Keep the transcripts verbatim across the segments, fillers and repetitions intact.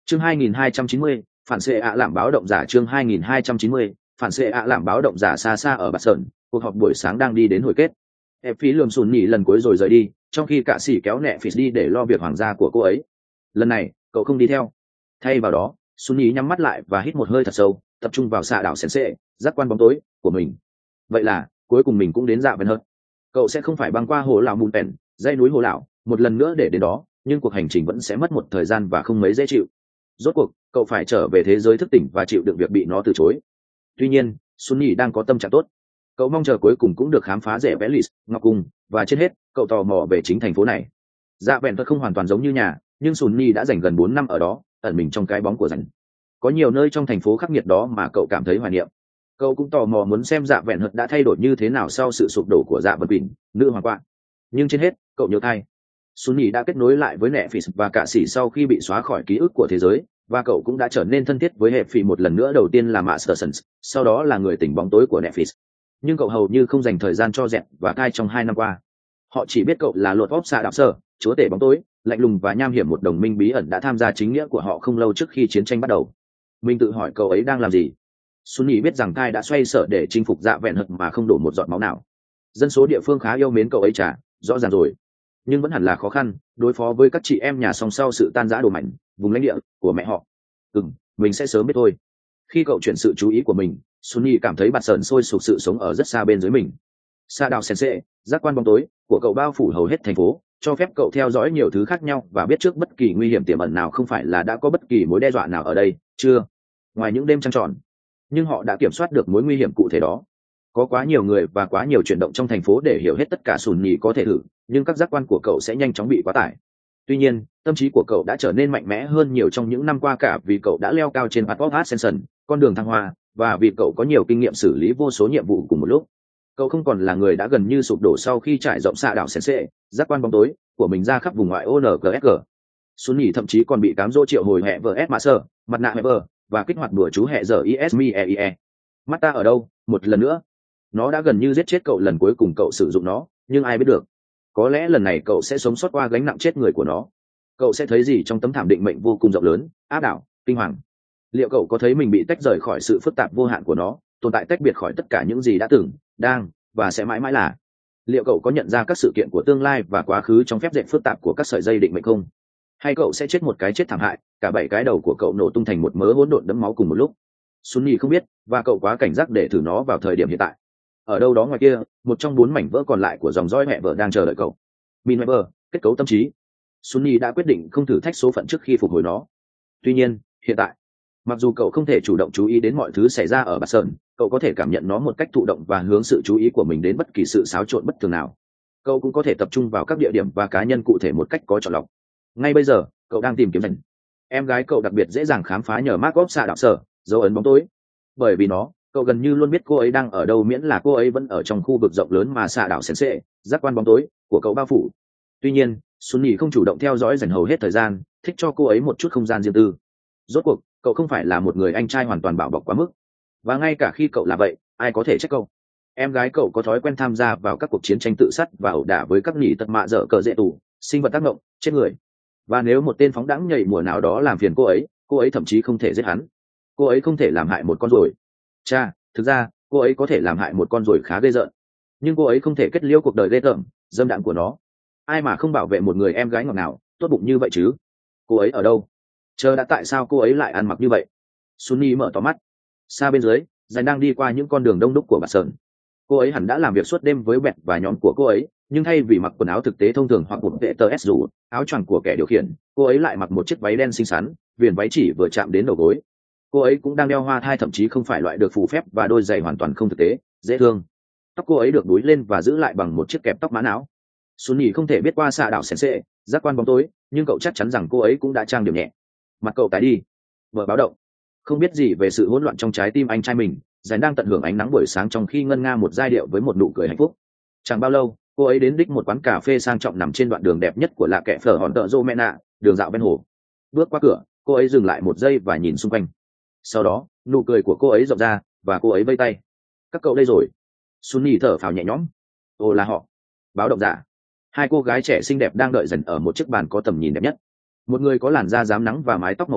chương hai nghìn hai trăm chín mươi, phản xệ ạ làm báo động giả. chương hai nghìn hai trăm chín mươi, phản xệ ạ làm báo động giả. Xa xa ở bạt sơn, cuộc họp buổi sáng đang đi đến hồi kết. Ép phí lườm sùn nhỉ lần cuối rồi rời đi, trong khi cả sĩ kéo nẹ phí đi để lo việc hoàng gia của cô ấy. Lần này cậu không đi theo, thay vào đó sùn nhỉ nhắm mắt lại và hít một hơi thật sâu, tập trung vào xạ đảo sèn xệ, giác quan bóng tối của mình. Vậy là cuối cùng mình cũng đến dạ vẹn hơn. Cậu sẽ không phải băng qua hồ lão mùn pèn, dãy núi hồ lão một lần nữa để đến đó, nhưng cuộc hành trình vẫn sẽ mất một thời gian và không mấy dễ chịu. Rốt cuộc cậu phải trở về thế giới thức tỉnh và chịu đựng việc bị nó từ chối. Tuy nhiên Sun Nhi đang có tâm trạng tốt. Cậu mong chờ cuối cùng cũng được khám phá rẻ vẽ lì ngọc cung, và trên hết cậu tò mò về chính thành phố này. Dạ vẹn thật không hoàn toàn giống như nhà, nhưng Sun Nhi đã dành gần bốn năm ở đó, ẩn mình trong cái bóng của rắn. Có nhiều nơi trong thành phố khắc nghiệt đó mà cậu cảm thấy hoài niệm. Cậu cũng tò mò muốn xem dạ vẹn thật đã thay đổi như thế nào sau sự sụp đổ của dạ vật bình nữ hoàng quạ. Nhưng trên hết cậu nhớ thay Sun Nhi đã kết nối lại với nẹ phỉ và cả sĩ sau khi bị xóa khỏi ký ức của thế giới, và cậu cũng đã trở nên thân thiết với hệ phỉ một lần nữa, đầu tiên là Mastersons, sau đó là người tỉnh bóng tối của Netflix. Nhưng cậu hầu như không dành thời gian cho dẹt và Kai trong hai năm qua. Họ chỉ biết cậu là luật vóp xạ đạo sở, chúa tể bóng tối, lạnh lùng và nham hiểm, một đồng minh bí ẩn đã tham gia chính nghĩa của họ không lâu trước khi chiến tranh bắt đầu. Mình tự hỏi cậu ấy đang làm gì. Sunny biết rằng Kai đã xoay sở để chinh phục dạ vẹn hận mà không đổ một giọt máu nào. Dân số địa phương khá yêu mến cậu ấy trả, rõ ràng rồi. Nhưng vẫn hẳn là khó khăn đối phó với các chị em nhà song sau sự tan rã đồ mảnh vùng lãnh địa của mẹ họ. Ừm, mình sẽ sớm biết thôi. Khi cậu chuyển sự chú ý của mình, Sunny cảm thấy bạt sờn sôi sục sự sống ở rất xa bên dưới mình. Sa đào sensei, giác quan bóng tối của cậu bao phủ hầu hết thành phố, cho phép cậu theo dõi nhiều thứ khác nhau và biết trước bất kỳ nguy hiểm tiềm ẩn nào. Không phải là đã có bất kỳ mối đe dọa nào ở đây, chưa, ngoài những đêm trăng tròn, nhưng họ đã kiểm soát được mối nguy hiểm cụ thể đó. Có quá nhiều người và quá nhiều chuyển động trong thành phố để hiểu hết tất cả. Sunny có thể thử, nhưng các giác quan của cậu sẽ nhanh chóng bị quá tải. Tuy nhiên, tâm trí của cậu đã trở nên mạnh mẽ hơn nhiều trong những năm qua, cả vì cậu đã leo cao trên Path Ascension, con đường thăng hoa, và vì cậu có nhiều kinh nghiệm xử lý vô số nhiệm vụ cùng một lúc. Cậu không còn là người đã gần như sụp đổ sau khi trải rộng xạ đảo sensei, giác quan bóng tối của mình ra khắp vùng ngoại ô en giê ét giê. Sunny thậm chí còn bị cám dỗ triệu hồi hệ vê ét Master, mặt nạ Hever, và kích hoạt đùa chú hệ giờ Ismie. Mắt ta ở đâu, một lần nữa. Nó đã gần như giết chết cậu lần cuối cùng cậu sử dụng nó, nhưng ai biết được. Có lẽ lần này cậu sẽ sống sót qua gánh nặng chết người của nó. Cậu sẽ thấy gì trong tấm thảm định mệnh vô cùng rộng lớn, áp đảo, kinh hoàng? Liệu cậu có thấy mình bị tách rời khỏi sự phức tạp vô hạn của nó, tồn tại tách biệt khỏi tất cả những gì đã từng, đang và sẽ mãi mãi là? Liệu cậu có nhận ra các sự kiện của tương lai và quá khứ trong phép dệt phức tạp của các sợi dây định mệnh không? Hay cậu sẽ chết một cái chết thảm hại, cả bảy cái đầu của cậu nổ tung thành một mớ hỗn độn đẫm máu cùng một lúc? Sunny không biết, và cậu quá cảnh giác để thử nó vào thời điểm hiện tại. Ở đâu đó ngoài kia, một trong bốn mảnh vỡ còn lại của dòng dõi mẹ vợ đang chờ đợi cậu. Min Weber, kết cấu tâm trí. Sunny đã quyết định không thử thách số phận trước khi phục hồi nó. Tuy nhiên, hiện tại, mặc dù cậu không thể chủ động chú ý đến mọi thứ xảy ra ở Bạt Sơn, cậu có thể cảm nhận nó một cách thụ động và hướng sự chú ý của mình đến bất kỳ sự xáo trộn bất thường nào. Cậu cũng có thể tập trung vào các địa điểm và cá nhân cụ thể một cách có chọn lọc. Ngay bây giờ, cậu đang tìm kiếm thành em gái cậu đặc biệt dễ dàng khám phá nhờ Mark Gop xạ đạo sở, dấu ấn bóng tối. Bởi vì nó, cậu gần như luôn biết cô ấy đang ở đâu, miễn là cô ấy vẫn ở trong khu vực rộng lớn mà xạ đảo sensei, giác quan bóng tối của cậu bao phủ. Tuy nhiên, Sunny không chủ động theo dõi dành hầu hết thời gian, thích cho cô ấy một chút không gian riêng tư. Rốt cuộc, cậu không phải là một người anh trai hoàn toàn bảo bọc quá mức. Và ngay cả khi cậu là vậy, ai có thể trách cậu? Em gái cậu có thói quen tham gia vào các cuộc chiến tranh tự sát và ẩu đả với các nhỉ tật mạ dở cờ dễ tù, sinh vật tác động, chết người. Và nếu một tên phóng đãng nhảy mùa nào đó làm phiền cô ấy, cô ấy thậm chí không thể giết hắn. Cô ấy không thể làm hại một con ruồi. Cha, thực ra, cô ấy có thể làm hại một con ruồi khá ghê rợn. Nhưng cô ấy không thể kết liễu cuộc đời ghê tởm, dâm đãng của nó. Ai mà không bảo vệ một người em gái ngọt ngào, tốt bụng như vậy chứ? Cô ấy ở đâu? Chờ đã, tại sao cô ấy lại ăn mặc như vậy? Sunny mở to mắt. Xa bên dưới, Dành đang đi qua những con đường đông đúc của Bạt Sơn. Cô ấy hẳn đã làm việc suốt đêm với Bẹt và nhóm của cô ấy, nhưng thay vì mặc quần áo thực tế thông thường hoặc một vệ tờ s dù áo choàng của kẻ điều khiển, cô ấy lại mặc một chiếc váy đen xinh xắn, viền váy chỉ vừa chạm đến đầu gối. Cô ấy cũng đang đeo hoa thai, thậm chí không phải loại được phù phép, và đôi giày hoàn toàn không thực tế, dễ thương. Tóc cô ấy được đuối lên và giữ lại bằng một chiếc kẹp tóc mã não. Sunny không thể biết qua xạ đảo sensei, giác quan bóng tối, nhưng cậu chắc chắn rằng cô ấy cũng đã trang điểm nhẹ. Mặt cậu tái đi, vợ báo động. Không biết gì về sự hỗn loạn trong trái tim anh trai mình, Dành đang tận hưởng ánh nắng buổi sáng trong khi ngân nga một giai điệu với một nụ cười hạnh phúc. Chẳng bao lâu, cô ấy đến đích một quán cà phê sang trọng nằm trên đoạn đường đẹp nhất của lạ kẻ phở hòn tợ Romena, đường dạo ven hồ. Bước qua cửa, cô ấy dừng lại một giây và nhìn xung quanh. Sau đó, nụ cười của cô ấy rộng ra và cô ấy vây tay. Các cậu đây rồi. Sunny thở phào nhẹ nhõm. Ồ, là họ. Báo động giả. Hai cô gái trẻ xinh đẹp đang đợi Dành ở một chiếc bàn có tầm nhìn đẹp nhất. Một người có làn da rám nắng và mái tóc màu tro,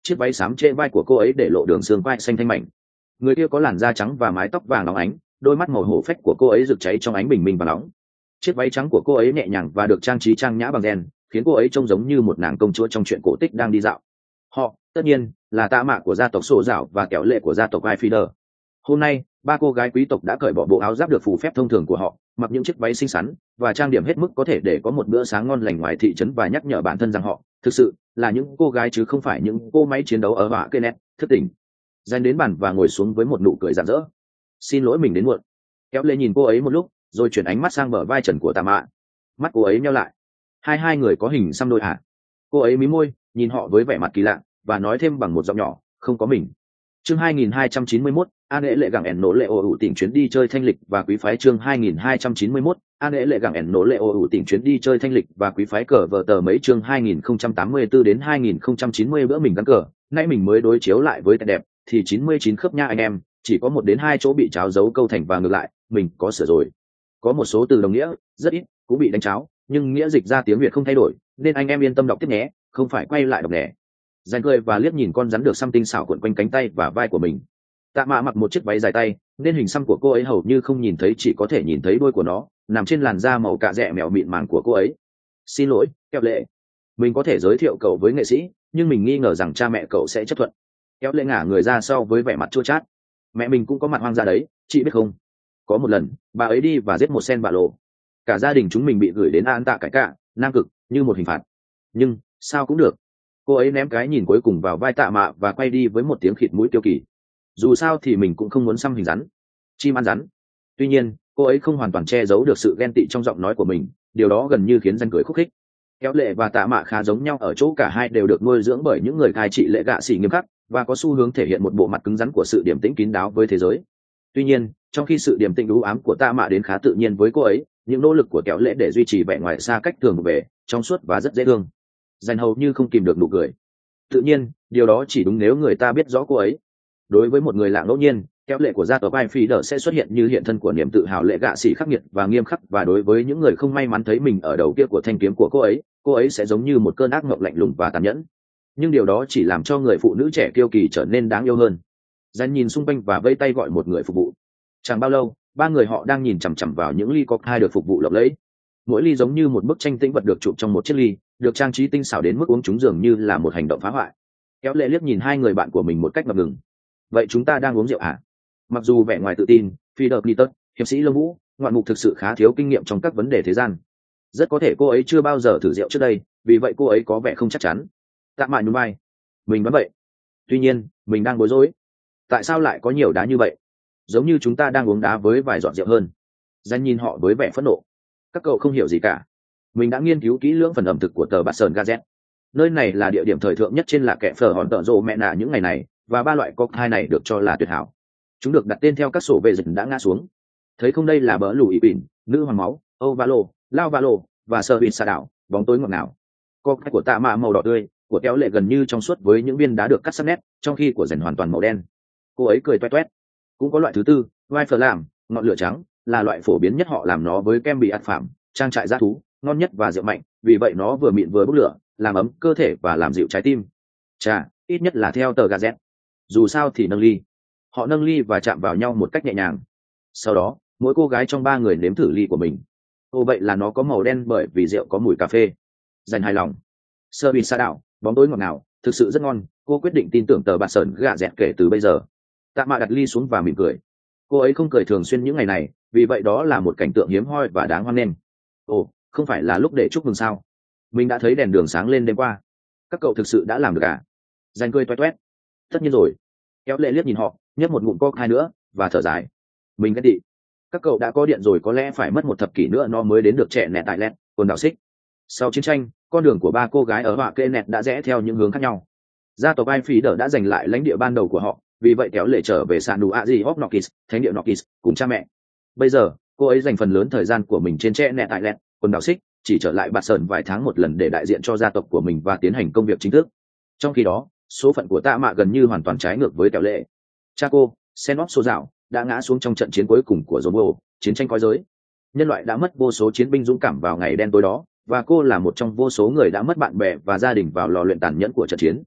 chiếc váy xám trên vai của cô ấy để lộ đường xương vai xanh thanh mảnh. Người kia có làn da trắng và mái tóc vàng óng ánh, đôi mắt màu hổ phách của cô ấy rực cháy trong ánh bình minh và nóng. Chiếc váy trắng của cô ấy nhẹ nhàng và được trang trí trang nhã bằng đen, khiến cô ấy trông giống như một nàng công chúa trong truyện cổ tích đang đi dạo. Họ, tất nhiên, là Tạ Mạ của gia tộc Sổ Dạo và Kéo Lệ của gia tộc Ai Phi Đờ. Hôm nay, ba cô gái quý tộc đã cởi bỏ bộ áo giáp được phù phép thông thường của họ, mặc những chiếc váy xinh xắn và trang điểm hết mức có thể để có một bữa sáng ngon lành ngoài thị trấn và nhắc nhở bản thân rằng họ thực sự là những cô gái chứ không phải những cô máy chiến đấu ở họa cây nét thức tỉnh. Dành đến bàn và ngồi xuống với một nụ cười rạng rỡ. Xin lỗi mình đến muộn. Kéo Lệ nhìn cô ấy một lúc rồi chuyển ánh mắt sang bờ vai trần của Tạ Mạ. Mắt cô ấy nheo lại. Hai hai người có hình xăm đôi à? Cô ấy mí môi nhìn họ với vẻ mặt kỳ lạ và nói thêm bằng một giọng nhỏ, không có mình. Chương hai nghìn hai trăm chín mươi mốt, An Lệ Lệ gặng ẻn nổ lệ ô ủ tỉnh chuyến đi chơi thanh lịch và quý phái. Chương hai nghìn hai trăm chín mươi mốt, An Lệ Lệ gặng ẻn nổ lệ ô ủ tỉnh chuyến đi chơi thanh lịch và quý phái cờ vờ tờ mấy. Chương hai nghìn không trăm tám mươi tư đến hai nghìn không trăm chín mươi bữa mình gắn cờ, nay mình mới đối chiếu lại với tên đẹp, thì chín mươi chín khớp nha anh em, chỉ có một đến hai chỗ bị tráo dấu câu thành và ngược lại, mình có sửa rồi. Có một số từ đồng nghĩa, rất ít, cũng bị đánh tráo, nhưng nghĩa dịch ra tiếng Việt không thay đổi, nên anh em yên tâm đọc tiếp nhé, không phải quay lại đọc nè. Dành cười và liếc nhìn con rắn được xăm tinh xảo cuộn quanh cánh tay và vai của mình. Tạ Mạ mặc một chiếc váy dài tay, nên hình xăm của cô ấy hầu như không nhìn thấy, chỉ có thể nhìn thấy đuôi của nó nằm trên làn da màu cạ rẽ mèo mịn màng của cô ấy. Xin lỗi, Kéo Lệ. Mình có thể giới thiệu cậu với nghệ sĩ, nhưng mình nghi ngờ rằng cha mẹ cậu sẽ chấp thuận. Kéo Lệ ngả người ra sau với vẻ mặt chua chát. Mẹ mình cũng có mặt hoang dã đấy, chị biết không? Có một lần, bà ấy đi và giết một sen bạ lộ. Cả gia đình chúng mình bị gửi đến An Tạ Cải Cạ, Nam Cực, như một hình phạt. Nhưng sao cũng được. Cô ấy ném cái nhìn cuối cùng vào vai Tạ Mạ và quay đi với một tiếng khịt mũi tiêu kỳ. Dù sao thì mình cũng không muốn xăm hình rắn, chim ăn rắn. Tuy nhiên, cô ấy không hoàn toàn che giấu được sự ghen tị trong giọng nói của mình, điều đó gần như khiến dân cười khúc khích. Kéo Lệ và Tạ Mạ khá giống nhau ở chỗ cả hai đều được nuôi dưỡng bởi những người cai trị lệ gạ xỉ nghiêm khắc và có xu hướng thể hiện một bộ mặt cứng rắn của sự điềm tĩnh kín đáo với thế giới. Tuy nhiên, trong khi sự điềm tĩnh u ám của Tạ Mạ đến khá tự nhiên với cô ấy, những nỗ lực của Kéo Lệ để duy trì vẻ ngoài xa cách thường về, trong suốt và rất dễ thương. Dành hầu như không kìm được nụ cười. Tự nhiên, điều đó chỉ đúng nếu người ta biết rõ cô ấy. Đối với một người lạ ngẫu nhiên, Kéo Lệ của gia tộc Ai Phi Đờ sẽ xuất hiện như hiện thân của niềm tự hào lệ gạ xỉ khắc nghiệt và nghiêm khắc, và đối với những người không may mắn thấy mình ở đầu kia của thanh kiếm của cô ấy, cô ấy sẽ giống như một cơn ác mộng lạnh lùng và tàn nhẫn. Nhưng điều đó chỉ làm cho người phụ nữ trẻ kiêu kỳ trở nên đáng yêu hơn. Dành nhìn xung quanh và vây tay gọi một người phục vụ. Chẳng bao lâu, ba người họ đang nhìn chằm chằm vào những ly cocktail được phục vụ lộng lẫy. Mỗi ly giống như một bức tranh tĩnh vật được chụp trong một chiếc ly, được trang trí tinh xảo đến mức uống chúng dường như là một hành động phá hoại. Kéo Lệ liếc nhìn hai người bạn của mình một cách ngập ngừng. Vậy chúng ta đang uống rượu à? Mặc dù vẻ ngoài tự tin, phi đợt ni tớt, hiệp sĩ lông vũ, ngoạn mục thực sự khá thiếu kinh nghiệm trong các vấn đề thế gian. Rất có thể cô ấy chưa bao giờ thử rượu trước đây, vì vậy cô ấy có vẻ không chắc chắn. Tạ Mạ nhún vai. Mình vẫn vậy. Tuy nhiên, mình đang bối rối. Tại sao lại có nhiều đá như vậy? Giống như chúng ta đang uống đá với vài giọt rượu hơn. Danh nhìn họ với vẻ phẫn nộ. Các cậu không hiểu gì cả. Mình đã nghiên cứu kỹ lưỡng phần ẩm thực của tờ Boston Gazette. Nơi này là địa điểm thời thượng nhất trên lạc kệ phở hòn tợ rộ mẹ nạ những ngày này, và ba loại cocktail này được cho là tuyệt hảo. Chúng được đặt tên theo các sổ về dịch đã ngã xuống. Thấy không, đây là bỡ lù ý bỉn, nữ hoàng máu, âu va lô, lao va lô và sơ bịt xà đảo, bóng tối ngọt ngào. Cocktail của Tạ Mạ màu đỏ tươi, của Kéo Lệ gần như trong suốt với những viên đá được cắt sắc nét, trong khi của Rèn hoàn toàn màu đen. Cô ấy cười toét toét. Cũng có loại thứ tư, Wife làm, ngọn lửa trắng, là loại phổ biến nhất, họ làm nó với kem bị ạt phạm, trang trại dã thú, ngon nhất và rượu mạnh, vì vậy nó vừa mịn vừa bốc lửa, làm ấm cơ thể và làm dịu trái tim. Chà, ít nhất là theo tờ Gazette. Dù sao thì nâng ly. Họ nâng ly và chạm vào nhau một cách nhẹ nhàng. Sau đó, mỗi cô gái trong ba người nếm thử ly của mình. Ồ, vậy là nó có màu đen bởi vì rượu có mùi cà phê. Dành hài lòng. Sơ bịt xa đảo, bóng tối ngọt ngào, thực sự rất ngon. Cô quyết định tin tưởng tờ bạt sờn gạ dẹt kể từ bây giờ. Tạ Mạ đặt ly xuống và mỉm cười. Cô ấy không cười thường xuyên những ngày này, vì vậy đó là một cảnh tượng hiếm hoi và đáng hoan nghênh. Ồ, không phải là lúc để chúc mừng sao? Mình đã thấy đèn đường sáng lên đêm qua. Các cậu thực sự đã làm được à? Dành cười toét toét. Tất nhiên rồi. Kéo Lệ liếc nhìn họ, nhấp một ngụm cocktail nữa và thở dài. Mình ghét tị. Các cậu đã có điện rồi, có lẽ phải mất một thập kỷ nữa nó mới đến được trẻ nẹt tại lẹt quần đảo xích. Sau chiến tranh, con đường của ba cô gái ở họa kê nẹt đã rẽ theo những hướng khác nhau. Gia tộc Ai Phi Đờ đã giành lại lãnh địa ban đầu của họ, vì vậy Kéo Lệ trở về sàn đủ a di hóc nokis, thánh địa nokis, cùng cha mẹ. Bây giờ, cô ấy dành phần lớn thời gian của mình trên trẻ nẹt tại lẹt quần đảo xích, chỉ trở lại bạt sờn vài tháng một lần để đại diện cho gia tộc của mình và tiến hành công việc chính thức. Trong khi đó, số phận của Tạ Mạ gần như hoàn toàn trái ngược với Kéo Lệ. Cha cô, Senop Sô Dạo, đã ngã xuống trong trận chiến cuối cùng của Zombo, chiến tranh cõi giới. Nhân loại đã mất vô số chiến binh dũng cảm vào ngày đen tối đó, và cô là một trong vô số người đã mất bạn bè và gia đình vào lò luyện tàn nhẫn của trận chiến.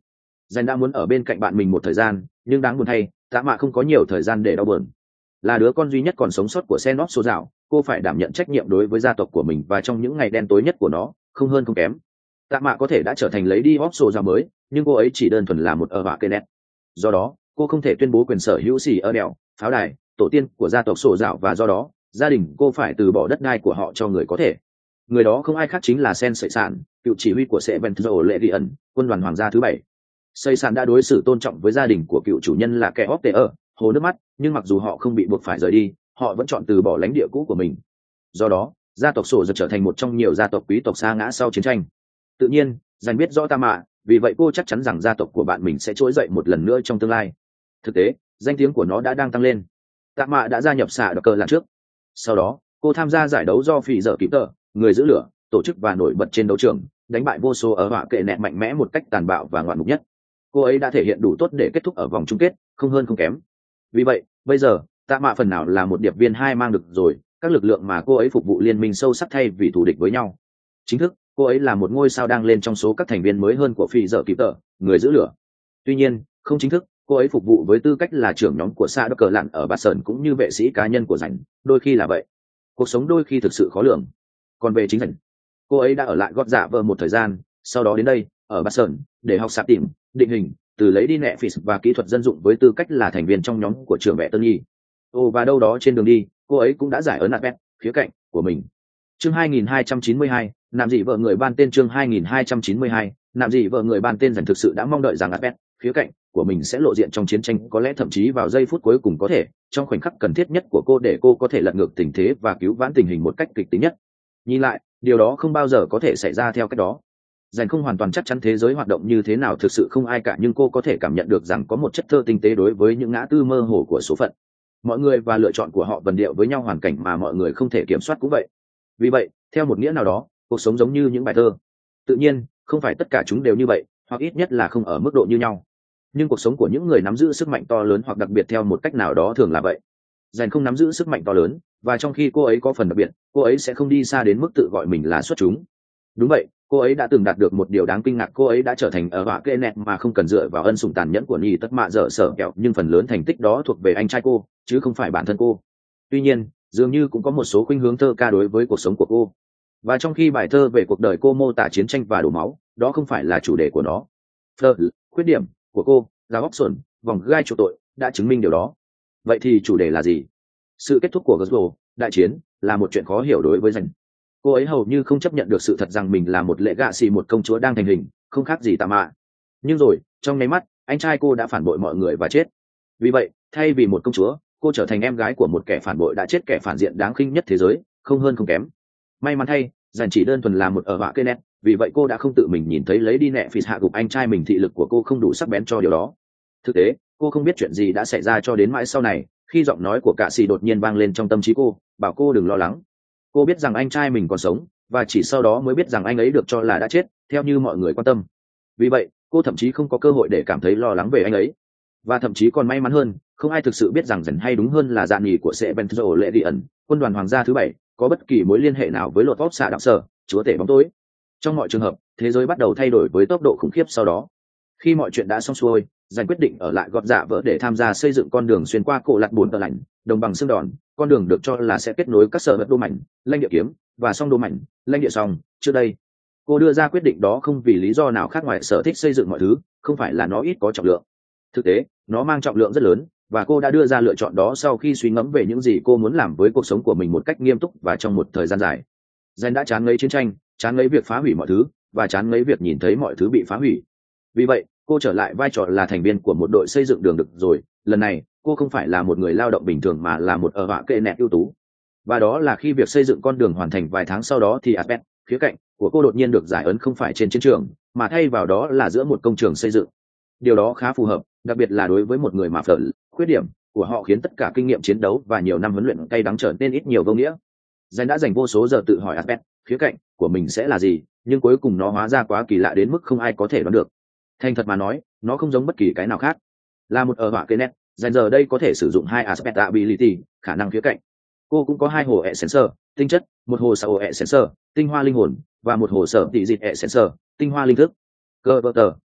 Dành đã muốn ở bên cạnh bạn mình một thời gian, nhưng đáng buồn thay, tạ mạ không có nhiều thời gian để đau buồn. Là đứa con duy nhất còn sống sót của Senop số dạo, cô phải đảm nhận trách nhiệm đối với gia tộc của mình và trong những ngày đen tối nhất của nó, không hơn không kém. Tạ mạ có thể đã trở thành lấy đi hóc số dạo mới, nhưng cô ấy chỉ đơn thuần là một ở bạ cây nét. Do đó, cô không thể tuyên bố quyền sở hữu xì ở đèo, pháo đài, tổ tiên của gia tộc sổ dạo, và do đó, gia đình cô phải từ bỏ đất đai của họ cho người có thể. Người đó không ai khác chính là Sen Sợi Sản, cựu chỉ huy của Sệ Ventro Lệ Đi ẩn, quân đoàn hoàng gia thứ bảy. Sợi Sản đã đối xử tôn trọng với gia đình của cựu chủ nhân là kẻ hóp tệ ở hồ nước mắt, nhưng mặc dù họ không bị buộc phải rời đi, họ vẫn chọn từ bỏ lãnh địa cũ của mình. Do đó, gia tộc sổ giật trở thành một trong nhiều gia tộc quý tộc sa ngã sau chiến tranh. Tự nhiên, Dành biết rõ Tạ Mạ, vì vậy cô chắc chắn rằng gia tộc của bạn mình sẽ trỗi dậy một lần nữa trong tương lai. Thực tế, danh tiếng của nó đã đang tăng lên. Tạ Mạ đã gia nhập xạ đờ cờ lần trước. Sau đó, cô tham gia giải đấu do Phỉ Dở Kịp Tờ, người giữ lửa, tổ chức và nổi bật trên đấu trường, đánh bại vô số ở họa kệ nẹt mạnh mẽ một cách tàn bạo và ngoạn mục nhất. Cô ấy đã thể hiện đủ tốt để kết thúc ở vòng chung kết, không hơn không kém. Vì vậy, bây giờ, Tạ Mạ phần nào là một điệp viên hai mang được rồi, các lực lượng mà cô ấy phục vụ liên minh sâu sắc thay vì thù địch với nhau. Chính thức, cô ấy là một ngôi sao đang lên trong số các thành viên mới hơn của Phỉ Dở Kịp Tờ, người giữ lửa. Tuy nhiên, không chính thức, cô ấy phục vụ với tư cách là trưởng nhóm của Sa Đốc Cờ Lặn ở Bạt Sơn cũng như vệ sĩ cá nhân của Rảnh, đôi khi là vậy. Cuộc sống đôi khi thực sự khó lường. Còn về chính Rảnh, cô ấy đã ở lại gót dạ vờ một thời gian, sau đó đến đây, ở Bạt Sơn, để học sạp tìm, định hình, từ lấy đi nẹ phỉ và kỹ thuật dân dụng với tư cách là thành viên trong nhóm của trường vẽ Tân Nhi. Ồ, và đâu đó trên đường đi, cô ấy cũng đã giải ấn Advent, khía cạnh của mình. Chương hai nghìn hai trăm chín mươi hai, nạm dị vợ người ban tên chương hai nghìn hai trăm chín mươi hai, nạm dị vợ người ban tên Rảnh thực sự đã mong đợi rằng Advent, khía cạnh của mình sẽ lộ diện trong chiến tranh, có lẽ thậm chí vào giây phút cuối cùng có thể, trong khoảnh khắc cần thiết nhất của cô để cô có thể lật ngược tình thế và cứu vãn tình hình một cách kịch tính nhất. Nhìn lại, điều đó không bao giờ có thể xảy ra theo cách đó. Dành không hoàn toàn chắc chắn thế giới hoạt động như thế nào thực sự không ai cả, nhưng cô có thể cảm nhận được rằng có một chất thơ tinh tế đối với những ngã tư mơ hồ của số phận. Mọi người và lựa chọn của họ vần điệu với nhau, hoàn cảnh mà mọi người không thể kiểm soát cũng vậy. Vì vậy, theo một nghĩa nào đó, cuộc sống giống như những bài thơ. Tự nhiên, không phải tất cả chúng đều như vậy, hoặc ít nhất là không ở mức độ như nhau. Nhưng cuộc sống của những người nắm giữ sức mạnh to lớn hoặc đặc biệt theo một cách nào đó thường là vậy. Dành không nắm giữ sức mạnh to lớn, và trong khi cô ấy có phần đặc biệt, cô ấy sẽ không đi xa đến mức tự gọi mình là xuất chúng. Đúng vậy, cô ấy đã từng đạt được một điều đáng kinh ngạc, cô ấy đã trở thành ở họa kê nẹt mà không cần dựa vào ân sủng tàn nhẫn của Nhi Tất Mạ dở sở kẹo, nhưng phần lớn thành tích đó thuộc về anh trai cô, chứ không phải bản thân cô. Tuy nhiên, dường như cũng có một số khuynh hướng thơ ca đối với cuộc sống của cô. Và trong khi bài thơ về cuộc đời cô mô tả chiến tranh và đổ máu, đó không phải là chủ đề của nó. Fleur, khuyết điểm của cô, giáo óc xuẩn, vòng gai chuộc tội, đã chứng minh điều đó. Vậy thì chủ đề là gì? Sự kết thúc của Glasgow, đại chiến, là một chuyện khó hiểu đối với Dành. Cô ấy hầu như không chấp nhận được sự thật rằng mình là một lệ gạ xì, một công chúa đang thành hình, không khác gì Tạ Mạ. Nhưng rồi, trong nháy mắt, anh trai cô đã phản bội mọi người và chết. Vì vậy, thay vì một công chúa, cô trở thành em gái của một kẻ phản bội đã chết, kẻ phản diện đáng khinh nhất thế giới, không hơn không kém. May mắn thay, Dành chỉ đơn thuần là một ở họa cây nét, vì vậy cô đã không tự mình nhìn thấy lấy đi nẹ phỉ hạ gục anh trai mình, thị lực của cô không đủ sắc bén cho điều đó. Thực tế, cô không biết chuyện gì đã xảy ra cho đến mãi sau này, khi giọng nói của Cạ Sĩ đột nhiên vang lên trong tâm trí cô, bảo cô đừng lo lắng. Cô biết rằng anh trai mình còn sống, và chỉ sau đó mới biết rằng anh ấy được cho là đã chết, theo như mọi người quan tâm. Vì vậy, cô thậm chí không có cơ hội để cảm thấy lo lắng về anh ấy. Và thậm chí còn may mắn hơn, không ai thực sự biết rằng Dành, hay đúng hơn là Dạn Nhì của Sệ Ventro Lệ Đi ẩn, quân đoàn hoàng gia thứ bảy, có bất kỳ mối liên hệ nào với lột vót xạ đạo sở, chúa tể bóng tối. Trong mọi trường hợp, thế giới bắt đầu thay đổi với tốc độ khủng khiếp sau đó. Khi mọi chuyện đã xong xuôi, Dành quyết định ở lại gót dạ vỡ để tham gia xây dựng con đường xuyên qua cổ lạt bùn tờ lạnh, đồng bằng xương đòn. Con đường được cho là sẽ kết nối các sở vật đô mảnh, lãnh địa kiếm, và song đô mảnh, lãnh địa song. Trước đây, cô đưa ra quyết định đó không vì lý do nào khác ngoài sở thích xây dựng mọi thứ, không phải là nó ít có trọng lượng. Thực tế, nó mang trọng lượng rất lớn, và cô đã đưa ra lựa chọn đó sau khi suy ngẫm về những gì cô muốn làm với cuộc sống của mình một cách nghiêm túc và trong một thời gian dài. Dành đã chán ngấy chiến tranh, chán ngấy việc phá hủy mọi thứ, và chán ngấy việc nhìn thấy mọi thứ bị phá hủy. Vì vậy, cô trở lại vai trò là thành viên của một đội xây dựng đường được rồi. Lần này, cô không phải là một người lao động bình thường mà là một ở họa kệ nẹt ưu tú. Và đó là khi việc xây dựng con đường hoàn thành vài tháng sau đó thì aspect, khía cạnh của cô đột nhiên được giải ấn không phải trên chiến trường, mà thay vào đó là giữa một công trường xây dựng. Điều đó khá phù hợp, đặc biệt là đối với một người mà phở, khuyết điểm của họ khiến tất cả kinh nghiệm chiến đấu và nhiều năm huấn luyện cay đắng trở nên ít nhiều vô nghĩa. Dành đã dành vô số giờ tự hỏi aspect, khía cạnh của mình sẽ là gì, nhưng cuối cùng nó hóa ra quá kỳ lạ đến mức không ai có thể đoán được. Thành thật mà nói, nó không giống bất kỳ cái nào khác. Là một ở họa cây nét, Dành giờ đây có thể sử dụng hai aspect ability, khả năng khía cạnh. Cô cũng có hai hồ essence, tinh chất, một hồ sao essence, tinh hoa linh hồn, và một hồ sở tỷ dịch essence, tinh hoa linh thức. Cơ vợ tờ,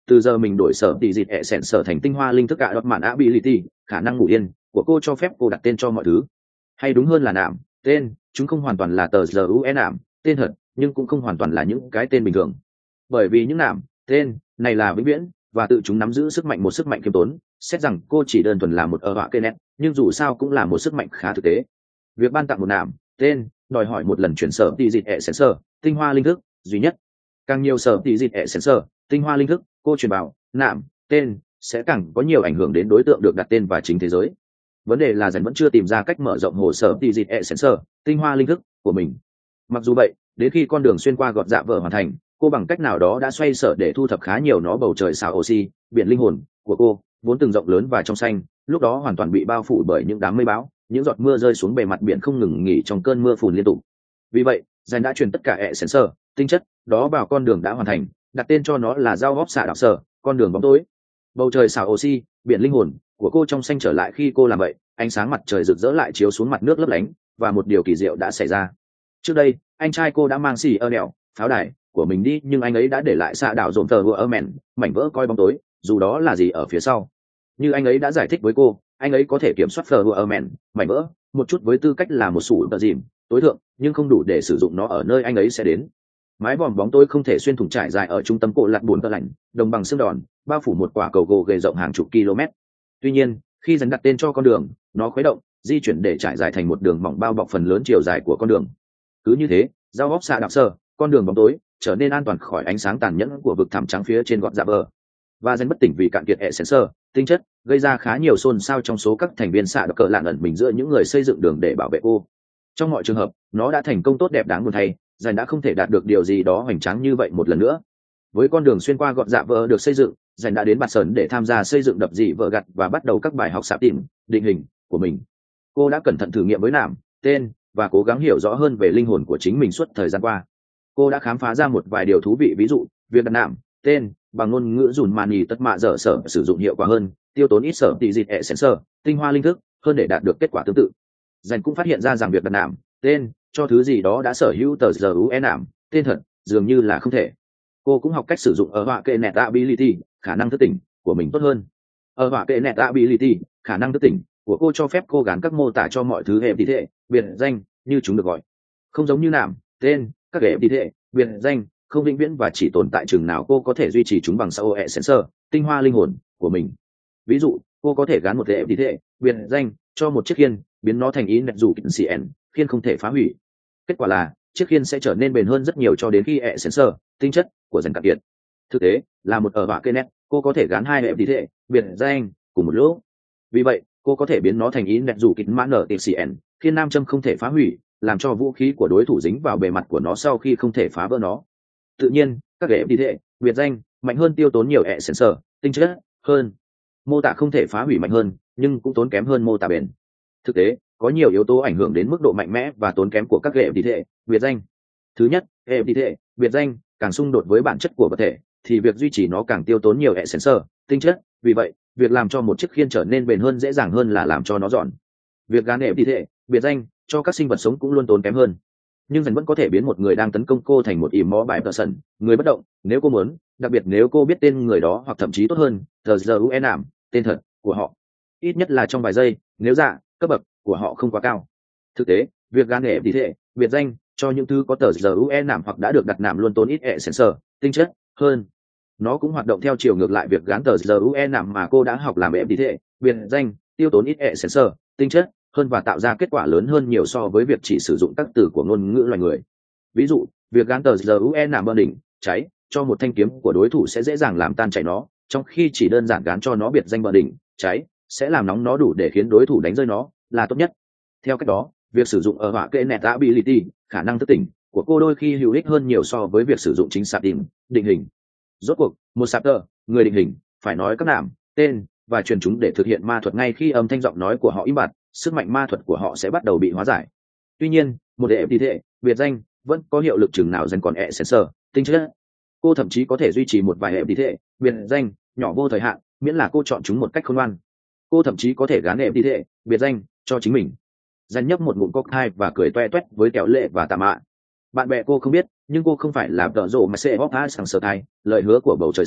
từ giờ mình đổi sở tỷ dịt ẹ sẹn sở thành tinh hoa linh thức cả đọt mạn ability, khả năng ngủ yên của cô cho phép cô đặt tên cho mọi thứ. Hay đúng hơn là nạm tên, chúng không hoàn toàn là tờ giờ u e nạm tên thật, nhưng cũng không hoàn toàn là những cái tên bình thường, bởi vì những nạm tên này là vĩnh viễn và tự chúng nắm giữ sức mạnh, một sức mạnh khiêm tốn. Xét rằng cô chỉ đơn thuần là một ở họa cây nét, nhưng dù sao cũng là một sức mạnh khá thực tế. Việc ban tặng một nạm tên đòi hỏi một lần chuyển sở tỷ dịt ẹ sensor tinh hoa linh thức duy nhất. Càng nhiều sở tỷ dịt ẹ sensor tinh hoa linh thức cô truyền bảo nạm tên sẽ càng có nhiều ảnh hưởng đến đối tượng được đặt tên và chính thế giới. Vấn đề là dần vẫn chưa tìm ra cách mở rộng hồ sơ tỷ dịt ẹ sensor tinh hoa linh thức của mình. Mặc dù vậy, đến khi con đường xuyên qua gọt dạ vợ hoàn thành, cô bằng cách nào đó đã xoay sở để thu thập khá nhiều nó bầu trời xào oxy, biển linh hồn của cô vốn từng rộng lớn và trong xanh, lúc đó hoàn toàn bị bao phủ bởi những đám mây bão, những giọt mưa rơi xuống bề mặt biển không ngừng nghỉ trong cơn mưa phùn liên tục. Vì vậy, dành đã truyền tất cả ẹ sensor tinh chất đó vào con đường đã hoàn thành, đặt tên cho nó là giao góp xạ đạo sở, con đường bóng tối. Bầu trời xào oxy, biển linh hồn của cô trong xanh trở lại khi cô làm vậy, ánh sáng mặt trời rực rỡ lại chiếu xuống mặt nước lấp lánh, và một điều kỳ diệu đã xảy ra. Trước đây, anh trai cô đã mang xì ơ đèo pháo đài của mình đi, nhưng anh ấy đã để lại xạ đạo dồn tờ vừa ơ mèn mảnh vỡ coi bóng tối, dù đó là gì ở phía sau. Như anh ấy đã giải thích với cô, anh ấy có thể kiểm soát phờ vừa ơ mèn mảnh vỡ một chút với tư cách là một sủ tờ dìm tối thượng, nhưng không đủ để sử dụng nó ở nơi anh ấy sẽ đến. Mái vòm bóng tối không thể xuyên thủng trải dài ở trung tâm cổ lặt bùn tơ lạnh đồng bằng xương đòn, bao phủ một quả cầu gỗ gầy rộng hàng chục km. Tuy nhiên, khi dần đặt tên cho con đường, nó khuấy động di chuyển để trải dài thành một đường mỏng bao bọc phần lớn chiều dài của con đường. Cứ như thế, giao góp xạ đạo sơ, con đường bóng tối trở nên an toàn khỏi ánh sáng tàn nhẫn của vực thẳm trắng phía trên gọt dạ bờ. Và dần bất tỉnh vì cạn kiệt hệ sensor tinh chất, gây ra khá nhiều xôn xao trong số các thành viên xạ đạo cờ lạn ẩn mình giữa những người xây dựng đường để bảo vệ cô. Trong mọi trường hợp, nó đã thành công tốt đẹp đáng buồn thay, dần đã không thể đạt được điều gì đó hoành tráng như vậy một lần nữa. Với con đường xuyên qua gọt dạ vờ được xây dựng, dần đã đến bạt sơn để tham gia xây dựng đập dị vợ gặt và bắt đầu các bài học xạ tìm định hình của mình. Cô đã cẩn thận thử nghiệm với nạm tên và cố gắng hiểu rõ hơn về linh hồn của chính mình suốt thời gian qua. Cô đã khám phá ra một vài điều thú vị, ví dụ việc đặt nạm tên bằng ngôn ngữ dùn màn nhì tất mạ dở sở sử dụng hiệu quả hơn, tiêu tốn ít sở tỷ dịt ẹ sensor tinh hoa linh thức hơn để đạt được kết quả tương tự. Dần cũng phát hiện ra rằng việc đặt nạm tên cho thứ gì đó đã sở hữu tờ giờ u e nạm tên thật dường như là không thể. Cô cũng học cách sử dụng ở họa kệ net ability, khả năng thức tỉnh của mình tốt hơn. Ở họa kệ net ability, khả năng thức tỉnh của cô cho phép cô gán các mô tả cho mọi thứ hệ tí thể biệt danh như chúng được gọi, không giống như nạm tên các hệ tí thể biệt danh không vĩnh viễn và chỉ tồn tại chừng nào cô có thể duy trì chúng bằng sao hệ sensor tinh hoa linh hồn của mình. Ví dụ, cô có thể gán một hệ tí thể biệt danh cho một chiếc khiên, biến nó thành ý nẹt dù cn khiên không thể phá hủy. Kết quả là chiếc khiên sẽ trở nên bền hơn rất nhiều cho đến khi hệ sensor tinh chất của dần cạn kiệt. Thực tế là một ở họa cây net, cô có thể gán hai hệ tí thể biệt danh cùng một lúc. Vì vậy, cô có thể biến nó thành ý nẹt dù kịch mãn ở tcn khiên nam châm không thể phá hủy, làm cho vũ khí của đối thủ dính vào bề mặt của nó sau khi không thể phá vỡ nó. Tự nhiên, các hệ tí thể biệt danh mạnh hơn tiêu tốn nhiều hệ sensor tinh chất hơn. Mô tả không thể phá hủy mạnh hơn, nhưng cũng tốn kém hơn mô tả bền. Thực tế, có nhiều yếu tố ảnh hưởng đến mức độ mạnh mẽ và tốn kém của các hệ tí thể biệt danh. Thứ nhất, hệ tí thể biệt danh càng xung đột với bản chất của vật thể, thì việc duy trì nó càng tiêu tốn nhiều hệ sensor tinh chất. Vì vậy, việc làm cho một chiếc khiên trở nên bền hơn dễ dàng hơn là làm cho nó giòn. Việc gán hệ tí thể biệt danh cho các sinh vật sống cũng luôn tốn kém hơn. Nhưng dần vẫn có thể biến một người đang tấn công cô thành một ìm mó bài person, người bất động, nếu cô muốn, đặc biệt nếu cô biết tên người đó, hoặc thậm chí tốt hơn, tờ giờ u en nạm tên thật của họ, ít nhất là trong vài giây, nếu dạ cấp bậc của họ không quá cao. Thực tế, việc gán hệ tí thể biệt danh cho những thứ có tờ giờ u en nạm hoặc đã được đặt nạm luôn tốn ít hệ sensor tinh chất hơn. Nó cũng hoạt động theo chiều ngược lại việc gán tờ giờ u en nạm mà cô đã học làm hệ tí thể biệt danh tiêu tốn ít hệ sensor tinh chất hơn và tạo ra kết quả lớn hơn nhiều so với việc chỉ sử dụng các từ của ngôn ngữ loài người. Ví dụ, việc gán tờ giờ u en nạm bờ đỉnh cháy cho một thanh kiếm của đối thủ sẽ dễ dàng làm tan chảy nó, trong khi chỉ đơn giản gán cho nó biệt danh bờ đỉnh cháy sẽ làm nóng nó đủ để khiến đối thủ đánh rơi nó là tốt nhất. Theo cách đó, việc sử dụng ở họa kệ net ability, khả năng thức tỉnh của cô đôi khi hữu ích hơn nhiều so với việc sử dụng chính xác định định hình. Rốt cuộc, một sapter, người định hình, phải nói các nạm tên và truyền chúng để thực hiện ma thuật ngay khi âm thanh giọng nói của họ im bặt, sức mạnh ma thuật của họ sẽ bắt đầu bị hóa giải. Tuy nhiên, một hệ tí thể biệt danh vẫn có hiệu lực chừng nào dần còn hệ sensor tinh chất. Cô thậm chí có thể duy trì một vài hệ tí thể biệt danh nhỏ vô thời hạn, miễn là cô chọn chúng một cách khôn ngoan. Cô thậm chí có thể gán hệ tí thể biệt danh cho chính mình. Dần nhấp một ngụm cocktail và cười toe toét với Kéo Lệ và Tạ Mạ. Bạn bè cô không biết, nhưng cô không phải là tợ rộ mà sẽ góp hát sang sờ thai lời hứa của bầu trời xa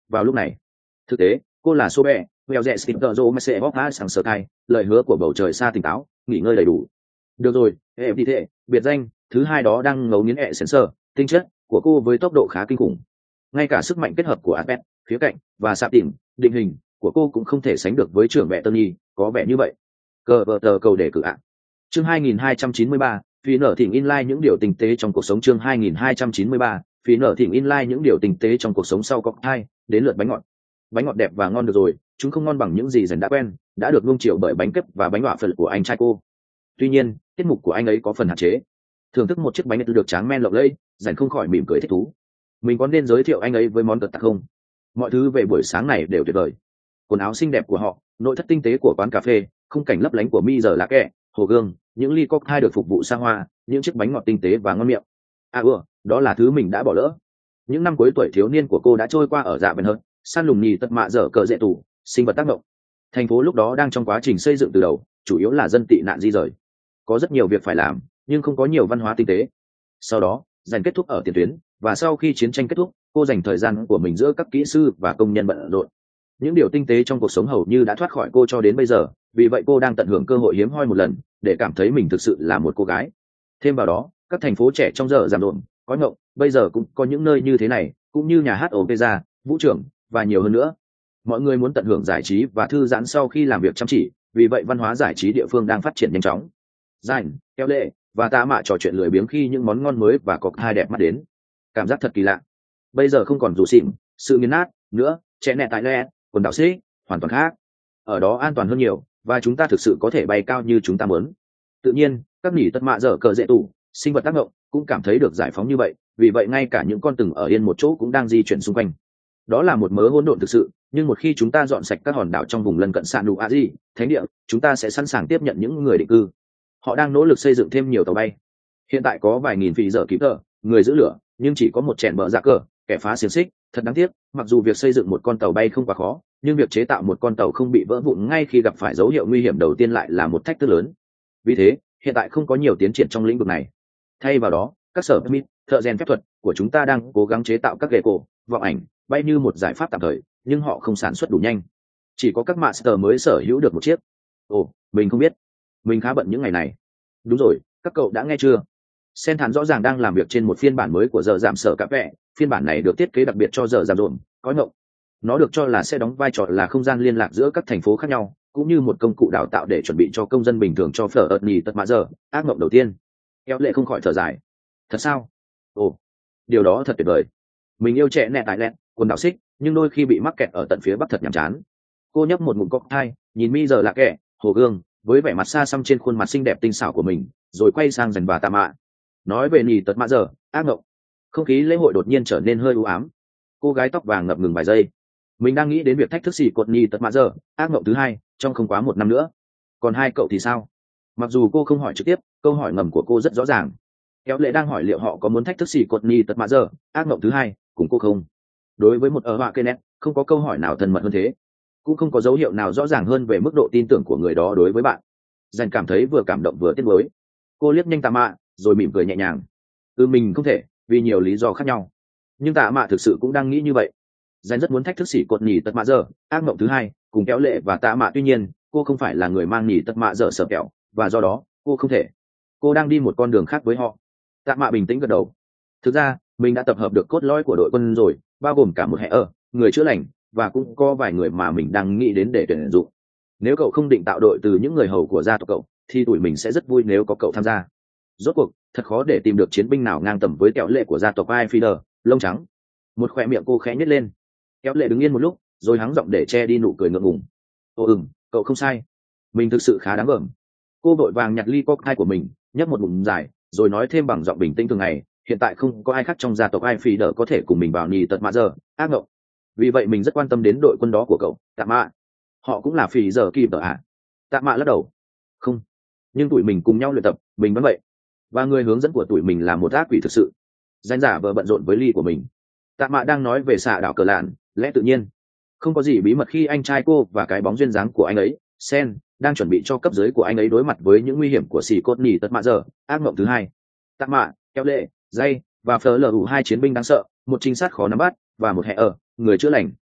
vào lúc này. Thực tế, cô là Sobe, Well Jet Skipper Joe Mese Hoppa sáng sớm thay, lời hứa của bầu trời xa tỉnh táo, nghỉ ngơi đầy đủ. Được rồi, em đi thế, biệt danh, thứ hai đó đang ngấu nghiến ẹ sensor, tinh chất của cô với tốc độ khá kinh khủng. Ngay cả sức mạnh kết hợp của Aspect, phía cạnh và sạp tìm, định hình của cô cũng không thể sánh được với trưởng mẹ Tony, có vẻ như vậy. Cờ vợ tờ cầu để cử ạ. Chương hai nghìn hai trăm chín mươi ba, phí nở thỉnh inline những điều tinh tế trong cuộc sống. Chương hai nghìn hai trăm chín mươi ba, phí nở thỉnh inline những điều tinh tế trong cuộc sống. Sau cocktail, đến lượt bánh ngọt. Bánh ngọt đẹp và ngon được rồi, chúng không ngon bằng những gì dần đã quen, đã được nuông chiều bởi bánh kếp và bánh đọa phật của anh trai cô. Tuy nhiên, tiết mục của anh ấy có phần hạn chế. Thưởng thức một chiếc bánh được tráng men lộng lẫy, dần không khỏi mỉm cười thích thú. Mình có nên giới thiệu anh ấy với món cật tặc không? Mọi thứ về buổi sáng này đều tuyệt vời. Quần áo xinh đẹp của họ, nội thất tinh tế của quán cà phê, khung cảnh lấp lánh của mi giờ là kẹ, hồ gương, những ly cocktail được phục vụ xa hoa, những chiếc bánh ngọt tinh tế và ngon miệng. À ừ, đó là thứ mình đã bỏ lỡ. Những năm cuối tuổi thiếu niên của cô đã trôi qua ở dạ bền hơn, san lùng nhì tật mạ dở cờ dễ tủ, sinh vật tác động. Thành phố lúc đó đang trong quá trình xây dựng từ đầu, chủ yếu là dân tị nạn di rời. Có rất nhiều việc phải làm, nhưng không có nhiều văn hóa tinh tế. Sau đó, dành kết thúc ở tiền tuyến, và sau khi chiến tranh kết thúc, cô dành thời gian của mình giữa các kỹ sư và công nhân bận rộn. Những điều tinh tế trong cuộc sống hầu như đã thoát khỏi cô cho đến bây giờ, vì vậy cô đang tận hưởng cơ hội hiếm hoi một lần để cảm thấy mình thực sự là một cô gái. Thêm vào đó, các thành phố trẻ trong giờ giảm rộn, có ngộng, bây giờ cũng có những nơi như thế này, cũng như nhà hát opera, vũ trường và nhiều hơn nữa. Mọi người muốn tận hưởng giải trí và thư giãn sau khi làm việc chăm chỉ, vì vậy văn hóa giải trí địa phương đang phát triển nhanh chóng. Rảnh, kéo lệ và ta mạ trò chuyện lười biếng khi những món ngon mới và có hai đẹp mắt đến. Cảm giác thật kỳ lạ. Bây giờ không còn dù xịn, sự nghiền nát nữa, trẻ nẹ tại lẹ, quần đảo xích, hoàn toàn khác. Ở đó an toàn hơn nhiều, và chúng ta thực sự có thể bay cao như chúng ta muốn. Tự nhiên, các nỉ tất mạ dở cờ dễ tủ, sinh vật tác động, cũng cảm thấy được giải phóng như vậy, vì vậy ngay cả những con từng ở yên một chỗ cũng đang di chuyển xung quanh. Đó là một mớ hỗn độn thực sự, nhưng một khi chúng ta dọn sạch các hòn đảo trong vùng lân cận San Đủ A Di, thánh địa, chúng ta sẽ sẵn sàng tiếp nhận những người định cư. Họ đang nỗ lực xây dựng thêm nhiều tàu bay. Hiện tại có vài nghìn phi giờ kịp tờ, người giữ lửa, nhưng chỉ có một chèn bờ giả cờ, kẻ phá xiềng xích. Thật đáng tiếc, mặc dù việc xây dựng một con tàu bay không quá khó, nhưng việc chế tạo một con tàu không bị vỡ vụn ngay khi gặp phải dấu hiệu nguy hiểm đầu tiên lại là một thách thức lớn. Vì thế, hiện tại không có nhiều tiến triển trong lĩnh vực này. Thay vào đó, các sở permit, thợ rèn phép thuật của chúng ta đang cố gắng chế tạo các ghệ cổ, vọng ảnh, bay như một giải pháp tạm thời, nhưng họ không sản xuất đủ nhanh. Chỉ có các master mới sở hữu được một chiếc. Ồ, mình không biết. Mình khá bận những ngày này. Đúng rồi, các cậu đã nghe chưa? Sen Thản rõ ràng đang làm việc trên một phiên bản mới của giờ giảm sở cà vẹ. Phiên bản này được thiết kế đặc biệt cho giờ giảm rộn, có ngộng. Nó được cho là sẽ đóng vai trò là không gian liên lạc giữa các thành phố khác nhau, cũng như một công cụ đào tạo để chuẩn bị cho công dân bình thường cho phở ợt nhì tật mạ giờ, ác mộng đầu tiên. Kéo lệ không khỏi thở dài. Thật sao? Ồ, điều đó thật tuyệt vời. Mình yêu trẻ nẹ tại lẹn, quần đảo xích, nhưng đôi khi bị mắc kẹt ở tận phía bắc thật nhàm chán. Cô nhấp một ngụm cocktail, nhìn mi giờ là kẻ, hồ gương, với vẻ mặt xa xăm trên khuôn mặt xinh đẹp tinh xảo của mình, rồi quay sang dần và tạ mạ. Nói về nhì tật mạ giờ, ác mộng. Không khí lễ hội đột nhiên trở nên hơi u ám. Cô gái tóc vàng ngập ngừng vài giây. Mình đang nghĩ đến việc thách thức xì cột nhì tật mạ giờ, ác mộng thứ hai, trong không quá một năm nữa. Còn hai cậu thì sao? Mặc dù cô không hỏi trực tiếp, câu hỏi ngầm của cô rất rõ ràng. Kéo lệ đang hỏi liệu họ có muốn thách thức xì cột nhì tật mạ giờ, ác mộng thứ hai, cùng cô không? Đối với một ở họa cây nét, không có câu hỏi nào thân mật hơn thế, cũng không có dấu hiệu nào rõ ràng hơn về mức độ tin tưởng của người đó đối với bạn. Dành cảm thấy vừa cảm động vừa tiếc nuối. Cô liếc nhanh tạ mạ, rồi mỉm cười nhẹ nhàng. Ừ, mình không thể, vì nhiều lý do khác nhau. Nhưng tạ mạ thực sự cũng đang nghĩ như vậy. Dành rất muốn thách thức xỉ cột nhì tật mạ giờ, ác mộng thứ hai, cùng kéo lệ và tạ mạ. Tuy nhiên, cô không phải là người mang nhì tật mạ giờ sợ kẹo, và do đó, cô không thể. Cô đang đi một con đường khác với họ. Tạ mạ bình tĩnh gật đầu. Thực ra, mình đã tập hợp được cốt lõi của đội quân rồi, bao gồm cả một hệ ở, người chữa lành, và cũng có vài người mà mình đang nghĩ đến để tuyển dụng. Nếu cậu không định tạo đội từ những người hầu của gia tộc cậu, thì tụi mình sẽ rất vui nếu có cậu tham gia. Rốt cuộc, thật khó để tìm được chiến binh nào ngang tầm với kẹo lệ của gia tộc Ai Fider, lông trắng. Một khỏe miệng cô khẽ nhếch lên. Kéo lệ đứng yên một lúc, rồi hắng giọng để che đi nụ cười ngượng ngùng. Ồ ừm, cậu không sai. Mình thực sự khá đáng gờm. Cô vội vàng nhặt ly cocktail của mình, nhấp một ngụm dài, rồi nói thêm bằng giọng bình tĩnh thường ngày. Hiện tại không có ai khác trong gia tộc Ai Fider có thể cùng mình vào nhì tật mạ giờ, ác ngộng. Vì vậy mình rất quan tâm đến đội quân đó của cậu, tạ mạ. Họ cũng là phì giờ kịp tờ à? Tạ mạ lắc đầu. Không. Nhưng tụi mình cùng nhau luyện tập, mình vẫn vậy. Và người hướng dẫn của tụi mình là một ác quỷ thực sự. Danh giả vờ bận rộn với ly của mình. Tạ mạ đang nói về xạ đảo cờ lạn, lẽ tự nhiên. Không có gì bí mật khi anh trai cô và cái bóng duyên dáng của anh ấy, Sen, đang chuẩn bị cho cấp dưới của anh ấy đối mặt với những nguy hiểm của xì cốt nhì tật mạ giờ, ác mộng thứ hai. Tạ mạ, kéo lệ, dây và phở lờ hai chiến binh đáng sợ, một trinh sát khó nắm bắt, và một hệ ở, người chữa lành.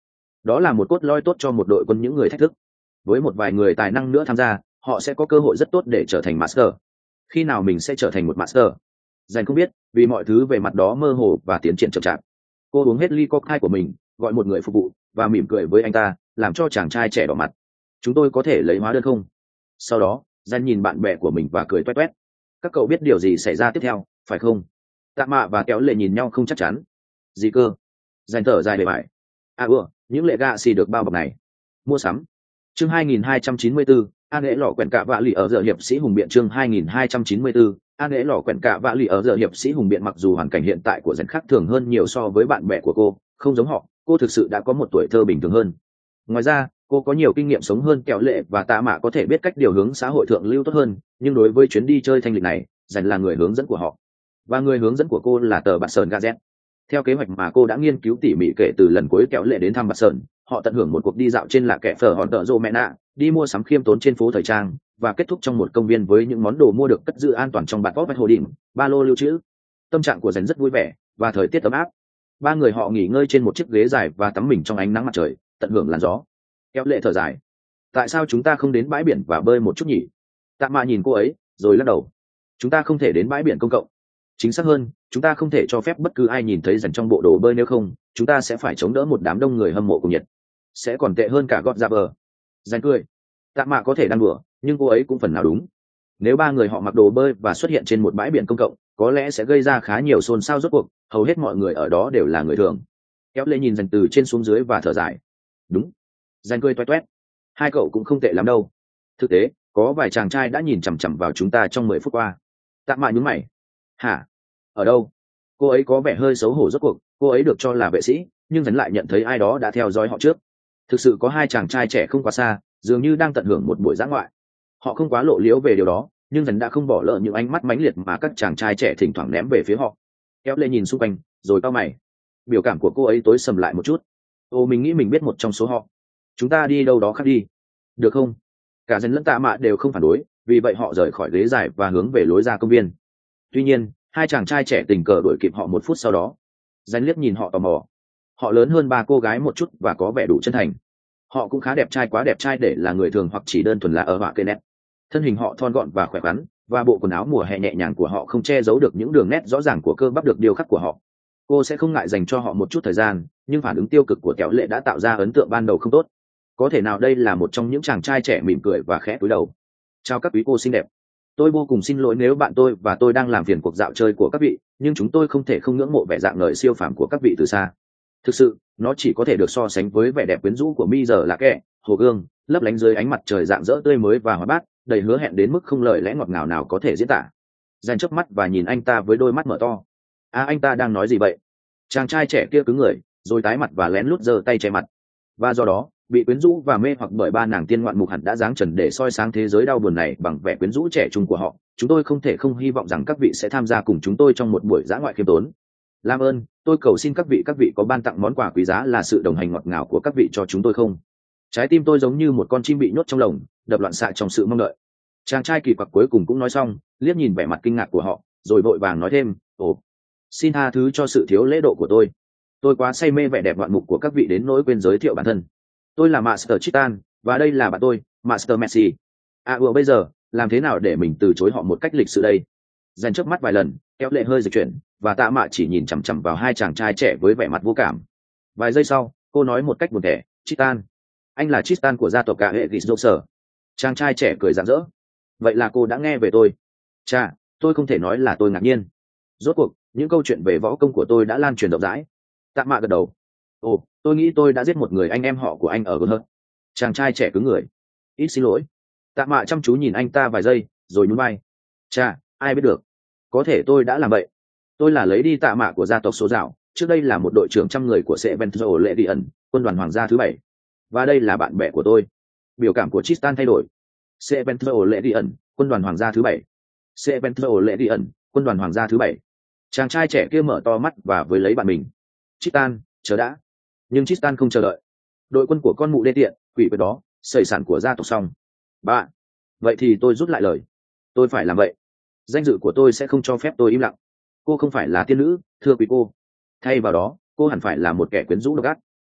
Đó là một cốt lõi tốt cho một đội quân những người thách thức. Với một vài người tài năng nữa tham gia, họ sẽ có cơ hội rất tốt để trở thành master. Khi nào mình sẽ trở thành một master? Dành không biết, vì mọi thứ về mặt đó mơ hồ và tiến triển chậm chạp. Cô uống hết ly cocktail của mình, gọi một người phục vụ và mỉm cười với anh ta, làm cho chàng trai trẻ đỏ mặt. Chúng tôi có thể lấy hóa đơn không? Sau đó, Dành nhìn bạn bè của mình và cười toét toét. Các cậu biết điều gì xảy ra tiếp theo, phải không? Tạ Mạ và Kéo Lệ nhìn nhau không chắc chắn. Gì cơ? Dành thở dài bề bại. À ưa, những lệ gạ xì được bao bọc này. Mua sắm. Chương hai nghìn hai trăm chín mươi bốn, An lễ lọ quyển cạ vạ lì ở giờ hiệp sĩ hùng biện. Chương hai nghìn hai trăm chín mươi bốn, An lễ lọ quyển cạ vạ lì ở giờ hiệp sĩ hùng biện. Mặc dù hoàn cảnh hiện tại của Dành khác thường hơn nhiều so với bạn bè của cô, không giống họ, cô thực sự đã có một tuổi thơ bình thường hơn. Ngoài ra, cô có nhiều kinh nghiệm sống hơn Kéo Lệ và Tạ Mạ, có thể biết cách điều hướng xã hội thượng lưu tốt hơn. Nhưng đối với chuyến đi chơi thanh lịch này, Dành là người hướng dẫn của họ, và người hướng dẫn của cô là tờ Bạt Sơn Gazette. Theo kế hoạch mà cô đã nghiên cứu tỉ mỉ kể từ lần cuối Kéo Lệ đến thăm Bạt Sơn, họ tận hưởng một cuộc đi dạo trên lạc kẻ phở hòn tợ rô mẹ nạ, đi mua sắm khiêm tốn trên phố thời trang, và kết thúc trong một công viên với những món đồ mua được cất giữ an toàn trong bạt vóc hồ đỉnh, ba lô lưu trữ. Tâm trạng của Dành rất vui vẻ và thời tiết ấm áp. Ba người họ nghỉ ngơi trên một chiếc ghế dài và tắm mình trong ánh nắng mặt trời, tận hưởng làn gió. Kéo Lệ thở dài. Tại sao chúng ta không đến bãi biển và bơi một chút nhỉ? Tạ Mạ nhìn cô ấy rồi lắc đầu. Chúng ta không thể đến bãi biển công cộng. Chính xác hơn, chúng ta không thể cho phép bất cứ ai nhìn thấy Dành trong bộ đồ bơi, nếu không chúng ta sẽ phải chống đỡ một đám đông người hâm mộ cùng nhiệt. Sẽ còn tệ hơn cả gót ra bờ. Dành cười. Tạ Mạ có thể đang đùa, nhưng cô ấy cũng phần nào đúng. Nếu ba người họ mặc đồ bơi và xuất hiện trên một bãi biển công cộng, có lẽ sẽ gây ra khá nhiều xôn xao. Rốt cuộc hầu hết mọi người ở đó đều là người thường. Kéo Lệ nhìn Dành từ trên xuống dưới và thở dài. Đúng. Dành cười toét toét. Hai cậu cũng không tệ lắm đâu. Thực tế, có vài chàng trai đã nhìn chằm chằm vào chúng ta trong mười phút qua. Tạ Mạ nhướng mày. Hả? Ở đâu? Cô ấy có vẻ hơi xấu hổ. Rốt cuộc cô ấy được cho là vệ sĩ, nhưng Dành lại nhận thấy ai đó đã theo dõi họ trước. Thực sự có hai chàng trai trẻ không quá xa, dường như đang tận hưởng một buổi dã ngoại. Họ không quá lộ liễu về điều đó, nhưng Dành đã không bỏ lỡ những ánh mắt mãnh liệt mà các chàng trai trẻ thỉnh thoảng ném về phía họ. Kéo Lệ nhìn xung quanh rồi cau mày. Biểu cảm của cô ấy tối sầm lại một chút. Ô, mình nghĩ mình biết một trong số họ. Chúng ta đi đâu đó khác đi, được không? Cả Dành lẫn Tạ Mạ đều không phản đối, vì vậy họ rời khỏi ghế dài và hướng về lối ra công viên. Tuy nhiên, hai chàng trai trẻ tình cờ đuổi kịp họ một phút sau đó. Dành liếc nhìn họ tò mò. Họ lớn hơn ba cô gái một chút và có vẻ đủ chân thành. Họ cũng khá đẹp trai, quá đẹp trai để là người thường hoặc chỉ đơn thuần là ở họa cây nét. Thân hình họ thon gọn và khỏe khoắn, và bộ quần áo mùa hè nhẹ nhàng của họ không che giấu được những đường nét rõ ràng của cơ bắp được điêu khắc của họ. Cô sẽ không ngại dành cho họ một chút thời gian, nhưng phản ứng tiêu cực của Kéo Lệ đã tạo ra ấn tượng ban đầu không tốt. Có thể nào đây là một trong những chàng trai trẻ mỉm cười và khẽ cúi đầu. Chào các quý cô xinh đẹp. Tôi vô cùng xin lỗi nếu bạn tôi và tôi đang làm phiền cuộc dạo chơi của các vị, nhưng chúng tôi không thể không ngưỡng mộ vẻ dạng ngời siêu phàm của các vị từ xa. Thực sự, nó chỉ có thể được so sánh với vẻ đẹp quyến rũ của mi giờ là kẻ, hồ gương, lấp lánh dưới ánh mặt trời rạng rỡ tươi mới và hoạt bát, đầy hứa hẹn đến mức không lời lẽ ngọt ngào nào có thể diễn tả. Dành chớp mắt và nhìn anh ta với đôi mắt mở to. À, anh ta đang nói gì vậy? Chàng trai trẻ kia cứng người, rồi tái mặt và lén lút giơ tay che mặt. Và do đó, bị quyến rũ và mê hoặc bởi ba nàng tiên ngoạn mục hẳn đã giáng trần để soi sáng thế giới đau buồn này bằng vẻ quyến rũ trẻ trung của họ. Chúng tôi không thể không hy vọng rằng các vị sẽ tham gia cùng chúng tôi trong một buổi dã ngoại khiêm tốn. Làm ơn, tôi cầu xin các vị các vị có ban tặng món quà quý giá là sự đồng hành ngọt ngào của các vị cho chúng tôi không? Trái tim tôi giống như một con chim bị nhốt trong lồng, đập loạn xạ trong sự mong đợi. Chàng trai kỳ quặc cuối cùng cũng nói xong, liếc nhìn vẻ mặt kinh ngạc của họ, rồi vội vàng nói thêm, ồ, xin tha thứ cho sự thiếu lễ độ của tôi. Tôi quá say mê vẻ đẹp ngoạn mục của các vị đến nỗi quên giới thiệu bản thân. Tôi là Master Chitan, và đây là bạn tôi, Master Messi. À vừa bây giờ, làm thế nào để mình từ chối họ một cách lịch sự đây? Dành chớp mắt vài lần, Kéo Lệ hơi dịch chuyển, và Tạ Mạ chỉ nhìn chằm chằm vào hai chàng trai trẻ với vẻ mặt vô cảm. Vài giây sau, cô nói một cách buồn tẻ, Chitan. Anh là Chitan của gia tộc cả hệ Gisdoser. Chàng trai trẻ cười rạng rỡ. Vậy là cô đã nghe về tôi. Chà, tôi không thể nói là tôi ngạc nhiên. Rốt cuộc, những câu chuyện về võ công của tôi đã lan truyền rộng rãi. Tạ Mạ gật đầu. Ồ, tôi nghĩ tôi đã giết một người anh em họ của anh ở gần hơn. Chàng trai trẻ cứng người. Ít xin lỗi. Tạ Mạ chăm chú nhìn anh ta vài giây, rồi nhún vai. Chà, ai biết được. Có thể tôi đã làm vậy. Tôi là lấy đi Tạ Mạ của gia tộc số dạo, trước đây là một đội trưởng trăm người của Seventro Lệ Đi ẩn, quân đoàn hoàng gia thứ bảy. Và đây là bạn bè của tôi. Biểu cảm của Tristan thay đổi. Seventro Lệ Đi ẩn, quân đoàn hoàng gia thứ bảy. Seventro Lệ Đi ẩn, quân đoàn hoàng gia thứ bảy. Chàng trai trẻ kia mở to mắt và với lấy bạn mình. Tristan, chờ đã. Nhưng Tristan không chờ đợi. Đội quân của con mụ đê tiện, quỷ vật đó, sẩy sản của gia tộc xong. Bạn, vậy thì tôi rút lại lời. Tôi phải làm vậy. Danh dự của tôi sẽ không cho phép tôi im lặng. Cô không phải là tiên nữ, thưa quý cô. Thay vào đó, cô hẳn phải là một kẻ quyến rũ độc ác.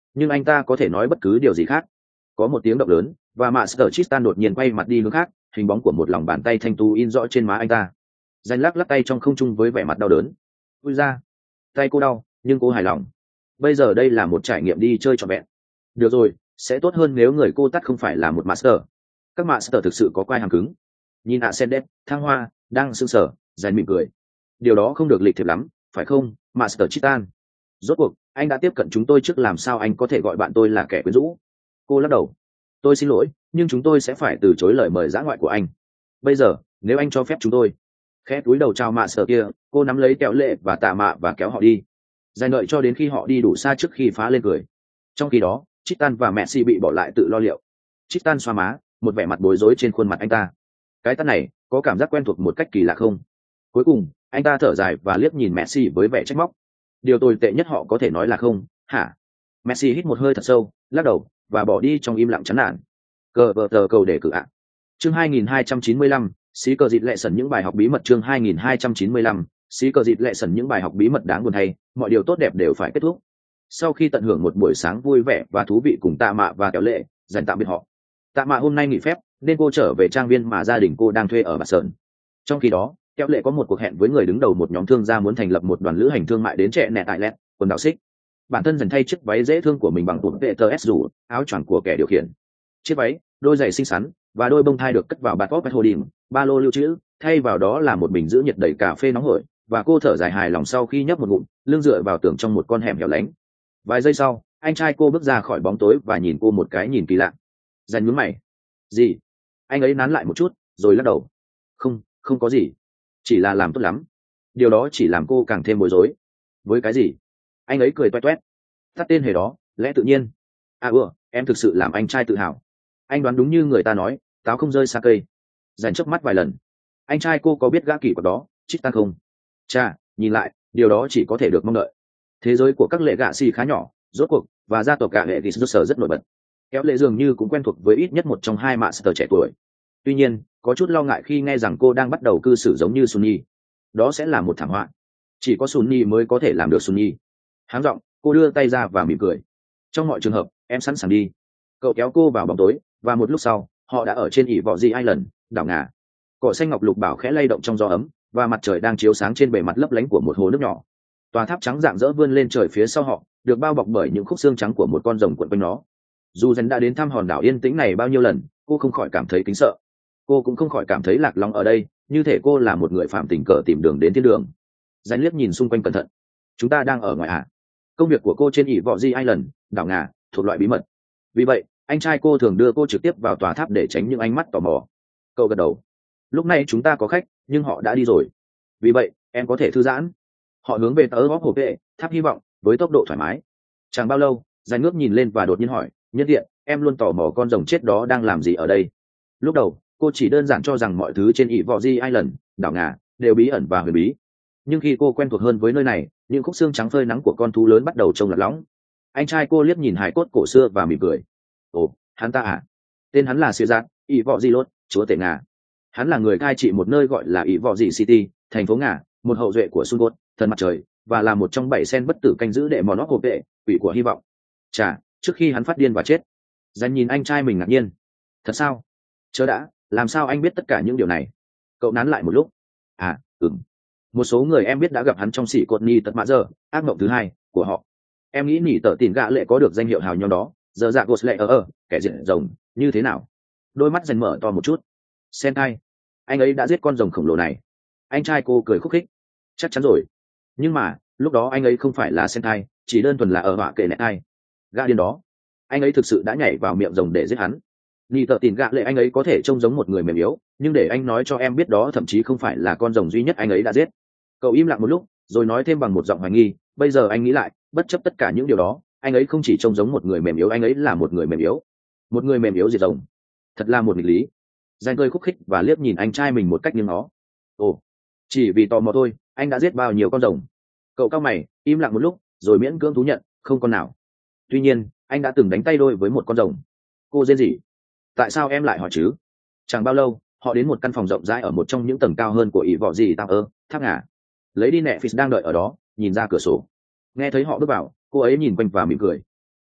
nhưng anh ta có thể nói bất cứ điều gì khác. Có một tiếng động lớn và Master Tristan đột nhiên quay mặt đi hướng khác, hình bóng của một lòng bàn tay thanh tú in rõ trên má anh ta. Danh lắc lắc tay trong không trung với vẻ mặt đau đớn. Ui ra, tay cô đau nhưng cô hài lòng. Bây giờ đây là một trải nghiệm đi chơi trọn vẹn. Được rồi, sẽ tốt hơn nếu người cô tắt không phải là một Master. Các Master thực sự có quai hàm cứng. Nhìn ạ sen đẹp, thăng hoa đang sưng sở, Danh mỉm cười. Điều đó không được lịch thiệp lắm, phải không, Master Chitan? Rốt cuộc anh đã tiếp cận chúng tôi trước, làm sao anh có thể gọi bạn tôi là kẻ quyến rũ? Cô lắc đầu. Tôi xin lỗi, nhưng chúng tôi sẽ phải từ chối lời mời dã ngoại của anh. Bây giờ nếu anh cho phép chúng tôi. Khẽ túi đầu chào mạ sở kia, cô nắm lấy Kéo Lệ và Tạ Mạ và kéo họ đi. Dài đợi cho đến khi họ đi đủ xa trước khi phá lên cười. Trong khi đó Chitan và Messi bị bỏ lại tự lo liệu. Chitan xoa má, một vẻ mặt bối rối trên khuôn mặt anh ta. Cái tát này có cảm giác quen thuộc một cách kỳ lạ không? Cuối cùng anh ta thở dài và liếc nhìn Messi với vẻ trách móc. Điều tồi tệ nhất họ có thể nói là không hả? Messi hít một hơi thật sâu, lắc đầu và bỏ đi trong im lặng chán nản. Cờ vờ tờ cầu đề cử ạ. Chương hai nghìn hai trăm chín mươi lăm, xí cờ dịt lệ sần những bài học bí mật. Chương hai nghìn hai trăm chín mươi lăm, xí cờ dịt lệ sần những bài học bí mật. Đáng buồn thay, mọi điều tốt đẹp đều phải kết thúc. Sau khi tận hưởng một buổi sáng vui vẻ và thú vị cùng Tạ Mạ và Kéo Lệ, dành tạm biệt họ. Tạ Mạ hôm nay nghỉ phép nên cô trở về trang viên mà gia đình cô đang thuê ở Bạt Sơn. Trong khi đó Kéo Lệ có một cuộc hẹn với người đứng đầu một nhóm thương gia muốn thành lập một đoàn lữ hành thương mại đến trẻ nẹ tại lẹt quần đảo xích. Bản thân dần thay chiếc váy dễ thương của mình bằng tụt vệ tờ s rủ áo choàng của kẻ điều khiển. Chiếc váy, đôi giày xinh xắn và đôi bông thai được cất vào bạt pop hồ đỉnh, ba lô lưu trữ, thay vào đó là một bình giữ nhiệt đầy cà phê nóng hổi, và cô thở dài hài lòng sau khi nhấp một ngụm, lưng dựa vào tường trong một con hẻm hẻo lánh. Vài giây sau anh trai cô bước ra khỏi bóng tối và nhìn cô một cái nhìn kỳ lạ. Dần nhướng mày. Gì? Anh ấy nán lại một chút rồi lắc đầu. Không, không có gì, chỉ là làm tốt lắm. Điều đó chỉ làm cô càng thêm bối rối. Với cái gì? Anh ấy cười toét toét. Tắt tên hề đó, lẽ tự nhiên. À ưa, em thực sự làm anh trai tự hào. Anh đoán đúng như người ta nói, táo không rơi xa cây. Dành chớp mắt vài lần. Anh trai cô có biết gã kỳ quặc đó Chít Tan không? Chà, nhìn lại điều đó chỉ có thể được mong đợi. Thế giới của các lệ gạ xì khá nhỏ, rốt cuộc, và gia tộc cả hệ thì sở rất nổi bật. Kéo Lệ dường như cũng quen thuộc với ít nhất một trong hai master trẻ tuổi. Tuy nhiên có chút lo ngại khi nghe rằng cô đang bắt đầu cư xử giống như Sunny. Đó sẽ là một thảm họa. Chỉ có Sunny mới có thể làm được Sunny. Háng giọng, cô đưa tay ra và mỉm cười. Trong mọi trường hợp em sẵn sàng đi. Cậu kéo cô vào bóng tối và một lúc sau họ đã ở trên ỷ vọ Di Island, đảo ngà. Cỏ xanh ngọc lục bảo khẽ lay động trong gió ấm và mặt trời đang chiếu sáng trên bề mặt lấp lánh của một hồ nước nhỏ. Tòa tháp trắng rạng rỡ vươn lên trời phía sau họ, được bao bọc bởi những khúc xương trắng của một con rồng cuộn quanh nó. Dù Zen đã đến thăm hòn đảo yên tĩnh này bao nhiêu lần, cô không khỏi cảm thấy kính sợ. Cô cũng không khỏi cảm thấy lạc lõng ở đây, như thể cô là một người phạm tình cờ tìm đường đến thiên đường. Zen liếc nhìn xung quanh cẩn thận. Chúng ta đang ở ngoài ạ? Công việc của cô trên ỷ vọ Di Island, đảo ngà, thuộc loại bí mật. Vì vậy anh trai cô thường đưa cô trực tiếp vào tòa tháp để tránh những ánh mắt tò mò. Cậu gật đầu. Lúc này chúng ta có khách, nhưng họ đã đi rồi. Vì vậy em có thể thư giãn. Họ hướng về tớ góp hộp vệ tháp hy vọng với tốc độ thoải mái. Chẳng bao lâu Giai ngước nhìn lên và đột nhiên hỏi, nhân tiện em luôn tò mò con rồng chết đó đang làm gì ở đây. Lúc đầu cô chỉ đơn giản cho rằng mọi thứ trên ỷ vọ Di Island, đảo ngà, đều bí ẩn và huyền bí. Nhưng khi cô quen thuộc hơn với nơi này, những khúc xương trắng phơi nắng của con thú lớn bắt đầu trông lạc lõng. Anh trai cô liếc nhìn hài cốt cổ xưa và mỉm cười. Ồ, hắn ta à? Tên hắn là Siêu Giác, ỷ vọ Di Lốt, chúa tể ngà. Hắn là người cai trị một nơi gọi là ỷ vọ Di City, thành phố ngà, một hậu duệ của Sun God, thần mặt trời, và là một trong bảy sen bất tử canh giữ đệ mòn óc hộp vệ, quỷ của hy vọng. Chà, trước khi hắn phát điên và chết. Dành nhìn anh trai mình ngạc nhiên. Thật sao? Chớ đã, làm sao anh biết tất cả những điều này? Cậu nán lại một lúc. À, ừm. Một số người em biết đã gặp hắn trong xỉ cột ni tật mã giờ, ác mộng thứ hai của họ. Em nghĩ nỉ tờ tìm gạ lệ có được danh hiệu hào nhau đó, giờ dạ gột lệ ở ở kẻ diện rồng như thế nào? Đôi mắt dần mở to một chút. Sentai, anh ấy đã giết con rồng khổng lồ này. Anh trai cô cười khúc khích. Chắc chắn rồi. Nhưng mà lúc đó anh ấy không phải là Sentai, chỉ đơn thuần là ở họa kệ nẹt ai. Gã điên đó, anh ấy thực sự đã nhảy vào miệng rồng để giết hắn. Nỉ tờ tìm gạ lệ anh ấy có thể trông giống một người mềm yếu, nhưng để anh nói cho em biết đó thậm chí không phải là con rồng duy nhất anh ấy đã giết. Cậu im lặng một lúc rồi nói thêm bằng một giọng hoài nghi, bây giờ anh nghĩ lại, bất chấp tất cả những điều đó, anh ấy không chỉ trông giống một người mềm yếu, anh ấy là một người mềm yếu. Một người mềm yếu diệt rồng. Thật là một nghịch lý. Giang cười khúc khích và liếc nhìn anh trai mình một cách nghiêng nó. Ồ, chỉ vì tò mò thôi, anh đã giết bao nhiêu con rồng? Cậu cao mày, im lặng một lúc rồi miễn cưỡng thú nhận, không con nào. Tuy nhiên anh đã từng đánh tay đôi với một con rồng. Cô rên rỉ. Tại sao em lại hỏi chứ? Chẳng bao lâu họ đến một căn phòng rộng rãi ở một trong những tầng cao hơn của ỷ vọ Di Tao ơ tháp ngà. Lấy đi Netflix đang đợi ở đó, nhìn ra cửa sổ. Nghe thấy họ bước vào, cô ấy nhìn quanh và mỉm cười.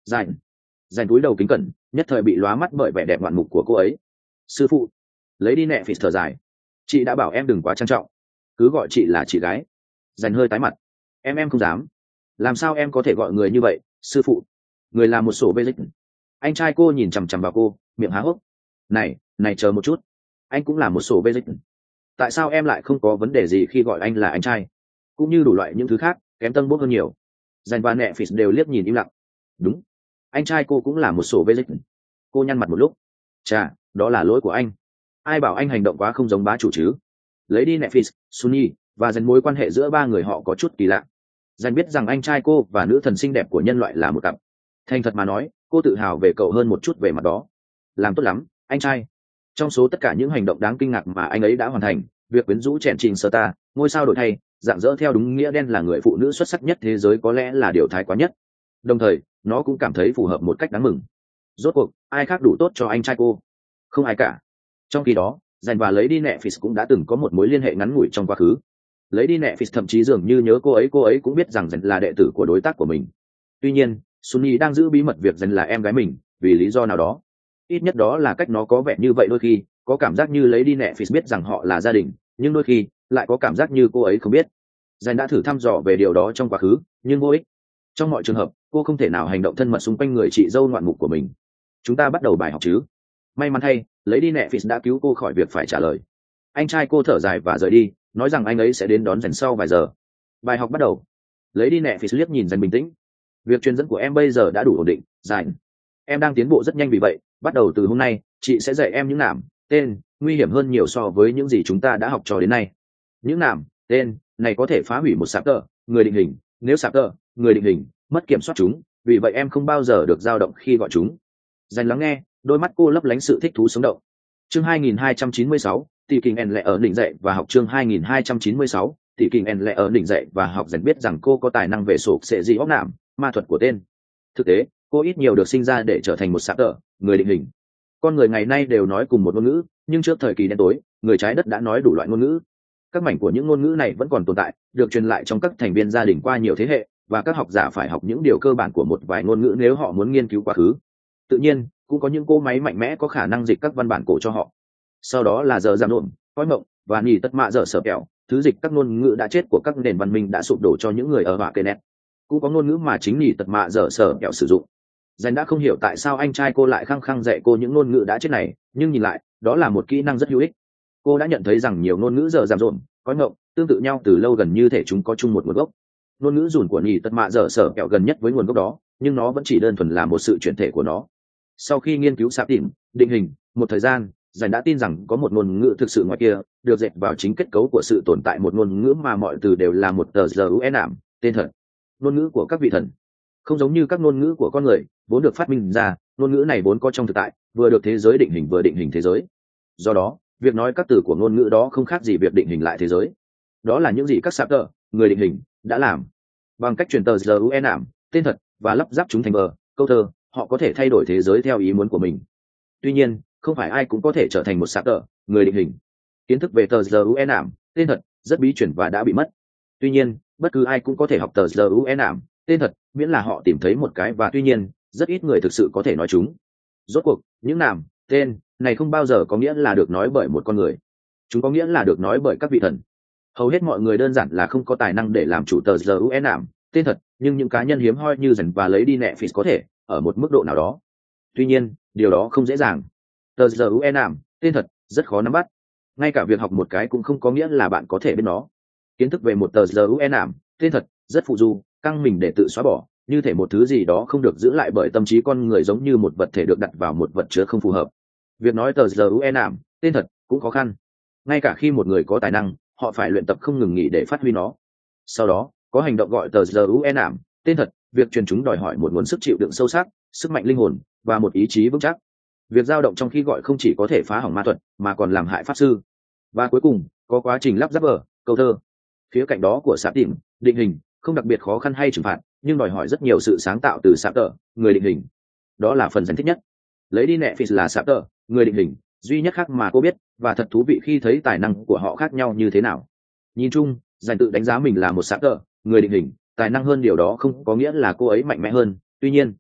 Dành dành túi đầu kính cẩn, nhất thời bị lóa mắt bởi vẻ đẹp ngoạn mục của cô ấy. Sư phụ. Lấy đi nẹ phì thở dài. Chị đã bảo em đừng quá trang trọng, cứ gọi chị là chị gái. Dành hơi tái mặt. Em em không dám. Làm sao em có thể gọi người như vậy, sư phụ? Người là một sổ bê dịch. Anh trai cô nhìn chằm chằm vào cô, miệng há hốc. Này, này chờ một chút. Anh cũng là một sổ bê dịch. Tại sao em lại không có vấn đề gì khi gọi anh là anh trai? Cũng như đủ loại những thứ khác, kém tân bốc hơn nhiều. Dành và nẹ phì đều liếc nhìn im lặng. Đúng, anh trai cô cũng là một sổ bê dịch. Cô nhăn mặt một lúc. Chà, đó là lỗi của anh. Ai bảo anh hành động quá không giống bá chủ chứ? Lấy đi nẹ phì, Sunny và dành mối quan hệ giữa ba người họ có chút kỳ lạ. Dành biết rằng anh trai cô và nữ thần xinh đẹp của nhân loại là một cặp. Thành thật mà nói, cô tự hào về cậu hơn một chút về mặt đó. Làm tốt lắm, anh trai. Trong số tất cả những hành động đáng kinh ngạc mà anh ấy đã hoàn thành, việc quyến rũ chèn trình sơ ta, ngôi sao đổi thay, dạng dỡ theo đúng nghĩa đen là người phụ nữ xuất sắc nhất thế giới có lẽ là điều thái quá nhất. Đồng thời, nó cũng cảm thấy phù hợp một cách đáng mừng. Rốt cuộc, ai khác đủ tốt cho anh trai cô? Không ai cả. Trong khi đó, Dành và lấy đi nẹ phì cũng đã từng có một mối liên hệ ngắn ngủi trong quá khứ. Lấy đi nẹ phì thậm chí dường như nhớ cô ấy cô ấy cũng biết rằng Dành là đệ tử của đối tác của mình. Tuy nhiên, Sunny đang giữ bí mật việc Dành là em gái mình, vì lý do nào đó. Ít nhất đó là cách nó có vẻ như vậy. Đôi khi có cảm giác như lấy đi nẹ phì biết rằng họ là gia đình, nhưng đôi khi lại có cảm giác như cô ấy không biết. Dành đã thử thăm dò về điều đó trong quá khứ, nhưng vô ích. Trong mọi trường hợp, cô không thể nào hành động thân mật xung quanh người chị dâu ngoạn mục của mình. Chúng ta bắt đầu bài học chứ? May mắn thay, lấy đi nẹ phì đã cứu cô khỏi việc phải trả lời. Anh trai cô thở dài và rời đi, nói rằng anh ấy sẽ đến đón Dành sau vài giờ. Bài học bắt đầu. Lấy đi nẹ phì liếc nhìn Dành bình tĩnh. Việc truyền dẫn của em bây giờ đã đủ ổn định, Dành. Em đang tiến bộ rất nhanh, vì vậy bắt đầu từ hôm nay chị sẽ dạy em những nạm, tên nguy hiểm hơn nhiều so với những gì chúng ta đã học cho đến nay. Những nạm, tên này có thể phá hủy một sạp tờ người định hình, nếu sạp tờ người định hình mất kiểm soát chúng, vì vậy em không bao giờ được dao động khi gọi chúng. Dành lắng nghe, đôi mắt cô lấp lánh sự thích thú sống động. Chương hai nghìn hai trăm chín mươi sáu, tỷ kinh en lệ ở đỉnh dạy và học. Chương hai nghìn hai trăm chín mươi sáu, tỷ kinh en lệ ở đỉnh dạy và học. Dành biết rằng cô có tài năng về sổ sệ dị óc nạm, ma thuật của tên. Thực tế, cô ít nhiều được sinh ra để trở thành một sạp tờ người định hình. Con người ngày nay đều nói cùng một ngôn ngữ, nhưng trước thời kỳ đen tối, người trái đất đã nói đủ loại ngôn ngữ. Các mảnh của những ngôn ngữ này vẫn còn tồn tại, được truyền lại trong các thành viên gia đình qua nhiều thế hệ, và các học giả phải học những điều cơ bản của một vài ngôn ngữ nếu họ muốn nghiên cứu quá khứ. Tự nhiên, cũng có những cỗ máy mạnh mẽ có khả năng dịch các văn bản cổ cho họ. Sau đó là giờ giảm nộm, cõi mộng và nhì tất mạ giờ sở kẹo, thứ dịch các ngôn ngữ đã chết của các nền văn minh đã sụp đổ cho những người ở họa kê net. Cũng có ngôn ngữ mà chính nhì tật mạ giờ sở kẹo sử dụng. Dành đã không hiểu tại sao anh trai cô lại khăng khăng dạy cô những ngôn ngữ đã chết này, nhưng nhìn lại, đó là một kỹ năng rất hữu ích. Cô đã nhận thấy rằng nhiều ngôn ngữ giờ giảm rộn, cõi mộng, tương tự nhau từ lâu, gần như thể chúng có chung một nguồn gốc. Ngôn ngữ dùn của nhì tật mạ giờ sở kẹo gần nhất với nguồn gốc đó, nhưng nó vẫn chỉ đơn thuần là một sự chuyển thể của nó. Sau khi nghiên cứu sạp tìm, định hình, một thời gian, Dành đã tin rằng có một ngôn ngữ thực sự ngoài kia, được dệt vào chính kết cấu của sự tồn tại một ngôn ngữ mà mọi từ đều là một tờ giờ u en ảm, tên thật. Ngôn ngữ của các vị thần. Không giống như các ngôn ngữ của con người, vốn được phát minh ra, ngôn ngữ này vốn có trong thực tại, vừa được thế giới định hình vừa định hình thế giới. Do đó, việc nói các từ của ngôn ngữ đó không khác gì việc định hình lại thế giới. Đó là những gì các sạp tờ, người định hình, đã làm. Bằng cách truyền tờ giờ u en ảm, tên thật, và lắp ráp chúng thành bờ, câu thơ, họ có thể thay đổi thế giới theo ý muốn của mình. Tuy nhiên, không phải ai cũng có thể trở thành một sạp tờ, người định hình. Kiến thức về tờ giờ u en ảm, tên thật, rất bí chuyển và đã bị mất. Tuy nhiên, bất cứ ai cũng có thể học tờ giờ u en ảm, tên thật, miễn là họ tìm thấy một cái, và tuy nhiên, rất ít người thực sự có thể nói chúng. Rốt cuộc, những nàm, tên này không bao giờ có nghĩa là được nói bởi một con người. Chúng có nghĩa là được nói bởi các vị thần. Hầu hết mọi người đơn giản là không có tài năng để làm chủ tờ giờ u en ảm, tên thật, nhưng những cá nhân hiếm hoi như Dành và lấy đi nẹ phì có thể, ở một mức độ nào đó. Tuy nhiên, điều đó không dễ dàng. Tờ giờ u en ảm, tên thật, rất khó nắm bắt. Ngay cả việc học một cái cũng không có nghĩa là bạn có thể biết nó. Kiến thức về một tờ giờ u en ảm, tên thật, rất phụ du, căng mình để tự xóa bỏ, như thể một thứ gì đó không được giữ lại bởi tâm trí con người, giống như một vật thể được đặt vào một vật chứa không phù hợp. Việc nói tờ giờ u en ảm, tên thật, cũng khó khăn. Ngay cả khi một người có tài năng, họ phải luyện tập không ngừng nghỉ để phát huy nó. Sau đó, có hành động gọi tờ giờ u en ảm, tên thật, việc truyền chúng đòi hỏi một nguồn sức chịu đựng sâu sắc, sức mạnh linh hồn, và một ý chí vững chắc. Việc dao động trong khi gọi không chỉ có thể phá hỏng ma thuật, mà còn làm hại pháp sư. Và cuối cùng, có quá trình lắp ráp vở, câu thơ. Phía cạnh đó của sạp tìm, định hình, không đặc biệt khó khăn hay trừng phạt, nhưng đòi hỏi rất nhiều sự sáng tạo từ sạp tờ, người định hình. Đó là phần Dành thích nhất. Lấy đi nẹ phì là sạp tờ, người định hình duy nhất khác mà cô biết, và thật thú vị khi thấy tài năng của họ khác nhau như thế nào. Nhìn chung, Dành tự đánh giá mình là một sạp tờ, người định hình, tài năng hơn điều đó không có nghĩa là cô ấy mạnh mẽ hơn. Tuy nhiên,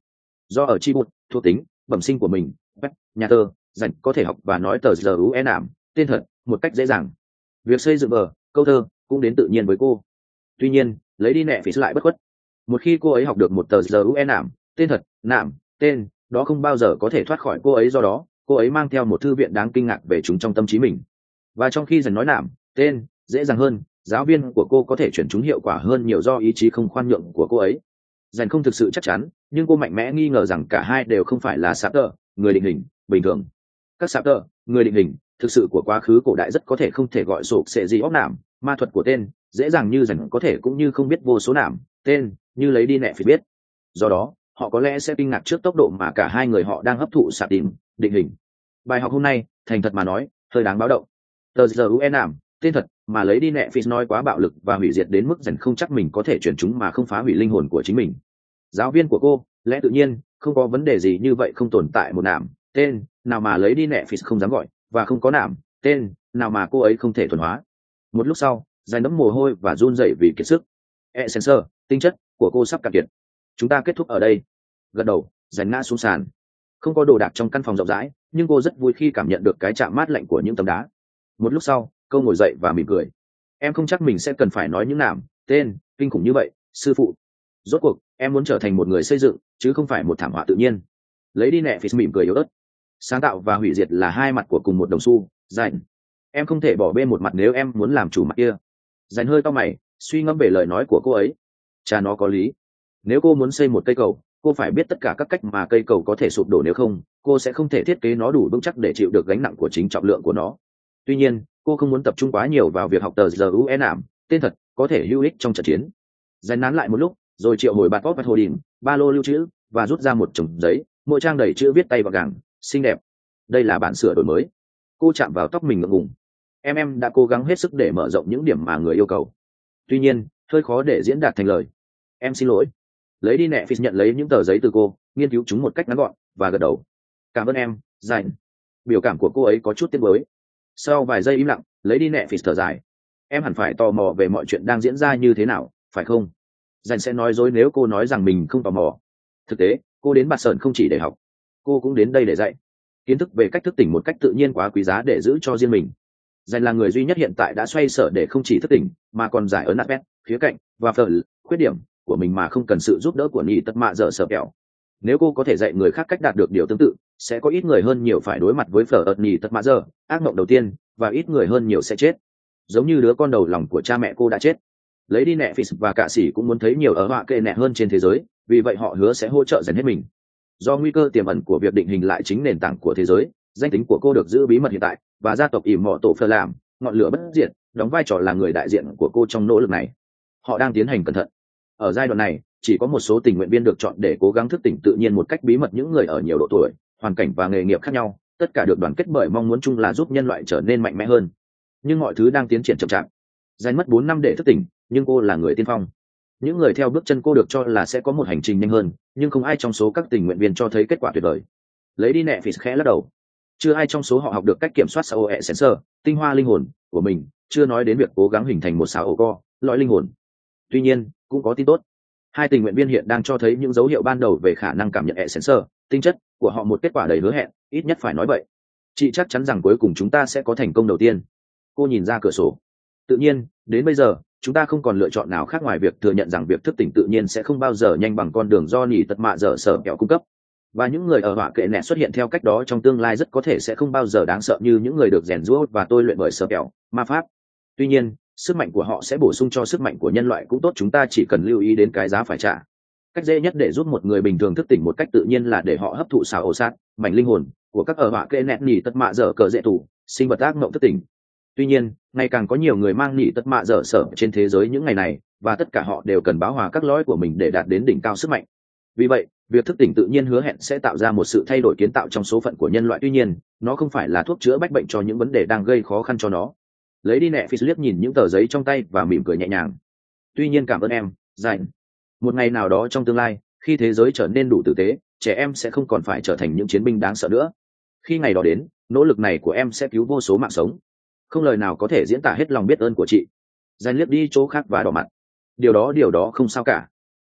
Do ở chi bút thuộc tính bẩm sinh của mình, web, nhà thơ dành có thể học và nói tờ giờ u e nảm tên thật một cách dễ dàng. Việc xây dựng bờ câu thơ cũng đến tự nhiên với cô. Tuy nhiên lấy đi nẹ phí lại bất khuất. Một khi cô ấy học được một tờ giờ u e nảm tên thật nảm tên đó không bao giờ có thể thoát khỏi cô ấy, do đó cô ấy mang theo một thư viện đáng kinh ngạc về chúng trong tâm trí mình. Và trong khi dành nói nảm tên dễ dàng hơn, giáo viên của cô có thể chuyển chúng hiệu quả hơn nhiều do ý chí không khoan nhượng của cô ấy. Dành không thực sự chắc chắn, nhưng cô mạnh mẽ nghi ngờ rằng cả hai đều không phải là sạp tờ người định hình bình thường. Các sạp tờ người định hình thực sự của quá khứ cổ đại rất có thể không thể gọi sổ sẽ gì óc nảm ma thuật của tên dễ dàng như dành có thể cũng như không biết vô số nảm tên như lấy đi nẹ phải biết. Do đó họ có lẽ sẽ kinh ngạc trước tốc độ mà cả hai người họ đang hấp thụ sạp tìm định hình. Bài học hôm nay thành thật mà nói hơi đáng báo động. Tờ giờ u e nảm tên thật mà lấy đi nẹ phi nói quá bạo lực và hủy diệt đến mức dành không chắc mình có thể chuyển chúng mà không phá hủy linh hồn của chính mình. Giáo viên của cô lẽ tự nhiên không có vấn đề gì như vậy, không tồn tại một nảm tên nào mà lấy đi nẹ phi không dám gọi, và không có nảm tên nào mà cô ấy không thể thuần hóa. Một lúc sau dành đẫm mồ hôi và run rẩy vì kiệt sức. E sensor tinh chất của cô sắp cạn kiệt. Chúng ta kết thúc ở đây. Gật đầu dành ngã xuống sàn. Không có đồ đạc trong căn phòng rộng rãi, nhưng cô rất vui khi cảm nhận được cái chạm mát lạnh của những tấm đá. Một lúc sau cô ngồi dậy và mỉm cười. Em không chắc mình sẽ cần phải nói những nảm tên kinh khủng như vậy, sư phụ. Rốt cuộc em muốn trở thành một người xây dựng chứ không phải một thảm họa tự nhiên. Lấy đi nẹ phí mỉm cười yếu ớt. Sáng tạo và hủy diệt là hai mặt của cùng một đồng xu. Dành, em không thể bỏ bê một mặt nếu em muốn làm chủ mặt kia. Dành hơi cau mày suy ngẫm về lời nói của cô ấy. Cha nó có lý. Nếu cô muốn xây một cây cầu, cô phải biết tất cả các cách mà cây cầu có thể sụp đổ, nếu không cô sẽ không thể thiết kế nó đủ vững chắc để chịu được gánh nặng của chính trọng lượng của nó. Tuy nhiên cô không muốn tập trung quá nhiều vào việc học tờ giờ u e nảm tên thật có thể hữu ích trong trận chiến. Dành nán lại một lúc rồi triệu hồi bạt pop và hồ đỉnh ba lô lưu trữ và rút ra một chồng giấy, mỗi trang đầy chữ viết tay và gàng xinh đẹp. Đây là bản sửa đổi mới. Cô chạm vào tóc mình ngượng ngùng. em em đã cố gắng hết sức để mở rộng những điểm mà người yêu cầu, tuy nhiên hơi khó để diễn đạt thành lời. Em xin lỗi. Lấy đi nẹ phi nhận lấy những tờ giấy từ cô, nghiên cứu chúng một cách ngắn gọn và gật đầu. Cảm ơn em. Dành. Biểu cảm của cô ấy có chút tiếc nuối. Sau vài giây im lặng, lấy đi nẹ phi thở dài. Em hẳn phải tò mò về mọi chuyện đang diễn ra như thế nào, phải không? Dành sẽ nói dối nếu cô nói rằng mình không tò mò. Thực tế cô đến Bạt Sởn không chỉ để học, cô cũng đến đây để dạy. Kiến thức về cách thức tỉnh một cách tự nhiên quá quý giá để giữ cho riêng mình. Dành là người duy nhất hiện tại đã xoay sở để không chỉ thức tỉnh mà còn giải ấn nát bét khía cạnh và phở khuyết điểm của mình mà không cần sự giúp đỡ của nhì tất mạ dở sợ kẹo. Nếu cô có thể dạy người khác cách đạt được điều tương tự, sẽ có ít người hơn nhiều phải đối mặt với phở ợt nhì tất mạ dở ác mộng đầu tiên, và ít người hơn nhiều sẽ chết, giống như đứa con đầu lòng của cha mẹ cô đã chết. Lấy đi nẹ phí và cả sĩ cũng muốn thấy nhiều ở họa kệ nẹ hơn trên thế giới, vì vậy họ hứa sẽ hỗ trợ dành hết mình. Do nguy cơ tiềm ẩn của việc định hình lại chính nền tảng của thế giới, danh tính của cô được giữ bí mật hiện tại, và gia tộc ỉm mọ tổ phơ làm ngọn lửa bất diệt đóng vai trò là người đại diện của cô trong nỗ lực này. Họ đang tiến hành cẩn thận. Ở giai đoạn này chỉ có một số tình nguyện viên được chọn để cố gắng thức tỉnh tự nhiên một cách bí mật, những người ở nhiều độ tuổi, hoàn cảnh và nghề nghiệp khác nhau, tất cả được đoàn kết bởi mong muốn chung là giúp nhân loại trở nên mạnh mẽ hơn. Nhưng mọi thứ đang tiến triển chậm chạp. Dành mất bốn năm để thức tỉnh, nhưng cô là người tiên phong. Những người theo bước chân cô được cho là sẽ có một hành trình nhanh hơn, nhưng không ai trong số các tình nguyện viên cho thấy kết quả tuyệt vời. Lấy đi nẹ phí khẽ lắc đầu. Chưa ai trong số họ học được cách kiểm soát sao e sensor tinh hoa linh hồn của mình, chưa nói đến việc cố gắng hình thành một sao ổ co lõi linh hồn. Tuy nhiên cũng có tin tốt. Hai tình nguyện viên hiện đang cho thấy những dấu hiệu ban đầu về khả năng cảm nhận e sensor tinh chất của họ, một kết quả đầy hứa hẹn, ít nhất phải nói vậy. Chị chắc chắn rằng cuối cùng chúng ta sẽ có thành công đầu tiên. Cô nhìn ra cửa sổ. Tự nhiên đến bây giờ chúng ta không còn lựa chọn nào khác ngoài việc thừa nhận rằng việc thức tỉnh tự nhiên sẽ không bao giờ nhanh bằng con đường do nhì tật mạ dở sở kẹo cung cấp, và những người ở họa kệ nẹ xuất hiện theo cách đó trong tương lai rất có thể sẽ không bao giờ đáng sợ như những người được rèn giũa và tôi luyện bởi sở kẹo ma pháp. Tuy nhiên sức mạnh của họ sẽ bổ sung cho sức mạnh của nhân loại cũng tốt, chúng ta chỉ cần lưu ý đến cái giá phải trả. Cách dễ nhất để giúp một người bình thường thức tỉnh một cách tự nhiên là để họ hấp thụ xào ổ sát mảnh linh hồn của các ở họa kệ nẹt nhì tật mạ dở cờ dễ tủ sinh vật ác mộng thức tỉnh. Tuy nhiên ngày càng có nhiều người mang nhì tật mạ dở sở trên thế giới những ngày này, và tất cả họ đều cần báo hòa các lõi của mình để đạt đến đỉnh cao sức mạnh. Vì vậy việc thức tỉnh tự nhiên hứa hẹn sẽ tạo ra một sự thay đổi kiến tạo trong số phận của nhân loại. Tuy nhiên nó không phải là thuốc chữa bách bệnh cho những vấn đề đang gây khó khăn cho nó. Lấy đi nẹ phi liếc nhìn những tờ giấy trong tay và mỉm cười nhẹ nhàng. Tuy nhiên cảm ơn em. Dành. Một ngày nào đó trong tương lai, khi thế giới trở nên đủ tử tế, trẻ em sẽ không còn phải trở thành những chiến binh đáng sợ nữa. Khi ngày đó đến, nỗ lực này của em sẽ cứu vô số mạng sống. Không lời nào có thể diễn tả hết lòng biết ơn của chị. Dành liếc đi chỗ khác và đỏ mặt. Điều đó điều đó không sao cả.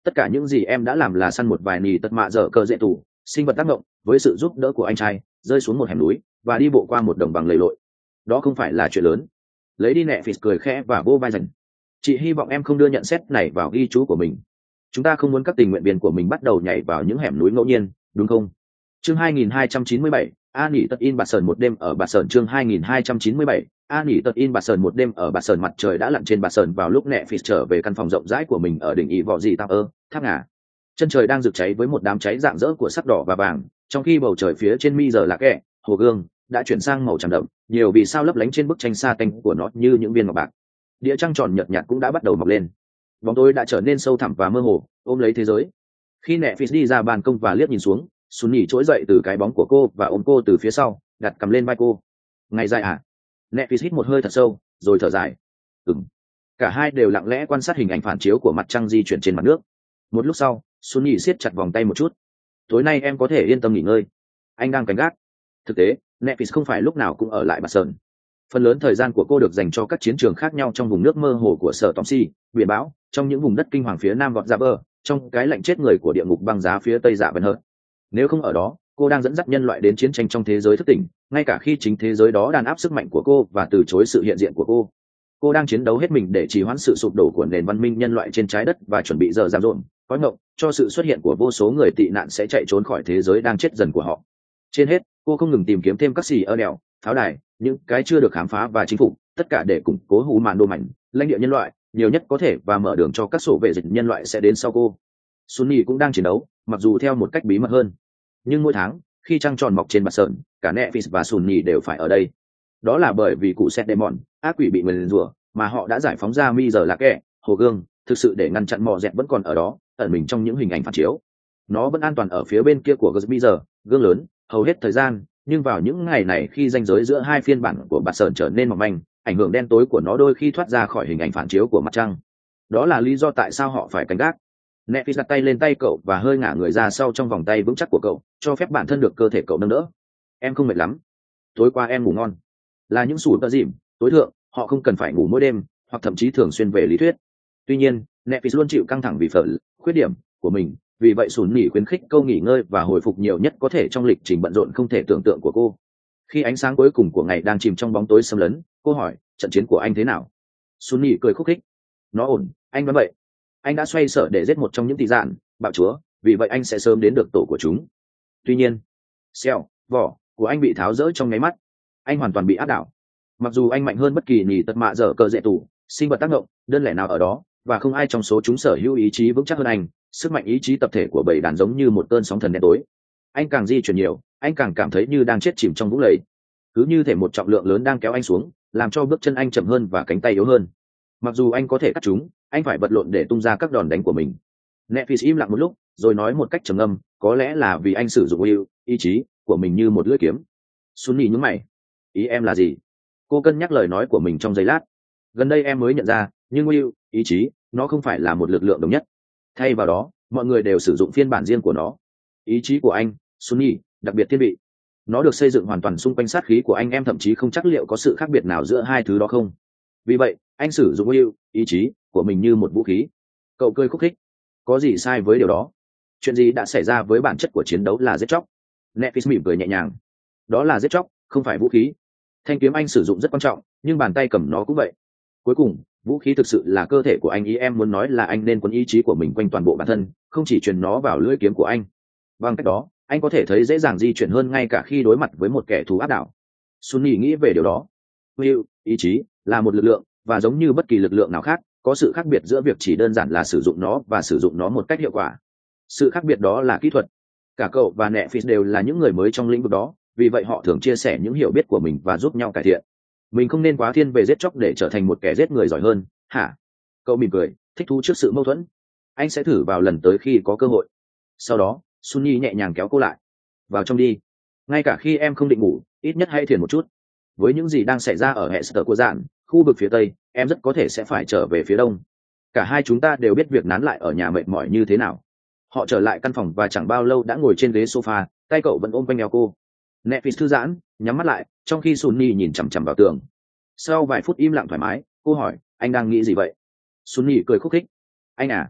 tất cả những gì em đã làm là săn một vài nì tật mạ dở cờ dễ tủ sinh vật tác động với sự giúp đỡ của anh trai rơi xuống một hẻm núi và đi bộ qua một đồng bằng lầy lội. Đó không phải là chuyện lớn. Lấy đi nẹ phì cười khẽ và vô vai dần. Chị hy vọng em không đưa nhận xét này vào ghi chú của mình. Chúng ta không muốn các tình nguyện viên của mình bắt đầu nhảy vào những hẻm núi ngẫu nhiên, đúng không? Chương hai nghìn hai trăm chín mươi bảy, A nghỉ tật in Bạt Sờn một đêm ở Bạt Sờn. Chương hai nghìn hai trăm chín mươi bảy, A nghỉ tật in Bạt Sờn một đêm ở Bạt Sờn. Mặt trời đã lặn trên Bạt Sờn vào lúc nẹ phì trở về căn phòng rộng rãi của mình ở đỉnh ỷ vọ dị tao ơ, tháp ngà. Chân trời đang rực cháy với một đám cháy rạng rỡ của sắc đỏ và vàng, trong khi bầu trời phía trên mi giờ là kẹ, hồ gương đã chuyển sang màu trắng đậm, nhiều vì sao lấp lánh trên bức tranh sa tanh của nó như những viên ngọc bạc. Đĩa trăng tròn nhợt nhạt cũng đã bắt đầu mọc lên, bóng tối đã trở nên sâu thẳm và mơ hồ, ôm lấy thế giới. Khi nẹ phì đi ra ban công và liếc nhìn xuống, Sun nhỉ trỗi dậy từ cái bóng của cô và ôm cô từ phía sau, đặt cầm lên vai cô. Ngày dài à? Nẹ phì hít một hơi thật sâu rồi thở dài. Ừm. Cả hai đều lặng lẽ quan sát hình ảnh phản chiếu của mặt trăng di chuyển trên mặt nước. Một lúc sau, Sun nhỉ siết chặt vòng tay một chút. Tối nay em có thể yên tâm nghỉ ngơi, anh đang canh gác. Thực tế, Netflix không phải lúc nào cũng ở lại Bạt Sờn. Phần lớn thời gian của cô được dành cho các chiến trường khác nhau trong vùng nước mơ hồ của sở Tóm Si, biển bão, trong những vùng đất kinh hoàng phía nam vọt ra bờ, trong cái lạnh chết người của địa ngục băng giá phía tây dạ vần hơn. Nếu không ở đó, cô đang dẫn dắt nhân loại đến chiến tranh trong thế giới thức tỉnh, ngay cả khi chính thế giới đó đàn áp sức mạnh của cô và từ chối sự hiện diện của cô. Cô đang chiến đấu hết mình để trì hoãn sự sụp đổ của nền văn minh nhân loại trên trái đất và chuẩn bị giờ giảm rộn, có ngộng cho sự xuất hiện của vô số người tị nạn sẽ chạy trốn khỏi thế giới đang chết dần của họ. Trên hết, cô không ngừng tìm kiếm thêm các xì ở đèo, pháo đài, những cái chưa được khám phá và chinh phục, tất cả để củng cố hù màn đô mạnh, lãnh địa nhân loại nhiều nhất có thể và mở đường cho các sổ vệ dịch nhân loại sẽ đến sau cô. Sunny cũng đang chiến đấu, mặc dù theo một cách bí mật hơn. Nhưng mỗi tháng, khi trăng tròn mọc trên Bạt Sờn, cả Netflix và Sunny đều phải ở đây. Đó là bởi vì cụ Seth Demon, ác quỷ bị nguyền rủa, mà họ đã giải phóng ra mi giờ là kẻ, hồ gương, thực sự để ngăn chặn mò dẹt vẫn còn ở đó, ẩn mình trong những hình ảnh phản chiếu. Nó vẫn an toàn ở phía bên kia của mi giờ, gương lớn, hầu hết thời gian, nhưng vào những ngày này khi ranh giới giữa hai phiên bản của Bạt Sờn trở nên mỏng manh, ảnh hưởng đen tối của nó đôi khi thoát ra khỏi hình ảnh phản chiếu của mặt trăng. Đó là lý do tại sao họ phải canh gác. Netflix đặt tay lên tay cậu và hơi ngả người ra sau trong vòng tay vững chắc của cậu, cho phép bản thân được cơ thể cậu nâng đỡ. Em không mệt lắm. Tối qua em ngủ ngon. Là những sủi tơ dìm, tối thượng, họ không cần phải ngủ mỗi đêm, hoặc thậm chí thường xuyên về lý thuyết. Tuy nhiên, Netflix luôn chịu căng thẳng vì phần khuyết điểm của mình, vì vậy Sùn Nỉ khuyến khích câu nghỉ ngơi và hồi phục nhiều nhất có thể trong lịch trình bận rộn không thể tưởng tượng của cô. Khi ánh sáng cuối cùng của ngày đang chìm trong bóng tối xâm lấn, cô hỏi, trận chiến của anh thế nào? Sùn Nỉ cười khúc khích. Nó ổn, anh vẫn vậy. Anh đã xoay sở để giết một trong những tị dạn, bạo chúa, vì vậy anh sẽ sớm đến được tổ của chúng. Tuy nhiên, xeo, vỏ của anh bị tháo rỡ trong nháy mắt. Anh hoàn toàn bị áp đảo. Mặc dù anh mạnh hơn bất kỳ nỉ tật mạ dở cờ dễ tủ, sinh vật tác động, đơn lẻ nào ở đó, và không ai trong số chúng sở hữu ý chí vững chắc hơn anh, sức mạnh ý chí tập thể của bầy đàn giống như một cơn sóng thần đen tối. Anh càng di chuyển nhiều, anh càng cảm thấy như đang chết chìm trong vũng lầy. Cứ như thể một trọng lượng lớn đang kéo anh xuống, làm cho bước chân anh chậm hơn và cánh tay yếu hơn. Mặc dù anh có thể cắt chúng, anh phải vật lộn để tung ra các đòn đánh của mình. Netflix im lặng một lúc, rồi nói một cách trầm ngâm, có lẽ là vì anh sử dụng will, ý chí của mình như một lưỡi kiếm. Sunny nhướng mày. Ý em là gì? Cô cân nhắc lời nói của mình trong giây lát. Gần đây em mới nhận ra, nhưng will, ý chí, nó không phải là một lực lượng đồng nhất. Thay vào đó, mọi người đều sử dụng phiên bản riêng của nó. Ý chí của anh, Sunny, đặc biệt thiên vị. Nó được xây dựng hoàn toàn xung quanh sát khí của anh, em thậm chí không chắc liệu có sự khác biệt nào giữa hai thứ đó không. Vì vậy, anh sử dụng will, ý chí của mình như một vũ khí. Cậu cười khúc khích. Có gì sai với điều đó? Chuyện gì đã xảy ra với bản chất của chiến đấu là giết chóc? Netflix mỉm cười nhẹ nhàng. Đó là giết chóc, không phải vũ khí. Thanh kiếm anh sử dụng rất quan trọng, nhưng bàn tay cầm nó cũng vậy. Cuối cùng, vũ khí thực sự là cơ thể của anh. Ý em muốn nói là anh nên quấn ý chí của mình quanh toàn bộ bản thân, không chỉ truyền nó vào lưỡi kiếm của anh. Bằng cách đó, anh có thể thấy dễ dàng di chuyển hơn ngay cả khi đối mặt với một kẻ thù áp đảo. Sunny nghĩ về điều đó. Will, ý chí, là một lực lượng, và giống như bất kỳ lực lượng nào khác, có sự khác biệt giữa việc chỉ đơn giản là sử dụng nó và sử dụng nó một cách hiệu quả. Sự khác biệt đó là kỹ thuật. Cả cậu và Netflix đều là những người mới trong lĩnh vực đó, vì vậy họ thường chia sẻ những hiểu biết của mình và giúp nhau cải thiện. Mình không nên quá thiên về giết chóc để trở thành một kẻ giết người giỏi hơn, hả? Cậu mỉm cười, thích thú trước sự mâu thuẫn. Anh sẽ thử vào lần tới khi có cơ hội. Sau đó, Sunny nhẹ nhàng kéo cô lại. Vào trong đi. Ngay cả khi em không định ngủ, ít nhất hãy thiền một chút. Với những gì đang xảy ra ở hệ sở của dạn, khu vực phía tây, em rất có thể sẽ phải trở về phía đông. Cả hai chúng ta đều biết việc nán lại ở nhà mệt mỏi như thế nào. Họ trở lại căn phòng và chẳng bao lâu đã ngồi trên ghế sofa, tay cậu vẫn ôm quanh eo cô. Netflix thư giãn, nhắm mắt lại, trong khi Sunny nhìn chằm chằm vào tường. Sau vài phút im lặng thoải mái, cô hỏi, anh đang nghĩ gì vậy? Sunny cười khúc khích. Anh à,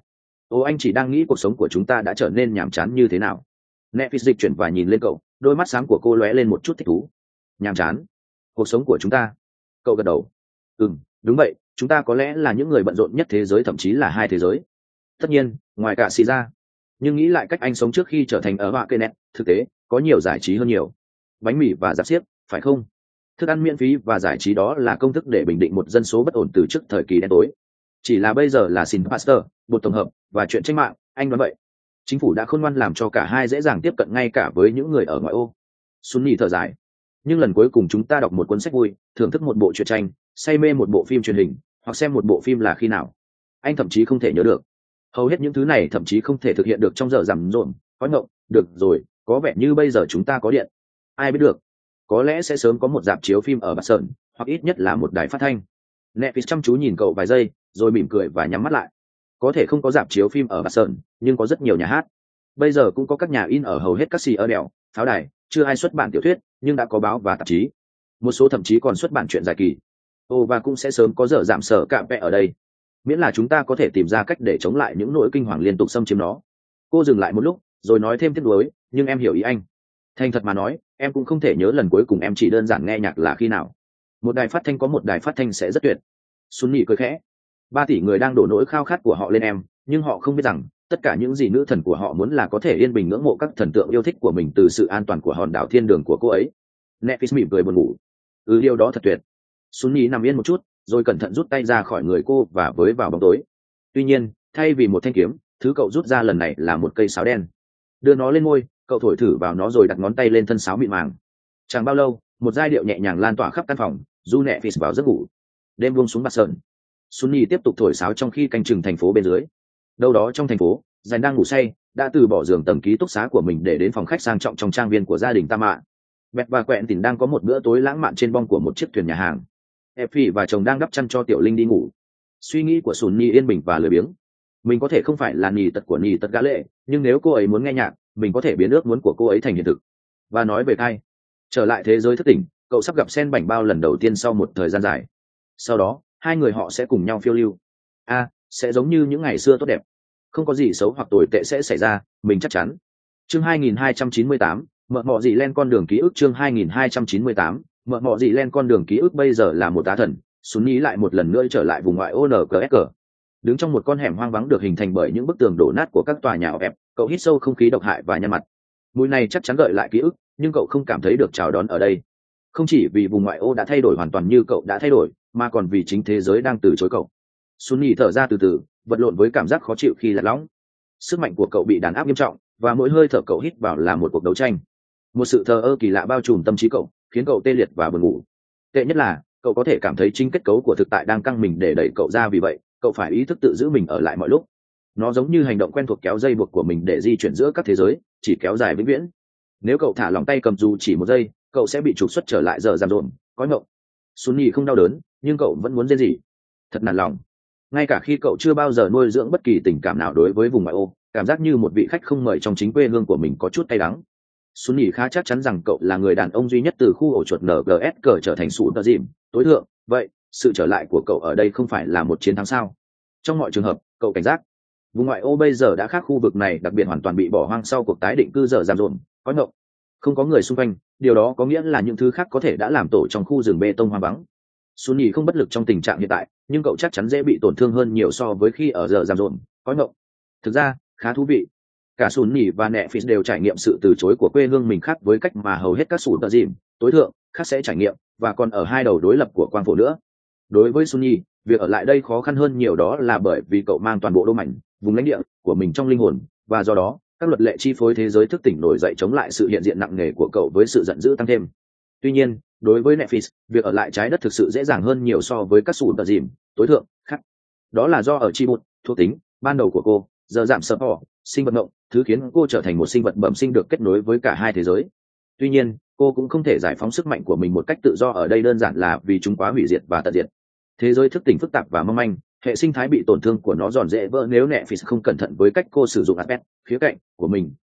ô anh chỉ đang nghĩ cuộc sống của chúng ta đã trở nên nhàm chán như thế nào. Netflix dịch chuyển và nhìn lên cậu, đôi mắt sáng của cô lóe lên một chút thích thú. Nhàm chán? Cuộc sống của chúng ta? Cậu gật đầu. Ừm, đúng vậy, chúng ta có lẽ là những người bận rộn nhất thế giới, thậm chí là hai thế giới. Tất nhiên, ngoài cả xì ra. Nhưng nghĩ lại cách anh sống trước khi trở thành ở họa cây nét, thực tế có nhiều giải trí hơn nhiều. Bánh mì và giạp xiếc, phải không? Thức ăn miễn phí và giải trí đó là công thức để bình định một dân số bất ổn từ trước thời kỳ đen tối. Chỉ là bây giờ là xin pastor, bột tổng hợp và chuyện tranh mạng, anh đoán vậy. Chính phủ đã khôn ngoan làm cho cả hai dễ dàng tiếp cận ngay cả với những người ở ngoại ô. Sunny thở dài. Nhưng lần cuối cùng chúng ta đọc một cuốn sách vui, thưởng thức một bộ truyện tranh, say mê một bộ phim truyền hình, hoặc xem một bộ phim là khi nào? Anh thậm chí không thể nhớ được. Hầu hết những thứ này thậm chí không thể thực hiện được trong giờ rằm rộn. Có ngộng, được rồi, có vẻ như bây giờ chúng ta có điện. Ai biết được? Có lẽ sẽ sớm có một rạp chiếu phim ở Bạc Sơn, hoặc ít nhất là một đài phát thanh. Netflix chăm chú nhìn cậu vài giây, rồi mỉm cười và nhắm mắt lại. Có thể không có rạp chiếu phim ở Bạc Sơn, nhưng có rất nhiều nhà hát. Bây giờ cũng có các nhà in ở hầu hết các xì ở đèo, pháo đài, chưa ai xuất bản tiểu thuyết, nhưng đã có báo và tạp chí. Một số thậm chí còn xuất bản truyện dài kỳ. Ồ, và cũng sẽ sớm có giờ giảm sở cạm vẽ ở đây. Miễn là chúng ta có thể tìm ra cách để chống lại những nỗi kinh hoàng liên tục xâm chiếm nó. Cô dừng lại một lúc, rồi nói thêm tiếc nuối, nhưng em hiểu ý anh. Thành thật mà nói, em cũng không thể nhớ lần cuối cùng em chỉ đơn giản nghe nhạc là khi nào. Một đài phát thanh có một đài phát thanh sẽ rất tuyệt. Sunny cười khẽ. Ba tỷ người đang đổ nỗi khao khát của họ lên em, nhưng họ không biết rằng tất cả những gì nữ thần của họ muốn là có thể yên bình ngưỡng mộ các thần tượng yêu thích của mình từ sự an toàn của hòn đảo thiên đường của cô ấy. Netflix mỉm cười buồn ngủ. Ừ, điều đó thật tuyệt. Sunny nằm yên một chút, rồi cẩn thận rút tay ra khỏi người cô và với vào bóng tối. Tuy nhiên, thay vì một thanh kiếm, thứ cậu rút ra lần này là một cây sáo đen. Đưa nó lên môi, cậu thổi thử vào nó rồi đặt ngón tay lên thân sáo mịn màng. Chẳng bao lâu, một giai điệu nhẹ nhàng lan tỏa khắp căn phòng, du Netflix vào giấc ngủ. Đêm buông xuống Bạc Sơn. Sunny tiếp tục thổi sáo trong khi canh chừng thành phố bên dưới. Đâu đó trong thành phố, Dành đang ngủ say, đã từ bỏ giường tầng ký túc xá của mình để đến phòng khách sang trọng trong trang viên của gia đình Tam Mạ. Bẹt và Quẹn Tỉnh đang có một bữa tối lãng mạn trên bong của một chiếc thuyền nhà hàng. Effie và chồng đang đắp chăn cho Tiểu Linh đi ngủ. Suy nghĩ của Sunny yên bình và lười biếng. Mình có thể không phải là nì tật của nì tật gã lệ, nhưng nếu cô ấy muốn nghe nhạc, mình có thể biến ước muốn của cô ấy thành hiện thực. Và nói về Kai, trở lại thế giới thất tỉnh, cậu sắp gặp Sen Bảnh Bao lần đầu tiên sau một thời gian dài. Sau đó, hai người họ sẽ cùng nhau phiêu lưu. A, à, sẽ giống như những ngày xưa tốt đẹp. Không có gì xấu hoặc tồi tệ sẽ xảy ra, mình chắc chắn. Chương hai nghìn hai trăm chín mươi tám, mợ mọ gì len con đường ký ức. Chương hai nghìn hai trăm chín mươi tám, mợ mọ gì len con đường ký ức. Bây giờ là một tá thần, Sunny lại một lần nữa trở lại vùng ngoại ô en ca ét. Đứng trong một con hẻm hoang vắng được hình thành bởi những bức tường đổ nát của các tòa nhà ép, cậu hít sâu không khí độc hại và nhăn mặt. Mùi này chắc chắn gợi lại ký ức, nhưng cậu không cảm thấy được chào đón ở đây. Không chỉ vì vùng ngoại ô đã thay đổi hoàn toàn như cậu đã thay đổi, mà còn vì chính thế giới đang từ chối cậu. Sunny thở ra từ từ, vật lộn với cảm giác khó chịu khi lạc lõng. Sức mạnh của cậu bị đàn áp nghiêm trọng, và mỗi hơi thở cậu hít vào là một cuộc đấu tranh. Một sự thờ ơ kỳ lạ bao trùm tâm trí cậu, khiến cậu tê liệt và buồn ngủ. Tệ nhất là, cậu có thể cảm thấy chính kết cấu của thực tại đang căng mình để đẩy cậu ra, vì vậy cậu phải ý thức tự giữ mình ở lại mọi lúc. Nó giống như hành động quen thuộc kéo dây buộc của mình để di chuyển giữa các thế giới, chỉ kéo dài vĩnh viễn. Nếu cậu thả lòng tay cầm dù chỉ một giây, cậu sẽ bị trục xuất trở lại giờ giam rộn, có ngộng. Sunny không đau đớn, nhưng cậu vẫn muốn rên rỉ. Thật nản lòng. Ngay cả khi cậu chưa bao giờ nuôi dưỡng bất kỳ tình cảm nào đối với vùng ngoại ô, cảm giác như một vị khách không mời trong chính quê hương của mình có chút cay đắng. Sunny khá chắc chắn rằng cậu là người đàn ông duy nhất từ khu ổ chuột en giê ét cờ trở thành sủ tờ dìm tối thượng. Vậy, sự trở lại của cậu ở đây không phải là một chiến thắng sao? Trong mọi trường hợp, cậu cảnh giác. Vùng ngoại ô bây giờ đã khác khu vực này, đặc biệt hoàn toàn bị bỏ hoang sau cuộc tái định cư giờ giam rộn, có ngộng. Không có người xung quanh, điều đó có nghĩa là những thứ khác có thể đã làm tổ trong khu rừng bê tông hoang vắng. Sunny không bất lực trong tình trạng hiện tại, nhưng cậu chắc chắn dễ bị tổn thương hơn nhiều so với khi ở giờ giam rộn, có ngộng. Thực ra, khá thú vị. Cả Sunny và Netflix đều trải nghiệm sự từ chối của quê hương mình khác với cách mà hầu hết các sủ tờ dìm tối thượng khác sẽ trải nghiệm, và còn ở hai đầu đối lập của quang phổ nữa. Đối với Sunny, việc ở lại đây khó khăn hơn nhiều, đó là bởi vì cậu mang toàn bộ đô mảnh, vùng lãnh địa của mình trong linh hồn, và do đó, các luật lệ chi phối thế giới thức tỉnh nổi dậy chống lại sự hiện diện nặng nề của cậu với sự giận dữ tăng thêm. Tuy nhiên, đối với Netflix, việc ở lại trái đất thực sự dễ dàng hơn nhiều so với các sủ tờ dìm tối thượng khác. Đó là do ở chi bút, thuộc tính ban đầu của cô, giờ giảm sập họ, sinh vật ngộng, thứ khiến cô trở thành một sinh vật bẩm sinh được kết nối với cả hai thế giới. Tuy nhiên, cô cũng không thể giải phóng sức mạnh của mình một cách tự do ở đây, đơn giản là vì chúng quá hủy diệt và tận diệt. Thế giới thức tỉnh phức tạp và mong manh, hệ sinh thái bị tổn thương của nó giòn dễ vỡ nếu Netflix không cẩn thận với cách cô sử dụng aspect khía cạnh của mình,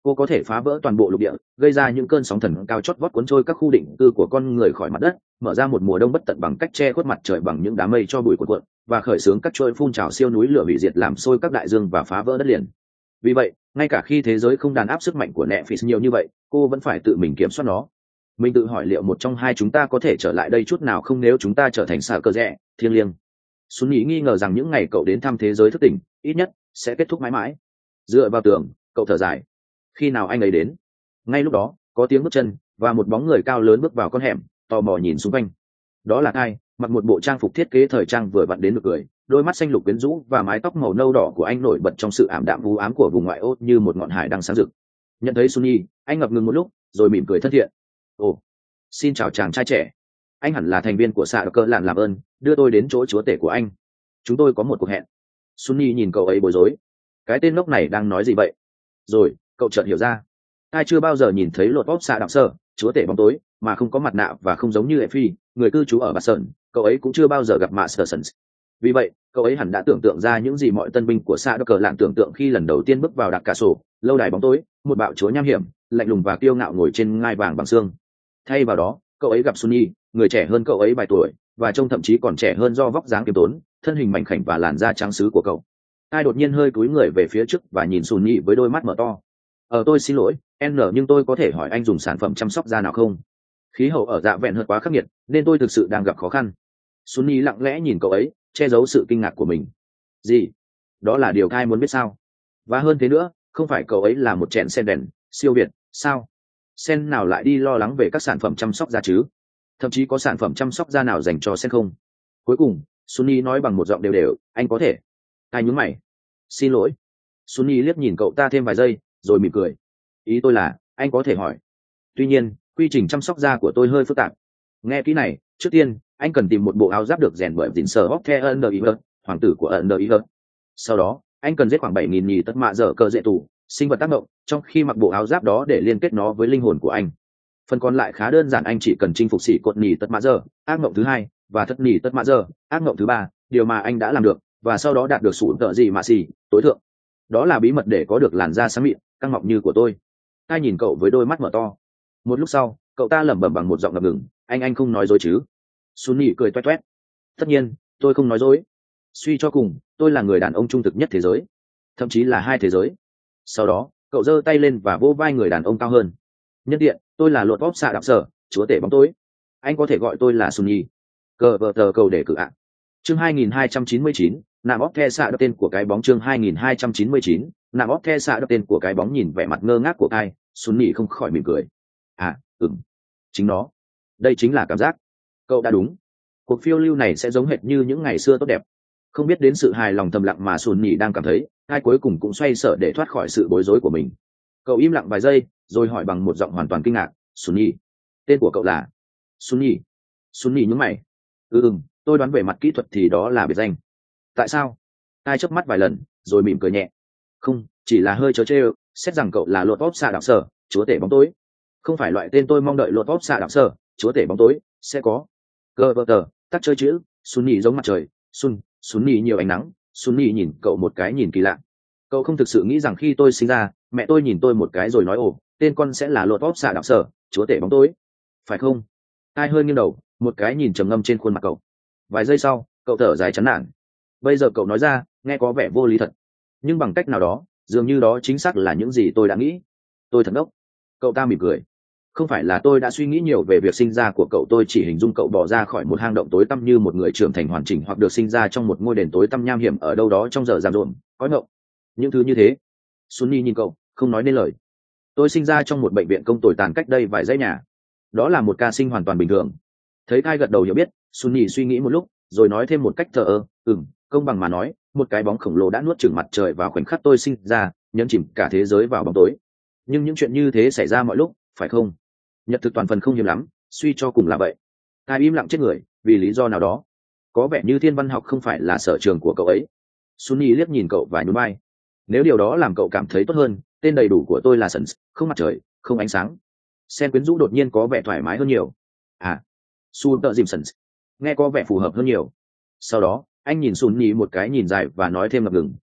cô có thể phá vỡ toàn bộ lục địa, gây ra những cơn sóng thần cao chót vót cuốn trôi các khu định cư của con người khỏi mặt đất, mở ra một mùa đông bất tận bằng cách che khuất mặt trời bằng những đám mây cho bụi cuộn cuộn, và khởi xướng các chuỗi phun trào siêu núi lửa hủy diệt làm sôi các đại dương và phá vỡ đất liền. Vì vậy, ngay cả khi thế giới không đàn áp sức mạnh của Netflix nhiều như vậy, cô vẫn phải tự mình kiểm soát nó. Mình tự hỏi liệu một trong hai chúng ta có thể trở lại đây chút nào không nếu chúng ta trở thành xà cơ rẽ thiêng liêng. Xuân Nhĩ nghi ngờ rằng những ngày cậu đến thăm thế giới thức tỉnh, ít nhất sẽ kết thúc mãi mãi. Dựa vào tường, cậu thở dài. Khi nào anh ấy đến? Ngay lúc đó, có tiếng bước chân và một bóng người cao lớn bước vào con hẻm, tò mò nhìn xung quanh. Đó là ai? Mặc một bộ trang phục thiết kế thời trang vừa vặn đến được cười, đôi mắt xanh lục quyến rũ và mái tóc màu nâu đỏ của anh nổi bật trong sự ảm đạm u ám của vùng ngoại ô như một ngọn hải đang sáng rực. Nhận thấy Sunny, anh ngập ngừng một lúc, rồi mỉm cười thân thiện. Ồ, xin chào chàng trai trẻ. Anh hẳn là thành viên của xạ cơ lạn, làm ơn đưa tôi đến chỗ chúa tể của anh. Chúng tôi có một cuộc hẹn. Sunny nhìn cậu ấy bối rối. Cái tên ngốc này đang nói gì vậy? Rồi cậu chợt hiểu ra. Ai chưa bao giờ nhìn thấy lột vót xạ đạo sơ, chúa tể bóng tối, mà không có mặt nạ và không giống như Lệ Phi, người cư trú ở Bạt Sơn, cậu ấy cũng chưa bao giờ gặp Mastersons. Vì vậy, cậu ấy hẳn đã tưởng tượng ra những gì mọi tân binh của xạ cờ lạn tưởng tượng khi lần đầu tiên bước vào đặc cả sổ, lâu đài bóng tối, một bạo chúa nham hiểm, lạnh lùng và kiêu ngạo ngồi trên ngai vàng bằng xương. Thay vào đó, cậu ấy gặp Sunny, người trẻ hơn cậu ấy vài tuổi, và trông thậm chí còn trẻ hơn do vóc dáng kiêm tốn, thân hình mảnh khảnh và làn da trắng xứ của cậu. Ai đột nhiên hơi cúi người về phía trước và nhìn Sunny với đôi mắt mở to. Ờ tôi xin lỗi, N nhưng tôi có thể hỏi anh dùng sản phẩm chăm sóc da nào không? Khí hậu ở dạ vẹn hơi quá khắc nghiệt, nên tôi thực sự đang gặp khó khăn. Sunny lặng lẽ nhìn cậu ấy, che giấu sự kinh ngạc của mình. Gì? Đó là điều ai muốn biết sao? Và hơn thế nữa, không phải cậu ấy là một chẹn sen đèn siêu việt sao? Sen nào lại đi lo lắng về các sản phẩm chăm sóc da chứ? Thậm chí có sản phẩm chăm sóc da nào dành cho sen không? Cuối cùng, Sunny nói bằng một giọng đều đều, anh có thể. Ai nhún mày? Xin lỗi. Sunny liếc nhìn cậu ta thêm vài giây, rồi mỉm cười. Ý tôi là, anh có thể hỏi. Tuy nhiên, quy trình chăm sóc da của tôi hơi phức tạp. Nghe kỹ này, trước tiên, anh cần tìm một bộ áo giáp được rèn bởi dình sở hóc the ân hoàng tử của ân Sau đó, anh cần giết khoảng bảy nghìn nhì tất mạ dở cơ dễ tủ, sinh vật tác động, trong khi mặc bộ áo giáp đó để liên kết nó với linh hồn của anh. Phần còn lại khá đơn giản, anh chỉ cần chinh phục sĩ cột nhì tất mạ dở, ác mộng thứ hai, và thất nhì tất mạ dở, ác mộng thứ ba, điều mà anh đã làm được, và sau đó đạt được sủn tợ gì mà xì, tối thượng. Đó là bí mật để có được làn da sáng mịn, căng mọng như của tôi. Ai nhìn cậu với đôi mắt mở to. Một lúc sau, cậu ta lẩm bẩm bằng một giọng ngập ngừng, anh anh không nói dối chứ? Sunny cười toét toét. Tất nhiên, tôi không nói dối. Suy cho cùng, tôi là người đàn ông trung thực nhất thế giới, thậm chí là hai thế giới. Sau đó, cậu giơ tay lên và vỗ vai người đàn ông cao hơn. Nhân tiện, tôi là lột vóp xạ đạp sở, chúa tể bóng tối. Anh có thể gọi tôi là Sunny. Cờ vợ tờ cầu để cử ạ. Chương hai nghìn hai trăm chín mươi chín, nạm óp the xạ đập tên của cái bóng. Chương hai nghìn hai trăm chín mươi chín, nạm óp the xạ đập tên của cái bóng. Nhìn vẻ mặt ngơ ngác của Kai, Sunny không khỏi mỉm cười. À, ừm, chính nó. Đây chính là cảm giác. Cậu đã đúng. Cuộc phiêu lưu này sẽ giống hệt như những ngày xưa tốt đẹp. Không biết đến sự hài lòng thầm lặng mà Sunny đang cảm thấy, Kai cuối cùng cũng xoay sở để thoát khỏi sự bối rối của mình. Cậu im lặng vài giây, rồi hỏi bằng một giọng hoàn toàn kinh ngạc, Sunny, tên của cậu là? Sunny. Sunny nhướng mày. Ừ, ừ, tôi đoán về mặt kỹ thuật thì đó là biệt danh. Tại sao? Kai chớp mắt vài lần, rồi mỉm cười nhẹ. Không, chỉ là hơi trớ trêu, xét rằng cậu là lột vóp xạ đạo sở, chúa tể bóng tối. Không phải loại tên tôi mong đợi lột vóp xạ đạo sở, chúa tể bóng tối sẽ có. Cơ vợ tờ, tắt chơi chữ. Sunny giống mặt trời. Sun, Sunny nhiều ánh nắng. Sunny nhìn cậu một cái nhìn kỳ lạ. Cậu không thực sự nghĩ rằng khi tôi sinh ra, mẹ tôi nhìn tôi một cái rồi nói ồ, tên con sẽ là lột vóp xạ đạo sở, chúa tể bóng tối, phải không? Ai hơi nghiêng đầu, một cái nhìn trầm ngâm trên khuôn mặt cậu. Vài giây sau, cậu thở dài chán nản. Bây giờ cậu nói ra, nghe có vẻ vô lý thật, nhưng bằng cách nào đó, dường như đó chính xác là những gì tôi đã nghĩ. Tôi thật ngốc. Cậu ta mỉm cười. Không phải là tôi đã suy nghĩ nhiều về việc sinh ra của cậu, tôi chỉ hình dung cậu bỏ ra khỏi một hang động tối tăm như một người trưởng thành hoàn chỉnh, hoặc được sinh ra trong một ngôi đền tối tăm nham hiểm ở đâu đó trong giờ giam rộn, cõi ngộng. Những thứ như thế. Sunny nhìn cậu, không nói nên lời. Tôi sinh ra trong một bệnh viện công tồi tàn cách đây vài dãy nhà. Đó là một ca sinh hoàn toàn bình thường. Thấy Kai gật đầu hiểu biết, Sunny suy nghĩ một lúc, rồi nói thêm một cách thờ ơ, ừm, công bằng mà nói, một cái bóng khổng lồ đã nuốt chửng mặt trời vào khoảnh khắc tôi sinh ra, nhấn chìm cả thế giới vào bóng tối. Nhưng những chuyện như thế xảy ra mọi lúc, phải không? Nhật thực toàn phần không hiếm lắm, suy cho cùng là vậy. Kai im lặng chết người, vì lý do nào đó. Có vẻ như thiên văn học không phải là sở trường của cậu ấy. Sunny liếc nhìn cậu và nhún vai. Nếu điều đó làm cậu cảm thấy tốt hơn, tên đầy đủ của tôi là Sons, không mặt trời, không ánh sáng. Sen quyến rũ đột nhiên có vẻ thoải mái hơn nhiều. À, Super Simpsons, nghe có vẻ phù hợp hơn nhiều. Sau đó, anh nhìn Sunny một cái nhìn dài và nói thêm ngập ngừng, nhưng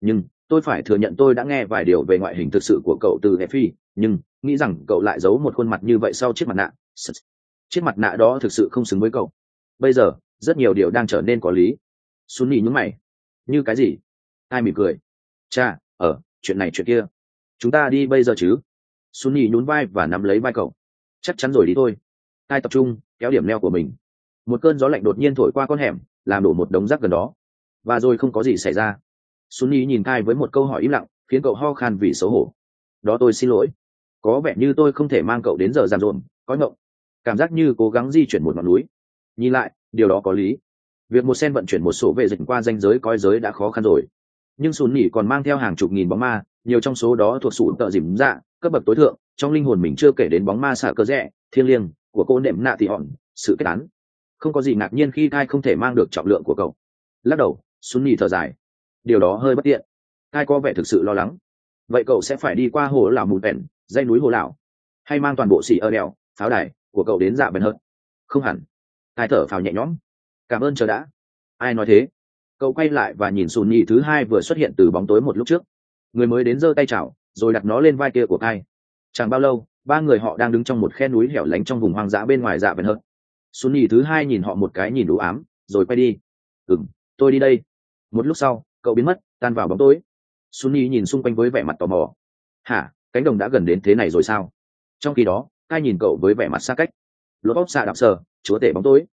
tôi phải thừa nhận tôi đã nghe vài điều về ngoại hình thực sự của cậu từ Effie, nhưng nghĩ rằng cậu lại giấu một khuôn mặt như vậy sau chiếc mặt nạ. Chiếc mặt nạ đó thực sự không xứng với cậu. Bây giờ rất nhiều điều đang trở nên có lý. Sunny nhún mày. Như cái gì? Ai mỉm cười. Cha, ở chuyện này chuyện kia, chúng ta đi bây giờ chứ? Sunny nhún vai và nắm lấy vai cậu. Chắc chắn rồi, đi thôi. Ai tập trung kéo điểm neo của mình. Một cơn gió lạnh đột nhiên thổi qua con hẻm, làm đổ một đống rác gần đó, và rồi không có gì xảy ra. Sunny nhìn Kai với một câu hỏi im lặng, khiến cậu ho khan vì xấu hổ. Đó, tôi xin lỗi. Có vẻ như tôi không thể mang cậu đến giờ giảm rộn, có ngộng. Cảm giác như cố gắng di chuyển một ngọn núi. Nhìn lại, điều đó có lý. Việc một sen vận chuyển một số vệ dịch qua ranh giới coi giới đã khó khăn rồi. Nhưng Sunny còn mang theo hàng chục nghìn bóng ma, nhiều trong số đó thuộc sủ tợ dìm dạ, cấp bậc tối thượng. Trong linh hồn mình chưa kể đến bóng ma xả cơ rẽ, thiêng liêng của cô nệm nạ thì hòn, sự kết án. Không có gì ngạc nhiên khi Kai không thể mang được trọng lượng của cậu. Lắc đầu, Sunny thở dài. Điều đó hơi bất tiện. Kai có vẻ thực sự lo lắng. Vậy cậu sẽ phải đi qua hồ lão mù vẹn, dãy núi hồ lão, hay mang toàn bộ xì ở đèo pháo đài của cậu đến dạ bền hơn? Không hẳn. Kai thở phào nhẹ nhõm. Cảm ơn chờ đã. Ai nói thế? Cậu quay lại và nhìn Sunny thứ hai vừa xuất hiện từ bóng tối một lúc trước. Người mới đến giơ tay chào, rồi đặt nó lên vai kia của Kai. Chẳng bao lâu, ba người họ đang đứng trong một khe núi hẻo lánh trong vùng hoang dã bên ngoài dạ bền hơn. Sunny thứ hai nhìn họ một cái nhìn đủ ám, rồi quay đi. Ừm, tôi đi đây. Một lúc sau, cậu biến mất, tan vào bóng tối. Sunny nhìn xung quanh với vẻ mặt tò mò. Hả, cánh đồng đã gần đến thế này rồi sao? Trong khi đó, Kai nhìn cậu với vẻ mặt xa cách. Lột bóp xạ đạp sờ, chúa tể bóng tối.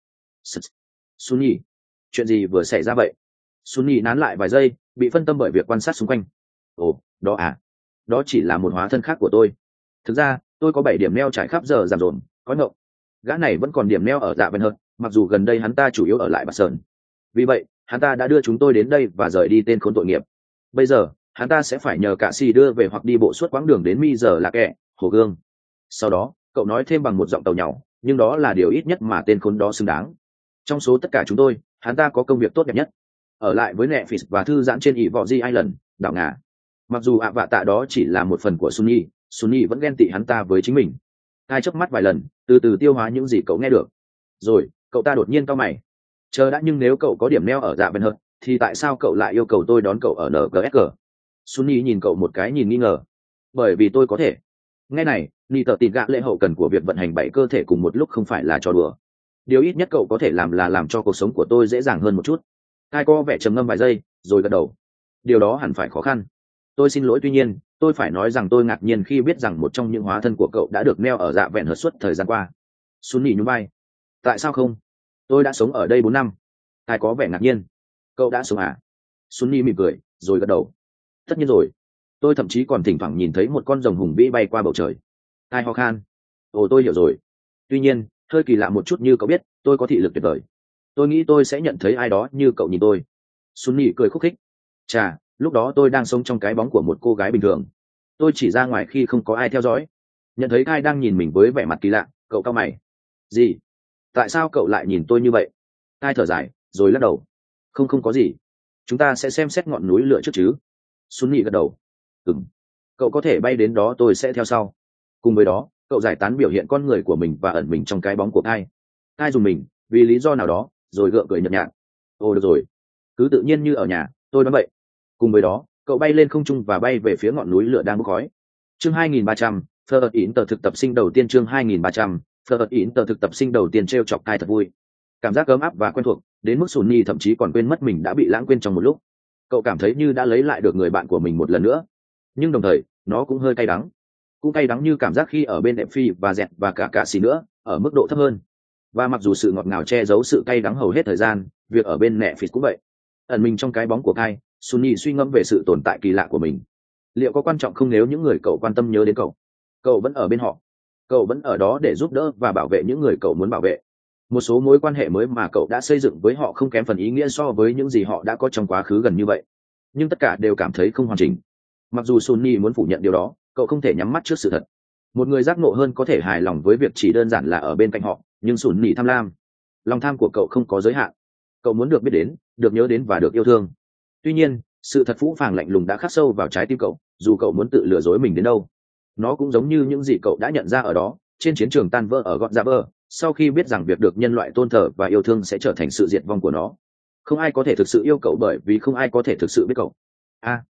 Sunny, chuyện gì vừa xảy ra vậy? Sunny nán lại vài giây, bị phân tâm bởi việc quan sát xung quanh. Ồ, đó à? Đó chỉ là một hóa thân khác của tôi. Thực ra, tôi có bảy điểm neo trải khắp giờ giảm dồn, có ngộng. Gã này vẫn còn điểm neo ở dạ bên hơn, mặc dù gần đây hắn ta chủ yếu ở lại Bạc Sơn. Vì vậy, hắn ta đã đưa chúng tôi đến đây và rời đi tên khốn tội nghiệp. Bây giờ, hắn ta sẽ phải nhờ cả xì đưa về hoặc đi bộ suốt quãng đường đến mi giờ là kẻ hồ gương. Sau đó, cậu nói thêm bằng một giọng tàu nhàu, nhưng đó là điều ít nhất mà tên khốn đó xứng đáng. Trong số tất cả chúng tôi, hắn ta có công việc tốt đẹp nhất, ở lại với Netflix và thư giãn trên ỷ vọ Di Island, đảo ngà. Mặc dù ạ vạ tạ đó chỉ là một phần của Sunny, Sunny vẫn ghen tị hắn ta với chính mình. Hai chớp mắt vài lần, từ từ tiêu hóa những gì cậu nghe được. Rồi, cậu ta đột nhiên cau mày. Chờ đã, nhưng nếu cậu có điểm neo ở dạ bên hơn, thì tại sao cậu lại yêu cầu tôi đón cậu ở en giê ét giê? Sunny nhìn cậu một cái nhìn nghi ngờ. Bởi vì tôi có thể. Nghe này, Nị tờ tịt gạ lệ hậu cần của việc vận hành bảy cơ thể cùng một lúc không phải là trò đùa. Điều ít nhất cậu có thể làm là làm cho cuộc sống của tôi dễ dàng hơn một chút. Hai có vẻ trầm ngâm vài giây, rồi gật đầu. Điều đó hẳn phải khó khăn. Tôi xin lỗi, tuy nhiên, tôi phải nói rằng tôi ngạc nhiên khi biết rằng một trong những hóa thân của cậu đã được neo ở dạ vẹn hợt suốt thời gian qua. Sunny nhún vai. Tại sao không? Tôi đã sống ở đây bốn năm. Hai có vẻ ngạc nhiên. Cậu đã sống à? Sunny mỉm cười, rồi gật đầu. Tất nhiên rồi. Tôi thậm chí còn thỉnh thoảng nhìn thấy một con rồng hùng vĩ bay qua bầu trời. Hai ho khan. Ồ, tôi hiểu rồi. Tuy nhiên, hơi kỳ lạ một chút, như cậu biết, tôi có thị lực tuyệt vời. Tôi nghĩ tôi sẽ nhận thấy ai đó như cậu nhìn tôi. Sunny cười khúc khích. Chà, lúc đó tôi đang sống trong cái bóng của một cô gái bình thường. Tôi chỉ ra ngoài khi không có ai theo dõi. Nhận thấy Kai đang nhìn mình với vẻ mặt kỳ lạ, cậu cau mày. Gì? Tại sao cậu lại nhìn tôi như vậy? Kai thở dài, rồi lắc đầu. Không, không có gì. Chúng ta sẽ xem xét ngọn núi lửa trước chứ? Sunny gật đầu. Ừm. Cậu có thể bay đến đó, tôi sẽ theo sau. Cùng với đó, cậu giải tán biểu hiện con người của mình và ẩn mình trong cái bóng của Kai. Kai dùng mình, vì lý do nào đó, rồi gượng cười nhợt nhạt. Ồ, được rồi. Cứ tự nhiên như ở nhà, tôi nói vậy. Cùng với đó, cậu bay lên không trung và bay về phía ngọn núi lửa đang bốc khói. Chương hai nghìn ba trăm, Fleur in tờ thực tập sinh đầu tiên. Chương hai nghìn ba trăm, Fleur in tờ thực tập sinh đầu tiên. Trêu chọc Kai thật vui. Cảm giác ấm áp và quen thuộc, đến mức Sunny thậm chí còn quên mất mình đã bị lãng quên trong một lúc. Cậu cảm thấy như đã lấy lại được người bạn của mình một lần nữa. Nhưng đồng thời, nó cũng hơi cay đắng. Cũng cay đắng như cảm giác khi ở bên đẹp phi và dẹt và cả cả xì nữa, ở mức độ thấp hơn. Và mặc dù sự ngọt ngào che giấu sự cay đắng hầu hết thời gian, việc ở bên Netflix cũng vậy. Ẩn mình trong cái bóng của Kai, Sunny suy ngẫm về sự tồn tại kỳ lạ của mình. Liệu có quan trọng không nếu những người cậu quan tâm nhớ đến cậu? Cậu vẫn ở bên họ. Cậu vẫn ở đó để giúp đỡ và bảo vệ những người cậu muốn bảo vệ. Một số mối quan hệ mới mà cậu đã xây dựng với họ không kém phần ý nghĩa so với những gì họ đã có trong quá khứ gần như vậy. Nhưng tất cả đều cảm thấy không hoàn chỉnh. Mặc dù Sunny muốn phủ nhận điều đó, cậu không thể nhắm mắt trước sự thật. Một người giác ngộ hơn có thể hài lòng với việc chỉ đơn giản là ở bên cạnh họ, nhưng Sunny tham lam. Lòng tham của cậu không có giới hạn. Cậu muốn được biết đến, được nhớ đến và được yêu thương. Tuy nhiên, sự thật phũ phàng lạnh lùng đã khắc sâu vào trái tim cậu, dù cậu muốn tự lừa dối mình đến đâu. Nó cũng giống như những gì cậu đã nhận ra ở đó, trên chiến trường tan vỡ ở Godzaber, sau khi biết rằng việc được nhân loại tôn thờ và yêu thương sẽ trở thành sự diệt vong của nó. Không ai có thể thực sự yêu cậu bởi vì không ai có thể thực sự biết cậu. À,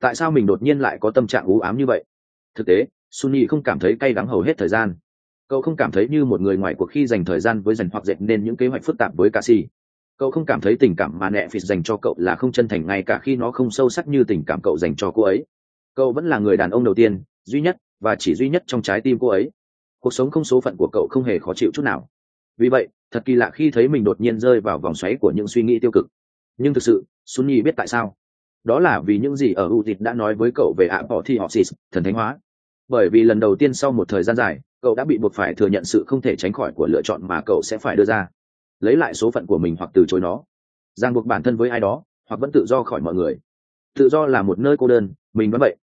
tại sao mình đột nhiên lại có tâm trạng u ám như vậy? Thực tế Sunny không cảm thấy cay đắng hầu hết thời gian. Cậu không cảm thấy như một người ngoài cuộc khi dành thời gian với dành hoặc dệt nên những kế hoạch phức tạp với Cassie. Cậu không cảm thấy tình cảm mà Netflix dành cho cậu là không chân thành ngay cả khi nó không sâu sắc như tình cảm cậu dành cho cô ấy. Cậu vẫn là người đàn ông đầu tiên, duy nhất và chỉ duy nhất trong trái tim cô ấy. Cuộc sống không số phận của cậu không hề khó chịu chút nào. Vì vậy thật kỳ lạ khi thấy mình đột nhiên rơi vào vòng xoáy của những suy nghĩ tiêu cực. Nhưng thực sự Sunny biết tại sao. Đó là vì những gì ở Udit đã nói với cậu về apotheosis, thần thánh hóa. Bởi vì lần đầu tiên sau một thời gian dài cậu đã bị buộc phải thừa nhận sự không thể tránh khỏi của lựa chọn mà cậu sẽ phải đưa ra, lấy lại số phận của mình hoặc từ chối nó, ràng buộc bản thân với ai đó hoặc vẫn tự do khỏi mọi người. Tự do là một nơi cô đơn, mình vẫn vậy.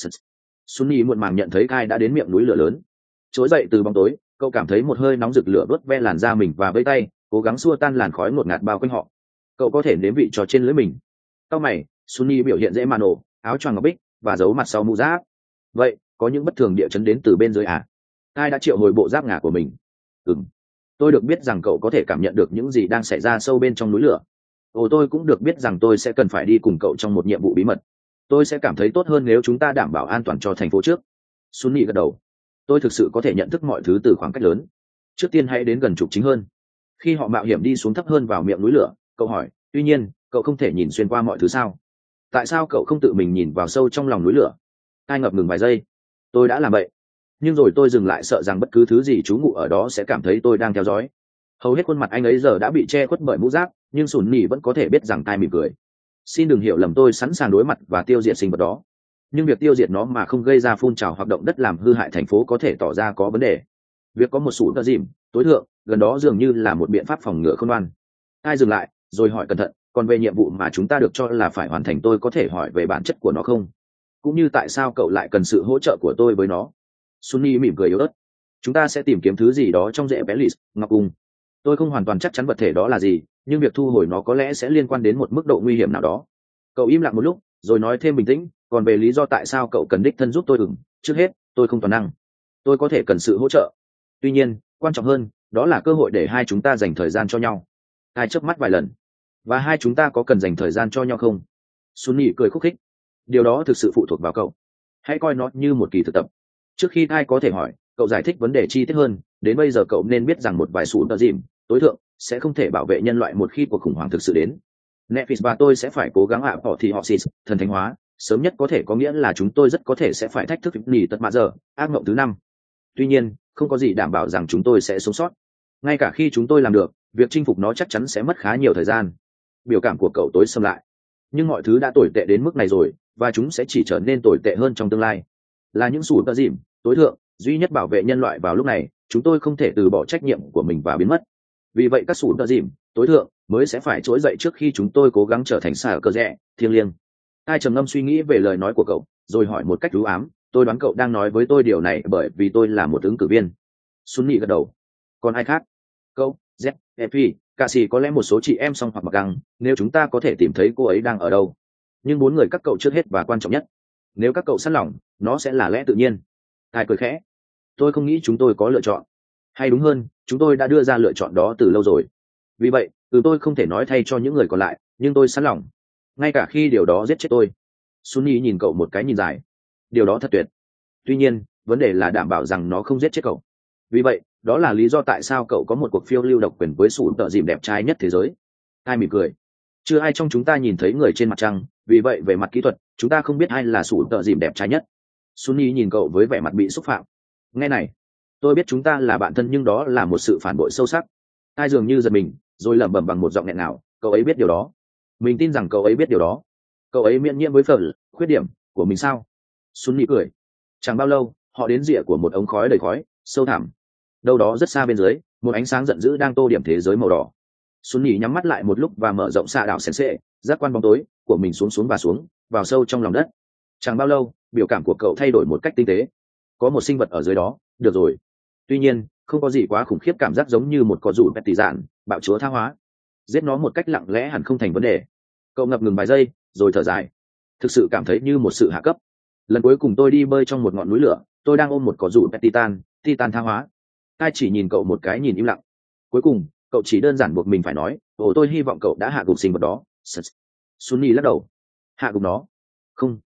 Sunny muộn màng nhận thấy Kai đã đến miệng núi lửa lớn. Trỗi dậy từ bóng tối, cậu cảm thấy một hơi nóng rực lửa đốt ve làn da mình và vẫy tay cố gắng xua tan làn khói ngột ngạt bao quanh họ. Cậu có thể nếm vị trò trên lưỡi mình. Cau mày, Sunny biểu hiện dễ màn nổ, áo choàng ngọc bích và giấu mặt sau mũ giáp. Vậy có những bất thường địa chấn đến từ bên dưới à? Ai đã triệu hồi bộ giáp ngà của mình? Ừm, tôi được biết rằng cậu có thể cảm nhận được những gì đang xảy ra sâu bên trong núi lửa. Ồ, tôi cũng được biết rằng tôi sẽ cần phải đi cùng cậu trong một nhiệm vụ bí mật. Tôi sẽ cảm thấy tốt hơn nếu chúng ta đảm bảo an toàn cho thành phố trước. Sunny gật đầu. Tôi thực sự có thể nhận thức mọi thứ từ khoảng cách lớn. Trước tiên hãy đến gần trục chính hơn. Khi họ mạo hiểm đi xuống thấp hơn vào miệng núi lửa, cậu hỏi, tuy nhiên cậu không thể nhìn xuyên qua mọi thứ sao? Tại sao cậu không tự mình nhìn vào sâu trong lòng núi lửa? Ai ngập ngừng vài giây. Tôi đã làm vậy, nhưng rồi tôi dừng lại, sợ rằng bất cứ thứ gì trú ngụ ở đó sẽ cảm thấy tôi đang theo dõi. Hầu hết khuôn mặt anh ấy giờ đã bị che khuất bởi mũ giáp, nhưng sùn nỉ vẫn có thể biết rằng tai mỉm cười. Xin đừng hiểu lầm, tôi sẵn sàng đối mặt và tiêu diệt sinh vật đó, nhưng việc tiêu diệt nó mà không gây ra phun trào hoạt động đất làm hư hại thành phố có thể tỏ ra có vấn đề. Việc có một sủ tơ dìm tối thượng gần đó dường như là một biện pháp phòng ngừa khôn ngoan. Ai dừng lại rồi hỏi cẩn thận, còn về nhiệm vụ mà chúng ta được cho là phải hoàn thành, tôi có thể hỏi về bản chất của nó không, cũng như tại sao cậu lại cần sự hỗ trợ của tôi với nó? Sunny mỉm cười yếu ớt. Chúng ta sẽ tìm kiếm thứ gì đó trong rễ Belis, ngọc cung. Tôi không hoàn toàn chắc chắn vật thể đó là gì, nhưng việc thu hồi nó có lẽ sẽ liên quan đến một mức độ nguy hiểm nào đó. Cậu im lặng một lúc rồi nói thêm bình tĩnh, còn về lý do tại sao cậu cần đích thân giúp tôi, ừng trước hết tôi không toàn năng. Tôi có thể cần sự hỗ trợ, tuy nhiên quan trọng hơn đó là cơ hội để hai chúng ta dành thời gian cho nhau. Hai chớp mắt vài lần. Và hai chúng ta có cần dành thời gian cho nhau không? Sunny cười khúc khích. Điều đó thực sự phụ thuộc vào cậu. Hãy coi nó như một kỳ thực tập. Trước khi ai có thể hỏi, cậu giải thích vấn đề chi tiết hơn. Đến bây giờ cậu nên biết rằng một vài sủ tơ dìm tối thượng sẽ không thể bảo vệ nhân loại một khi cuộc khủng hoảng thực sự đến. Netflix và tôi sẽ phải cố gắng ạ bỏ thì họ xịt thần thánh hóa sớm nhất có thể, có nghĩa là chúng tôi rất có thể sẽ phải thách thức nỉ tật mạ giờ ác mộng thứ năm. Tuy nhiên không có gì đảm bảo rằng chúng tôi sẽ sống sót. Ngay cả khi chúng tôi làm được, việc chinh phục nó chắc chắn sẽ mất khá nhiều thời gian. Biểu cảm của cậu tối sầm lại. Nhưng mọi thứ đã tồi tệ đến mức này rồi, và chúng sẽ chỉ trở nên tồi tệ hơn trong tương lai. Là những sủ tơ dìm tối thượng duy nhất bảo vệ nhân loại vào lúc này, chúng tôi không thể từ bỏ trách nhiệm của mình và biến mất. Vì vậy các sủ tơ dìm tối thượng mới sẽ phải trỗi dậy trước khi chúng tôi cố gắng trở thành xà cờ rẽ thiêng liêng. Ai trầm ngâm suy nghĩ về lời nói của cậu rồi hỏi một cách rú ám, tôi đoán cậu đang nói với tôi điều này bởi vì tôi là một ứng cử viên. Sunny gật đầu. Còn ai khác? Cậu, Z, Epi, Cassie, có lẽ một số chị em song hoặc mặc găng, nếu chúng ta có thể tìm thấy cô ấy đang ở đâu. Nhưng bốn người các cậu trước hết và quan trọng nhất. Nếu các cậu sẵn lòng, nó sẽ là lẽ tự nhiên. Ai cười khẽ. Tôi không nghĩ chúng tôi có lựa chọn. Hay đúng hơn, chúng tôi đã đưa ra lựa chọn đó từ lâu rồi. Vì vậy, từ tôi không thể nói thay cho những người còn lại, nhưng tôi sẵn lòng. Ngay cả khi điều đó giết chết tôi. Sunny nhìn cậu một cái nhìn dài. Điều đó thật tuyệt. Tuy nhiên, vấn đề là đảm bảo rằng nó không giết chết cậu. Vì vậy, đó là lý do tại sao cậu có một cuộc phiêu lưu độc quyền với sủ tợ dìm đẹp trai nhất thế giới. Ai mỉm cười. Chưa ai trong chúng ta nhìn thấy người trên mặt trăng, vì vậy về mặt kỹ thuật, chúng ta không biết ai là sủ tợ dìm đẹp trai nhất. Sunny nhìn cậu với vẻ mặt bị xúc phạm. Nghe này, tôi biết chúng ta là bạn thân, nhưng đó là một sự phản bội sâu sắc. Ai dường như giật mình, rồi lẩm bẩm bằng một giọng nghẹn nào, cậu ấy biết điều đó. Mình tin rằng cậu ấy biết điều đó. Cậu ấy miễn nhiễm với phở khuyết điểm của mình sao? Sunny cười. Chẳng bao lâu, họ đến rìa của một ống khói đầy khói sâu thẳm. Đâu đó rất xa bên dưới, một ánh sáng giận dữ đang tô điểm thế giới màu đỏ. Sunny nhắm mắt lại một lúc và mở rộng xạ đảo sensei sệ giác quan bóng tối của mình xuống xuống và xuống vào sâu trong lòng đất. Chẳng bao lâu, biểu cảm của cậu thay đổi một cách tinh tế. Có một sinh vật ở dưới đó, được rồi. Tuy nhiên, không có gì quá khủng khiếp, cảm giác giống như một con rủ bẹt tỷ dạn bạo chúa tha hóa. Giết nó một cách lặng lẽ hẳn không thành vấn đề. Cậu ngập ngừng vài giây rồi thở dài. Thực sự cảm thấy như một sự hạ cấp. Lần cuối cùng tôi đi bơi trong một ngọn núi lửa, tôi đang ôm một con rủ bẹt titan titan tha hóa. Ai chỉ nhìn cậu một cái nhìn im lặng. Cuối cùng cậu chỉ đơn giản buộc mình phải nói, ồ, tôi hy vọng cậu đã hạ gục sinh vật đó. Sunny lắc đầu. Hạ gục nó? Không,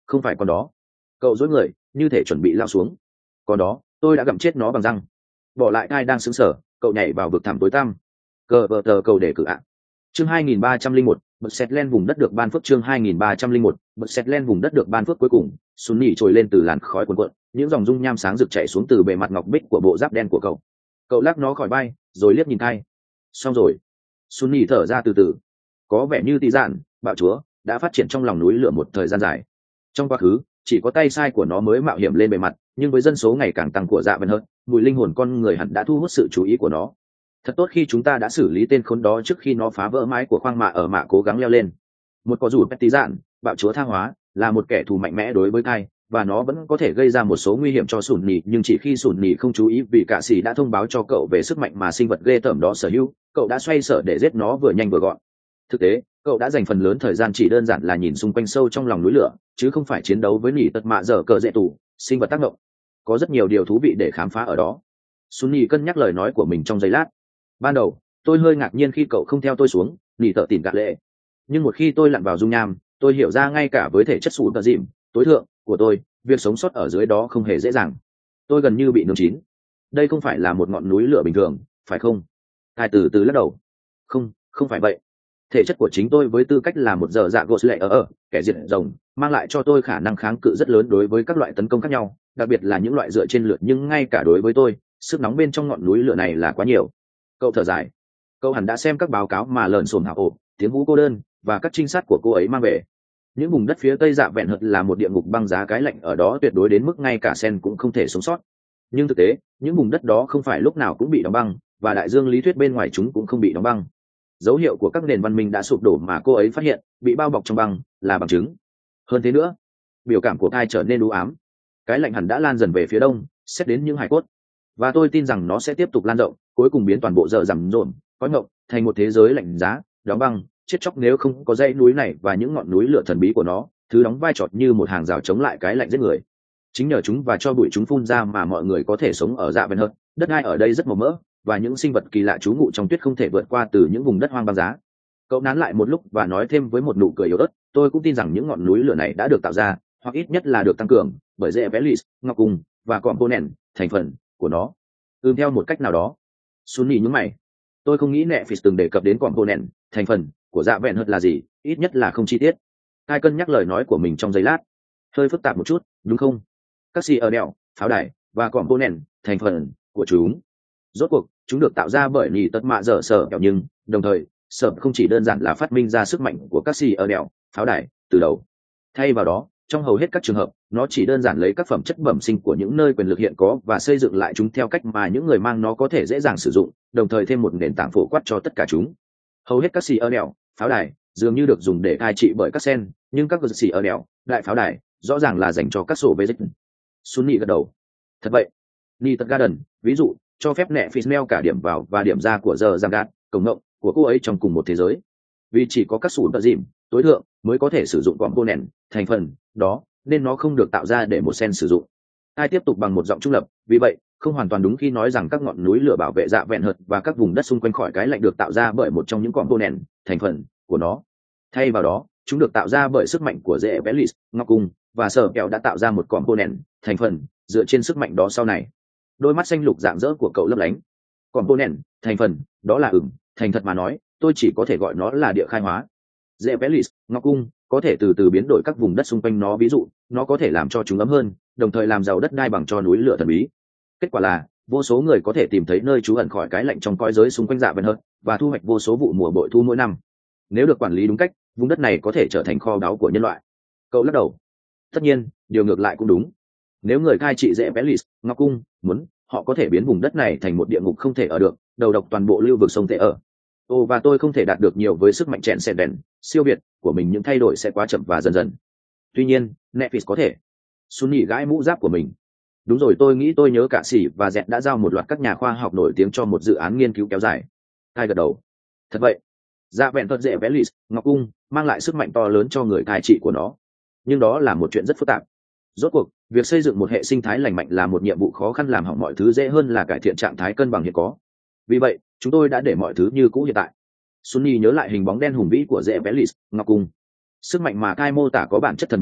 không phải con đó. Cậu dối người như thể chuẩn bị lao xuống. Con đó tôi đã gặm chết nó bằng răng. Bỏ lại ai đang sững sờ, cậu nhảy vào vực thẳm tối tăm. Cờ vợ tờ cầu để cử ạ. Chương hai nghìn ba trăm lẻ một, bật sét lên vùng đất được ban phước. Chương hai nghìn ba trăm lẻ một, bật sét lên vùng đất được ban phước. Cuối cùng Sun Nhị trồi lên từ làn khói cuồn cuộn, những dòng dung nham sáng rực chảy xuống từ bề mặt ngọc bích của bộ giáp đen của cậu. Cậu lắc nó khỏi bay, rồi liếc nhìn Kai. Xong rồi. Sun Nhị thở ra từ từ. Có vẻ như tỳ dạn, bạo chúa đã phát triển trong lòng núi lửa một thời gian dài. Trong quá khứ chỉ có tay sai của nó mới mạo hiểm lên bề mặt, nhưng với dân số ngày càng tăng của Dạ Vân hơn, mùi linh hồn con người hẳn đã thu hút sự chú ý của nó. Thật tốt khi chúng ta đã xử lý tên khốn đó trước khi nó phá vỡ mái của khoang mạ ở mạ cố gắng leo lên. Một có dù tí dạn, bạo chúa tha hóa, là một kẻ thù mạnh mẽ đối với Kai, và nó vẫn có thể gây ra một số nguy hiểm cho Sùn Nhị, nhưng chỉ khi Sùn Nhị không chú ý vì cả sĩ đã thông báo cho cậu về sức mạnh mà sinh vật ghê tởm đó sở hữu, cậu đã xoay sở để giết nó vừa nhanh vừa gọn. Thực tế, cậu đã dành phần lớn thời gian chỉ đơn giản là nhìn xung quanh sâu trong lòng núi lửa, chứ không phải chiến đấu với nỉ tật mạ dở cờ dễ tủ, sinh vật tác động. Có rất nhiều điều thú vị để khám phá ở đó. Sunny cân nhắc lời nói của mình trong giây lát. Ban đầu tôi hơi ngạc nhiên khi cậu không theo tôi xuống nỉ tợ tìm gạt lệ, nhưng một khi tôi lặn vào dung nham, tôi hiểu ra ngay cả với thể chất sụn tờ dịm tối thượng của tôi, việc sống sót ở dưới đó không hề dễ dàng. Tôi gần như bị nướng chín. Đây không phải là một ngọn núi lửa bình thường, phải không? Hai từ từ lắc đầu. Không, không phải vậy. Thể chất của chính tôi với tư cách là một giờ dạ gỗ lệ ở ở kẻ diệt rồng mang lại cho tôi khả năng kháng cự rất lớn đối với các loại tấn công khác nhau, đặc biệt là những loại dựa trên lửa. Nhưng ngay cả đối với tôi, sức nóng bên trong ngọn núi lửa này là quá nhiều. Cậu thở dài. Cậu hẳn đã xem các báo cáo mà lợn xồm hạ ổ, tiếng vũ cô đơn và các trinh sát của cô ấy mang về. Những vùng đất phía tây Dạ Vẹn Hật là một địa ngục băng giá, cái lạnh ở đó tuyệt đối đến mức ngay cả sen cũng không thể sống sót. Nhưng thực tế, những vùng đất đó không phải lúc nào cũng bị đóng băng, và đại dương lý thuyết bên ngoài chúng cũng không bị đóng băng. Dấu hiệu của các nền văn minh đã sụp đổ mà cô ấy phát hiện bị bao bọc trong băng là bằng chứng. Hơn thế nữa, biểu cảm của Kai trở nên u ám. Cái lạnh hẳn đã lan dần về phía đông, xét đến những hải cốt, và tôi tin rằng nó sẽ tiếp tục lan rộng, cuối cùng biến toàn bộ giờ rằm rộn có ngộng thành một thế giới lạnh giá, đóng băng, chết chóc nếu không có dãy núi này và những ngọn núi lửa thần bí của nó, thứ đóng vai trò như một hàng rào chống lại cái lạnh giết người. Chính nhờ chúng và cho bụi chúng phun ra mà mọi người có thể sống ở Dạ Vẹn Hật. Đất đai ở đây rất màu mỡ, và những sinh vật kỳ lạ trú ngụ trong tuyết không thể vượt qua từ những vùng đất hoang băng giá. Cậu nán lại một lúc và nói thêm với một nụ cười yếu ớt, tôi cũng tin rằng những ngọn núi lửa này đã được tạo ra, hoặc ít nhất là được tăng cường bởi rễ Velis, ngọc cung và component thành phần của nó. Ừ, theo một cách nào đó. Sunny nhướng mày. Tôi không nghĩ Netflix từng đề cập đến component thành phần của Dạ Vẹn Hật là gì, ít nhất là không chi tiết. Hai cân nhắc lời nói của mình trong giây lát. Hơi phức tạp một chút, đúng không? Các xì ở đèo, pháo đài và component thành phần của chúng. Rốt cuộc chúng được tạo ra bởi nỉ tật mạ dở sở kẹo, nhưng đồng thời sở không chỉ đơn giản là phát minh ra sức mạnh của các xì ở đèo, pháo đài từ đầu. Thay vào đó, trong hầu hết các trường hợp, nó chỉ đơn giản lấy các phẩm chất bẩm sinh của những nơi quyền lực hiện có và xây dựng lại chúng theo cách mà những người mang nó có thể dễ dàng sử dụng, đồng thời thêm một nền tảng phổ quát cho tất cả chúng. Hầu hết các xì ở đèo, pháo đài dường như được dùng để cai trị bởi các sen, nhưng các xì ở đèo, đại pháo đài rõ ràng là dành cho các sổ về dịch. Sunny gật đầu. Thật vậy. Nỉ tật Garden, ví dụ, cho phép nẹ Fismel cả điểm vào và điểm ra của giờ giam gạt, cổng ngộng của cô ấy trong cùng một thế giới, vì chỉ có các sủn tợ dìm tối thượng mới có thể sử dụng component thành phần đó, nên nó không được tạo ra để một sen sử dụng. Ai tiếp tục bằng một giọng trung lập, vì vậy không hoàn toàn đúng khi nói rằng các ngọn núi lửa bảo vệ Dạ Vẹn Hật và các vùng đất xung quanh khỏi cái lạnh được tạo ra bởi một trong những component thành phần của nó. Thay vào đó, chúng được tạo ra bởi sức mạnh của rễ Velis, ngọc cung và sở kẹo đã tạo ra một component thành phần dựa trên sức mạnh đó sau này. Đôi mắt xanh lục rạng rỡ của cậu lấp lánh. Component thành phần đó là ửng, thành thật mà nói, tôi chỉ có thể gọi nó là địa khai hóa. Rễ Velis, ngọc cung có thể từ từ biến đổi các vùng đất xung quanh nó, ví dụ, nó có thể làm cho chúng ấm hơn, đồng thời làm giàu đất đai bằng cho núi lửa thần bí. Kết quả là, vô số người có thể tìm thấy nơi trú ẩn khỏi cái lạnh trong cõi giới xung quanh Dạ Vẹn Hật và thu hoạch vô số vụ mùa bội thu mỗi năm. Nếu được quản lý đúng cách, vùng đất này có thể trở thành kho báu của nhân loại. Cậu lắc đầu. Tất nhiên, điều ngược lại cũng đúng. Nếu người cai trị rễ Velis, ngọc cung muốn, họ có thể biến vùng đất này thành một địa ngục không thể ở được, đầu độc toàn bộ lưu vực sông Tệ ở. Ô, và tôi không thể đạt được nhiều với sức mạnh chèn xẹt đèn siêu việt của mình, những thay đổi sẽ quá chậm và dần dần. Tuy nhiên, Netflix có thể. Sunny gãi mũ giáp của mình. Đúng rồi, tôi nghĩ tôi nhớ cả Sỉ và Dẹt đã giao một loạt các nhà khoa học nổi tiếng cho một dự án nghiên cứu kéo dài. Hai gật đầu. Thật vậy. Dạ Vẹn Hật rễ Velis, ngọc cung mang lại sức mạnh to lớn cho người cai trị của nó, nhưng đó là một chuyện rất phức tạp. Rốt cuộc, việc xây dựng một hệ sinh thái lành mạnh là một nhiệm vụ khó khăn, làm hỏng mọi thứ dễ hơn là cải thiện trạng thái cân bằng hiện có. Vì vậy, chúng tôi đã để mọi thứ như cũ hiện tại. Sunny nhớ lại hình bóng đen hùng vĩ của rễ Velis, ngọc cung. Sức mạnh mà Kai mô tả có bản chất thần bí,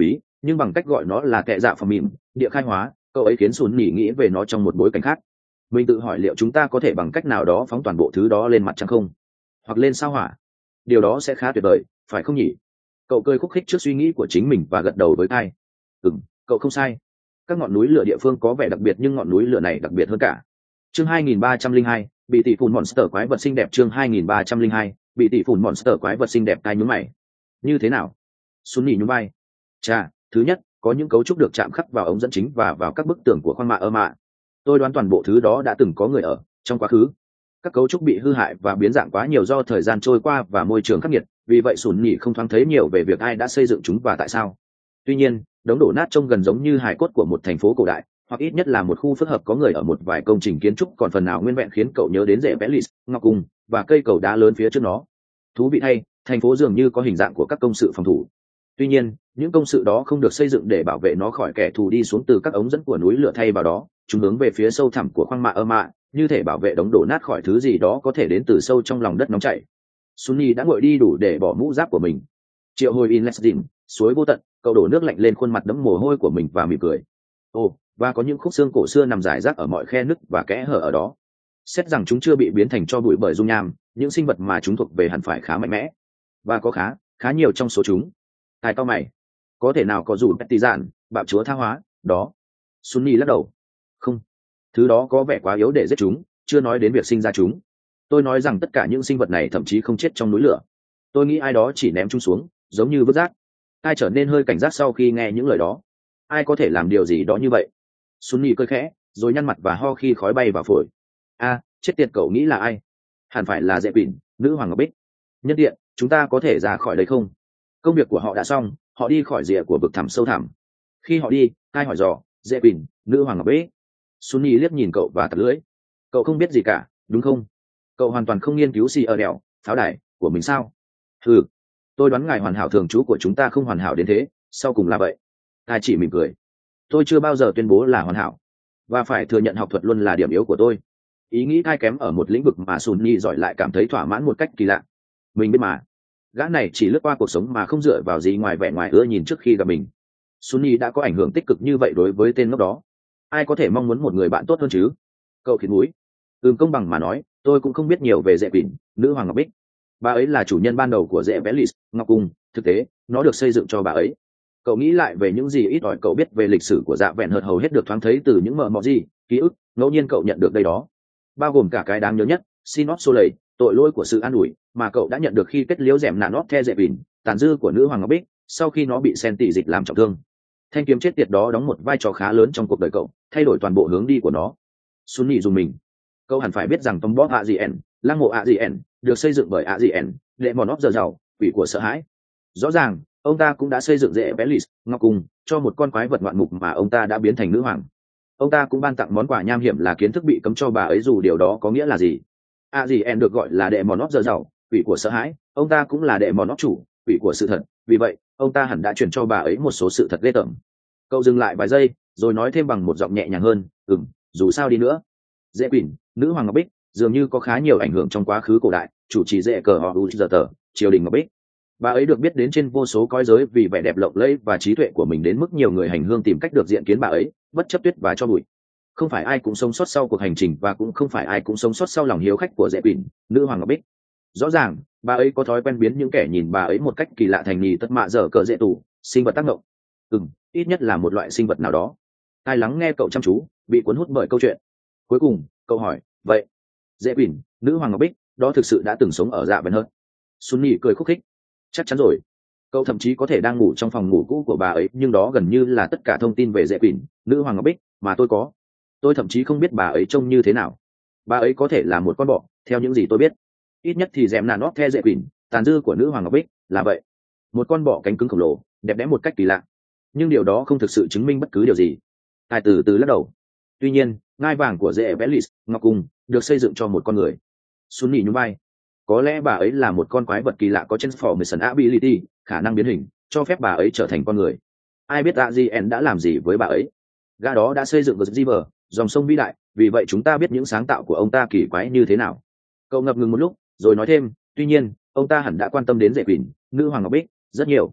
nhưng bằng cách gọi nó là kệ dạ phẩm mịn địa khai hóa, cậu ấy khiến sùn nhỉ nghĩ về nó trong một bối cảnh khác. Mình tự hỏi liệu chúng ta có thể bằng cách nào đó phóng toàn bộ thứ đó lên mặt trăng không, hoặc lên sao hỏa. Điều đó sẽ khá tuyệt vời, phải không nhỉ? Cậu cười khúc khích trước suy nghĩ của chính mình và gật đầu với Kai. Ừm, cậu không sai. Các ngọn núi lửa địa phương có vẻ đặc biệt, nhưng ngọn núi lửa này đặc biệt hơn cả. Chương hai nghìn ba trăm lẻ hai, bị tỷ phùn monster quái vật xinh đẹp. Chương hai nghìn ba trăm lẻ hai, bị tỷ phùn monster quái vật xinh đẹp. Kai nhún mày. Như thế nào? Sunny nhún vai. Chà, thứ nhất, có những cấu trúc được chạm khắc vào ống dẫn chính và vào các bức tường của khoang mạ ơ mạ. Tôi đoán toàn bộ thứ đó đã từng có người ở trong quá khứ. Các cấu trúc bị hư hại và biến dạng quá nhiều do thời gian trôi qua và môi trường khắc nghiệt, vì vậy sùn nhỉ không thoáng thấy nhiều về việc ai đã xây dựng chúng và tại sao. Tuy nhiên, đống đổ nát trông gần giống như hài cốt của một thành phố cổ đại, hoặc ít nhất là một khu phức hợp có người ở một vài công trình kiến trúc còn phần nào nguyên vẹn, khiến cậu nhớ đến rễ Belis, ngọc cung và cây cầu đá lớn phía trước nó. Thú vị thay, thành phố dường như có hình dạng của các công sự phòng thủ. Tuy nhiên, những công sự đó không được xây dựng để bảo vệ nó khỏi kẻ thù đi xuống từ các ống dẫn của núi lửa, thay vào đó chúng hướng về phía sâu thẳm của khoang mạ ơ mạ, như thể bảo vệ đống đổ nát khỏi thứ gì đó có thể đến từ sâu trong lòng đất nóng chảy. Sunny đã nguội đi đủ để bỏ mũ giáp của mình. Triệu hồi Inlesdim, suối vô tận, cậu đổ nước lạnh lên khuôn mặt đẫm mồ hôi của mình và mỉm cười. Ồ, và có những khúc xương cổ xưa nằm rải rác ở mọi khe nứt và kẽ hở ở đó. Xét rằng chúng chưa bị biến thành tro bụi bởi dung nham, những sinh vật mà chúng thuộc về hẳn phải khá mạnh mẽ. Và có khá, khá nhiều trong số chúng. Tài to mày. Có thể nào có dù Betty dạn, bạo chúa tha hóa, đó. Sunny lắc đầu. Không. Thứ đó có vẻ quá yếu để giết chúng, chưa nói đến việc sinh ra chúng. Tôi nói rằng tất cả những sinh vật này thậm chí không chết trong núi lửa. Tôi nghĩ ai đó chỉ ném chúng xuống, giống như vứt rác. Ai trở nên hơi cảnh giác sau khi nghe những lời đó. Ai có thể làm điều gì đó như vậy? Sunny cười khẽ, rồi nhăn mặt và ho khi khói bay vào phổi. A, chết tiệt, cậu nghĩ là ai? Hẳn phải là Dệ Quỳnh, nữ hoàng ngọc bích. Nhân tiện, chúng ta có thể ra khỏi đây không? Công việc của họ đã xong, họ đi khỏi rìa của vực thẳm sâu thẳm. Khi họ đi, Kai hỏi dò, Dệ Quỳnh, nữ hoàng ngọc bích. Sunny liếc nhìn cậu và tặc lưỡi. Cậu không biết gì cả, đúng không? Cậu hoàn toàn không nghiên cứu si ở đèo, pháo đài của mình sao? Ừ, tôi đoán ngài hoàn hảo thường trú của chúng ta không hoàn hảo đến thế, sau cùng là vậy. Ai chỉ mỉm cười. Tôi chưa bao giờ tuyên bố là hoàn hảo, và phải thừa nhận học thuật luôn là điểm yếu của tôi. Ý nghĩ Kai kém ở một lĩnh vực mà Sunny giỏi lại cảm thấy thỏa mãn một cách kỳ lạ. Mình biết mà. Gã này chỉ lướt qua cuộc sống mà không dựa vào gì ngoài vẻ ngoài ưa nhìn trước khi gặp mình. Sunny đã có ảnh hưởng tích cực như vậy đối với tên ngốc đó. Ai có thể mong muốn một người bạn tốt hơn chứ? Cậu khịt mũi. Ừm, công bằng mà nói, tôi cũng không biết nhiều về Dệ Quỳnh, nữ hoàng ngọc bích. Bà ấy là chủ nhân ban đầu của rễ Belis, ngọc cung. Thực tế, nó được xây dựng cho bà ấy. Cậu nghĩ lại về những gì ít ỏi cậu biết về lịch sử của Dạ Vẹn hợt hầu hết được thoáng thấy từ những mờ mọ gì, ký ức ngẫu nhiên cậu nhận được đây đó, bao gồm cả cái đáng nhớ nhất, Sinop Soleil, tội lỗi của sự an ủi mà cậu đã nhận được khi kết liễu rèm nạ nót the Dệ Quỳnh, tàn dư của nữ hoàng ngọc bích sau khi nó bị sen tị dịch làm trọng thương. Thanh kiếm chết tiệt đó đóng một vai trò khá lớn trong cuộc đời cậu, thay đổi toàn bộ hướng đi của nó. Sunny dùng mình. Cậu hẳn phải biết rằng tông bóp a gn, lăng mộ a gn, được xây dựng bởi a gn, đệ mòn óc giờ giàu, quỷ của sợ hãi. Rõ ràng, ông ta cũng đã xây dựng rễ Belis, ngọc cung, cho một con quái vật ngoạn mục mà ông ta đã biến thành nữ hoàng. Ông ta cũng ban tặng món quà nham hiểm là kiến thức bị cấm cho bà ấy, dù điều đó có nghĩa là gì. a gn được gọi là đệ mòn óc giờ giàu, quỷ của sợ hãi, ông ta cũng là đệ mòn óc chủ, quỷ của sự thật. Vì vậy, ông ta hẳn đã truyền cho bà ấy một số sự thật ghê tởm. Cậu dừng lại vài giây, rồi nói thêm bằng một giọng nhẹ nhàng hơn, ừm, dù sao đi nữa, Dễ Quỳnh, nữ hoàng ngọc bích, dường như có khá nhiều ảnh hưởng trong quá khứ cổ đại, chủ trì dễ cờ họ u giờ tờ, triều đình ngọc bích. Bà ấy được biết đến trên vô số cõi giới vì vẻ đẹp lộng lẫy và trí tuệ của mình, đến mức nhiều người hành hương tìm cách được diện kiến bà ấy, bất chấp tuyết và cho bụi. Không phải ai cũng sống sót sau cuộc hành trình, và cũng không phải ai cũng sống sót sau lòng hiếu khách của Dễ Quỳnh, nữ hoàng ngọc bích. Rõ ràng, bà ấy có thói quen biến những kẻ nhìn bà ấy một cách kỳ lạ thành nhì tất mạ dở cờ dễ tù, sinh vật tác động. Ừm, ít nhất là một loại sinh vật nào đó. Ai lắng nghe cậu chăm chú, bị cuốn hút bởi câu chuyện. Cuối cùng, cậu hỏi, vậy Dễ Quỳnh, nữ hoàng ngọc bích, đó thực sự đã từng sống ở Dạ Vẹn hơn? Sunny cười khúc khích. Chắc chắn rồi. Cậu thậm chí có thể đang ngủ trong phòng ngủ cũ của bà ấy, nhưng đó gần như là tất cả thông tin về Dễ Quỳnh, nữ hoàng ngọc bích mà tôi có. Tôi thậm chí không biết bà ấy trông như thế nào. Bà ấy có thể là một con bọ, theo những gì tôi biết. Ít nhất thì rèm nà nót the Dễ Quỳnh, tàn dư của nữ hoàng ngọc bích, là vậy. Một con bọ cánh cứng khổng lồ, đẹp đẽ một cách kỳ lạ. Nhưng điều đó không thực sự chứng minh bất cứ điều gì. Ai từ từ lắc đầu. Tuy nhiên, ngai vàng của rễ Belis, ngọc cung, được xây dựng cho một con người. Sunny nhún vai. Có lẽ bà ấy là một con quái vật kỳ lạ có transformation ability, khả năng biến hình, cho phép bà ấy trở thành con người. Ai biết a giê en đã làm gì với bà ấy? Gã đó đã xây dựng River, dòng sông vĩ đại, vì vậy chúng ta biết những sáng tạo của ông ta kỳ quái như thế nào. Cậu ngập ngừng một lúc, rồi nói thêm, tuy nhiên, ông ta hẳn đã quan tâm đến Dễ Quỳnh, nữ hoàng ngọc bích, rất nhiều.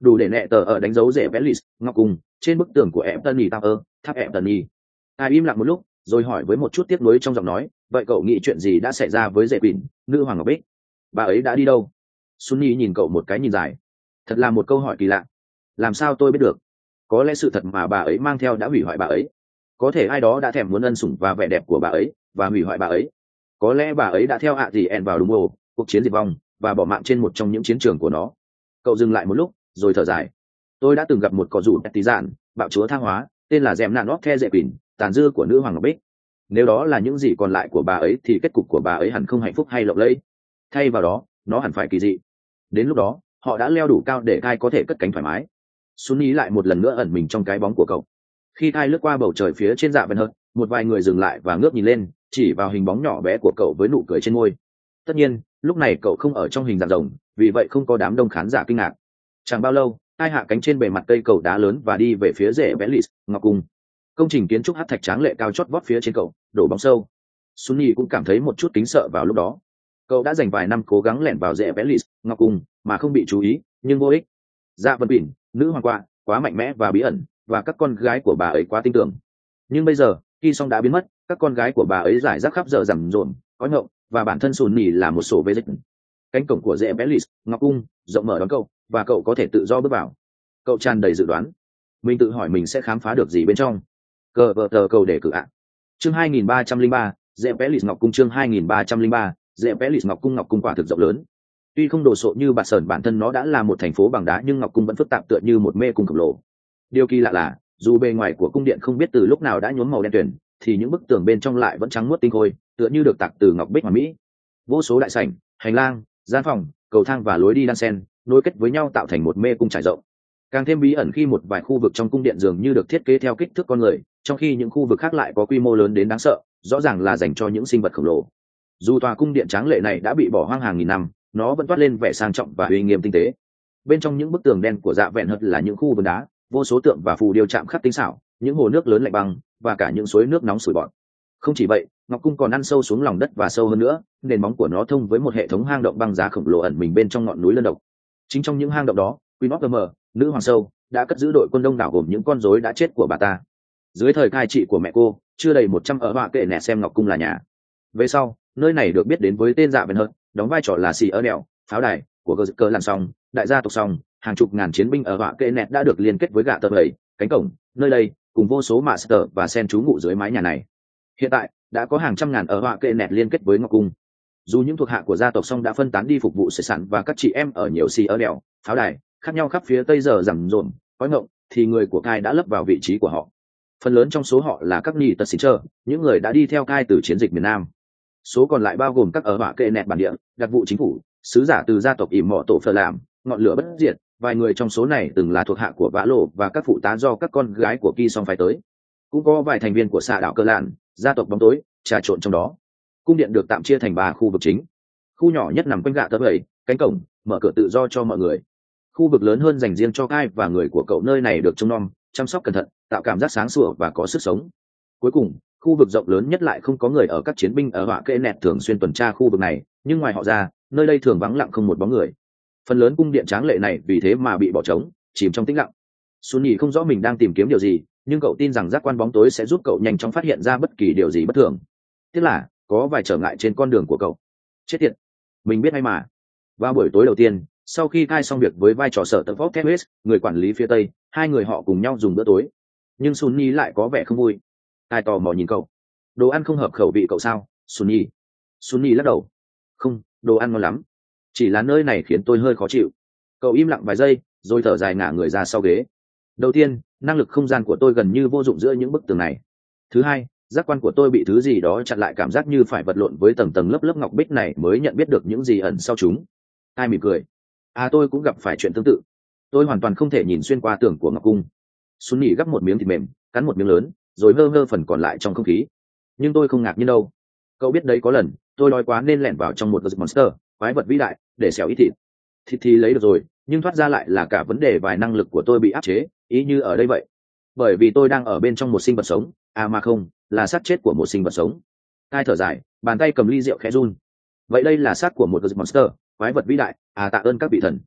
đủ để nẹ tờ ở đánh dấu rễ Bellis, ngọc cùng trên bức tường của Anthony Tower, tháp Anthony. Ai im lặng một lúc, rồi hỏi với một chút tiếc nuối trong giọng nói, vậy cậu nghĩ chuyện gì đã xảy ra với rễ Quỳnh, nữ hoàng ngọc bích? Bà ấy đã đi đâu? Sunny nhìn cậu một cái nhìn dài. Thật là một câu hỏi kỳ lạ. Làm sao tôi biết được? Có lẽ sự thật mà bà ấy mang theo đã hủy hoại bà ấy. Có thể ai đó đã thèm muốn ân sủng và vẻ đẹp của bà ấy và hủy hoại bà ấy. Có lẽ bà ấy đã theo ạ gì en vào đúng ồ, cuộc chiến diệt vong và bỏ mạng trên một trong những chiến trường của nó. Cậu dừng lại một lúc, rồi thở dài. Tôi đã từng gặp một cỏ rủ tí dạn, bạo chúa tha hóa, tên là Dèm Nạn Óc The Dệ Quỳnh, tàn dư của nữ hoàng ngọc bích. Nếu đó là những gì còn lại của bà ấy thì kết cục của bà ấy hẳn không hạnh phúc hay lộng lẫy. Thay vào đó, nó hẳn phải kỳ dị. Đến lúc đó, họ đã leo đủ cao để Kai có thể cất cánh thoải mái. Sunny lại một lần nữa ẩn mình trong cái bóng của cậu. Khi Kai lướt qua bầu trời phía trên dạ vân hợt, một vài người dừng lại và ngước nhìn lên, chỉ vào hình bóng nhỏ bé của cậu với nụ cười trên môi. Tất nhiên, lúc này cậu không ở trong hình dạng rồng, vì vậy không có đám đông khán giả kinh ngạc. Chẳng bao lâu, Kai hạ cánh trên bề mặt cây cầu đá lớn và đi về phía rễ Bellis, ngọc cung. Công trình kiến trúc hắc thạch tráng lệ cao chót vót phía trên cậu, đổ bóng sâu. Sunny cũng cảm thấy một chút kính sợ vào lúc đó. Cậu đã dành vài năm cố gắng lẻn vào rễ Bellis, ngọc cung mà không bị chú ý, nhưng vô ích. Dạ vân Quỳnh, nữ hoàng quạ, quá mạnh mẽ và bí ẩn, và các con gái của bà ấy quá tinh tưởng. Nhưng bây giờ, khi song đã biến mất, các con gái của bà ấy rải rác khắp giờ rằm rộn, có ngộng, và bản thân Sunny là một sổ vết. Cánh cổng của rễ Bellis, ngọc cung rộng mở đón cậu, và cậu có thể tự do bước vào. Cậu tràn đầy dự đoán. Mình tự hỏi mình sẽ khám phá được gì bên trong. Cờ vợ tờ cầu để cử ạ. Chương hai nghìn ba trăm lẻ ba, rễ Bellis ngọc cung chương hai nghìn ba trăm lẻ ba, rễ Bellis ngọc cung ngọc cung quả thực rộng lớn. Tuy không đồ sộ như Bạt Sởn bản thân nó đã là một thành phố bằng đá, nhưng ngọc cung vẫn phức tạp tựa như một mê cung khổng lồ. Điều kỳ lạ là, dù bề ngoài của cung điện không biết từ lúc nào đã nhuốm màu đen tuyền, thì những bức tường bên trong lại vẫn trắng muốt tinh khôi, tựa như được tạc từ ngọc bích hoàn mỹ. Vô số đại sảnh, hành lang, gian phòng, cầu thang và lối đi đan xen nối kết với nhau tạo thành một mê cung trải rộng. Càng thêm bí ẩn khi một vài khu vực trong cung điện dường như được thiết kế theo kích thước con người, trong khi những khu vực khác lại có quy mô lớn đến đáng sợ, rõ ràng là dành cho những sinh vật khổng lồ. Dù tòa cung điện tráng lệ này đã bị bỏ hoang hàng nghìn năm, nó vẫn toát lên vẻ sang trọng và uy nghiêm tinh tế. Bên trong những bức tường đen của dạ vẹn hợt là những khu vườn đá, vô số tượng và phù điêu chạm khắc tinh xảo, những hồ nước lớn lạnh băng và cả những suối nước nóng sủi bọt. Không chỉ vậy, ngọc cung còn ăn sâu xuống lòng đất và sâu hơn nữa, nền móng của nó thông với một hệ thống hang động băng giá khổng lồ ẩn mình bên trong ngọn núi lân độc. Chính trong những hang động đó, Queen of the Mer, nữ hoàng sâu, đã cất giữ đội quân đông đảo gồm những con rối đã chết của bà ta. Dưới thời cai trị của mẹ cô, chưa đầy một trăm ở họa kệ nẹ xem ngọc cung là nhà. Về sau, nơi này được biết đến với tên dạ vẹn hợt, đóng vai trò là xì ở đèo, pháo đài của cơ cơ làn song, đại gia tộc song, hàng chục ngàn chiến binh ở họa kệ nẹt đã được liên kết với gạ tờ bảy, cánh cổng, nơi đây, cùng vô số master và sen trú ngụ dưới mái nhà này. Hiện tại, đã có hàng trăm ngàn ở họa kệ nẹt liên kết với ngọc cung. Dù những thuộc hạ của gia tộc song đã phân tán đi phục vụ sinh sản và các chị em ở nhiều xì ở đèo, pháo đài khác nhau khắp phía tây giờ rằm rộn, có ngộng, thì người của Kai đã lấp vào vị trí của họ. Phần lớn trong số họ là các ni tật xí trơ, những người đã đi theo Kai từ chiến dịch miền Nam. Số còn lại bao gồm các ở họa kệ nẹt bản địa, đặc vụ chính phủ, sứ giả từ gia tộc ỉm mọ tổ phờ làm, ngọn lửa bất diệt. Vài người trong số này từng là thuộc hạ của vã lộ và các phụ tá do các con gái của Ki Song phái tới. Cũng có vài thành viên của xạ đảo cơ lạn, gia tộc bóng tối trà trộn trong đó. Cung điện được tạm chia thành ba khu vực chính. Khu nhỏ nhất nằm quanh gạ tờ bảy, cánh cổng, mở cửa tự do cho mọi người. Khu vực lớn hơn dành riêng cho Kai và người của cậu, nơi này được trông nom, chăm sóc cẩn thận, tạo cảm giác sáng sủa và có sức sống. Cuối cùng, khu vực rộng lớn nhất lại không có người ở. Các chiến binh ở họa kệ nẹt thường xuyên tuần tra khu vực này, nhưng ngoài họ ra, nơi đây thường vắng lặng không một bóng người. Phần lớn cung điện tráng lệ này vì thế mà bị bỏ trống, chìm trong tĩnh lặng. Sunny không rõ mình đang tìm kiếm điều gì, nhưng cậu tin rằng giác quan bóng tối sẽ giúp cậu nhanh chóng phát hiện ra bất kỳ điều gì bất thường. Tiếc là có vài trở ngại trên con đường của cậu. Chết tiệt, mình biết hay mà. Vào buổi tối đầu tiên, sau khi Kai xong việc với vai trò sở tập Fort Kepwes, người quản lý phía tây, hai người họ cùng nhau dùng bữa tối. Nhưng Sunny lại có vẻ không vui. Kai tò mò nhìn cậu. Đồ ăn không hợp khẩu vị cậu sao, Sunny? Sunny lắc đầu. Không, đồ ăn ngon lắm. Chỉ là nơi này khiến tôi hơi khó chịu. Cậu im lặng vài giây, rồi thở dài ngả người ra sau ghế. Đầu tiên, năng lực không gian của tôi gần như vô dụng giữa những bức tường này. Thứ hai, giác quan của tôi bị thứ gì đó chặn lại, cảm giác như phải vật lộn với tầng tầng lớp lớp ngọc bích này mới nhận biết được những gì ẩn sau chúng. Ai mỉm cười. À, tôi cũng gặp phải chuyện tương tự. Tôi hoàn toàn không thể nhìn xuyên qua tường của ngọc cung. Sunny gắp một miếng thịt mềm, cắn một miếng lớn, rồi hơ hơ phần còn lại trong không khí. Nhưng tôi không ngạc nhiên đâu. Cậu biết đấy, có lần tôi đói quá nên lẻn vào trong một monster, quái vật vĩ đại, để xẻo ít thịt. Thịt thì lấy được rồi, nhưng thoát ra lại là cả vấn đề vài năng lực của tôi bị áp chế, ý như ở đây vậy. Bởi vì tôi đang ở bên trong một sinh vật sống, à mà không, là xác chết của một sinh vật sống. Kai thở dài, bàn tay cầm ly rượu khẽ run. Vậy đây là xác của một monster, quái vật vĩ đại, à tạ ơn các vị thần.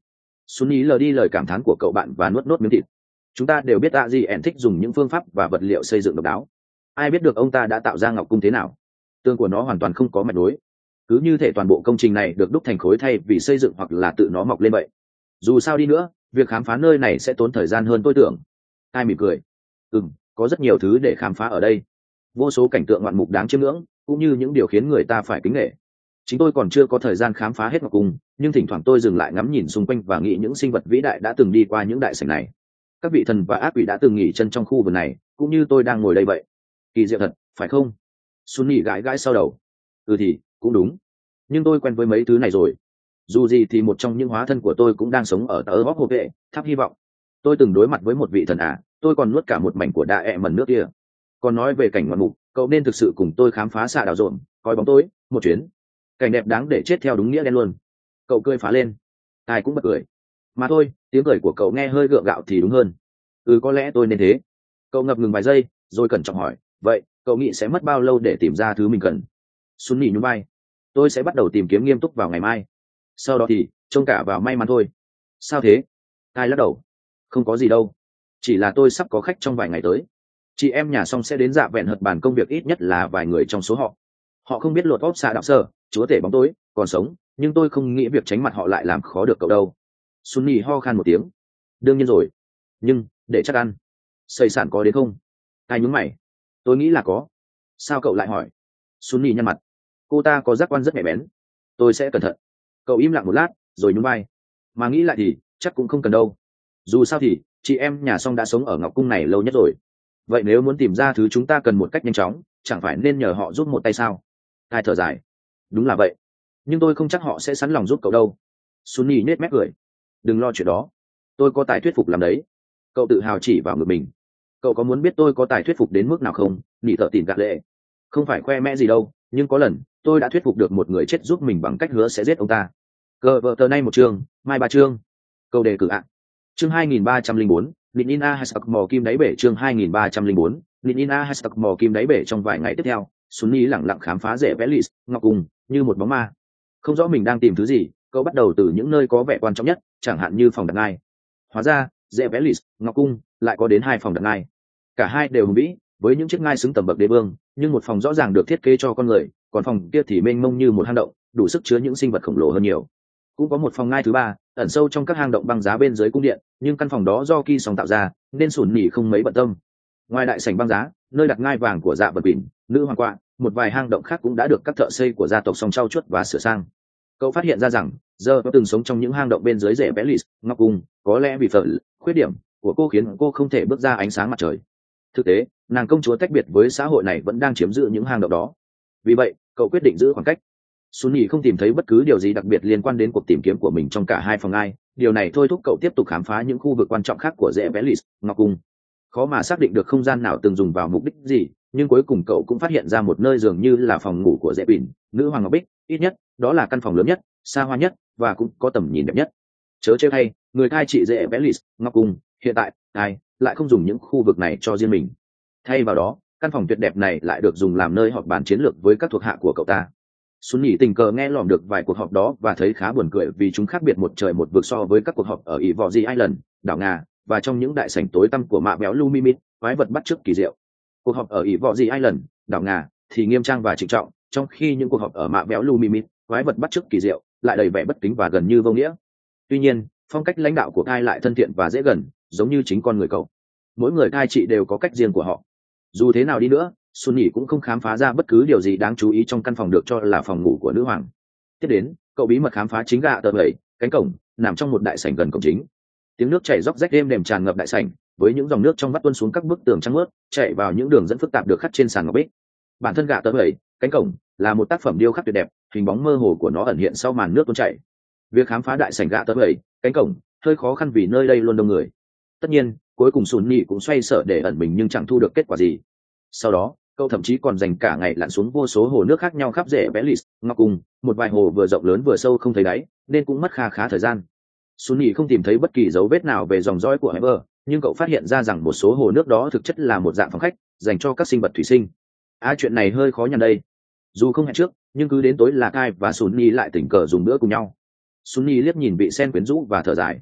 Sunny lờ đi lời cảm thán của cậu bạn và nuốt nốt miếng thịt. Chúng ta đều biết a di ẻn thích dùng những phương pháp và vật liệu xây dựng độc đáo. Ai biết được ông ta đã tạo ra ngọc cung thế nào? Tường của nó hoàn toàn không có mạch nối, cứ như thể toàn bộ công trình này được đúc thành khối thay vì xây dựng hoặc là tự nó mọc lên vậy. Dù sao đi nữa, việc khám phá nơi này sẽ tốn thời gian hơn tôi tưởng. Ai mỉm cười. Ừm, có rất nhiều thứ để khám phá ở đây, vô số cảnh tượng ngoạn mục đáng chiêm ngưỡng, cũng như những điều khiến người ta phải kính nể. Chính tôi còn chưa có thời gian khám phá hết ngọc cung, nhưng thỉnh thoảng tôi dừng lại ngắm nhìn xung quanh và nghĩ những sinh vật vĩ đại đã từng đi qua những đại sảnh này. Các vị thần và ác quỷ đã từng nghỉ chân trong khu vườn này, cũng như tôi đang ngồi đây vậy. Kỳ diệu thật, phải không? Sunny gãi gãi sau đầu. Ừ thì cũng đúng, nhưng tôi quen với mấy thứ này rồi. Dù gì thì một trong những hóa thân của tôi cũng đang sống ở tờ bóc hộ vệ tháp hy vọng. Tôi từng đối mặt với một vị thần ả, tôi còn nuốt cả một mảnh của đa ẹ mần nước kia. Còn nói về cảnh ngoạn mục, cậu nên thực sự cùng tôi khám phá xạ đảo rộn coi bóng tối một chuyến. Cảnh đẹp đáng để chết theo đúng nghĩa đen luôn. Cậu cười phá lên. Ai cũng bật cười. Mà thôi, tiếng cười của cậu nghe hơi gượng gạo thì đúng hơn. Ừ, có lẽ tôi nên thế. Cậu ngập ngừng vài giây rồi cẩn trọng hỏi, vậy cậu nghĩ sẽ mất bao lâu để tìm ra thứ mình cần? Sunny nhún vai. Tôi sẽ bắt đầu tìm kiếm nghiêm túc vào ngày mai, sau đó thì trông cả vào may mắn thôi. Sao thế? Ai lắc đầu. Không có gì đâu, chỉ là tôi sắp có khách trong vài ngày tới. Chị em nhà xong sẽ đến dạ vẹn hật bàn công việc ít nhất là vài người trong số họ. Họ không biết luật ốp xạ đạo sơ chúa tể bóng tối còn sống, nhưng tôi không nghĩ việc tránh mặt họ lại làm khó được cậu đâu. Sunny ho khan một tiếng. Đương nhiên rồi, nhưng để chắc ăn. Xây sản có đến không? Ai nhúng mày. Tôi nghĩ là có. Sao cậu lại hỏi? Sunny nhăn mặt. Cô ta có giác quan rất nhạy bén. Tôi sẽ cẩn thận. Cậu im lặng một lát rồi nhún vai. Mà nghĩ lại thì chắc cũng không cần đâu. Dù sao thì chị em nhà xong đã sống ở ngọc cung này lâu nhất rồi. Vậy nếu muốn tìm ra thứ chúng ta cần một cách nhanh chóng, chẳng phải nên nhờ họ giúp một tay sao? Ai thở dài. Đúng là vậy, nhưng tôi không chắc họ sẽ sẵn lòng giúp cậu đâu. Sunny nết mép cười. Đừng lo chuyện đó, tôi có tài thuyết phục làm đấy. Cậu tự hào chỉ vào ngực mình. Cậu có muốn biết tôi có tài thuyết phục đến mức nào không? Nị thợ tìm gạt lệ. Không phải khoe mẽ gì đâu, nhưng có lần tôi đã thuyết phục được một người chết giúp mình bằng cách hứa sẽ giết ông ta. Cờ vợ tờ nay một chương, mai ba chương. Câu đề cử ạ. Chương hai nghìn ba trăm linh bốn, Lin In A hashtag mò kim đáy bể. Chương hai nghìn ba trăm linh bốn, Lin In A hashtag mò kim đáy bể. Trong vài ngày tiếp theo, Sunny lẳng lặng khám phá rễ Velis, ngọc cung, như một bóng ma. Không rõ mình đang tìm thứ gì, cậu bắt đầu từ những nơi có vẻ quan trọng nhất, chẳng hạn như phòng đặt ngai. Hóa ra, rễ Velis, ngọc cung, lại có đến hai phòng đặt ngai. Cả hai đều hùng vĩ, với những chiếc ngai xứng tầm bậc đế vương, nhưng một phòng rõ ràng được thiết kế cho con người, còn phòng kia thì mênh mông như một hang động, đủ sức chứa những sinh vật khổng lồ hơn nhiều. Cũng có một phòng ngai thứ ba, ẩn sâu trong các hang động băng giá bên dưới cung điện, nhưng căn phòng đó do Ki Song tạo ra, nên sủn nỉ không mấy bận tâm. Ngoài đại sảnh băng giá, nơi đặt ngai vàng của dạ vật bỉn, nữ hoàng quạ, một vài hang động khác cũng đã được các thợ xây của gia tộc Song trau chuốt và sửa sang. Cậu phát hiện ra rằng, giờ có từng sống trong những hang động bên dưới rễ Belis, ngọc cung, có lẽ vì phận khuyết điểm của cô khiến cô không thể bước ra ánh sáng mặt trời. Thực tế, nàng công chúa tách biệt với xã hội này vẫn đang chiếm giữ những hang động đó. Vì vậy, cậu quyết định giữ khoảng cách. Sunny không tìm thấy bất cứ điều gì đặc biệt liên quan đến cuộc tìm kiếm của mình trong cả hai phòng ngai. Điều này thôi thúc cậu tiếp tục khám phá những khu vực quan trọng khác của rễ Belis, ngọc cung. Khó mà xác định được không gian nào từng dùng vào mục đích gì, nhưng cuối cùng cậu cũng phát hiện ra một nơi dường như là phòng ngủ của rễ bỉn, nữ hoàng ngọc bích. Ít nhất, đó là căn phòng lớn nhất, xa hoa nhất và cũng có tầm nhìn đẹp nhất. Chớ trêu thay, người cai trị rễ Belis, ngọc cung, hiện tại, ai lại không dùng những khu vực này cho riêng mình. Thay vào đó, căn phòng tuyệt đẹp này lại được dùng làm nơi họp bàn chiến lược với các thuộc hạ của cậu ta. Sunny tình cờ nghe lỏm được vài cuộc họp đó và thấy khá buồn cười vì chúng khác biệt một trời một vực so với các cuộc họp ở Ivory Island, đảo Ngà, và trong những đại sảnh tối tăm của mạ béo Lumimit, quái vật bắt chước kỳ diệu. Cuộc họp ở Ivory Island, đảo Ngà thì nghiêm trang và trịnh trọng, trong khi những cuộc họp ở mạ béo Lumimit, quái vật bắt chước kỳ diệu, lại đầy vẻ bất kính và gần như vô nghĩa. Tuy nhiên, phong cách lãnh đạo của Kai lại thân thiện và dễ gần, giống như chính con người cậu. Mỗi người cai trị đều có cách riêng của họ. Dù thế nào đi nữa, Sunny cũng không khám phá ra bất cứ điều gì đáng chú ý trong căn phòng được cho là phòng ngủ của nữ hoàng. Tiếp đến, cậu bí mật khám phá chính gạ tờ bảy, cánh cổng nằm trong một đại sảnh gần cổng chính. Tiếng nước chảy róc rách êm đềm tràn ngập đại sảnh, với những dòng nước trong vắt tuôn xuống các bức tường trắng mướt, chảy vào những đường dẫn phức tạp được khắc trên sàn ngọc bích. Bản thân gạ tờ bảy, cánh cổng là một tác phẩm điêu khắc tuyệt đẹp, hình bóng mơ hồ của nó ẩn hiện sau màn nước tuôn chảy. Việc khám phá đại sảnh gạ tờ bảy, cánh cổng hơi khó khăn vì nơi đây luôn đông người. Tất nhiên, cuối cùng Sunny cũng xoay sở để ẩn mình nhưng chẳng thu được kết quả gì. Sau đó, cậu thậm chí còn dành cả ngày lặn xuống vô số hồ nước khác nhau khắp rễ Belis, ngọc cung, một vài hồ vừa rộng lớn vừa sâu không thấy đáy, nên cũng mất kha khá thời gian. Sunny không tìm thấy bất kỳ dấu vết nào về dòng dõi của Heber, nhưng cậu phát hiện ra rằng một số hồ nước đó thực chất là một dạng phòng khách dành cho các sinh vật thủy sinh. À, chuyện này hơi khó nhằn đây. Dù không hẹn trước, nhưng cứ đến tối là Kai và Sunny lại tình cờ dùng bữa cùng nhau. Sunny liếc nhìn vị sen quyến rũ và thở dài.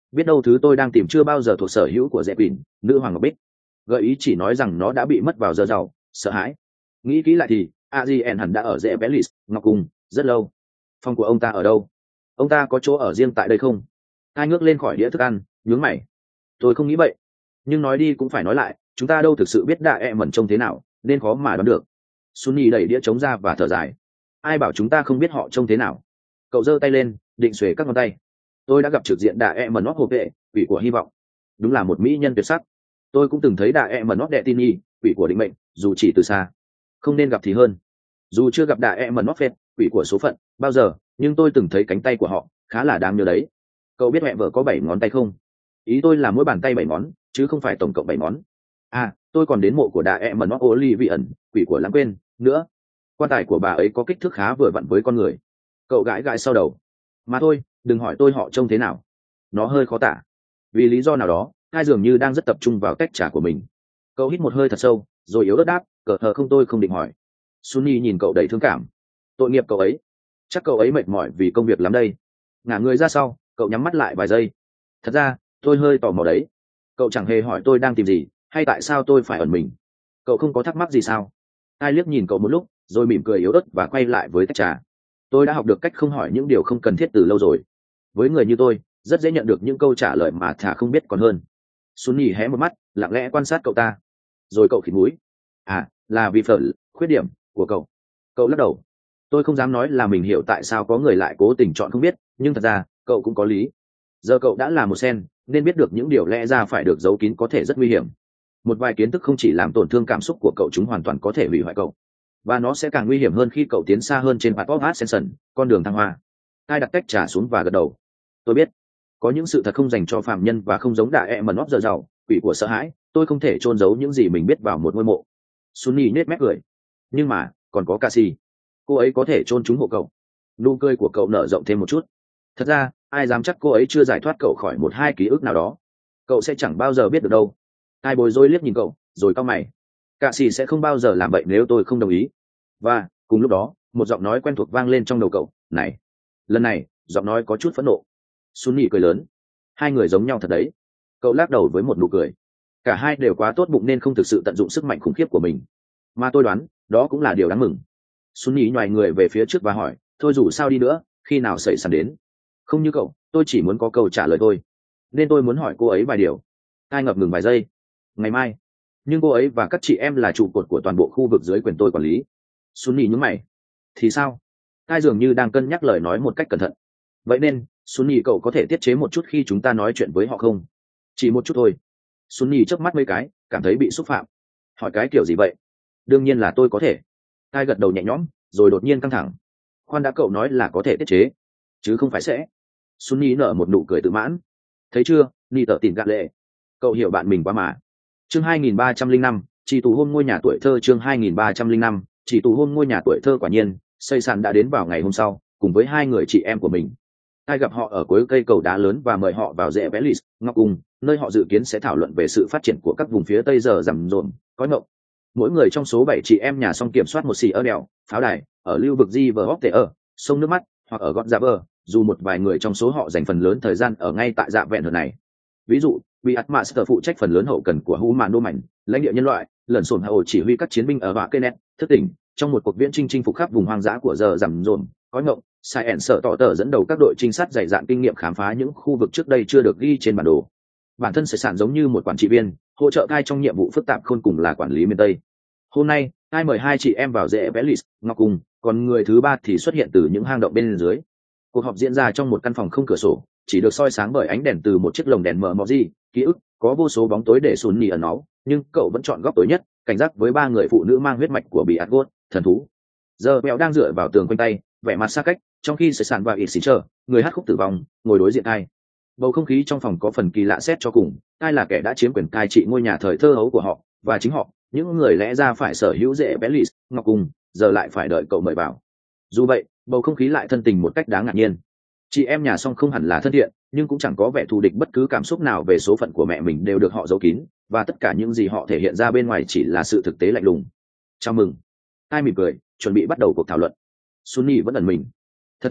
biết đâu thứ tôi đang tìm chưa bao giờ thuộc sở hữu của dễ quỳnh, nữ hoàng ngọc bích. Gợi ý chỉ nói rằng nó đã bị mất vào giờ giàu, sợ hãi. Nghĩ kỹ lại thì Adrien hẳn đã ở dễ Belis, Ngọc Cung, rất lâu. Phòng của ông ta ở đâu? Ông ta có chỗ ở riêng tại đây không? Ai ngước lên khỏi đĩa thức ăn, nhướng mày. Tôi không nghĩ vậy. Nhưng nói đi cũng phải nói lại, chúng ta đâu thực sự biết đạ e mẩn trông thế nào, nên khó mà đoán được. Sunny đẩy đĩa trống ra và thở dài. Ai bảo chúng ta không biết họ trông thế nào? Cậu giơ tay lên, định xuề các ngón tay. Tôi đã gặp trực diện đạ e mẩn nót hộp vệ, quỷ của hy vọng. Đúng là một mỹ nhân tuyệt sắc. Tôi cũng từng thấy đạ e mẩn nót đệ tin nhi, quỷ của định mệnh, dù chỉ từ xa. Không nên gặp thì hơn. Dù chưa gặp đạ e mẩn nót phết, quỷ của số phận, bao giờ, nhưng tôi từng thấy cánh tay của họ, khá là đáng nhớ đấy. Cậu biết mẹ vợ có bảy ngón tay không? Ý tôi là mỗi bàn tay bảy ngón, chứ không phải tổng cộng bảy ngón. À, tôi còn đến mộ của đạ e mẩn nót Olivian, quỷ của lãng quên, nữa. Quan tài của bà ấy có kích thước khá vừa vặn với con người. Cậu gãi gãi sau đầu. Mà thôi, đừng hỏi tôi họ trông thế nào. Nó hơi khó tả. Vì lý do nào đó, hai dường như đang rất tập trung vào tách trà của mình. Cậu hít một hơi thật sâu, rồi yếu ớt đáp, cờ thờ không, tôi không định hỏi. Sunny nhìn cậu đầy thương cảm. Tội nghiệp cậu ấy. Chắc cậu ấy mệt mỏi vì công việc lắm đây. Ngả người ra sau, cậu nhắm mắt lại vài giây. Thật ra, tôi hơi tò mò đấy. Cậu chẳng hề hỏi tôi đang tìm gì, hay tại sao tôi phải ẩn mình. Cậu không có thắc mắc gì sao? Ai liếc nhìn cậu một lúc, rồi mỉm cười yếu ớt và quay lại với tách trà. Tôi đã học được cách không hỏi những điều không cần thiết từ lâu rồi. Với người như tôi, rất dễ nhận được những câu trả lời mà thà không biết còn hơn. Sunny hé một mắt, lặng lẽ quan sát cậu ta. Rồi cậu khịt mũi. À, là vì phở, khuyết điểm của cậu. Cậu lắc đầu. Tôi không dám nói là mình hiểu tại sao có người lại cố tình chọn không biết, nhưng thật ra, cậu cũng có lý. Giờ cậu đã là một sen, nên biết được những điều lẽ ra phải được giấu kín có thể rất nguy hiểm. Một vài kiến thức không chỉ làm tổn thương cảm xúc của cậu, chúng hoàn toàn có thể hủy hoại cậu. Và nó sẽ càng nguy hiểm hơn khi cậu tiến xa hơn trên Path of Ascension, con đường thăng hoa. Ai đặt tách trà xuống và gật đầu. Tôi biết. Có những sự thật không dành cho phàm nhân và không giống đạ e mẩn nót giờ giàu, quỷ của sợ hãi. Tôi không thể chôn giấu những gì mình biết vào một ngôi mộ. Sunny nết mép cười. Nhưng mà, còn có Cassie. Cô ấy có thể chôn chúng hộ cậu. Nụ cười của cậu nở rộng thêm một chút. Thật ra, ai dám chắc cô ấy chưa giải thoát cậu khỏi một hai ký ức nào đó. Cậu sẽ chẳng bao giờ biết được đâu. Ai bối rối liếc nhìn cậu, rồi cau mày. Cassie sẽ không bao giờ làm vậy nếu tôi không đồng ý. Và, cùng lúc đó, một giọng nói quen thuộc vang lên trong đầu cậu. Này! Lần này, giọng nói có chút phẫn nộ. Sunny cười lớn. Hai người giống nhau thật đấy. Cậu lắc đầu với một nụ cười. Cả hai đều quá tốt bụng nên không thực sự tận dụng sức mạnh khủng khiếp của mình. Mà tôi đoán, đó cũng là điều đáng mừng. Sunny nhoài người về phía trước và hỏi, thôi dù sao đi nữa, khi nào xảy sẵn đến. Không như cậu, tôi chỉ muốn có câu trả lời thôi. Nên tôi muốn hỏi cô ấy vài điều. Ai ngập ngừng vài giây. Ngày mai. Nhưng cô ấy và các chị em là trụ cột của toàn bộ khu vực dưới quyền tôi quản lý. Sunny nhướng mày. Thì sao? Ai dường như đang cân nhắc lời nói một cách cẩn thận. Vậy nên, Sunny cậu có thể tiết chế một chút khi chúng ta nói chuyện với họ không? Chỉ một chút thôi. Sunny chớp mắt mấy cái, cảm thấy bị xúc phạm. Hỏi cái kiểu gì vậy? Đương nhiên là tôi có thể. Ai gật đầu nhẹ nhõm, rồi đột nhiên căng thẳng. Khoan đã, cậu nói là có thể tiết chế, chứ không phải sẽ. Sunny nở một nụ cười tự mãn. Thấy chưa, Nhi tở tìm gạn lệ. Cậu hiểu bạn mình quá mà. Chương hai nghìn ba trăm lẻ năm, chỉ tù hôn ngôi nhà tuổi thơ. Chương hai nghìn ba trăm lẻ năm, chỉ tù hôn ngôi nhà tuổi thơ. Quả nhiên, xây sàn đã đến vào ngày hôm sau, cùng với hai người chị em của mình. Ai gặp họ ở cuối cây cầu đá lớn và mời họ vào rẽ Belis, Ngọc Cung, nơi họ dự kiến sẽ thảo luận về sự phát triển của các vùng phía tây giờ rằm rộn, cõi mộng. Mỗi người trong số bảy chị em nhà song kiểm soát một xì ở đèo, pháo đài, ở lưu vực Di vờ Hóc Tệ ở, sông nước mắt, hoặc ở gót dạ bờ, dù một vài người trong số họ dành phần lớn thời gian ở ngay tại dạ vẹn hờ này. Ví dụ, vì Atmaster phụ trách phần lớn hậu cần của Human Đô Mảnh, lãnh địa nhân loại, lần sồn hậu chỉ huy các chiến binh ở Họa Kê Nét, thức tỉnh, trong một cuộc viễn chinh chinh phục khắp vùng hoang dã của giờ rằm rộn, cõi mộng. Sai ẻn sợ tỏ tờ dẫn đầu các đội trinh sát dày dạn kinh nghiệm khám phá những khu vực trước đây chưa được ghi trên bản đồ. Bản thân sẽ sản giống như một quản trị viên, hỗ trợ Kai trong nhiệm vụ phức tạp khôn cùng là quản lý miền Tây. Hôm nay, Kai mời hai chị em vào rẽ Belis, Ngọc Cung, còn người thứ ba thì xuất hiện từ những hang động bên dưới. Cuộc họp diễn ra trong một căn phòng không cửa sổ, chỉ được soi sáng bởi ánh đèn từ một chiếc lồng đèn mờ mờ gì, ký ức, có vô số bóng tối để sùn nhì ẩn náu, nhưng cậu vẫn chọn góc tối nhất, cảnh giác với ba người phụ nữ mang huyết mạch của Bị Atgot, thần thú. Giờ Bèo đang dựa vào tường quanh tay, vẻ mặt xa cách, trong khi sẽ sàn và ít xì chờ, người hát khúc tử vong, ngồi đối diện Kai. Bầu không khí trong phòng có phần kỳ lạ xét cho cùng. Kai là kẻ đã chiếm quyền cai trị ngôi nhà thời thơ hấu của họ, và chính họ, những người lẽ ra phải sở hữu rễ Belis, Ngọc Cung, giờ lại phải đợi cậu mời vào. Dù vậy, bầu không khí lại thân tình một cách đáng ngạc nhiên. Chị em nhà song không hẳn là thân thiện, nhưng cũng chẳng có vẻ thù địch, bất cứ cảm xúc nào về số phận của mẹ mình đều được họ giấu kín, và tất cả những gì họ thể hiện ra bên ngoài chỉ là sự thực tế lạnh lùng. Chào mừng. Kai mỉm cười, chuẩn bị bắt đầu cuộc thảo luận. Sunny vẫn ẩn mình. Thật ra,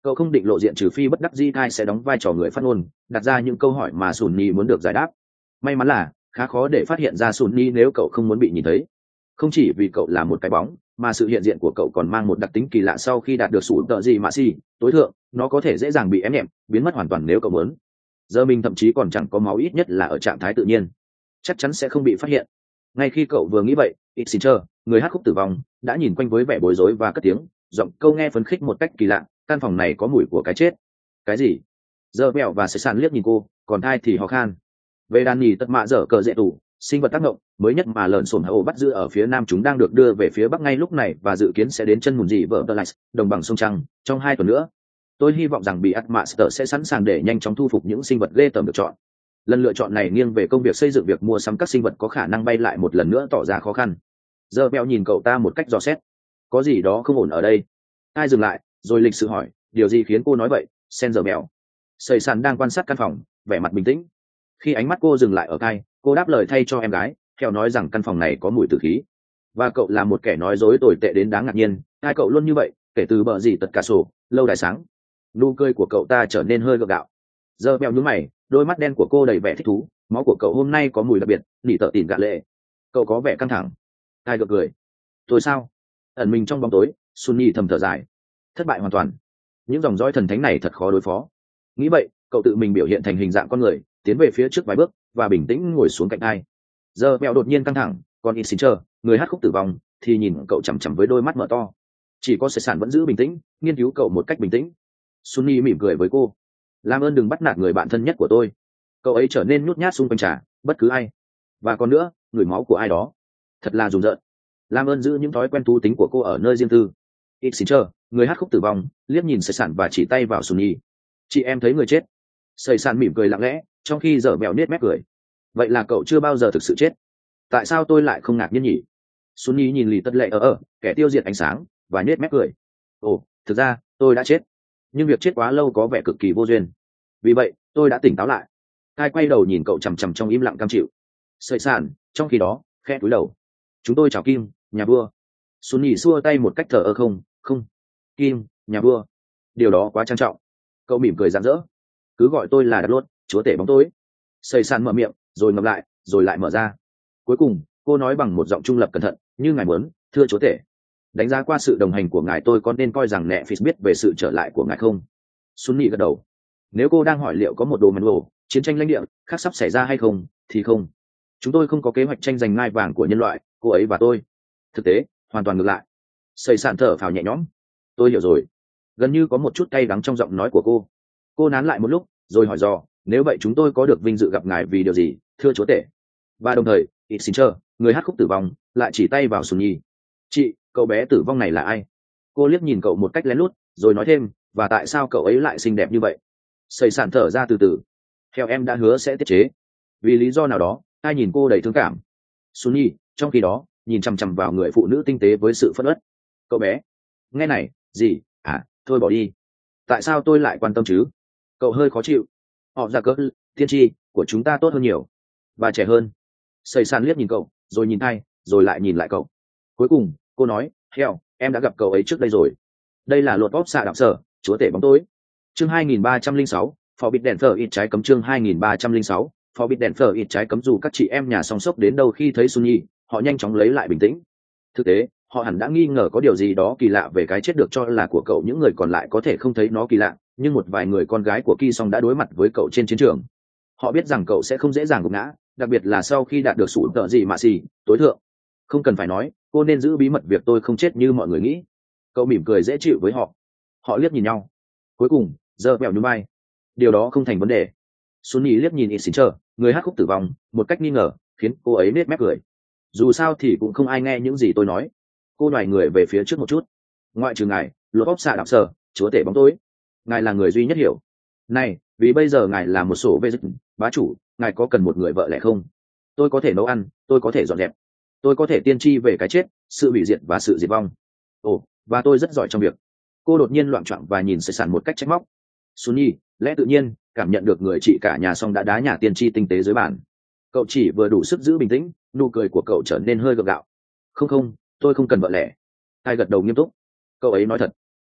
Cậu không định lộ diện trừ phi bất đắc dĩ thai sẽ đóng vai trò người phát ngôn, đặt ra những câu hỏi mà Sùn Nhi muốn được giải đáp. May mắn là khá khó để phát hiện ra Sùn Nhi nếu cậu không muốn bị nhìn thấy. Không chỉ vì cậu là một cái bóng, mà sự hiện diện của cậu còn mang một đặc tính kỳ lạ. Sau khi đạt được sủ tợ gì mà si tối thượng, nó có thể dễ dàng bị ém nhẹm, biến mất hoàn toàn nếu cậu muốn. Giờ mình thậm chí còn chẳng có máu, ít nhất là ở trạng thái tự nhiên, chắc chắn sẽ không bị phát hiện. Ngay khi cậu vừa nghĩ vậy, Itzinger, người hát khúc tử vong, đã nhìn quanh với vẻ bối rối và cất tiếng, giọng câu nghe phấn khích một cách kỳ lạ. Căn phòng này có mùi của cái chết. Cái gì? Giờ bẹo và sợi sàn liếc nhìn cô, còn thai thì ho khan. Về đàn nhì tất mạ dở cờ dễ tủ, sinh vật tác động mới nhất mà lợn sồn hậu bắt giữ ở phía nam, chúng đang được đưa về phía bắc ngay lúc này và dự kiến sẽ đến chân mùn dị vợ tờ lại đồng bằng sông Trăng trong hai tuần nữa. Tôi hy vọng rằng bị Atmaster sẽ sẵn sàng để nhanh chóng thu phục những sinh vật ghê tởm được chọn. Lần lựa chọn này nghiêng về công việc xây dựng việc mua sắm các sinh vật có khả năng bay lại một lần nữa tỏ ra khó khăn. Giờ bẹo nhìn cậu ta một cách dò xét. Có gì đó không ổn ở đây. Ai dừng lại, rồi lịch sự hỏi, điều gì khiến cô nói vậy, Sen giờ bẹo? Sầy sàn đang quan sát căn phòng, vẻ mặt bình tĩnh. Khi ánh mắt cô dừng lại ở Kai, cô đáp lời thay cho em gái, theo nói rằng căn phòng này có mùi tử khí. Và cậu là một kẻ nói dối tồi tệ đến đáng ngạc nhiên. Hai cậu luôn như vậy, kể từ bờ gì tất cả sổ, lâu đài sáng. Nụ cười của cậu ta trở nên hơi gượng gạo. Giờ bẹo nhướng mày, đôi mắt đen của cô đầy vẻ thích thú. Máu của cậu hôm nay có mùi đặc biệt, nỉ tợ tỉn gạ lệ. Cậu có vẻ căng thẳng. Hai gượng cười. Tôi sao? Ẩn mình trong bóng tối, Sunny thầm thở dài. Thất bại hoàn toàn. Những dòng dõi thần thánh này thật khó đối phó. Nghĩ vậy, cậu tự mình biểu hiện thành hình dạng con người, tiến về phía trước vài bước và bình tĩnh ngồi xuống cạnh ai. Giờ mẹo đột nhiên căng thẳng, còn Itzinger, người hát khúc tử vong, thì nhìn cậu chằm chằm với đôi mắt mở to. Chỉ có sợi sản vẫn giữ bình tĩnh, nghiên cứu cậu một cách bình tĩnh. Sunny mỉm cười với cô. Làm ơn đừng bắt nạt người bạn thân nhất của tôi. Cậu ấy trở nên nhút nhát xung quanh trà, bất cứ ai. Và còn nữa, ngửi máu của ai đó. Thật là rùng rợn. Làm ơn giữ những thói quen thú tính của cô ở nơi riêng tư. Itzinger, người hát khúc tử vong, liếc nhìn sợi sản và chỉ tay vào Sunny. Chị em thấy người chết. Sợi sản mỉm cười lặng lẽ, trong khi dở mèo nết mép cười. Vậy là cậu chưa bao giờ thực sự chết. Tại sao tôi lại không ngạc nhiên nhỉ? Sunny nhìn lì tất lệ ở ở, kẻ tiêu diệt ánh sáng, và nết mép cười. Ồ, thực ra, tôi đã chết. Nhưng việc chết quá lâu có vẻ cực kỳ vô duyên. Vì vậy, tôi đã tỉnh táo lại. Kai quay đầu nhìn cậu chằm chằm trong im lặng cam chịu. Sợi sản, trong khi đó, khẽ cúi đầu. Chúng tôi chào Kim, nhà vua. Sunny xua tay một cách thờ ơ. Không, không. Kim, nhà vua. Điều đó quá trang trọng. Cậu mỉm cười rạng rỡ. Cứ gọi tôi là Đặt Lốt, chúa tể bóng tối. Sầy sàn mở miệng, rồi ngậm lại, rồi lại mở ra. Cuối cùng, cô nói bằng một giọng trung lập cẩn thận, như ngài muốn, thưa chúa tể. Đánh giá qua sự đồng hành của ngài, tôi có nên coi rằng Netflix biết về sự trở lại của ngài không? Sunny gật đầu. Nếu cô đang hỏi liệu có một đồ màn ổ, chiến tranh lãnh địa khác sắp xảy ra hay không, thì không. Chúng tôi không có kế hoạch tranh giành ngai vàng của nhân loại, cô ấy và tôi. Thực tế, hoàn toàn ngược lại. Sầy sàn thở phào nhẹ nhõm. Tôi hiểu rồi. Gần như có một chút cay đắng trong giọng nói của cô. Cô nán lại một lúc, rồi hỏi dò, nếu vậy chúng tôi có được vinh dự gặp ngài vì điều gì, thưa chúa tể? Và đồng thời, Itzinger, người hát khúc tử vong, lại chỉ tay vào Sunny. Chị, cậu bé tử vong này là ai? Cô liếc nhìn cậu một cách lén lút, rồi nói thêm, và tại sao cậu ấy lại xinh đẹp như vậy? Sầy sản thở ra từ từ. Theo em đã hứa sẽ tiết chế. Vì lý do nào đó, ai nhìn cô đầy thương cảm. Sunny, trong khi đó, nhìn chằm chằm vào người phụ nữ tinh tế với sự phẫn uất. Cậu bé. Nghe này, gì? À, thôi bỏ đi. Tại sao tôi lại quan tâm chứ? Cậu hơi khó chịu. Họ ra cỡ, tiên tri của chúng ta tốt hơn nhiều. Và trẻ hơn. Sầy sàn liếc nhìn cậu, rồi nhìn thay, rồi lại nhìn lại cậu. Cuối cùng, cô nói, heo, em đã gặp cậu ấy trước đây rồi. Đây là luật bóp xạ đạo sở, chúa tể bóng tối. Chương hai nghìn ba trăm lẻ sáu, phò bịt đèn phở ít trái cấm. Chương hai nghìn ba trăm lẻ sáu, phò bịt đèn phở ít trái cấm. Dù các chị em nhà song sốc đến đâu khi thấy Sunny, họ nhanh chóng lấy lại bình tĩnh. Thực tế, họ hẳn đã nghi ngờ có điều gì đó kỳ lạ về cái chết được cho là của cậu. Những người còn lại có thể không thấy nó kỳ lạ, nhưng một vài người con gái của Ki Song đã đối mặt với cậu trên chiến trường. Họ biết rằng cậu sẽ không dễ dàng gục ngã, đặc biệt là sau khi đạt được sủ tợ gì mà xì tối thượng. Không cần phải nói, cô nên giữ bí mật việc tôi không chết như mọi người nghĩ. Cậu mỉm cười dễ chịu với họ. Họ liếc nhìn nhau. Cuối cùng, giờ mèo nhún vai. Điều đó không thành vấn đề. Sunny liếc nhìn Itzinger, người hát khúc tử vong, một cách nghi ngờ, khiến cô ấy nết mép cười. Dù sao thì cũng không ai nghe những gì tôi nói. Cô đoài người về phía trước một chút. Ngoại trừ ngài, luật bóp xạ đạo sở, chúa tể bóng tối. Ngài là người duy nhất hiểu. Này, vì bây giờ ngài là một sổ vê dịch, bá chủ, ngài có cần một người vợ lẽ không? Tôi có thể nấu ăn, tôi có thể dọn dẹp, tôi có thể tiên tri về cái chết, sự hủy diệt và sự diệt vong. Ồ, và tôi rất giỏi trong việc. Cô đột nhiên loạng choạng và nhìn sợi sản một cách trách móc. Sunny, lẽ tự nhiên, cảm nhận được người chị cả nhà xong đã đá nhà tiên tri tinh tế dưới bàn. Cậu chỉ vừa đủ sức giữ bình tĩnh, nụ cười của cậu trở nên hơi gượng gạo. Không không, tôi không cần vợ lẽ. Hai gật đầu nghiêm túc. Cậu ấy nói thật.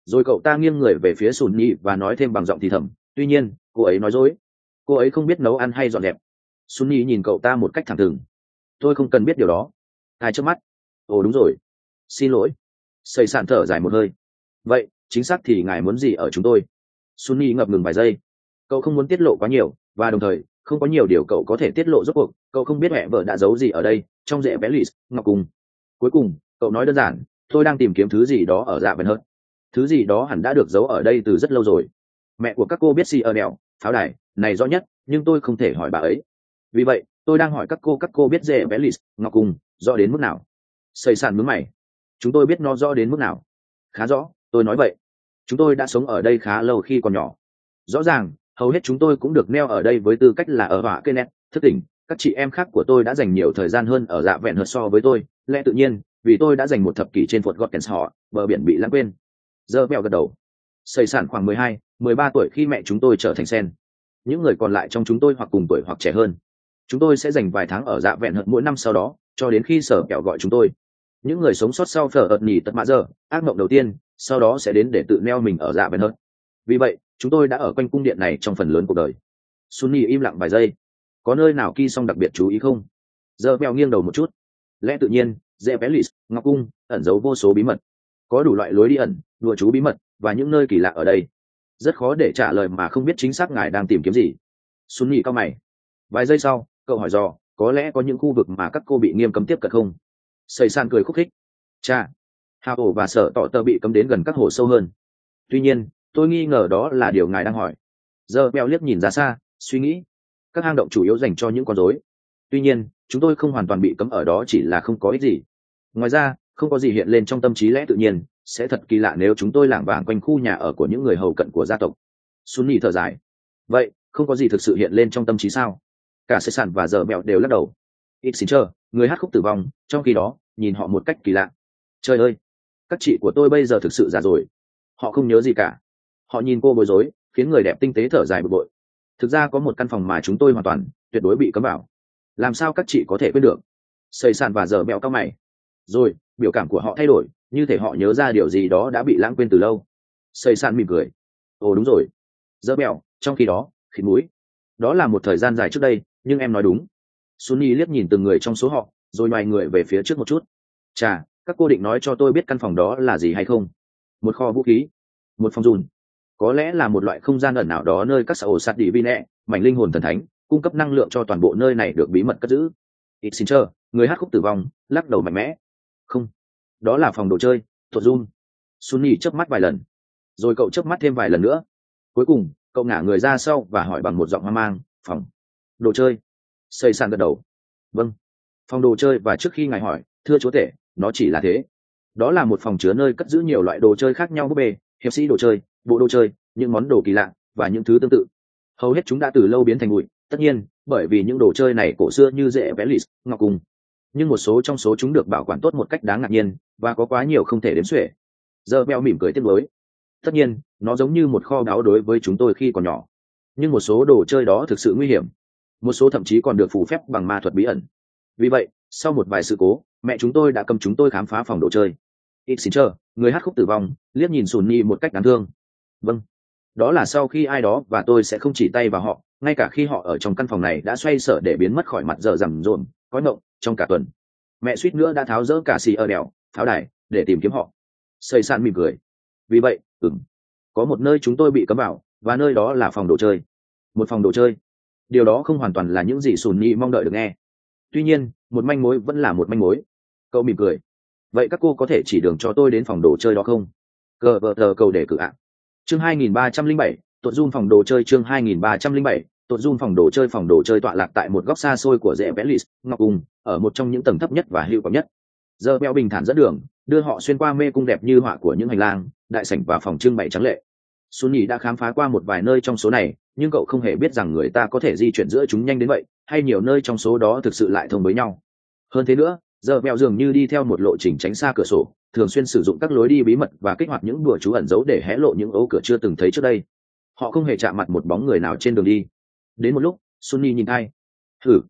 Rồi cậu ta nghiêng người về phía Sùn Nhị và nói thêm bằng giọng thì thầm, tuy nhiên cô ấy nói dối, cô ấy không biết nấu ăn hay dọn dẹp. Sùn Nhị nhìn cậu ta một cách thẳng thừng. Tôi không cần biết điều đó. Hai chớp mắt. Ồ đúng rồi, xin lỗi. Xây sạn thở dài một hơi. Vậy chính xác thì ngài muốn gì ở chúng tôi? Sùn Nhị ngập ngừng vài giây. Cậu không muốn tiết lộ quá nhiều, và đồng thời không có nhiều điều cậu có thể tiết lộ rốt cuộc. Cậu không biết mẹ vợ đã giấu gì ở đây, trong rễ bé lì ngọc cùng. Cuối cùng cậu nói đơn giản, tôi đang tìm kiếm thứ gì đó ở dạ vẹn hơn. Thứ gì đó hẳn đã được giấu ở đây từ rất lâu rồi. Mẹ của các cô biết si ở đèo pháo đài này rõ nhất, nhưng tôi không thể hỏi bà ấy. Vì vậy tôi đang hỏi các cô các cô biết rễ bé lì ngọc cùng rõ đến mức nào? Xây sàn mướn mày. Chúng tôi biết nó rõ đến mức nào? Khá rõ, tôi nói vậy. Chúng tôi đã sống ở đây khá lâu khi còn nhỏ. Rõ ràng hầu hết chúng tôi cũng được neo ở đây với tư cách là ở họa cây nét thức tỉnh. Các chị em khác của tôi đã dành nhiều thời gian hơn ở dạ vẹn hợt so với tôi, lẽ tự nhiên vì tôi đã dành một thập kỷ trên Fort Gotkens họ bờ biển bị lãng quên. Giờ mèo gật đầu. Xây sản khoảng mười hai, mười ba tuổi khi mẹ chúng tôi trở thành sen. Những người còn lại trong chúng tôi hoặc cùng tuổi hoặc trẻ hơn. Chúng tôi sẽ dành vài tháng ở dạ vẹn hợt mỗi năm sau đó, cho đến khi sở kẹo gọi chúng tôi. Những người sống sót sau phở ợt nhì tật mạ giờ ác mộng đầu tiên, sau đó sẽ đến để tự neo mình ở dạ vẹn hợt. Vì vậy chúng tôi đã ở quanh cung điện này trong phần lớn cuộc đời. Sunny im lặng vài giây. Có nơi nào Ki Song đặc biệt chú ý không? Giờ mèo nghiêng đầu một chút. Lẽ tự nhiên dễ bé lì ngọc cung ẩn giấu vô số bí mật, có đủ loại lối đi ẩn, đùa chú bí mật và những nơi kỳ lạ ở đây. Rất khó để trả lời mà không biết chính xác ngài đang tìm kiếm gì. Sunny cao mày. Vài giây sau cậu hỏi dò, có lẽ có những khu vực mà các cô bị nghiêm cấm tiếp cận không? Xây san cười khúc khích. Cha, Hà ổ và Sở Tọ Tơ bị cấm đến gần các hồ sâu hơn. Tuy nhiên tôi nghi ngờ đó là điều ngài đang hỏi. Giờ bèo liếc nhìn ra xa, suy nghĩ. Các hang động chủ yếu dành cho những con rối. Tuy nhiên chúng tôi không hoàn toàn bị cấm ở đó, chỉ là không có ích gì. Ngoài ra không có gì hiện lên trong tâm trí lẽ tự nhiên. Sẽ thật kỳ lạ nếu chúng tôi lảng vảng quanh khu nhà ở của những người hầu cận của gia tộc. Sunny thở dài. Vậy không có gì thực sự hiện lên trong tâm trí sao? Cả Sê Sản và Giờ Bẹo đều lắc đầu. Ít xin chờ, người hát khúc tử vong, trong khi đó nhìn họ một cách kỳ lạ. Trời ơi, các chị của tôi bây giờ thực sự già rồi. Họ không nhớ gì cả. Họ nhìn cô bối rối, khiến người đẹp tinh tế thở dài bực bội. Thực ra có một căn phòng mà chúng tôi hoàn toàn tuyệt đối bị cấm vào. Làm sao các chị có thể quên được? Sê Sản và Giờ Bẹo cao mày. Rồi biểu cảm của họ thay đổi, như thể họ nhớ ra điều gì đó đã bị lãng quên từ lâu. Sê Sản mỉm cười. Ồ đúng rồi. Giờ Bẹo, trong khi đó khịt mũi. Đó là một thời gian dài trước đây, nhưng em nói đúng. Sunny liếc nhìn từng người trong số họ, rồi ngoài người về phía trước một chút. Chà, các cô định nói cho tôi biết căn phòng đó là gì hay không? Một kho vũ khí, một phòng dùn, có lẽ là một loại không gian ẩn nào đó nơi các xã ổ sát đi vi nẹ, mảnh linh hồn thần thánh, cung cấp năng lượng cho toàn bộ nơi này được bí mật cất giữ. Ít xin chờ, người hát khúc tử vong, lắc đầu mạnh mẽ. Không, đó là phòng đồ chơi, thuật run. Sunny chớp mắt vài lần, rồi cậu chớp mắt thêm vài lần nữa. Cuối cùng cậu ngả người ra sau và hỏi bằng một giọng hoang mang, phòng đồ chơi? Xây sàn gật đầu. Vâng, phòng đồ chơi. Và trước khi ngài hỏi, thưa chúa tể, nó chỉ là thế. Đó là một phòng chứa nơi cất giữ nhiều loại đồ chơi khác nhau, búp bê, hiệp sĩ đồ chơi, bộ đồ chơi, những món đồ kỳ lạ và những thứ tương tự. Hầu hết chúng đã từ lâu biến thành bụi, tất nhiên bởi vì những đồ chơi này cổ xưa như rễ bé lì ngọc cùng. Nhưng một số trong số chúng được bảo quản tốt một cách đáng ngạc nhiên, và có quá nhiều không thể đếm xuể. Giờ Beo mỉm cười tiếc nuối. Tất nhiên nó giống như một kho báu đối với chúng tôi khi còn nhỏ, nhưng một số đồ chơi đó thực sự nguy hiểm, một số thậm chí còn được phù phép bằng ma thuật bí ẩn. Vì vậy sau một vài sự cố, mẹ chúng tôi đã cầm chúng tôi khám phá phòng đồ chơi. Ít xin chờ, người hát khúc tử vong, liếc nhìn Sunny một cách đáng thương. Vâng, đó là sau khi ai đó và tôi sẽ không chỉ tay vào họ, ngay cả khi họ ở trong căn phòng này đã xoay sở để biến mất khỏi mặt giờ rằm rộn có ngộng trong cả tuần. Mẹ suýt nữa đã tháo rỡ cả xì ở đèo pháo đài để tìm kiếm họ. Xây san mỉm cười. Vì vậy ừm có một nơi chúng tôi bị cấm vào, và nơi đó là phòng đồ chơi. Một phòng đồ chơi. Điều đó không hoàn toàn là những gì Sunny mong đợi được nghe. Tuy nhiên một manh mối vẫn là một manh mối. Cậu mỉm cười. Vậy các cô có thể chỉ đường cho tôi đến phòng đồ chơi đó không? Cờ vợ tờ cầu để cử ạ. Chương hai nghìn ba trăm linh bảy, tuột run phòng đồ chơi. Chương hai nghìn ba trăm linh bảy, tuột run phòng đồ chơi. Phòng đồ chơi tọa lạc tại một góc xa xôi của rễ Belis, Ngọc Cung, ở một trong những tầng thấp nhất và hữu quảng nhất. Giờ Beo bình thản dẫn đường, đưa họ xuyên qua mê cung đẹp như họa của những hành lang, đại sảnh và phòng trưng bày trắng lệ. Sunny đã khám phá qua một vài nơi trong số này, nhưng cậu không hề biết rằng người ta có thể di chuyển giữa chúng nhanh đến vậy, hay nhiều nơi trong số đó thực sự lại thông với nhau. Hơn thế nữa, giờ Beo dường như đi theo một lộ trình tránh xa cửa sổ, thường xuyên sử dụng các lối đi bí mật và kích hoạt những đùa chú ẩn giấu để hé lộ những ấu cửa chưa từng thấy trước đây. Họ không hề chạm mặt một bóng người nào trên đường đi. Đến một lúc, Sunny nhìn ai. Thử.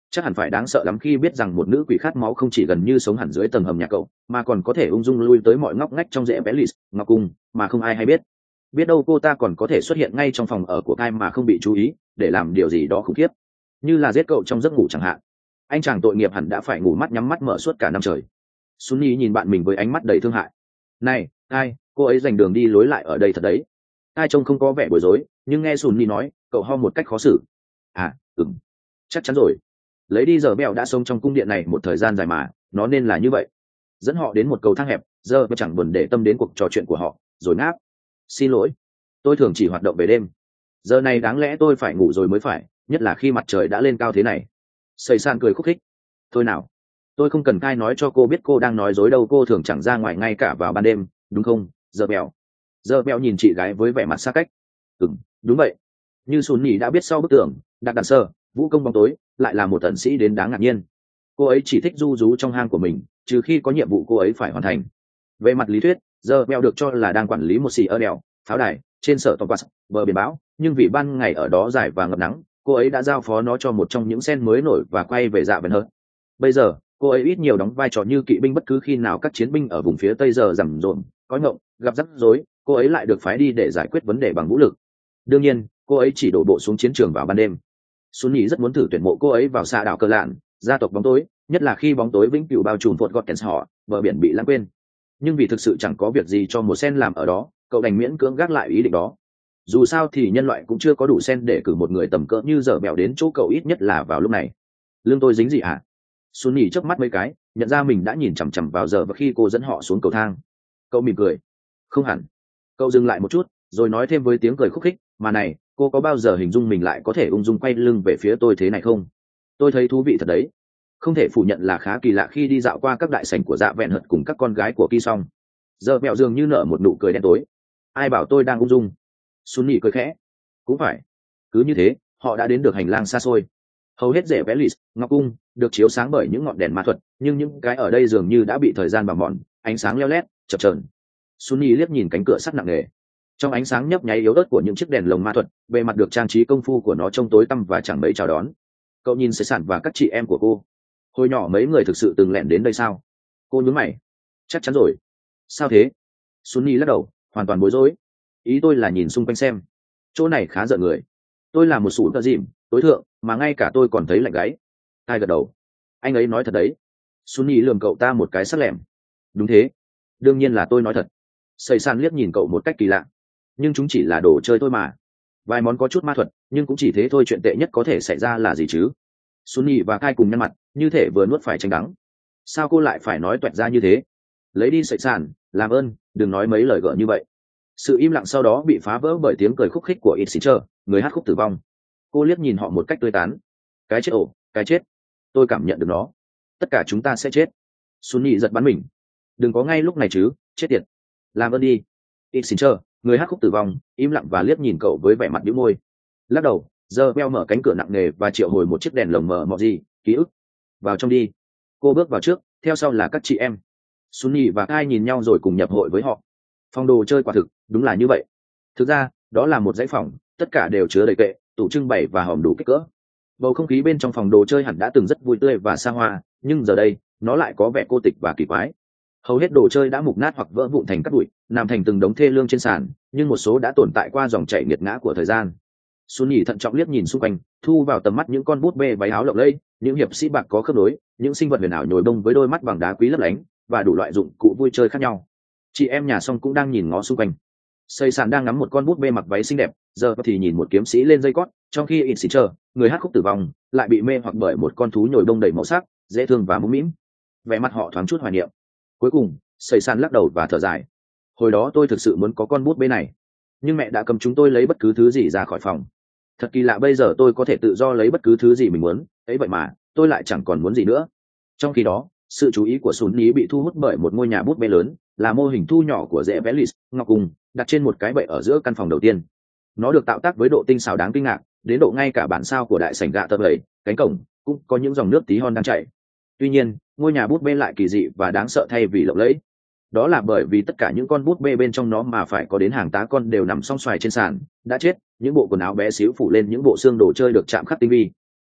chắc hẳn phải đáng sợ lắm khi biết rằng một nữ quỷ khát máu không chỉ gần như sống hẳn dưới tầng hầm nhà cậu, mà còn có thể ung dung lui tới mọi ngóc ngách trong rễ Belis, ngọc cung, mà không ai hay biết. Biết đâu cô ta còn có thể xuất hiện ngay trong phòng ở của Kai mà không bị chú ý, để làm điều gì đó khủng khiếp, như là giết cậu trong giấc ngủ chẳng hạn. Anh chàng tội nghiệp hẳn đã phải ngủ mắt nhắm mắt mở suốt cả năm trời. Sunny nhìn bạn mình với ánh mắt đầy thương hại. Này, Kai, cô ấy dành đường đi lối lại ở đây thật đấy. Kai trông không có vẻ bối rối, nhưng nghe Sunny nói, cậu ho một cách khó xử. À, ừm, chắc chắn rồi. Lấy đi giờ bèo đã sống trong cung điện này một thời gian dài mà, nó nên là như vậy. Dẫn họ đến một cầu thang hẹp, giờ mà chẳng buồn để tâm đến cuộc trò chuyện của họ, rồi ngáp. Xin lỗi, tôi thường chỉ hoạt động về đêm. Giờ này đáng lẽ tôi phải ngủ rồi mới phải, nhất là khi mặt trời đã lên cao thế này. Sầy san cười khúc khích. Thôi nào, tôi không cần Kai nói cho cô biết cô đang nói dối đâu, cô thường chẳng ra ngoài ngay cả vào ban đêm, đúng không, giờ bèo? Giờ bèo nhìn chị gái với vẻ mặt xa cách. Ừm, đúng vậy. Như Sùn Nhỉ đã biết sau bức tường, đặc đàn sơ, vũ công bóng tối, lại là một tần sĩ đến đáng ngạc nhiên. Cô ấy chỉ thích du rú trong hang của mình, trừ khi có nhiệm vụ cô ấy phải hoàn thành. Về mặt lý thuyết, giờ bèo được cho là đang quản lý một xì ở đèo, pháo đài, trên sở tổng quát, bờ biển bão, nhưng vì ban ngày ở đó dài và ngập nắng, cô ấy đã giao phó nó cho một trong những sen mới nổi và quay về dạ bền hơn. Bây giờ, cô ấy ít nhiều đóng vai trò như kỵ binh, bất cứ khi nào các chiến binh ở vùng phía tây giờ rầm rộn, có ngộng, gặp rắc rối, cô ấy lại được phái đi để giải quyết vấn đề bằng vũ lực. Đương nhiên, cô ấy chỉ đổ bộ xuống chiến trường vào ban đêm. Xuân Nhĩ rất muốn thử tuyển mộ cô ấy vào xạ đảo Cơ Lạn, gia tộc bóng tối, nhất là khi bóng tối vĩnh cửu bao trùm Fort Gothens họ, bờ biển bị lãng quên. Nhưng vì thực sự chẳng có việc gì cho một sen làm ở đó, cậu đành miễn cưỡng gác lại ý định đó. Dù sao thì nhân loại cũng chưa có đủ sen để cử một người tầm cỡ như giờ bèo đến chỗ cậu, ít nhất là vào lúc này. Lương tôi dính gì hả? Xuân Nhĩ chớp mắt mấy cái, nhận ra mình đã nhìn chằm chằm vào giờ và khi cô dẫn họ xuống cầu thang. Cậu mỉm cười. Không hẳn. Cậu dừng lại một chút, rồi nói thêm với tiếng cười khúc khích, mà này, cô có bao giờ hình dung mình lại có thể ung dung quay lưng về phía tôi thế này không? Tôi thấy thú vị thật đấy. Không thể phủ nhận là khá kỳ lạ khi đi dạo qua các đại sảnh của dạ vẹn hợt cùng các con gái của Ki Song. Giờ mẹo dường như nở một nụ cười đen tối. Ai bảo tôi đang ung dung? Sun Nhĩ cười khẽ. Cũng phải. Cứ như thế, họ đã đến được hành lang xa xôi. Hầu hết rễ Belis, ngọc cung, được chiếu sáng bởi những ngọn đèn ma thuật, nhưng những cái ở đây dường như đã bị thời gian bào mòn, ánh sáng leo lét, chập chờn. Sun Nhĩ liếc nhìn cánh cửa sắt nặng nề. Trong ánh sáng nhấp nháy yếu ớt của những chiếc đèn lồng ma thuật, bề mặt được trang trí công phu của nó trông tối tăm và chẳng mấy chào đón. Cậu nhìn Sấy Sản và các chị em của cô. Hồi nhỏ mấy người thực sự từng lẻn đến đây sao? Cô nhướng mày. Chắc chắn rồi. Sao thế? Sun Nhĩ lắc đầu, hoàn toàn bối rối. Ý tôi là nhìn xung quanh xem. Chỗ này khá rợn người. Tôi là một sủ tơ dìm, tối thượng, mà ngay cả tôi còn thấy lạnh gáy. Hai gật đầu. Anh ấy nói thật đấy. Sun Nhĩ lườm cậu ta một cái sắc lẻm. Đúng thế. Đương nhiên là tôi nói thật. Sấy Sản liếc nhìn cậu một cách kỳ lạ. Nhưng chúng chỉ là đồ chơi thôi mà. Vài món có chút ma thuật, nhưng cũng chỉ thế thôi. Chuyện tệ nhất có thể xảy ra là gì chứ? Sun Nhĩ và Kai cùng nhăn mặt, như thể vừa nuốt phải chanh đắng. Sao cô lại phải nói toẹt ra như thế? Lấy đi Sấy Sản, làm ơn, đừng nói mấy lời gỡ như vậy. Sự im lặng sau đó bị phá vỡ bởi tiếng cười khúc khích của Itzinger, người hát khúc tử vong. Cô liếc nhìn họ một cách tươi tán. Cái chết ổ, cái chết. Tôi cảm nhận được nó. Tất cả chúng ta sẽ chết. Sun Nhĩ giật bắn mình. Đừng có ngay lúc này chứ, chết tiệt. Làm ơn đi. Itzinger, người hát khúc tử vong, im lặng và liếc nhìn cậu với vẻ mặt bĩu môi. Lắc đầu, giờ beo mở cánh cửa nặng nề và triệu hồi một chiếc đèn lồng mờ mọ gì, ký ức. Vào trong đi. Cô bước vào trước, theo sau là các chị em. Sun Nhĩ và Kai nhìn nhau rồi cùng nhập hội với họ. Phòng đồ chơi quả thực, đúng là như vậy. Thực ra, đó là một dãy phòng, tất cả đều chứa đầy kệ, tủ trưng bày và hòm đủ kích cỡ. Bầu không khí bên trong phòng đồ chơi hẳn đã từng rất vui tươi và xa hoa, nhưng giờ đây, nó lại có vẻ cô tịch và kỳ quái. Hầu hết đồ chơi đã mục nát hoặc vỡ vụn thành cát bụi, nằm thành từng đống thê lương trên sàn, nhưng một số đã tồn tại qua dòng chảy nghiệt ngã của thời gian. Sun Nhĩ thận trọng liếc nhìn xung quanh, thu vào tầm mắt những con búp bê váy áo lộng lẫy, những hiệp sĩ bạc có khớp nối, những sinh vật huyền ảo nhồi bông với đôi mắt bằng đá quý lấp lánh, và đủ loại dụng cụ vui chơi khác nhau. Chị em nhà Song cũng đang nhìn ngó xung quanh. Sấy Sản đang ngắm một con búp bê mặc váy xinh đẹp, giờ thì nhìn một kiếm sĩ lên dây cót, trong khi Itzinger, người hát khúc tử vong, lại bị mê hoặc bởi một con thú nhồi bông đầy màu sắc, dễ thương và mũm mĩm. Vẻ mặt họ thoáng chút hoài niệm. Cuối cùng, Sấy Sản lắc đầu và thở dài. Hồi đó tôi thực sự muốn có con búp bê này, nhưng mẹ đã cấm chúng tôi lấy bất cứ thứ gì ra khỏi phòng. Thật kỳ lạ, bây giờ tôi có thể tự do lấy bất cứ thứ gì mình muốn, ấy vậy mà tôi lại chẳng còn muốn gì nữa. Trong khi đó, sự chú ý của Sun Nhĩ bị thu hút bởi một ngôi nhà búp bê lớn, là mô hình thu nhỏ của rễ Belis, ngọc cung, đặt trên một cái bệ ở giữa căn phòng đầu tiên. Nó được tạo tác với độ tinh xảo đáng kinh ngạc, đến độ ngay cả bản sao của đại sảnh gạ tơ lầy, cánh cổng cũng có những dòng nước tí hon đang chảy. Tuy nhiên, ngôi nhà búp bê lại kỳ dị và đáng sợ thay vì lộng lẫy. Đó là bởi vì tất cả những con búp bê bên trong nó mà phải có đến hàng tá con đều nằm song xoài trên sàn, đã chết, những bộ quần áo bé xíu phủ lên những bộ xương đồ chơi được chạm khắc tinh vi.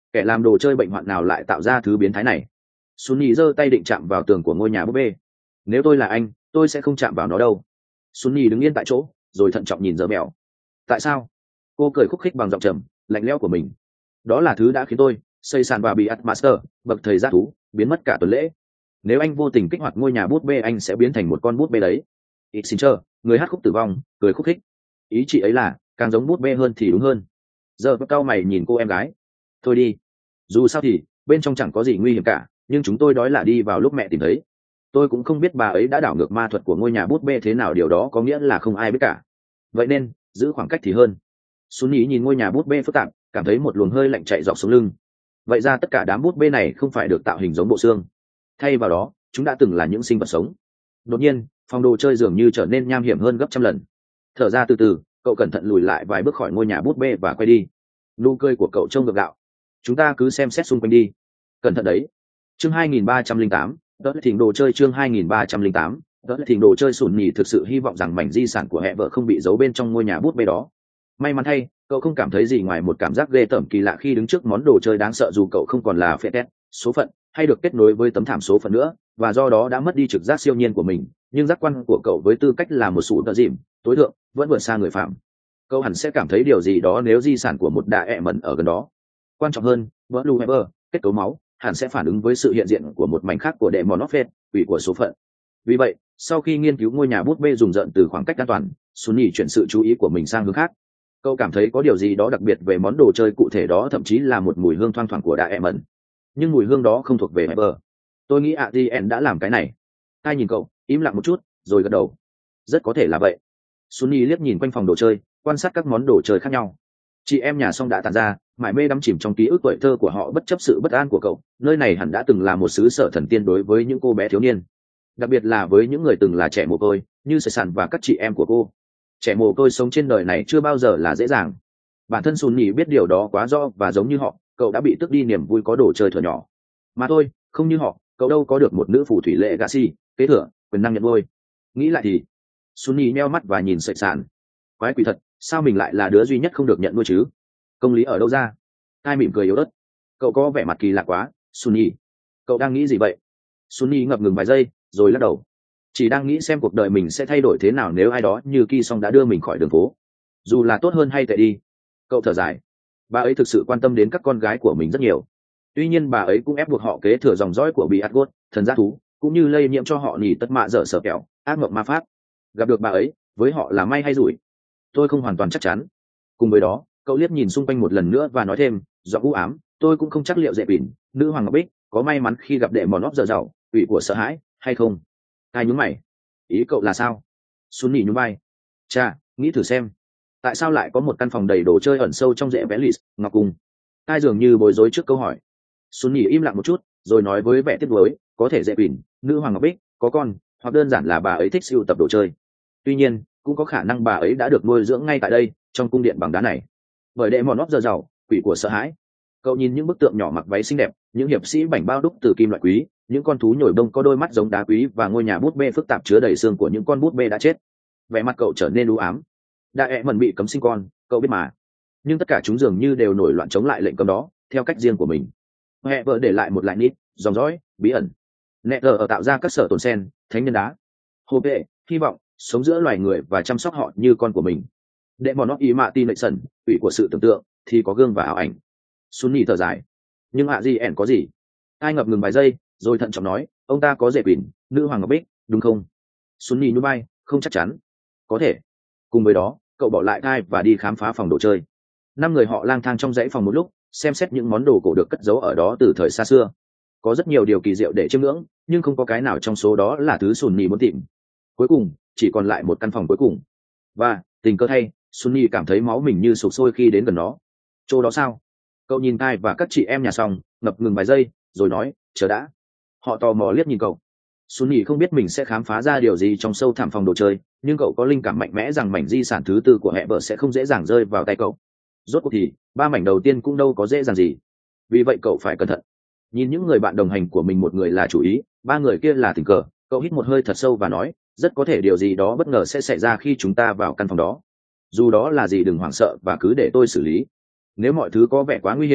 kẻ làm đồ chơi bệnh hoạn nào lại tạo ra thứ biến thái này? Sunny giơ tay định chạm vào tường của ngôi nhà búp bê. Nếu tôi là anh, tôi sẽ không chạm vào nó đâu. Sunny đứng yên tại chỗ, rồi thận trọng nhìn giờ mèo. Tại sao? Cô cười khúc khích bằng giọng trầm, lạnh lẽo của mình. Đó là thứ đã khiến tôi, xây sàn và bị Master, bậc thầy giác thú, biến mất cả tuần lễ. Nếu anh vô tình kích hoạt ngôi nhà búp bê, anh sẽ biến thành một con búp bê đấy. Ít xin chờ, người hát khúc tử vong, cười khúc khích. Ý chị ấy là, càng giống búp bê hơn thì đúng hơn. Giờ cao mày nhìn cô em gái. Thôi đi. Dù sao thì, bên trong chẳng có gì nguy hiểm cả, nhưng chúng tôi đói là đi vào lúc mẹ tìm thấy. Tôi cũng không biết bà ấy đã đảo ngược ma thuật của ngôi nhà búp bê thế nào, điều đó có nghĩa là không ai biết cả. Vậy nên, giữ khoảng cách thì hơn. Sunny nhìn ngôi nhà bút bê phức tạp, cảm thấy một luồng hơi lạnh chạy dọc sống lưng. Vậy ra tất cả đám bút bê này không phải được tạo hình giống bộ xương. Thay vào đó, chúng đã từng là những sinh vật sống. Đột nhiên, phòng đồ chơi dường như trở nên nham hiểm hơn gấp trăm lần. Thở ra từ từ, cậu cẩn thận lùi lại vài bước khỏi ngôi nhà bút bê và quay đi. Nụ cười của cậu trông gượng gạo. Chúng ta cứ xem xét xung quanh đi. Cẩn thận đấy. Chương hai nghìn ba trăm lẻ tám, đó là thỉnh đồ chơi. Chương hai nghìn ba trăm lẻ tám, đó là thỉnh đồ chơi. Sunny thực sự hy vọng rằng mảnh di sản của hệ vợ không bị giấu bên trong ngôi nhà bút bê đó. May mắn thay, cậu không cảm thấy gì ngoài một cảm giác ghê tởm kỳ lạ khi đứng trước món đồ chơi đáng sợ, dù cậu không còn là phệ tét, số phận, hay được kết nối với tấm thảm số phận nữa, và do đó đã mất đi trực giác siêu nhiên của mình, nhưng giác quan của cậu với tư cách là một sủ tợ dìm tối thượng vẫn vượt xa người phạm. Cậu hẳn sẽ cảm thấy điều gì đó nếu di sản của một đại ẹ mẩn ở gần đó. Quan trọng hơn, vỡ Blue Weber, kết cấu máu, hẳn sẽ phản ứng với sự hiện diện của một mảnh khác của đệ Monopheth, quỷ của số phận. Vì vậy, sau khi nghiên cứu ngôi nhà bút bê dùng rợn từ khoảng cách an toàn, Sunny chuyển sự chú ý của mình sang hướng khác. Cậu cảm thấy có điều gì đó đặc biệt về món đồ chơi cụ thể đó, thậm chí là một mùi hương thoang thoảng của đại ẹ mẩn. Nhưng mùi hương đó không thuộc về Weber. Tôi nghĩ Adrien đã làm cái này. Hai nhìn cậu, im lặng một chút, rồi gật đầu. Rất có thể là vậy. Sunny liếc nhìn quanh phòng đồ chơi, quan sát các món đồ chơi khác nhau. Chị em nhà Song đã tàn ra, mải mê đắm chìm trong ký ức tuổi thơ của họ bất chấp sự bất an của cậu. Nơi này hẳn đã từng là một xứ sở thần tiên đối với những cô bé thiếu niên, đặc biệt là với những người từng là trẻ mồ côi như Sài Sản và các chị em của cô. Trẻ mồ côi sống trên đời này chưa bao giờ là dễ dàng. Bản thân Sunny biết điều đó quá rõ, và giống như họ, cậu đã bị tước đi niềm vui có đồ chơi thuở nhỏ. Mà thôi, không như họ, cậu đâu có được một nữ phù thủy lệ Gacy kế thừa quyền năng nhận nuôi. Nghĩ lại thì, Sunny nheo mắt và nhìn Sài Sản. Quái quỷ thật, sao mình lại là đứa duy nhất không được nhận nuôi chứ? Công lý ở đâu ra? Ai mỉm cười yếu ớt. Cậu có vẻ mặt kỳ lạ quá, Sunny. Cậu đang nghĩ gì vậy? Sunny ngập ngừng vài giây, rồi lắc đầu. Chỉ đang nghĩ xem cuộc đời mình sẽ thay đổi thế nào nếu ai đó như Ki Song đã đưa mình khỏi đường phố. Dù là tốt hơn hay tệ đi. Cậu thở dài. Bà ấy thực sự quan tâm đến các con gái của mình rất nhiều. Tuy nhiên bà ấy cũng ép buộc họ kế thừa dòng dõi của Bị Atgot, thần giác thú, cũng như lây nhiễm cho họ nhì tất mạ dở sở kẹo, ác mộng ma pháp. Gặp được bà ấy, với họ là may hay rủi? Tôi không hoàn toàn chắc chắn. Cùng với đó, cậu liếc nhìn xung quanh một lần nữa và nói thêm, giọng u ám, tôi cũng không chắc liệu dễ bỉn, nữ hoàng ngọc bích, có may mắn khi gặp đệ mòn óp dở giàu, quỷ của sợ hãi, hay không? Ai nhún mày? Ý cậu là sao? Sunny nhún vai. Chà, nghĩ thử xem. Tại sao lại có một căn phòng đầy đồ chơi ẩn sâu trong rễ Velis, ngọc cung? Ai dường như bối rối trước câu hỏi. Sunny im lặng một chút, rồi nói với vẻ tiếc nuối, có thể dễ bỉn, nữ hoàng ngọc bích, có con, hoặc đơn giản là bà ấy thích sưu tập đồ chơi. Tuy nhiên, cũng có khả năng bà ấy đã được nuôi dưỡng ngay tại đây, trong cung điện bằng đá này. Bởi đệ mòn óp giờ giàu, quỷ của sợ hãi. Cậu nhìn những bức tượng nhỏ mặc váy xinh đẹp, những hiệp sĩ bảnh bao đúc từ kim loại quý, những con thú nhồi bông có đôi mắt giống đá quý, và ngôi nhà bút bê phức tạp chứa đầy xương của những con bút bê đã chết. Vẻ mặt cậu trở nên u ám. Đại ẹ mẩn bị cấm sinh con, cậu biết mà. Nhưng tất cả chúng dường như đều nổi loạn chống lại lệnh cấm đó, theo cách riêng của mình. Hệ vợ để lại một lại nít, dòng dõi, bí ẩn. Nẹ ở tạo ra các sở tồn sen, thánh nhân đá. Hô vệ, hy vọng, sống giữa loài người và chăm sóc họ như con của mình. Đệ mòn nó ý mạ tin lệ sần, ủy của sự tưởng tượng, thì có gương và ảo ảnh. Sunny thở dài. Nhưng ạ gì ẻn có gì? Ai ngập ngừng vài giây, rồi thận trọng nói, ông ta có dễ quỳnh, nữ hoàng ngọc bích, đúng không? Sunny nhún vai, không chắc chắn. Có thể. Cùng với đó, cậu bỏ lại Kai và đi khám phá phòng đồ chơi. Năm người họ lang thang trong dãy phòng một lúc, xem xét những món đồ cổ được cất giấu ở đó từ thời xa xưa. Có rất nhiều điều kỳ diệu để chiêm ngưỡng, nhưng không có cái nào trong số đó là thứ Sunny muốn tìm. Cuối cùng, chỉ còn lại một căn phòng cuối cùng. Và, tình cờ thay, Sunny cảm thấy máu mình như sục sôi khi đến gần nó. Chỗ đó sao? Cậu nhìn Kai và các chị em nhà Song, ngập ngừng vài giây, rồi nói, chờ đã. Họ tò mò liếc nhìn cậu. Sunny không biết mình sẽ khám phá ra điều gì trong sâu thẳm phòng đồ chơi, nhưng cậu có linh cảm mạnh mẽ rằng mảnh di sản thứ tư của hệ vợ sẽ không dễ dàng rơi vào tay cậu. Rốt cuộc thì, ba mảnh đầu tiên cũng đâu có dễ dàng gì. Vì vậy cậu phải cẩn thận. Nhìn những người bạn đồng hành của mình, một người là chủ ý, ba người kia là tình cờ. Cậu hít một hơi thật sâu và nói, rất có thể điều gì đó bất ngờ sẽ xảy ra khi chúng ta vào căn phòng đó. Dù đó là gì đừng hoảng sợ và cứ để tôi xử lý. Nếu mọi thứ có vẻ quá nguy hiểm,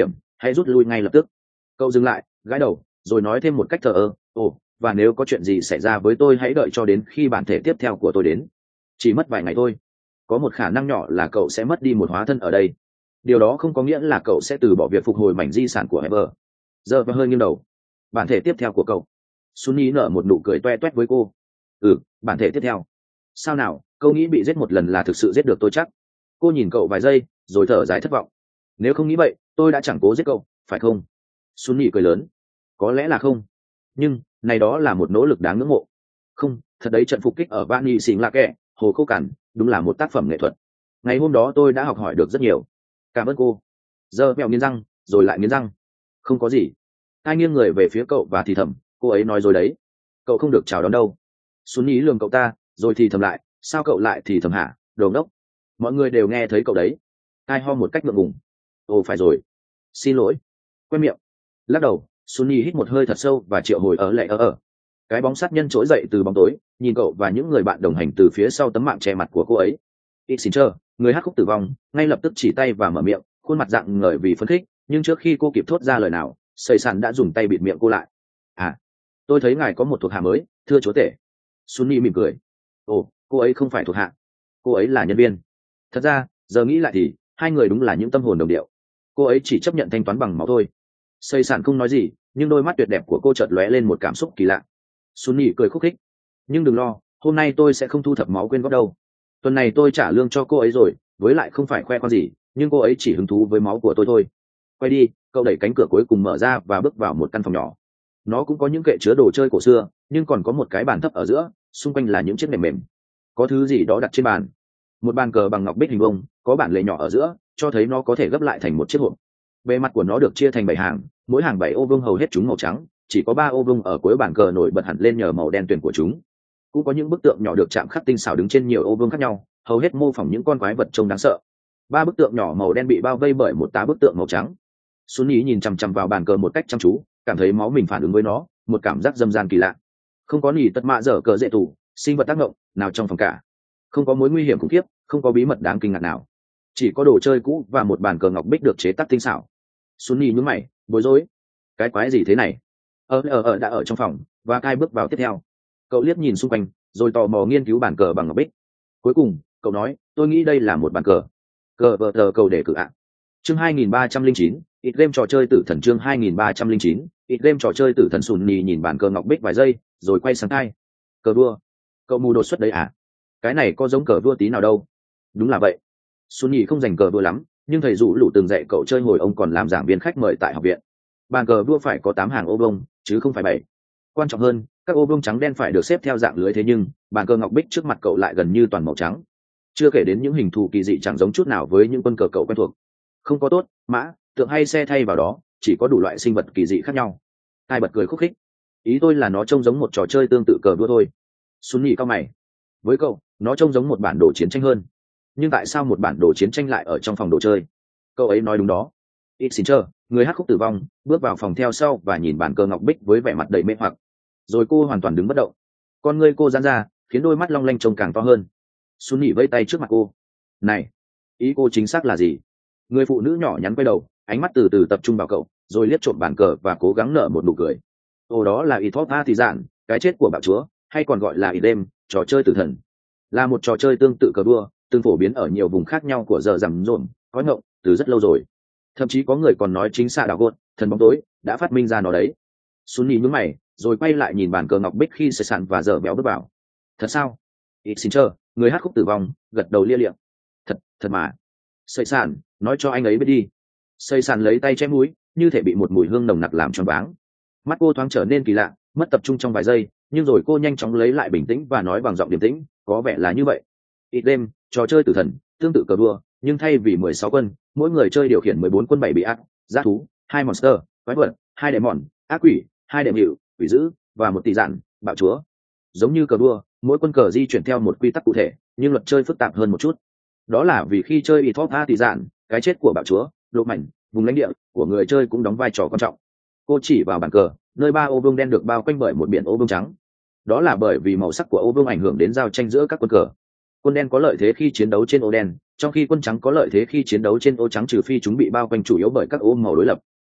hãy rút lui ngay lập tức. Cậu dừng lại, gãi đầu, rồi nói thêm một cách thờ ơ, ồ, và nếu có chuyện gì xảy ra với tôi hãy đợi cho đến khi bản thể tiếp theo của tôi đến. Chỉ mất vài ngày thôi. Có một khả năng nhỏ là cậu sẽ mất đi một hóa thân ở đây. Điều đó không có nghĩa là cậu sẽ từ bỏ việc phục hồi mảnh di sản của Heber. Giờ và hơi nghiêng đầu. Bản thể tiếp theo của cậu. Sunny nở một nụ cười toe toét với cô. Ừ, bản thể tiếp theo. Sao nào, câu nghĩ bị giết một lần là thực sự giết được tôi chắc. Cô nhìn cậu vài giây, rồi thở dài thất vọng. Nếu không nghĩ vậy, tôi đã chẳng cố giết cậu, phải không? Sunny cười lớn. Có lẽ là không. Nhưng, này đó là một nỗ lực đáng ngưỡng mộ. Không, thật đấy, trận phục kích ở Vani Sing La Kẻ, Hồ Khô Cằn, đúng là một tác phẩm nghệ thuật. Ngày hôm đó tôi đã học hỏi được rất nhiều. Cảm ơn cô. Giờ mèo nghiến răng, rồi lại nghiến răng. Không có gì. Hai nghiêng người về phía cậu và thì thầm, cô ấy nói rồi đấy. Cậu không được chào đón đâu. Sunny lườm cậu ta, rồi thì thầm lại, sao cậu lại thì thầm hả, đồ ngốc. Mọi người đều nghe thấy cậu đấy. Ai ho một cách ngượng ngùng. Ồ phải rồi. Xin lỗi. Quên miệng. Lắc đầu, Sunny hít một hơi thật sâu và triệu hồi ở lại ở ở. Cái bóng sát nhân trỗi dậy từ bóng tối, nhìn cậu và những người bạn đồng hành từ phía sau tấm mạng che mặt của cô ấy. Ít xin chờ, người hát khúc tử vong, ngay lập tức chỉ tay và mở miệng, khuôn mặt rạng ngời vì phấn khích, nhưng trước khi cô kịp thốt ra lời nào, Sầy Sàn đã dùng tay bịt miệng cô lại. À, tôi thấy ngài có một thuộc hạ mới, thưa chúa tể. Sunny mỉm cười. Ồ, cô ấy không phải thuộc hạ, cô ấy là nhân viên. Thật ra, giờ nghĩ lại thì hai người đúng là những tâm hồn đồng điệu. Cô ấy chỉ chấp nhận thanh toán bằng máu thôi. Sầy Sàn không nói gì, nhưng đôi mắt tuyệt đẹp của cô chợt lóe lên một cảm xúc kỳ lạ. Sunny cười khúc khích. Nhưng đừng lo, hôm nay tôi sẽ không thu thập máu quyên góp đâu. Tuần này tôi trả lương cho cô ấy rồi, với lại không phải khoe con gì, nhưng cô ấy chỉ hứng thú với máu của tôi thôi. Quay đi, cậu đẩy cánh cửa cuối cùng mở ra và bước vào một căn phòng nhỏ. Nó cũng có những kệ chứa đồ chơi cổ xưa, nhưng còn có một cái bàn thấp ở giữa, xung quanh là những chiếc nệm mềm. Có thứ gì đó đặt trên bàn. Một bàn cờ bằng ngọc bích hình vuông, có bản lề nhỏ ở giữa, cho thấy nó có thể gấp lại thành một chiếc hộp. Bề mặt của nó được chia thành bảy hàng, mỗi hàng bảy ô vuông, hầu hết chúng màu trắng, chỉ có ba ô vuông ở cuối bàn cờ nổi bật hẳn lên nhờ màu đen tuyền của chúng. Cũng có những bức tượng nhỏ được chạm khắc tinh xảo đứng trên nhiều ô vuông khác nhau, hầu hết mô phỏng những con quái vật trông đáng sợ. Ba bức tượng nhỏ màu đen bị bao vây bởi một tá bức tượng màu trắng. Sunny nhìn chằm chằm vào bàn cờ một cách chăm chú, cảm thấy máu mình phản ứng với nó, một cảm giác dâm gian kỳ lạ. Không có nỉ tật mạ dở cờ dễ tủ, sinh vật tác động nào trong phòng cả. Không có mối nguy hiểm khủng khiếp, không có bí mật đáng kinh ngạc nào. Chỉ có đồ chơi cũ và một bàn cờ ngọc bích được chế tác tinh xảo. Sunny nhướng mày, bối rối. Cái quái gì thế này? Ở ở ở đã ở trong phòng, và Kai bước vào tiếp theo. Cậu liếc nhìn xung quanh, rồi tò mò nghiên cứu bàn cờ bằng ngọc bích. Cuối cùng, cậu nói, tôi nghĩ đây là một bàn cờ. Cờ vờ tờ cầu để cử ạ. Chương hai nghìn ba trăm linh chín, ít game trò chơi tử thần. Chương hai nghìn ba trăm linh chín, ít game trò chơi tử thần. Sunny nhìn bàn cờ ngọc bích vài giây, rồi quay sang Kai. Cờ vua. Cậu mù đột xuất đấy à? Cái này có giống cờ vua tí nào đâu. Đúng là vậy. Sunny không dành cờ vua lắm, nhưng thầy rủ lũ từng dạy cậu chơi hồi ông còn làm giảng viên khách mời tại học viện. Bàn cờ vua phải có tám hàng ô vuông, chứ không phải bảy. Quan trọng hơn, các ô vuông trắng đen phải được xếp theo dạng lưới, thế nhưng bàn cờ ngọc bích trước mặt cậu lại gần như toàn màu trắng. Chưa kể đến những hình thù kỳ dị chẳng giống chút nào với những quân cờ cậu quen thuộc. Không có tốt, mã, tượng hay xe thay vào đó, chỉ có đủ loại sinh vật kỳ dị khác nhau. Ai bật cười khúc khích. Ý tôi là nó trông giống một trò chơi tương tự cờ vua thôi. Sunny cao mày. Với cậu, nó trông giống một bản đồ chiến tranh hơn. Nhưng tại sao một bản đồ chiến tranh lại ở trong phòng đồ chơi? Cậu ấy nói đúng đó. Ít xin chờ, người hát khúc tử vong, bước vào phòng theo sau và nhìn bàn cờ ngọc bích với vẻ mặt đầy mê hoặc. Rồi cô hoàn toàn đứng bất động. Con ngươi cô giãn ra, khiến đôi mắt long lanh trông càng to hơn. Sunny vẫy tay trước mặt cô. Này, ý cô chính xác là gì? Người phụ nữ nhỏ nhắn quay đầu, ánh mắt từ từ tập trung vào cậu, rồi liếc trộm bàn cờ và cố gắng nở một nụ cười. Ồ, đó là Ithopha thì dạn, cái chết của bạo chúa, hay còn gọi là Idem, trò chơi tử thần. Là một trò chơi tương tự cờ vua, từng phổ biến ở nhiều vùng khác nhau của giờ rằm rộn, có ngộng từ rất lâu rồi. Thậm chí có người còn nói chính xạ đảo gột, thần bóng tối, đã phát minh ra nó đấy. Sunny nhướng mày, rồi quay lại nhìn bàn cờ ngọc bích khi Sầy Sàn và Dở Béo bước vào. Thật sao? Ít xin chờ, người hát khúc tử vong, gật đầu lia liệm. Thật, thật mà. Sầy Sàn, nói cho anh ấy biết đi. Sầy Sàn lấy tay che mũi, như thể bị một mùi hương nồng nặc làm choáng váng. Mắt cô thoáng trở nên kỳ lạ, mất tập trung trong vài giây, nhưng rồi cô nhanh chóng lấy lại bình tĩnh và nói bằng giọng điềm tĩnh, có vẻ là như vậy. Ít đêm, trò chơi tử thần, tương tự cờ vua, nhưng thay vì mười sáu quân, mỗi người chơi điều khiển mười bốn quân bảy bị ác, giá thú, hai monster, quái vật, hai đệ mòn, ác quỷ, hai đệ hiệu, quỷ dữ và một tỷ dạn, bạo chúa. Giống như cờ vua, mỗi quân cờ di chuyển theo một quy tắc cụ thể, nhưng luật chơi phức tạp hơn một chút. Đó là vì khi chơi Ithopha tỷ dạn, cái chết của bạo chúa, độ mạnh, vùng lãnh địa của người chơi cũng đóng vai trò quan trọng. Cô chỉ vào bàn cờ, nơi ba ô vuông đen được bao quanh bởi một biển ô vuông trắng. Đó là bởi vì màu sắc của ô vuông ảnh hưởng đến giao tranh giữa các quân cờ. Quân đen có lợi thế khi chiến đấu trên ô đen, trong khi quân trắng có lợi thế khi chiến đấu trên ô trắng, trừ phi chúng bị bao quanh chủ yếu bởi các ô màu đối lập.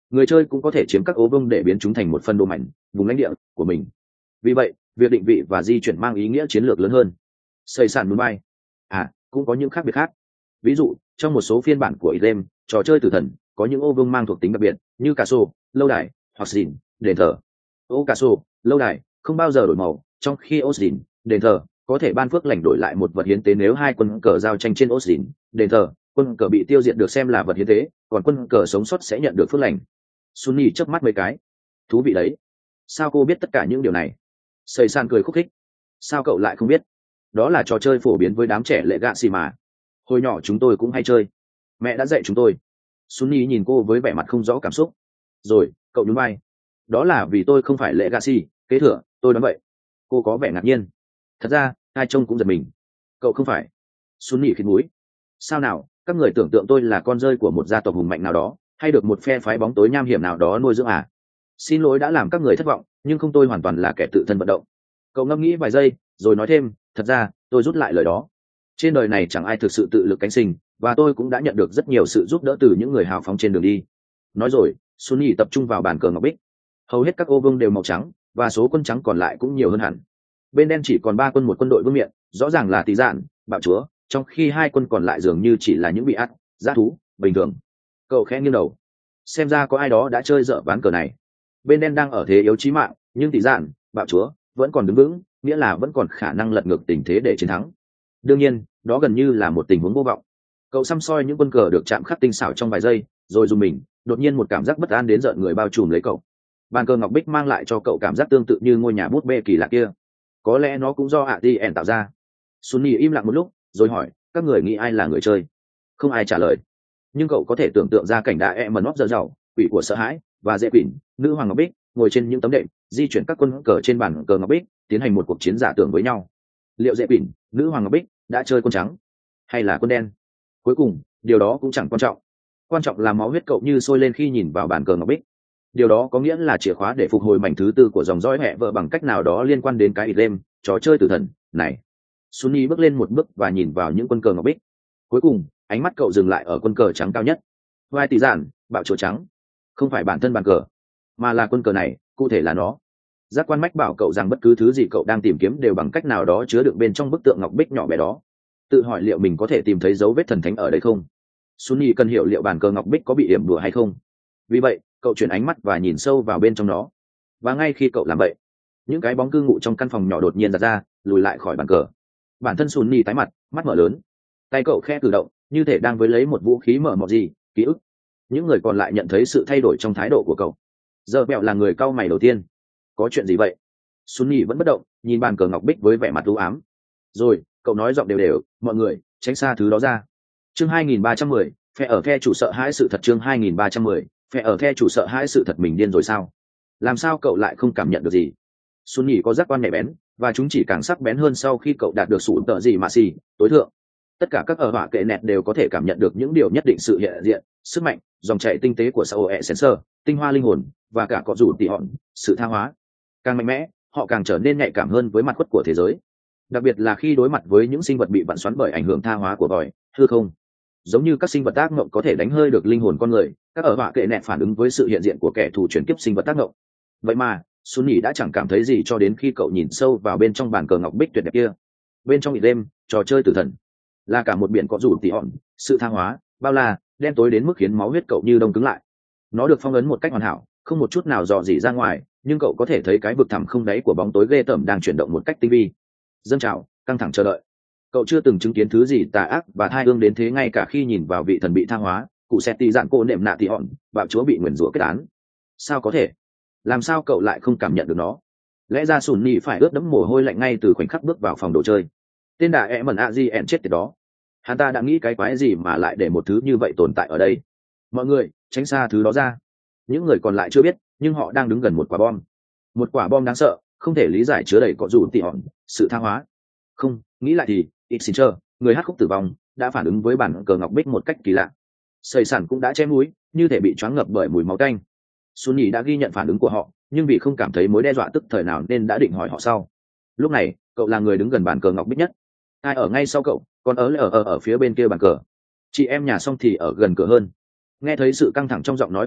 người chơi cũng có thể chiếm các ố vương để biến chúng thành một phần đồ mảnh vùng lãnh địa của mình. Vì vậy việc định vị và di chuyển mang ý nghĩa chiến lược lớn hơn. Xây sản muốn bay à cũng có những khác biệt khác. Ví dụ trong một số phiên bản của game trò chơi tử thần có những ô vương mang thuộc tính đặc biệt như cà sô lâu đài hoặc dìn đền thờ. Ô cà sô lâu đài không bao giờ đổi màu, trong khi ô dìn đền thờ có thể ban phước lành đổi lại một vật hiến tế nếu hai quân cờ giao tranh trên ô dìn đền thờ, quân cờ bị tiêu diệt được xem là vật hiến tế, còn quân cờ sống sót sẽ nhận được phước lành. Sunny chớp mắt mấy cái. Thú vị đấy. Sao cô biết tất cả những điều này? Sầy san cười khúc khích. Sao cậu lại không biết? Đó là trò chơi phổ biến với đám trẻ lệ gạ xì mà. Hồi nhỏ chúng tôi cũng hay chơi. Mẹ đã dạy chúng tôi. Sunny nhìn cô với vẻ mặt không rõ cảm xúc. Rồi, cậu nhún vai. Đó là vì tôi không phải lệ gạ xì, kế thừa, tôi nói vậy. Cô có vẻ ngạc nhiên. Thật ra, ai trông cũng giật mình. Cậu không phải. Sunny khịt mũi. Sao nào, các người tưởng tượng tôi là con rơi của một gia tộc hùng mạnh nào đó, hay được một phe phái bóng tối nham hiểm nào đó nuôi dưỡng à? Xin lỗi đã làm các người thất vọng, nhưng không, tôi hoàn toàn là kẻ tự thân vận động. Cậu ngẫm nghĩ vài giây rồi nói thêm, thật ra tôi rút lại lời đó. Trên đời này chẳng ai thực sự tự lực cánh sinh, và tôi cũng đã nhận được rất nhiều sự giúp đỡ từ những người hào phóng trên đường đi. Nói rồi Sunny tập trung vào bàn cờ ngọc bích. Hầu hết các ô vương đều màu trắng, và số quân trắng còn lại cũng nhiều hơn hẳn. Bên đen chỉ còn ba quân một quân đội vương miện, rõ ràng là tí dạn bạo chúa, trong khi hai quân còn lại dường như chỉ là những bị ác giá thú bình thường. Cậu khẽ nghiêng đầu, xem ra có ai đó đã chơi dở ván cờ này. Bên đen đang ở thế yếu chí mạng, nhưng tỷ dạn bạo chúa vẫn còn đứng vững, nghĩa là vẫn còn khả năng lật ngược tình thế để chiến thắng. Đương nhiên đó gần như là một tình huống vô vọng. Cậu xăm soi những quân cờ được chạm khắc tinh xảo trong vài giây, rồi dùng mình đột nhiên một cảm giác bất an đến rợn người bao trùm lấy cậu. Bàn cờ ngọc bích mang lại cho cậu cảm giác tương tự như ngôi nhà bút bê kỳ lạ kia. Có lẽ nó cũng do ạ ti ẻn tạo ra. Sunny im lặng một lúc rồi hỏi, các người nghĩ ai là người chơi? Không ai trả lời, nhưng cậu có thể tưởng tượng ra cảnh đại e mần nóp dở dầu, quỷ của sợ hãi, và dễ quỷ nữ hoàng ngọc bích ngồi trên những tấm đệm, di chuyển các quân cờ trên bàn cờ ngọc bích, tiến hành một cuộc chiến giả tưởng với nhau. Liệu dễ quỷ nữ hoàng ngọc bích đã chơi quân trắng hay là quân đen? Cuối cùng điều đó cũng chẳng quan trọng. Quan trọng là máu huyết cậu như sôi lên khi nhìn vào bàn cờ ngọc bích. Điều đó có nghĩa là chìa khóa để phục hồi mảnh thứ tư của dòng dõi hệ vợ bằng cách nào đó liên quan đến cái game trò chơi tử thần này. Sunny bước lên một bước và nhìn vào những quân cờ ngọc bích. Cuối cùng ánh mắt cậu dừng lại ở quân cờ trắng cao nhất. Vai tỷ giản bạo chúa trắng. Không phải bản thân bàn cờ, mà là quân cờ này, cụ thể là nó. Giác quan mách bảo cậu rằng bất cứ thứ gì cậu đang tìm kiếm đều bằng cách nào đó chứa được bên trong bức tượng ngọc bích nhỏ bé đó. Tự hỏi liệu mình có thể tìm thấy dấu vết thần thánh ở đây không? Sunny cần hiểu liệu bàn cờ ngọc bích có bị yểm đùa hay không. Vì vậy cậu chuyển ánh mắt và nhìn sâu vào bên trong nó. Và ngay khi cậu làm vậy, những cái bóng cư ngụ trong căn phòng nhỏ đột nhiên giật ra, lùi lại khỏi bàn cờ. Bản thân Sunny tái mặt, mắt mở lớn. Tay cậu khẽ cử động, như thể đang với lấy một vũ khí mở mọt gì, ký ức. Những người còn lại nhận thấy sự thay đổi trong thái độ của cậu. Giờ bẹo là người cau mày đầu tiên. Có chuyện gì vậy? Sunny vẫn bất động, nhìn bàn cờ ngọc bích với vẻ mặt u ám. Rồi cậu nói giọng đều đều, mọi người tránh xa thứ đó ra. Chương hai nghìn ba trăm mười, phe ở phe chủ sợ hãi sự thật. Chương hai nghìn ba trăm mười, phe ở phe chủ sợ hãi sự thật. Mình điên rồi sao? Làm sao cậu lại không cảm nhận được gì? Sunny có giác quan nhạy bén, và chúng chỉ càng sắc bén hơn sau khi cậu đạt được sủn tợ gì mà xì tối thượng. Tất cả các ở họa kệ nẹt đều có thể cảm nhận được những điều nhất định, sự hiện diện, sức mạnh, dòng chảy tinh tế của sao e sensor, tinh hoa linh hồn, và cả cọ rủ tỉ hòn, sự tha hóa. Càng mạnh mẽ, họ càng trở nên nhạy cảm hơn với mặt khuất của thế giới, đặc biệt là khi đối mặt với những sinh vật bị vặn xoắn bởi ảnh hưởng tha hóa của vòi hư không. Giống như các sinh vật tác ngộng có thể đánh hơi được linh hồn con người, các ở họa kệ nẹt phản ứng với sự hiện diện của kẻ thù chuyển kiếp sinh vật tác ngộng. Vậy mà Sunny đã chẳng cảm thấy gì cho đến khi cậu nhìn sâu vào bên trong bàn cờ ngọc bích tuyệt đẹp kia. Bên trong đêm trò chơi tử thần là cả một biển cọ rủ tỉ hòn, sự tha hóa, bao la, đen tối đến mức khiến máu huyết cậu như đông cứng lại. Nó được phong ấn một cách hoàn hảo, không một chút nào dò dỉ ra ngoài, nhưng cậu có thể thấy cái vực thẳm không đáy của bóng tối ghê tởm đang chuyển động một cách tinh vi. Dâng trào, căng thẳng chờ đợi. Cậu chưa từng chứng kiến thứ gì tà ác và thai ương đến thế, ngay cả khi nhìn vào vị thần bị tha hóa, cụ xe tì dạn cô nệm nạ tỉ hòn, bạo chúa bị nguyền rủa kết án. Sao có thể? Làm sao cậu lại không cảm nhận được nó? Lẽ ra Sunny phải ướt đẫm mồ hôi lạnh ngay từ khoảnh khắc bước vào phòng đồ chơi. Tên đà e mần a di ẹn chết tiệt đó, hắn ta đã nghĩ cái quái gì mà lại để một thứ như vậy tồn tại ở đây? Mọi người tránh xa thứ đó ra. Những người còn lại chưa biết, nhưng họ đang đứng gần một quả bom. Một quả bom đáng sợ, không thể lý giải, chứa đầy cọ rủ tỉ hòn, sự tha hóa. Không, nghĩ lại thì Itzinger, người hát khúc tử vong, đã phản ứng với bản cờ ngọc bích một cách kỳ lạ. Sầy sản cũng đã chém mũi, như thể bị choáng ngợp bởi mùi máu tanh. Sunny đã ghi nhận phản ứng của họ, nhưng vì không cảm thấy mối đe dọa tức thời nào nên đã định hỏi họ sau. Lúc này cậu là người đứng gần bàn cờ ngọc bích nhất. Ai ở ngay sau cậu, còn ở ở ở, ở phía bên kia bàn cờ. Chị em nhà xong thì ở gần cửa hơn. Nghe thấy sự căng thẳng trong giọng nói của cậu,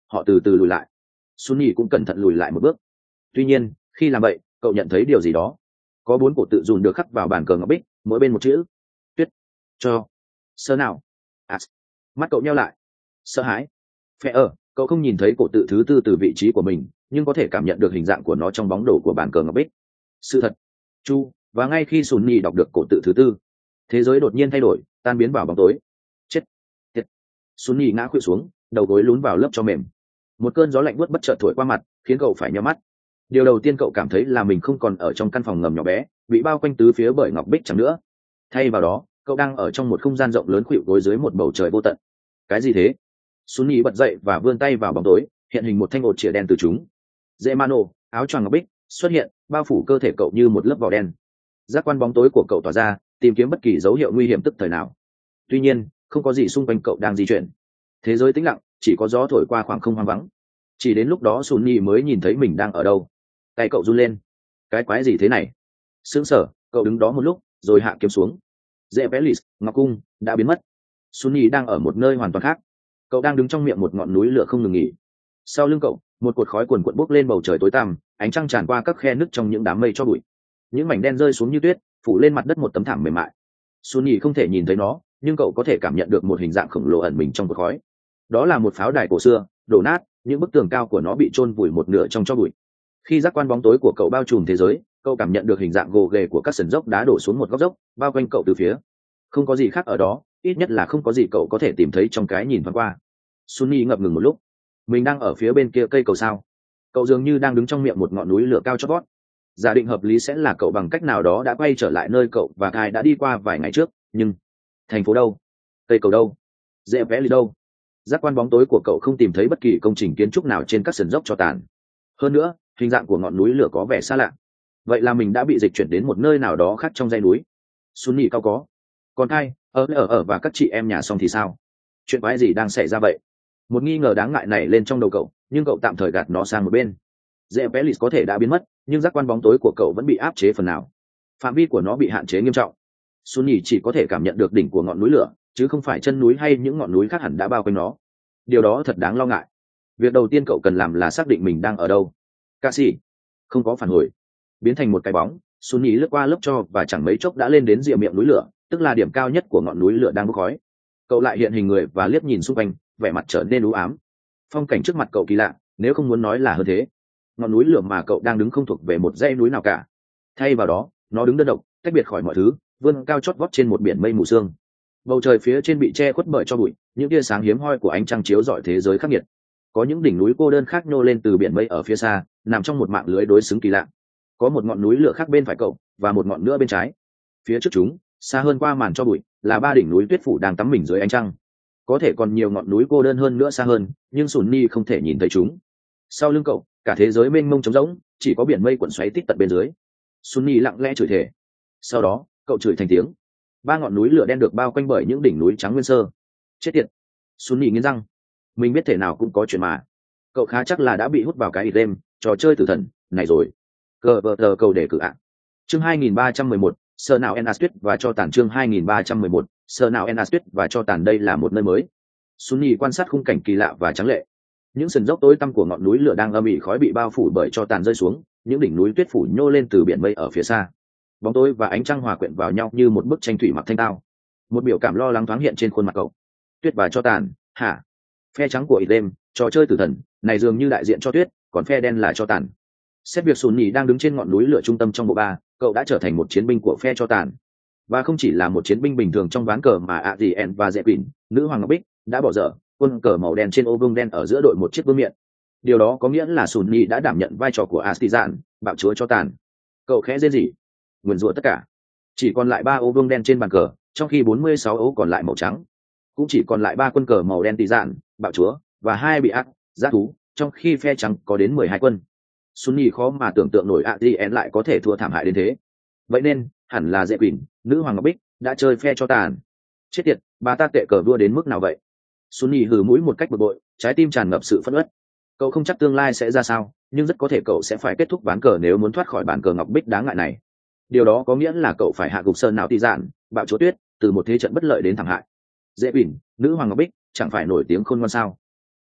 họ từ từ lùi lại. Sunny cũng cẩn thận lùi lại một bước. Tuy nhiên khi làm vậy cậu nhận thấy điều gì đó. Có bốn cổ tự dùn được khắc vào bàn cờ ngọc bích, mỗi bên một chữ: tuyết, cho, sơ nào. À, mắt cậu nheo lại, sợ hãi. Phe ở, cậu không nhìn thấy cổ tự thứ tư từ vị trí của mình, nhưng có thể cảm nhận được hình dạng của nó trong bóng đổ của bàn cờ ngọc bích. Sự thật, chu. Và ngay khi Sunny đọc được cổ tự thứ tư, thế giới đột nhiên thay đổi, tan biến vào bóng tối. Chết tiệt. Sunny ngã khuỵu xuống, đầu gối lún vào lớp cho mềm. Một cơn gió lạnh buốt bất chợt thổi qua mặt, khiến cậu phải nhắm mắt. Điều đầu tiên cậu cảm thấy là mình không còn ở trong căn phòng ngầm nhỏ bé, bị bao quanh tứ phía bởi ngọc bích chẳng nữa. Thay vào đó, cậu đang ở trong một không gian rộng lớn khuỵu gối dưới một bầu trời vô tận. Cái gì thế? Sunny bật dậy và vươn tay vào bóng tối, hiện hình một thanh ột chĩa đen từ chúng. Dễ mano, áo choàng ngọc bích xuất hiện, bao phủ cơ thể cậu như một lớp vỏ đen. Giác quan bóng tối của cậu tỏa ra, tìm kiếm bất kỳ dấu hiệu nguy hiểm tức thời nào. Tuy nhiên không có gì xung quanh cậu đang di chuyển. Thế giới tĩnh lặng, chỉ có gió thổi qua khoảng không hoang vắng. Chỉ đến lúc đó Sunny mới nhìn thấy mình đang ở đâu. Tay cậu run lên. Cái quái gì thế này? Sững sờ, cậu đứng đó một lúc rồi hạ kiếm xuống. Dễ Pelis, ngọc cung đã biến mất. Sunny đang ở một nơi hoàn toàn khác. Cậu đang đứng trong miệng một ngọn núi lửa không ngừng nghỉ. Sau lưng cậu, một cột khói cuồn cuộn bốc lên bầu trời tối tăm, ánh trăng tràn qua các khe nứt trong những đám mây cho bụi. Những mảnh đen rơi xuống như tuyết, phủ lên mặt đất một tấm thảm mềm mại. Sunny không thể nhìn thấy nó, nhưng cậu có thể cảm nhận được một hình dạng khổng lồ ẩn mình trong cột khói. Đó là một pháo đài cổ xưa, đổ nát, những bức tường cao của nó bị chôn vùi một nửa trong tro bụi. Khi giác quan bóng tối của cậu bao trùm thế giới, cậu cảm nhận được hình dạng gồ ghề của các sườn dốc đá đổ xuống một góc dốc, bao quanh cậu từ phía. Không có gì khác ở đó, ít nhất là không có gì cậu có thể tìm thấy trong cái nhìn thoáng qua. Sunny ngập ngừng một lúc. Mình đang ở phía bên kia cây cầu sao? Cậu dường như đang đứng trong miệng một ngọn núi lửa cao chót vót. Giả định hợp lý sẽ là cậu bằng cách nào đó đã quay trở lại nơi cậu và Kai đã đi qua vài ngày trước, nhưng thành phố đâu? Cây cầu đâu? Dễ vẽ đi đâu? Giác quan bóng tối của cậu không tìm thấy bất kỳ công trình kiến trúc nào trên các sườn dốc cho tàn. Hơn nữa, hình dạng của ngọn núi lửa có vẻ xa lạ. Vậy là mình đã bị dịch chuyển đến một nơi nào đó khác trong dãy núi. Sunny cao có. Còn Kai, ở ở ở và các chị em nhà xong thì sao? Chuyện quái gì đang xảy ra vậy? Một nghi ngờ đáng ngại này lên trong đầu cậu, nhưng cậu tạm thời gạt nó sang một bên. Dễ Pelis có thể đã biến mất, nhưng giác quan bóng tối của cậu vẫn bị áp chế phần nào. Phạm vi của nó bị hạn chế nghiêm trọng. Sunny chỉ có thể cảm nhận được đỉnh của ngọn núi lửa, chứ không phải chân núi hay những ngọn núi khác hẳn đã bao quanh nó. Điều đó thật đáng lo ngại. Việc đầu tiên cậu cần làm là xác định mình đang ở đâu. Cassie không có phản hồi, biến thành một cái bóng. Sunny lướt qua lớp tro và chẳng mấy chốc đã lên đến rìa miệng núi lửa, tức là điểm cao nhất của ngọn núi lửa đang bốc khói. Cậu lại hiện hình người và liếc nhìn xung quanh, vẻ mặt trở nên u ám. Phong cảnh trước mặt cậu kỳ lạ, nếu không muốn nói là hơn thế. Ngọn núi lửa mà cậu đang đứng không thuộc về một dãy núi nào cả. Thay vào đó, nó đứng đơn độc, tách biệt khỏi mọi thứ, vươn cao chót vót trên một biển mây mù sương. Bầu trời phía trên bị che khuất bởi tro bụi, những tia sáng hiếm hoi của ánh trăng chiếu rọi thế giới khắc nghiệt. Có những đỉnh núi cô đơn khác nhô lên từ biển mây ở phía xa, nằm trong một mạng lưới đối xứng kỳ lạ. Có một ngọn núi lửa khác bên phải cậu, và một ngọn nữa bên trái. Phía trước chúng, xa hơn qua màn tro bụi, là ba đỉnh núi tuyết phủ đang tắm mình dưới ánh trăng. Có thể còn nhiều ngọn núi cô đơn hơn nữa xa hơn, nhưng Sunny không thể nhìn thấy chúng. Sau lưng cậu, cả thế giới mênh mông trống rỗng, chỉ có biển mây cuộn xoáy tít tận bên dưới. Sunny lặng lẽ chửi thề. Sau đó, cậu chửi thành tiếng. Ba ngọn núi lửa đen được bao quanh bởi những đỉnh núi trắng nguyên sơ. Chết tiệt! Sunny nghiến răng. Mình biết thể nào cũng có chuyện mà. Cậu khá chắc là đã bị hút vào cái đêm trò chơi tử thần này rồi. Cờ vờ tờ cầu để cử ạ. Chương hai nghìn ba trăm mười một, Sơ nào Enas Tuyết và cho tàn. Chương hai nghìn ba trăm mười một, Sơ nào Enas Tuyết và cho tàn. Đây là một nơi mới. Sunny quan sát khung cảnh kỳ lạ và trắng lệ. Những sườn dốc tối tăm của ngọn núi lửa đang âm ỉ khói bị bao phủ bởi tro tàn rơi xuống, những đỉnh núi tuyết phủ nhô lên từ biển mây ở phía xa. Bóng tối và ánh trăng hòa quyện vào nhau như một bức tranh thủy mặc thanh tao. Một biểu cảm lo lắng thoáng hiện trên khuôn mặt cậu. Tuyết và tro tàn, hả? Phe trắng của Idem, trò chơi tử thần này dường như đại diện cho tuyết, còn phe đen là tro tàn. Xét việc Sunny đang đứng trên ngọn núi lửa trung tâm trong bộ ba, cậu đã trở thành một chiến binh của phe tro tàn. Và không chỉ là một chiến binh bình thường trong ván cờ mà Adrien và Dẹ Quỳnh, nữ hoàng ngọc bích, đã bỏ dở quân cờ màu đen trên ô vương đen ở giữa đội một chiếc vương miện. Điều đó có nghĩa là Sunny đã đảm nhận vai trò của Astizan, bạo chúa tro tàn. Cậu khẽ rên rỉ, nguyền rủa tất cả. Chỉ còn lại ba ô vương đen trên bàn cờ, trong khi bốn mươi sáu ô còn lại màu trắng. Cũng chỉ còn lại ba quân cờ màu đen tỳ dạn, bạo chúa và hai bị ác, giác thú, trong khi phe trắng có đến mười hai quân. Sunny khó mà tưởng tượng nổi Adrien lại có thể thua thảm hại đến thế. Vậy nên, hẳn là Dẹ Quỳnh, nữ hoàng ngọc bích, đã chơi phe cho tàn. Chết tiệt, bà ta tệ cờ vua đến mức nào vậy? Sunny hừ mũi một cách bực bội, trái tim tràn ngập sự phẫn uất. Cậu không chắc tương lai sẽ ra sao, nhưng rất có thể cậu sẽ phải kết thúc ván cờ nếu muốn thoát khỏi bàn cờ ngọc bích đáng ngại này. Điều đó có nghĩa là cậu phải hạ gục sơn nào tỳ dạn, bạo chúa tuyết, từ một thế trận bất lợi đến thảm hại. Dễ Quỳnh, nữ hoàng ngọc bích, chẳng phải nổi tiếng khôn ngoan sao?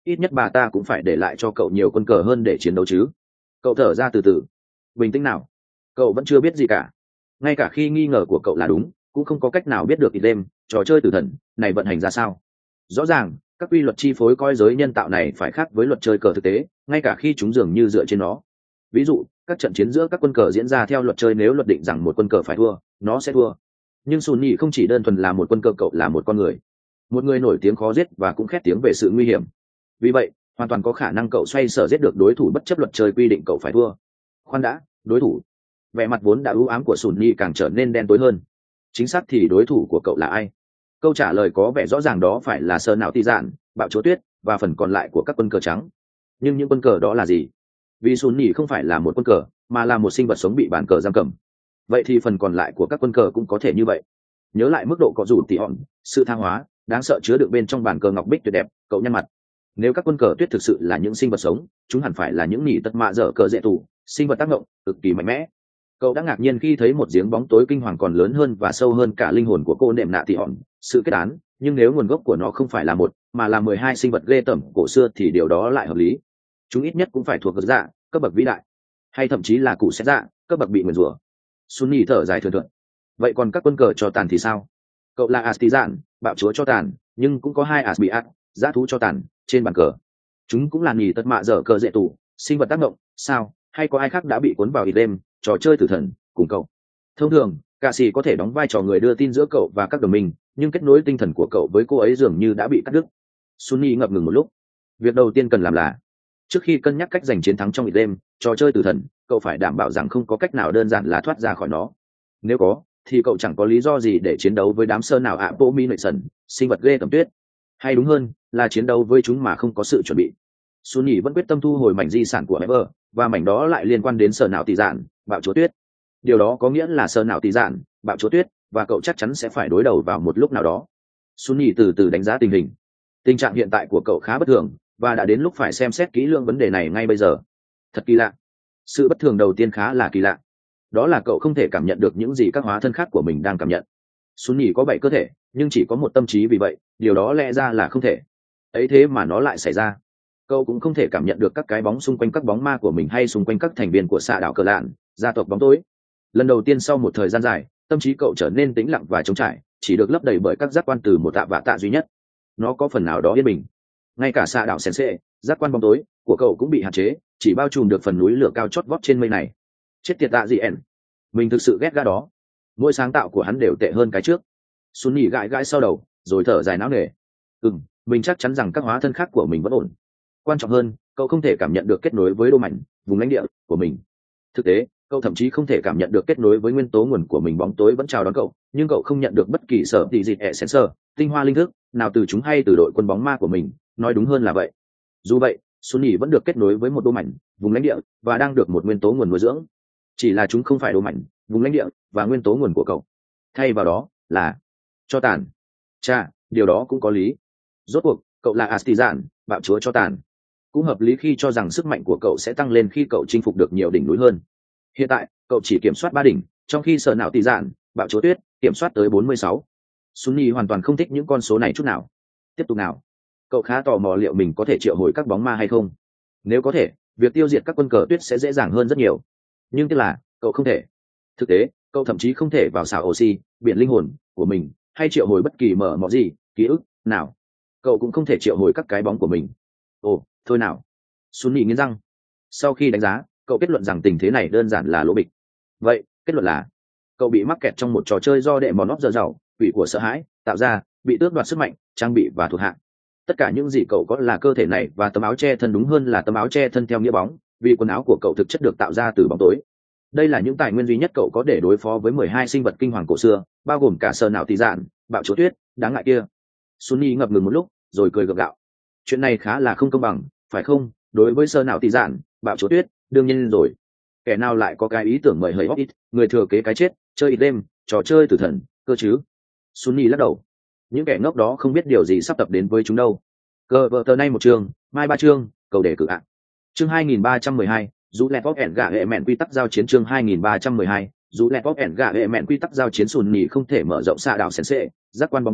ít nhất bà ta cũng phải để lại cho cậu nhiều quân cờ hơn để chiến đấu chứ. Cậu thở ra từ từ. Bình tĩnh nào, cậu vẫn chưa biết gì cả. Ngay cả khi nghi ngờ của cậu là đúng, cũng không có cách nào biết được ít đêm trò chơi tử thần này vận hành ra sao. Rõ ràng các quy luật chi phối coi giới nhân tạo này phải khác với luật chơi cờ thực tế, ngay cả khi chúng dường như dựa trên nó. Ví dụ các trận chiến giữa các quân cờ diễn ra theo luật chơi, nếu luật định rằng một quân cờ phải thua, nó sẽ thua. Nhưng Sunny không chỉ đơn thuần là một quân cờ, cậu là một con người, một người nổi tiếng khó giết và cũng khét tiếng về sự nguy hiểm. Vì vậy hoàn toàn có khả năng cậu xoay sở giết được đối thủ bất chấp luật chơi quy định cậu phải thua. Khoan đã, đối thủ? Vẻ mặt vốn đã u ám của Sunny càng trở nên đen tối hơn. Chính xác thì đối thủ của cậu là ai? Câu trả lời có vẻ rõ ràng, đó phải là Sơ Não Tị Dạn, Bạo Chúa Tuyết và phần còn lại của các quân cờ trắng. Nhưng những quân cờ đó là gì? Vì Sunny không phải là một quân cờ, mà là một sinh vật sống bị bàn cờ giam cầm. Vậy thì phần còn lại của các quân cờ cũng có thể như vậy. Nhớ lại mức độ có rủ tỉ hòn, sự thăng hóa đáng sợ chứa đựng bên trong bàn cờ ngọc bích tuyệt đẹp, cậu nhăn mặt. Nếu các quân cờ tuyết thực sự là những sinh vật sống, chúng hẳn phải là những nỉ tật mạ dở cờ dễ tủ, sinh vật tác động cực kỳ mạnh mẽ. Cậu đã ngạc nhiên khi thấy một giếng bóng tối kinh hoàng còn lớn hơn và sâu hơn cả linh hồn của cô nệm nạ tỉ hòn, sự kết án. Nhưng nếu nguồn gốc của nó không phải là một mà là mười hai sinh vật ghê tởm cổ xưa thì điều đó lại hợp lý. Chúng ít nhất cũng phải thuộc dạ cấp bậc vĩ đại, hay thậm chí là cụ xét dạ cấp bậc bị nguyền rủa. Sunny thở dài thường thượt. Vậy còn các quân cờ cho tàn thì sao? Cậu là Astizan, bạo chúa cho tàn, nhưng cũng có hai Asbiat, giá thú cho tàn trên bàn cờ. Chúng cũng là nhì tật mạ dở cờ dễ tủ, sinh vật tác động. Sao? Hay có ai khác đã bị cuốn vào ít đêm trò chơi tử thần cùng cậu? Thông thường cạ sĩ có thể đóng vai trò người đưa tin giữa cậu và các đồng minh, nhưng kết nối tinh thần của cậu với cô ấy dường như đã bị cắt đứt. Sunny ngập ngừng một lúc. Việc đầu tiên cần làm là, trước khi cân nhắc cách giành chiến thắng trong ít đêm trò chơi tử thần, cậu phải đảm bảo rằng không có cách nào đơn giản là thoát ra khỏi nó. Nếu có, thì cậu chẳng có lý do gì để chiến đấu với đám sơ nào ạ bộ mi nội sần, sinh vật ghê tầm tuyết. Hay đúng hơn là chiến đấu với chúng mà không có sự chuẩn bị. Sunny vẫn quyết tâm thu hồi mảnh di sản của Ever, và mảnh đó lại liên quan đến sơ nào tỉ dạn, bạo chúa tuyết. Điều đó có nghĩa là sơ nào tỉ dạn, bạo chúa tuyết và cậu chắc chắn sẽ phải đối đầu vào một lúc nào đó. Sunny từ từ đánh giá tình hình. Tình trạng hiện tại của cậu khá bất thường, và đã đến lúc phải xem xét kỹ lưỡng vấn đề này ngay bây giờ. Thật kỳ lạ. Sự bất thường đầu tiên khá là kỳ lạ. Đó là cậu không thể cảm nhận được những gì các hóa thân khác của mình đang cảm nhận. Sunny có bảy cơ thể, nhưng chỉ có một tâm trí, vì vậy điều đó lẽ ra là không thể. Ấy thế mà nó lại xảy ra. Cậu cũng không thể cảm nhận được các cái bóng xung quanh các bóng ma của mình hay xung quanh các thành viên của xạ đảo cờ lạn, gia tộc bóng tối. Lần đầu tiên sau một thời gian dài, tâm trí cậu trở nên tĩnh lặng và trống trải, chỉ được lấp đầy bởi các giác quan từ một tạ vạ tạ duy nhất. Nó có phần nào đó yên bình. Ngay cả xạ đảo sensei, giác quan bóng tối của cậu cũng bị hạn chế, chỉ bao trùm được phần núi lửa cao chót vót trên mây này. Chết tiệt tạ gì ẻn, mình thực sự ghét gã đó. Mỗi sáng tạo của hắn đều tệ hơn cái trước. Sunny gãi gãi sau đầu, rồi thở dài não nề. Ừm, mình chắc chắn rằng các hóa thân khác của mình vẫn ổn. Quan trọng hơn, cậu không thể cảm nhận được kết nối với đô mảnh, vùng lãnh địa của mình. Thực tế, cậu thậm chí không thể cảm nhận được kết nối với nguyên tố nguồn của mình. Bóng tối vẫn chào đón cậu, nhưng cậu không nhận được bất kỳ sở tỷ dịt ẹ sensor, tinh hoa linh thức nào từ chúng hay từ đội quân bóng ma của mình. Nói đúng hơn là vậy. Dù vậy, Sunny vẫn được kết nối với một đô mảnh, vùng lãnh địa và đang được một nguyên tố nguồn nuôi dưỡng. Chỉ là chúng không phải đô mảnh, vùng lãnh địa và nguyên tố nguồn của cậu. Thay vào đó là cho tàn. Chà, điều đó cũng có lý. Rốt cuộc cậu là Astizan, bạo chúa cho tàn. Cũng hợp lý khi cho rằng sức mạnh của cậu sẽ tăng lên khi cậu chinh phục được nhiều đỉnh núi hơn. Hiện tại cậu chỉ kiểm soát ba đỉnh, trong khi Sở Não Tỉ Dạn, bạo chúa tuyết kiểm soát tới bốn mươi sáu. Sunny hoàn toàn không thích những con số này chút nào. Tiếp tục nào. Cậu khá tò mò liệu mình có thể triệu hồi các bóng ma hay không. Nếu có thể, việc tiêu diệt các quân cờ tuyết sẽ dễ dàng hơn rất nhiều. Nhưng tiếc là cậu không thể. Thực tế, cậu thậm chí không thể vào xào oxy, biển linh hồn của mình, hay triệu hồi bất kỳ mở mọ gì ký ức nào. Cậu cũng không thể triệu hồi các cái bóng của mình. Ồ, thôi nào. Sunny nghiến răng. Sau khi đánh giá, cậu kết luận rằng tình thế này đơn giản là lỗ bịch. Vậy kết luận là cậu bị mắc kẹt trong một trò chơi do đệ mòn óp dở dầu, quỷ của sợ hãi tạo ra, bị tước đoạt sức mạnh, trang bị và thuộc hạ. Tất cả những gì cậu có là cơ thể này và tấm áo che thân, đúng hơn là tấm áo che thân theo nghĩa bóng, vì quần áo của cậu thực chất được tạo ra từ bóng tối. Đây là những tài nguyên duy nhất cậu có để đối phó với mười hai sinh vật kinh hoàng cổ xưa, bao gồm cả Sở Não Tỉ Dạn, bạo chúa tuyết đáng ngại kia. Sunny ngập ngừng một lúc, rồi cười gượng gạo. Chuyện này khá là không công bằng, phải không? Đối với Sở Não Tỉ Dạn, bạo chúa tuyết, đương nhiên rồi. Kẻ nào lại có cái ý tưởng mời hời ít, người thừa kế cái chết, chơi ít đêm, trò chơi tử thần, cơ chứ? Sunny lắc đầu. Những kẻ ngốc đó không biết điều gì sắp tập đến với chúng đâu. Cờ vợ tờ nay một chương, mai ba chương, cầu đề cử ạ. Chương hai nghìn ba trăm mười hai, dù lẹt bóp ẻn gạ hệ mẹn quy tắc giao chiến. Chương hai nghìn ba trăm mười hai, dù lẹt bóp ẻn gạ hệ mẹn quy tắc giao chiến. Sunny không thể mở rộng xạ đạo sensei, giác quan bóng tối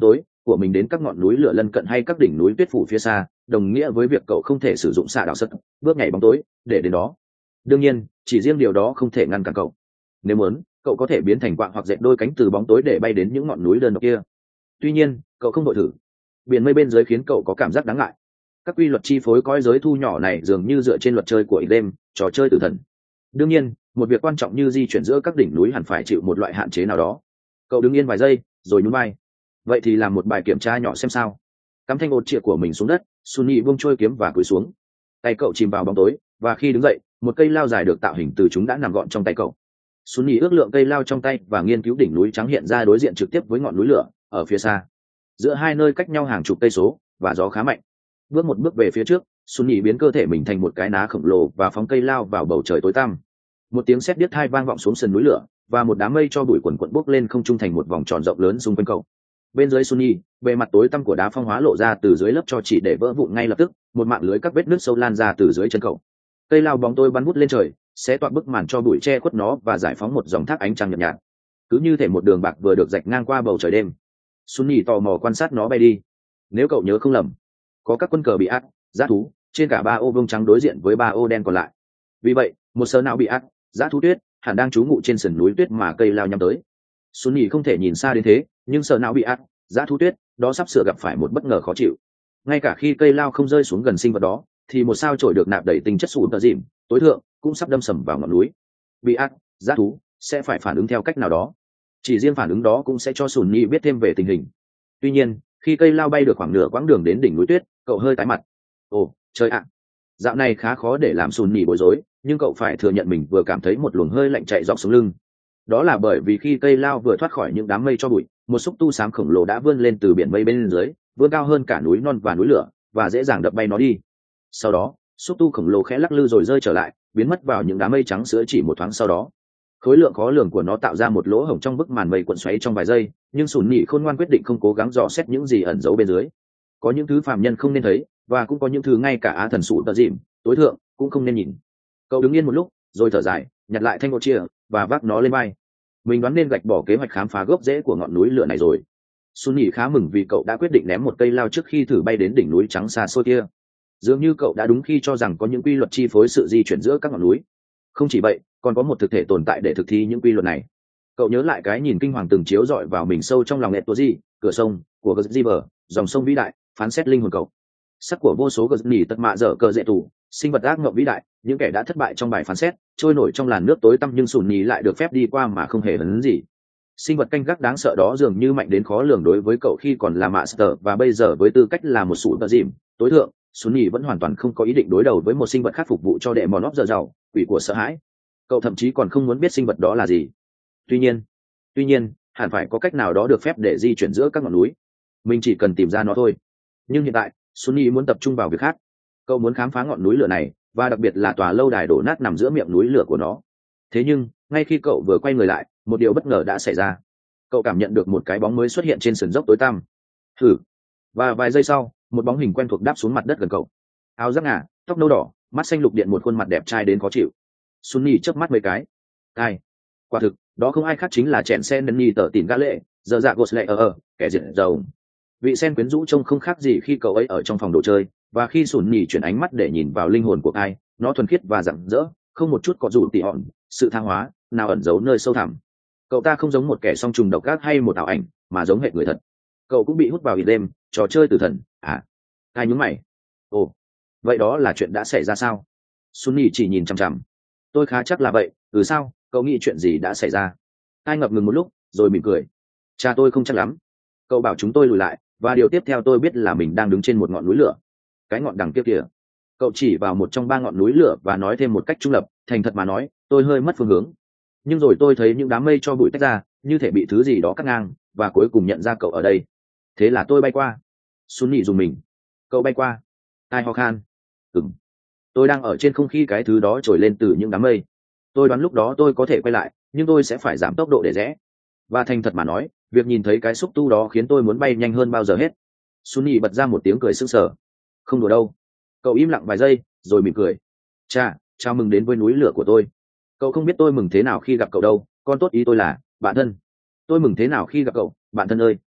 của mình đến các ngọn núi lửa lân cận hay các đỉnh núi tuyết phủ phía xa, đồng nghĩa với việc cậu không thể sử dụng xạ đạo sật bước nhảy bóng tối để đến đó. Đương nhiên chỉ riêng điều đó không thể ngăn cản cậu. Nếu muốn, cậu có thể biến thành quạ hoặc dệt đôi cánh từ bóng tối để bay đến những ngọn núi đơn độc kia. Tuy nhiên cậu không đội thử. Biển mây bên dưới khiến cậu có cảm giác đáng ngại. Các quy luật chi phối cõi giới thu nhỏ này dường như dựa trên luật chơi của đêm, trò chơi tử thần. Đương nhiên một việc quan trọng như di chuyển giữa các đỉnh núi hẳn phải chịu một loại hạn chế nào đó. Cậu đứng yên vài giây rồi nhún vai. Vậy thì làm một bài kiểm tra nhỏ xem sao. Cắm thanh ột chĩa của mình xuống đất, Sunny buông trôi kiếm và cúi xuống. Tay cậu chìm vào bóng tối, và khi đứng dậy một cây lao dài được tạo hình từ chúng đã nằm gọn trong tay cậu. Sunny ước lượng cây lao trong tay và nghiên cứu đỉnh núi trắng hiện ra đối diện trực tiếp với ngọn núi lửa ở phía xa. Giữa hai nơi cách nhau hàng chục cây số và gió khá mạnh. Bước một bước về phía trước, Sunny biến cơ thể mình thành một cái ná khổng lồ và phóng cây lao vào bầu trời tối tăm. Một tiếng sét điếc tai vang vọng xuống sườn núi lửa, và một đám mây cho bụi quần quần bốc lên không trung thành một vòng tròn rộng lớn xung quanh cậu. Bên dưới Sunny, bề mặt tối tăm của đá phong hóa lộ ra từ dưới lớp cho chỉ để vỡ vụn ngay lập tức, một mạng lưới các vết nứt sâu lan ra từ dưới chân cậu. Cây lao bóng tối bắn vút lên trời, xé toạc bức màn cho bụi che khuất nó và giải phóng một dòng thác ánh trăng nhợt nhạt. Cứ như thể một đường bạc vừa được rạch ngang qua bầu trời đêm. Sunny tò mò quan sát nó bay đi. Nếu cậu nhớ không lầm, có các quân cờ bị át, dã thú trên cả ba ô vuông trắng đối diện với ba ô đen còn lại. Vì vậy, một sớ não bị át, dã thú tuyết hẳn đang trú ngụ trên sườn núi tuyết mà cây lao nhắm tới. Sunny không thể nhìn xa đến thế, nhưng sớ não bị át, dã thú tuyết đó sắp sửa gặp phải một bất ngờ khó chịu. Ngay cả khi cây lao không rơi xuống gần sinh vật đó, thì một sao chổi được nạp đầy tinh chất sủn tờ dìm tối thượng cũng sắp đâm sầm vào ngọn núi. Bị át, dã thú sẽ phải phản ứng theo cách nào đó. Chỉ riêng phản ứng đó cũng sẽ cho Sunny biết thêm về tình hình. Tuy nhiên khi cây lao bay được khoảng nửa quãng đường đến đỉnh núi tuyết, cậu hơi tái mặt. Ồ trời ạ, dạo này khá khó để làm Sunny bối rối, nhưng cậu phải thừa nhận mình vừa cảm thấy một luồng hơi lạnh chạy dọc sống lưng. Đó là bởi vì khi cây lao vừa thoát khỏi những đám mây cho bụi, một xúc tu xám khổng lồ đã vươn lên từ biển mây bên dưới, vươn cao hơn cả núi non và núi lửa, và dễ dàng đập bay nó đi. Sau đó xúc tu khổng lồ khẽ lắc lư rồi rơi trở lại, biến mất vào những đám mây trắng sữa chỉ một thoáng sau đó. Khối lượng khó lường của nó tạo ra một lỗ hổng trong bức màn mây cuộn xoáy trong vài giây, nhưng Sunny khôn ngoan quyết định không cố gắng dò xét những gì ẩn giấu bên dưới. Có những thứ phàm nhân không nên thấy, và cũng có những thứ ngay cả á thần sụ tờ dìm tối thượng cũng không nên nhìn. Cậu đứng yên một lúc rồi thở dài, nhặt lại thanh ô chia và vác nó lên vai. Mình đoán nên gạch bỏ kế hoạch khám phá gốc rễ của ngọn núi lửa này rồi. Sunny khá mừng vì cậu đã quyết định ném một cây lao trước khi thử bay đến đỉnh núi trắng xa xôi kia. Dường như cậu đã đúng khi cho rằng có những quy luật chi phối sự di chuyển giữa các ngọn núi. Không chỉ vậy, còn có một thực thể tồn tại để thực thi những quy luật này. Cậu nhớ lại cái nhìn kinh hoàng từng chiếu rọi vào mình sâu trong lòng Etoji, cửa sông của Gulliver, dòng sông vĩ đại phán xét linh hồn cậu. Sắc của vô số Gulliver tật mạ dở cờ dễ tù, sinh vật ác ngộng vĩ đại, những kẻ đã thất bại trong bài phán xét, trôi nổi trong làn nước tối tăm, nhưng Sunny lại được phép đi qua mà không hề hấn gì. Sinh vật canh gác đáng sợ đó dường như mạnh đến khó lường đối với cậu khi còn là master, và bây giờ với tư cách là một sủ tờ dìm tối thượng, Sunny vẫn hoàn toàn không có ý định đối đầu với một sinh vật khác phục vụ cho đệ mòn óp giờ giàu, quỷ của sợ hãi. Cậu thậm chí còn không muốn biết sinh vật đó là gì. Tuy nhiên, tuy nhiên, hẳn phải có cách nào đó được phép để di chuyển giữa các ngọn núi. Mình chỉ cần tìm ra nó thôi. Nhưng hiện tại, Sunny muốn tập trung vào việc khác. Cậu muốn khám phá ngọn núi lửa này, và đặc biệt là tòa lâu đài đổ nát nằm giữa miệng núi lửa của nó. Thế nhưng, ngay khi cậu vừa quay người lại, một điều bất ngờ đã xảy ra. Cậu cảm nhận được một cái bóng mới xuất hiện trên sườn dốc tối tăm. Thử. Và vài giây sau, một bóng hình quen thuộc đáp xuống mặt đất gần cậu. Áo giáp ngà, tóc nâu đỏ, mắt xanh lục điện, một khuôn mặt đẹp trai đến khó chịu. Sunny chớp mắt mấy cái. Ai? Quả thực, đó không ai khác chính là chèn sen Denny tờ tìm gã lệ, giờ dạ Gosle ở kẻ diện dầu. Vị sen quyến rũ trông không khác gì khi cậu ấy ở trong phòng đồ chơi, và khi Sunny chuyển ánh mắt để nhìn vào linh hồn của ai, nó thuần khiết và rạng rỡ, không một chút có dù tỉ hòn, sự tha hóa nào ẩn giấu nơi sâu thẳm. Cậu ta không giống một kẻ song trùng độc ác hay một ảo ảnh, mà giống hệt người thật. Cậu cũng bị hút vào đêm trò chơi tử thần à? Ai nhún mày? Ồ, vậy đó là chuyện đã xảy ra sao? Sunny chỉ nhìn chằm chằm. Tôi khá chắc là vậy. Ừ sao, cậu nghĩ chuyện gì đã xảy ra? Ai ngập ngừng một lúc rồi mỉm cười. Cha tôi không chắc lắm. Cậu bảo chúng tôi lùi lại, và điều tiếp theo tôi biết là mình đang đứng trên một ngọn núi lửa. Cái ngọn đằng kia kìa. Cậu chỉ vào một trong ba ngọn núi lửa và nói thêm một cách trung lập. Thành thật mà nói, tôi hơi mất phương hướng. Nhưng rồi tôi thấy những đám mây cho bụi tách ra, như thể bị thứ gì đó cắt ngang, và cuối cùng nhận ra cậu ở đây. Thế là tôi bay qua. Sunny dùng mình. Cậu bay qua? Ai ho khan? Ừm. Tôi đang ở trên không khi cái thứ đó trồi lên từ những đám mây. Tôi đoán lúc đó tôi có thể quay lại, nhưng tôi sẽ phải giảm tốc độ để rẽ. Và thành thật mà nói, việc nhìn thấy cái xúc tu đó khiến tôi muốn bay nhanh hơn bao giờ hết. Sunny bật ra một tiếng cười sững sờ. Không đùa đâu. Cậu im lặng vài giây, rồi mỉm cười. Cha, chào mừng đến với núi lửa của tôi. Cậu không biết tôi mừng thế nào khi gặp cậu đâu, con tốt ý tôi là bạn thân. Tôi mừng thế nào khi gặp cậu, bạn thân ơi.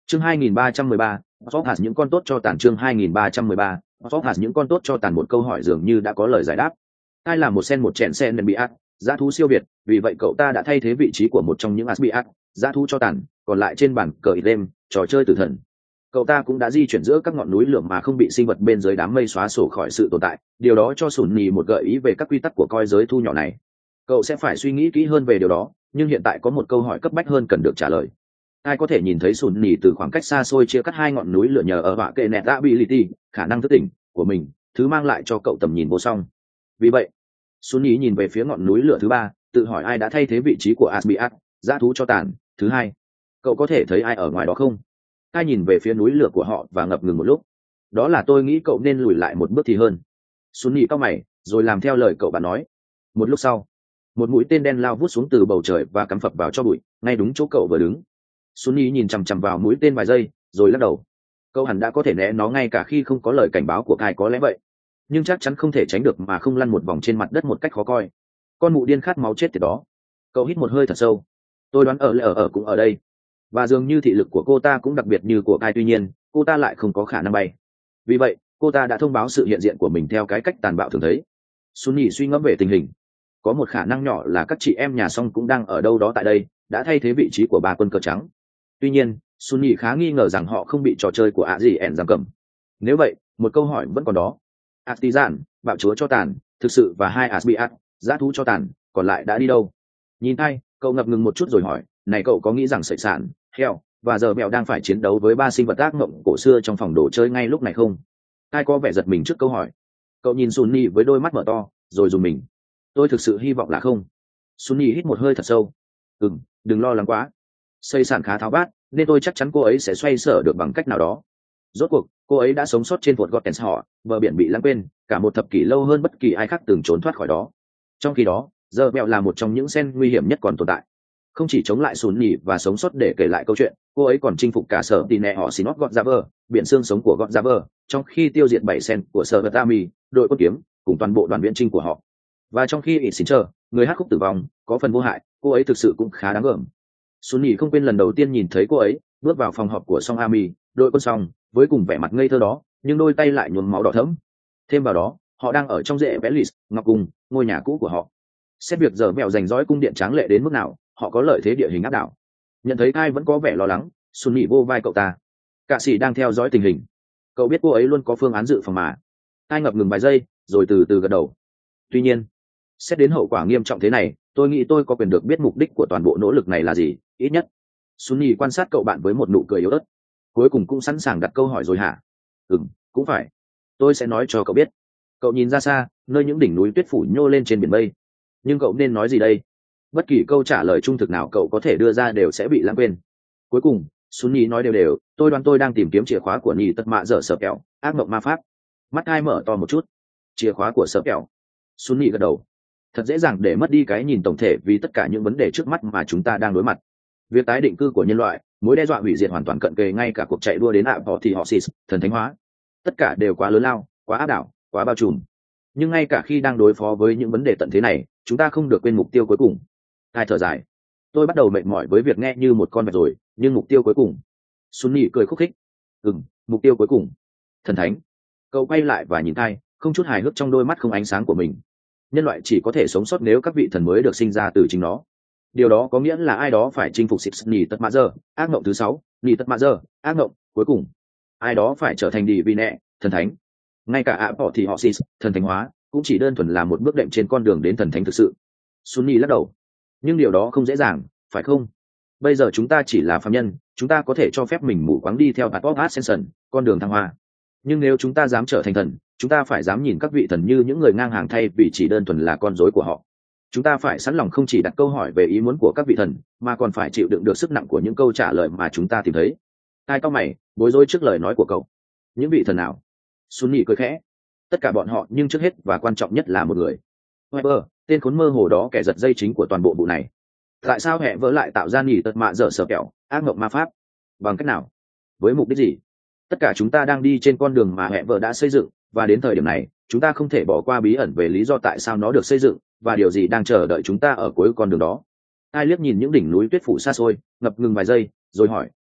chương hai nghìn ba trăm mười ba, Fox hạt những con tốt cho tàn. Chương hai nghìn ba trăm mười ba, Fox hạt những con tốt cho tàn. Một câu hỏi dường như đã có lời giải đáp. Ai là một sen một chèn sen nên bị ác, giá thú siêu việt, vì vậy cậu ta đã thay thế vị trí của một trong những Asbiat, giá thú cho tàn, còn lại trên bàn cờ game, trò chơi tử thần. Cậu ta cũng đã di chuyển giữa các ngọn núi lửa mà không bị sinh vật bên dưới đám mây xóa sổ khỏi sự tồn tại, điều đó cho Sùn Nhì một gợi ý về các quy tắc của coi giới thu nhỏ này. Cậu sẽ phải suy nghĩ kỹ hơn về điều đó, nhưng hiện tại có một câu hỏi cấp bách hơn cần được trả lời. Ai có thể nhìn thấy Sùn Nhì từ khoảng cách xa xôi chia cắt hai ngọn núi lửa nhờ ở họa kệ nẹt ability, khả năng thức tỉnh của mình, thứ mang lại cho cậu tầm nhìn vô song. Vì vậy, Sùn Nhì nhìn về phía ngọn núi lửa thứ ba, tự hỏi ai đã thay thế vị trí của Asbiat, dã thú cho tàn thứ hai. Cậu có thể thấy ai ở ngoài đó không? Ai nhìn về phía núi lửa của họ và ngập ngừng một lúc. Đó là tôi nghĩ cậu nên lùi lại một bước thì hơn. Sùn Nhì cau mày, rồi làm theo lời cậu bạn nói. Một lúc sau, một mũi tên đen lao vút xuống từ bầu trời và cắm phập vào cho bụi, ngay đúng chỗ cậu vừa đứng. Sùn Nhì nhìn chằm chằm vào mũi tên vài giây, rồi lắc đầu. Cậu hẳn đã có thể né nó ngay cả khi không có lời cảnh báo của Kai, có lẽ vậy, nhưng chắc chắn không thể tránh được mà không lăn một vòng trên mặt đất một cách khó coi. Con mụ điên khát máu chết tiệt đó. Cậu hít một hơi thật sâu. Tôi đoán ở lẽ ở ở cũng ở đây, và dường như thị lực của cô ta cũng đặc biệt như của Kai, tuy nhiên cô ta lại không có khả năng bay. Vì vậy cô ta đã thông báo sự hiện diện của mình theo cái cách tàn bạo thường thấy. Sun Nhì suy ngẫm về tình hình. Có một khả năng nhỏ là các chị em nhà Song cũng đang ở đâu đó tại đây, đã thay thế vị trí của ba quân cờ trắng. Tuy nhiên Sun Nhì khá nghi ngờ rằng họ không bị trò chơi của ạ gì ẻn giam cầm. Nếu vậy, một câu hỏi vẫn còn đó. Artisan, bạo chúa cho tàn thực sự và hai Asbiat, dã thú cho tàn còn lại đã đi đâu? Nhìn Kai, cậu ngập ngừng một chút rồi hỏi, này cậu có nghĩ rằng sợi sản, heo và giờ mèo đang phải chiến đấu với ba sinh vật ác mộng cổ xưa trong phòng đồ chơi ngay lúc này không? Kai có vẻ giật mình trước câu hỏi. Cậu nhìn Sun Nhì với đôi mắt mở to, rồi dùng mình. Tôi thực sự hy vọng là không. Sun Nhì hít một hơi thật sâu. Ừm, đừng lo lắng quá. Sợi sản khá tháo vát, nên tôi chắc chắn cô ấy sẽ xoay sở được bằng cách nào đó. Rốt cuộc, cô ấy đã sống sót trên vượt Gothens họ, bờ biển bị lãng quên, cả một thập kỷ lâu hơn bất kỳ ai khác từng trốn thoát khỏi đó. Trong khi đó, giờ mèo là một trong những sen nguy hiểm nhất còn tồn tại. Không chỉ chống lại Sun Nhì và sống sót để kể lại câu chuyện, cô ấy còn chinh phục cả sở tì nẹ họ Sinot Godjaver, biển xương sống của Godjaver, trong khi tiêu diệt bảy sen của sở Vatami, đội quân kiếm, cùng toàn bộ đoàn viễn trinh của họ. Và trong khi Isincher, người hát khúc tử vong, có phần vô hại, cô ấy thực sự cũng khá đáng gờm. Sun Nhì không quên lần đầu tiên nhìn thấy cô ấy bước vào phòng họp của Song Army, đội quân Song, với cùng vẻ mặt ngây thơ đó, nhưng đôi tay lại nhuốm máu đỏ thẫm. Thêm vào đó, họ đang ở trong rễ Velis, Ngọc Cung, ngôi nhà cũ của họ. Xét việc giờ mèo giành dõi cung điện tráng lệ đến mức nào, họ có lợi thế địa hình áp đảo. Nhận thấy Kai vẫn có vẻ lo lắng, Sun Nhì vô vai cậu ta. Cả sĩ đang theo dõi tình hình. Cậu biết cô ấy luôn có phương án dự phòng mà. Kai ngập ngừng vài giây, rồi từ từ gật đầu. Tuy nhiên, xét đến hậu quả nghiêm trọng thế này, tôi nghĩ tôi có quyền được biết mục đích của toàn bộ nỗ lực này là gì, ít nhất. Sun Nhì quan sát cậu bạn với một nụ cười yếu ớt. Cuối cùng cũng sẵn sàng đặt câu hỏi rồi hả? Ừm, cũng phải. Tôi sẽ nói cho cậu biết. Cậu nhìn ra xa, nơi những đỉnh núi tuyết phủ nhô lên trên biển mây. Nhưng cậu nên nói gì đây? Bất kỳ câu trả lời trung thực nào cậu có thể đưa ra đều sẽ bị lãng quên. Cuối cùng, Sun Nhì nói đều đều, tôi đoán tôi đang tìm kiếm chìa khóa của Nhì Tật Mạ Dở Sở Kẹo, ác mộng ma pháp. Mắt Kai mở to một chút. Chìa khóa của Sở Kẹo. Sun Nhì gật đầu. Thật dễ dàng để mất đi cái nhìn tổng thể vì tất cả những vấn đề trước mắt mà chúng ta đang đối mặt. Việc tái định cư của nhân loại, mối đe dọa hủy diệt hoàn toàn cận kề, ngay cả cuộc chạy đua đến ạ bỏ thì họ xì thần thánh hóa, tất cả đều quá lớn lao, quá áp đảo, quá bao trùm. Nhưng ngay cả khi đang đối phó với những vấn đề tận thế này, chúng ta không được quên mục tiêu cuối cùng. Hai thở dài. Tôi bắt đầu mệt mỏi với việc nghe như một con vẹt rồi, nhưng mục tiêu cuối cùng. Sun Nhì cười khúc khích. Ừm, mục tiêu cuối cùng. Thần thánh. Cậu quay lại và nhìn Kai, không chút hài hước trong đôi mắt không ánh sáng của mình. Nhân loại chỉ có thể sống sót nếu các vị thần mới được sinh ra từ chính nó. Điều đó có nghĩa là ai đó phải chinh phục Six Nhì Tật Mạ Dơ, ác mộng thứ sáu, Nhì Tật Mạ Dơ, ác mộng cuối cùng. Ai đó phải trở thành đi vì nẹ, thần thánh. Ngay cả ạ bỏ thì họ xì thần thánh hóa cũng chỉ đơn thuần là một bước đệm trên con đường đến thần thánh thực sự. Sun Nhì lắc đầu. Nhưng điều đó không dễ dàng, phải không? Bây giờ chúng ta chỉ là phàm nhân, chúng ta có thể cho phép mình mù quáng đi theo Path of Ascension, con đường thăng hoa. Nhưng nếu chúng ta dám trở thành thần, chúng ta phải dám nhìn các vị thần như những người ngang hàng thay vì chỉ đơn thuần là con rối của họ. Chúng ta phải sẵn lòng không chỉ đặt câu hỏi về ý muốn của các vị thần, mà còn phải chịu đựng được sức nặng của những câu trả lời mà chúng ta tìm thấy. Hai cau mày, bối rối trước lời nói của cậu. Những vị thần nào? Sun Nhì cười khẽ. Tất cả bọn họ, nhưng trước hết và quan trọng nhất là một người. Weber, tên khốn mơ hồ đó, kẻ giật dây chính của toàn bộ vụ này. Tại sao hệ vỡ lại tạo ra Nhì Tật Mạ Dở Sở Kẹo, ác mộng ma pháp? Bằng cách nào? Với mục đích gì? Tất cả chúng ta đang đi trên con đường mà hệ vỡ đã xây dựng, và đến thời điểm này, chúng ta không thể bỏ qua bí ẩn về lý do tại sao nó được xây dựng và điều gì đang chờ đợi chúng ta ở cuối con đường đó. Ai liếc nhìn những đỉnh núi tuyết phủ xa xôi, ngập ngừng vài giây, rồi hỏi,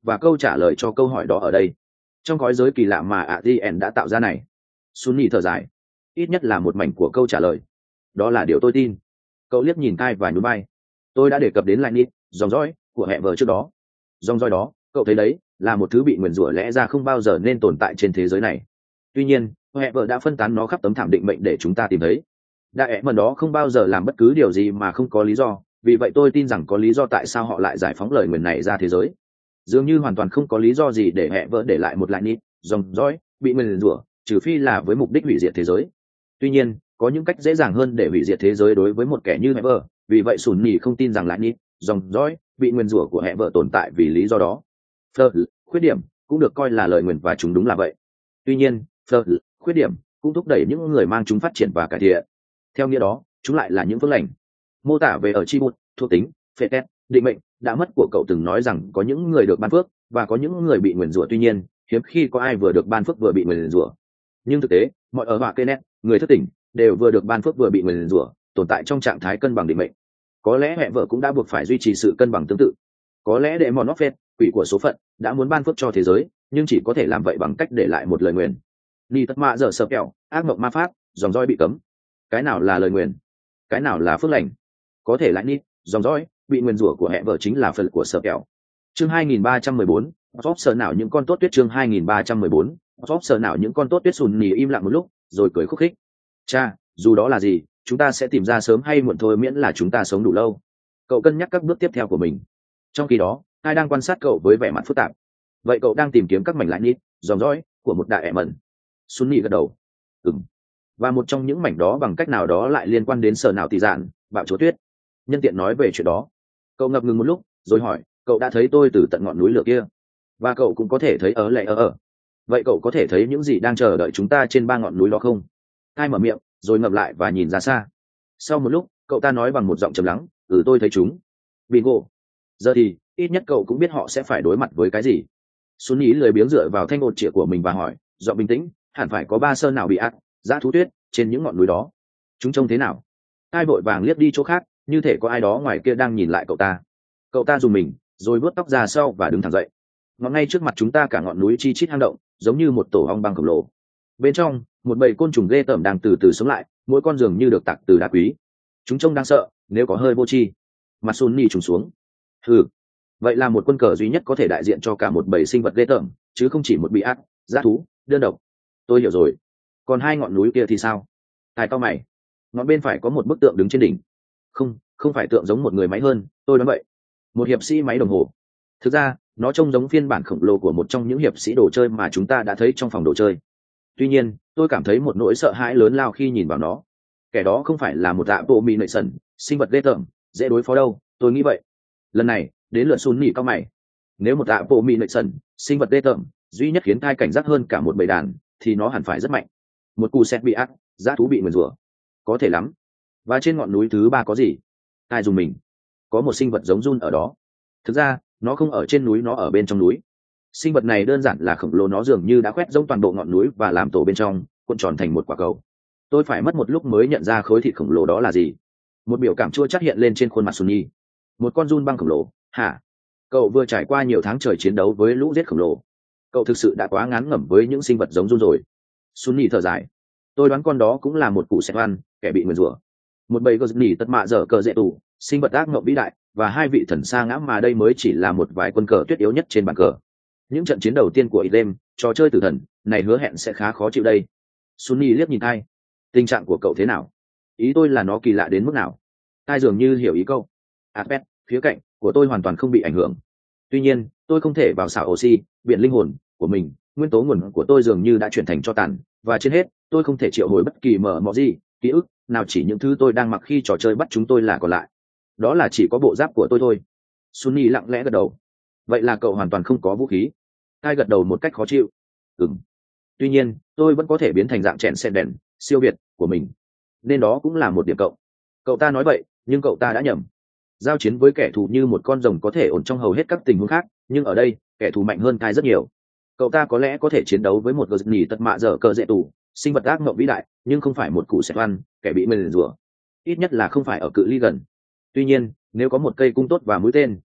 và câu trả lời cho câu hỏi đó ở đây trong gói giới kỳ lạ mà adn đã tạo ra này. Sunny thở dài, ít nhất là một mảnh của câu trả lời, đó là điều tôi tin. Cậu liếc nhìn Kai và nhún vai. Tôi đã đề cập đến Lightning, dòng dõi của hẹ vợ trước đó. Dòng dõi đó, cậu thấy đấy, là một thứ bị nguyền rủa lẽ ra không bao giờ nên tồn tại trên thế giới này. Tuy nhiên, hẹ vợ đã phân tán nó khắp tấm thảm định mệnh để chúng ta tìm thấy. Đại ẻ đó không bao giờ làm bất cứ điều gì mà không có lý do, vì vậy tôi tin rằng có lý do tại sao họ lại giải phóng lời nguyền này ra thế giới. Dường như hoàn toàn không có lý do gì để hẹ vợ để lại một Lightning, dòng dõi bị nguyền rủa, trừ phi là với mục đích hủy diệt thế giới. Tuy nhiên, có những cách dễ dàng hơn để hủy diệt thế giới đối với một kẻ như hẹ vợ, vì vậy sùn nhì không tin rằng Lightning, dòng dõi bị nguyền rủa của hẹ vợ tồn tại vì lý do đó. Flirt, khuyết điểm cũng được coi là lời nguyền và chúng đúng là vậy. Tuy nhiên, Flirt, khuyết điểm cũng thúc đẩy những người mang chúng phát triển và cải thiện. Theo nghĩa đó, chúng lại là những phước lành. Mô tả về ở chi bút, thuộc tính, phệ tét, định mệnh đã mất của cậu từng nói rằng có những người được ban phước và có những người bị nguyền rủa. Tuy nhiên, hiếm khi có ai vừa được ban phước vừa bị nguyền rủa. Nhưng thực tế, mọi ở họa cây nét, người thất tỉnh đều vừa được ban phước vừa bị nguyền rủa, tồn tại trong trạng thái cân bằng định mệnh. Có lẽ mẹ vợ cũng đã buộc phải duy trì sự cân bằng tương tự. Có lẽ đệ mòn phết, quỷ của số phận, đã muốn ban phước cho thế giới, nhưng chỉ có thể làm vậy bằng cách để lại một lời nguyền. Ni tất mạ giờ sập kẹo, ác mộng ma pháp, dòng dõi bị cấm. Cái nào là lời nguyền? Cái nào là phước lành? Có thể lại ni, dòng dõi bị nguyền rủa của hẹ vợ chính là phần của sập kẹo. Chương hai nghìn ba trăm mười bốn, Top sợ nào những con tốt tuyết. Chương hai nghìn ba trăm mười bốn, Top sợ nào những con tốt tuyết. Sùn nỉ im lặng một lúc, rồi cười khúc khích. Cha, dù đó là gì, chúng ta sẽ tìm ra sớm hay muộn thôi, miễn là chúng ta sống đủ lâu. Cậu cân nhắc các bước tiếp theo của mình. Trong khi đó, ai đang quan sát cậu với vẻ mặt phức tạp. Vậy cậu đang tìm kiếm các mảnh lại nít, dòng dõi của một đại ẻ mẩn. Sunny gật đầu. Ừm. Và một trong những mảnh đó bằng cách nào đó lại liên quan đến sở nào tỷ dạn, bạo chúa tuyết. Nhân tiện nói về chuyện đó. Cậu ngập ngừng một lúc, rồi hỏi, cậu đã thấy tôi từ tận ngọn núi lửa kia, và cậu cũng có thể thấy ở lệ ở ở. Vậy cậu có thể thấy những gì đang chờ đợi chúng ta trên ba ngọn núi đó không? Ai mở miệng, rồi ngậm lại và nhìn ra xa. Sau một lúc, cậu ta nói bằng một giọng trầm lắng, ừ tôi thấy chúng. Bingo. Giờ thì, ít nhất cậu cũng biết họ sẽ phải đối mặt với cái gì. Xuân Ý lười biếng dựa vào thanh ột chĩa của mình và hỏi, giọng bình tĩnh, hẳn phải có ba sơn nào bị ác, dã thú tuyết, trên những ngọn núi đó. Chúng trông thế nào? Ai vội vàng liếc đi chỗ khác, như thể có ai đó ngoài kia đang nhìn lại cậu ta. Cậu ta dùng mình, rồi vuốt tóc ra sau và đứng thẳng dậy. Ngọn ngay trước mặt chúng ta cả ngọn núi chi chít hang động, giống như một tổ ong băng khổng lồ. Bên trong, một bầy côn trùng ghê tởm đang từ từ sống lại, mỗi con dường như được tạc từ đá quý. Chúng trông đáng sợ, nếu có hơi vô tri. Mặt Sunny trùng xuống. Ừ, vậy là một quân cờ duy nhất có thể đại diện cho cả một bầy sinh vật ghê tởm, chứ không chỉ một bị ác, dã thú, đơn độc. Tôi hiểu rồi. Còn hai ngọn núi kia thì sao? Tài to mày. Ngọn bên phải có một bức tượng đứng trên đỉnh. Không, không phải tượng giống một người máy hơn, tôi đoán vậy. Một hiệp sĩ máy đồng hồ. Thực ra, nó trông giống phiên bản khổng lồ của một trong những hiệp sĩ đồ chơi mà chúng ta đã thấy trong phòng đồ chơi. Tuy nhiên, tôi cảm thấy một nỗi sợ hãi lớn lao khi nhìn vào nó. Kẻ đó không phải là một abomination, sinh vật ghê tởm, dễ đối phó đâu, tôi nghĩ vậy. Lần này, đến lượt Sun nỉ cao mày. Nếu một abomination, sinh vật ghê tởm, duy nhất khiến thai cảnh giác hơn cả một bầy đàn, thì nó hẳn phải rất mạnh. Một cù xét bị ác, dã thú bị nguyền rủa, có thể lắm. Và trên ngọn núi thứ ba có gì? Ai dùng mình? Có một sinh vật giống Jun ở đó. Thực ra, nó không ở trên núi, nó ở bên trong núi. Sinh vật này đơn giản là khổng lồ, nó dường như đã quét rỗng toàn bộ ngọn núi và làm tổ bên trong, cuộn tròn thành một quả cầu. Tôi phải mất một lúc mới nhận ra khối thịt khổng lồ đó là gì. Một biểu cảm chua chát hiện lên trên khuôn mặt Sunny. Một con Jun băng khổng lồ, hả? Cậu vừa trải qua nhiều tháng trời chiến đấu với lũ giết khổng lồ. Cậu thực sự đã quá ngán ngẩm với những sinh vật giống Jun rồi. Sunny thở dài. Tôi đoán con đó cũng là một cụ sẹt oan, kẻ bị nguyền rủa. Một bầy gờ nỉ tất mạ dở cờ dễ tù, sinh vật ác mộng vĩ đại, và hai vị thần sa ngã mà đây mới chỉ là một vài quân cờ tuyết yếu nhất trên bàn cờ. Những trận chiến đầu tiên của Idem, trò chơi tử thần này hứa hẹn sẽ khá khó chịu đây. Sunny liếc nhìn Thai. Tình trạng của cậu thế nào? Ý tôi là nó kỳ lạ đến mức nào? Thai dường như hiểu ý câu. Aspect, phía cạnh của tôi hoàn toàn không bị ảnh hưởng. Tuy nhiên, tôi không thể vào xảo oxy, biển linh hồn của mình, nguyên tố nguồn của tôi dường như đã chuyển thành tro tàn, và trên hết, tôi không thể triệu hồi bất kỳ mở mọ gì, ký ức nào, chỉ những thứ tôi đang mặc khi trò chơi bắt chúng tôi là còn lại. Đó là chỉ có bộ giáp của tôi thôi. Sunny lặng lẽ gật đầu. Vậy là cậu hoàn toàn không có vũ khí. Hai gật đầu một cách khó chịu. Ừm. Tuy nhiên, tôi vẫn có thể biến thành dạng chèn sen đèn siêu việt của mình, nên đó cũng là một điểm cộng. Cậu ta nói vậy, nhưng cậu ta đã nhầm. Giao chiến với kẻ thù như một con rồng có thể ổn trong hầu hết các tình huống khác, nhưng ở đây, kẻ thù mạnh hơn Thai rất nhiều. Cậu ta có lẽ có thể chiến đấu với một gờ nỉ tật mạ dở cờ dễ tù, sinh vật ác mộng vĩ đại, nhưng không phải một cụ sẹt oan, kẻ bị nguyền rủa. Ít nhất là không phải ở cự ly gần. Tuy nhiên, nếu có một cây cung tốt và mũi tên,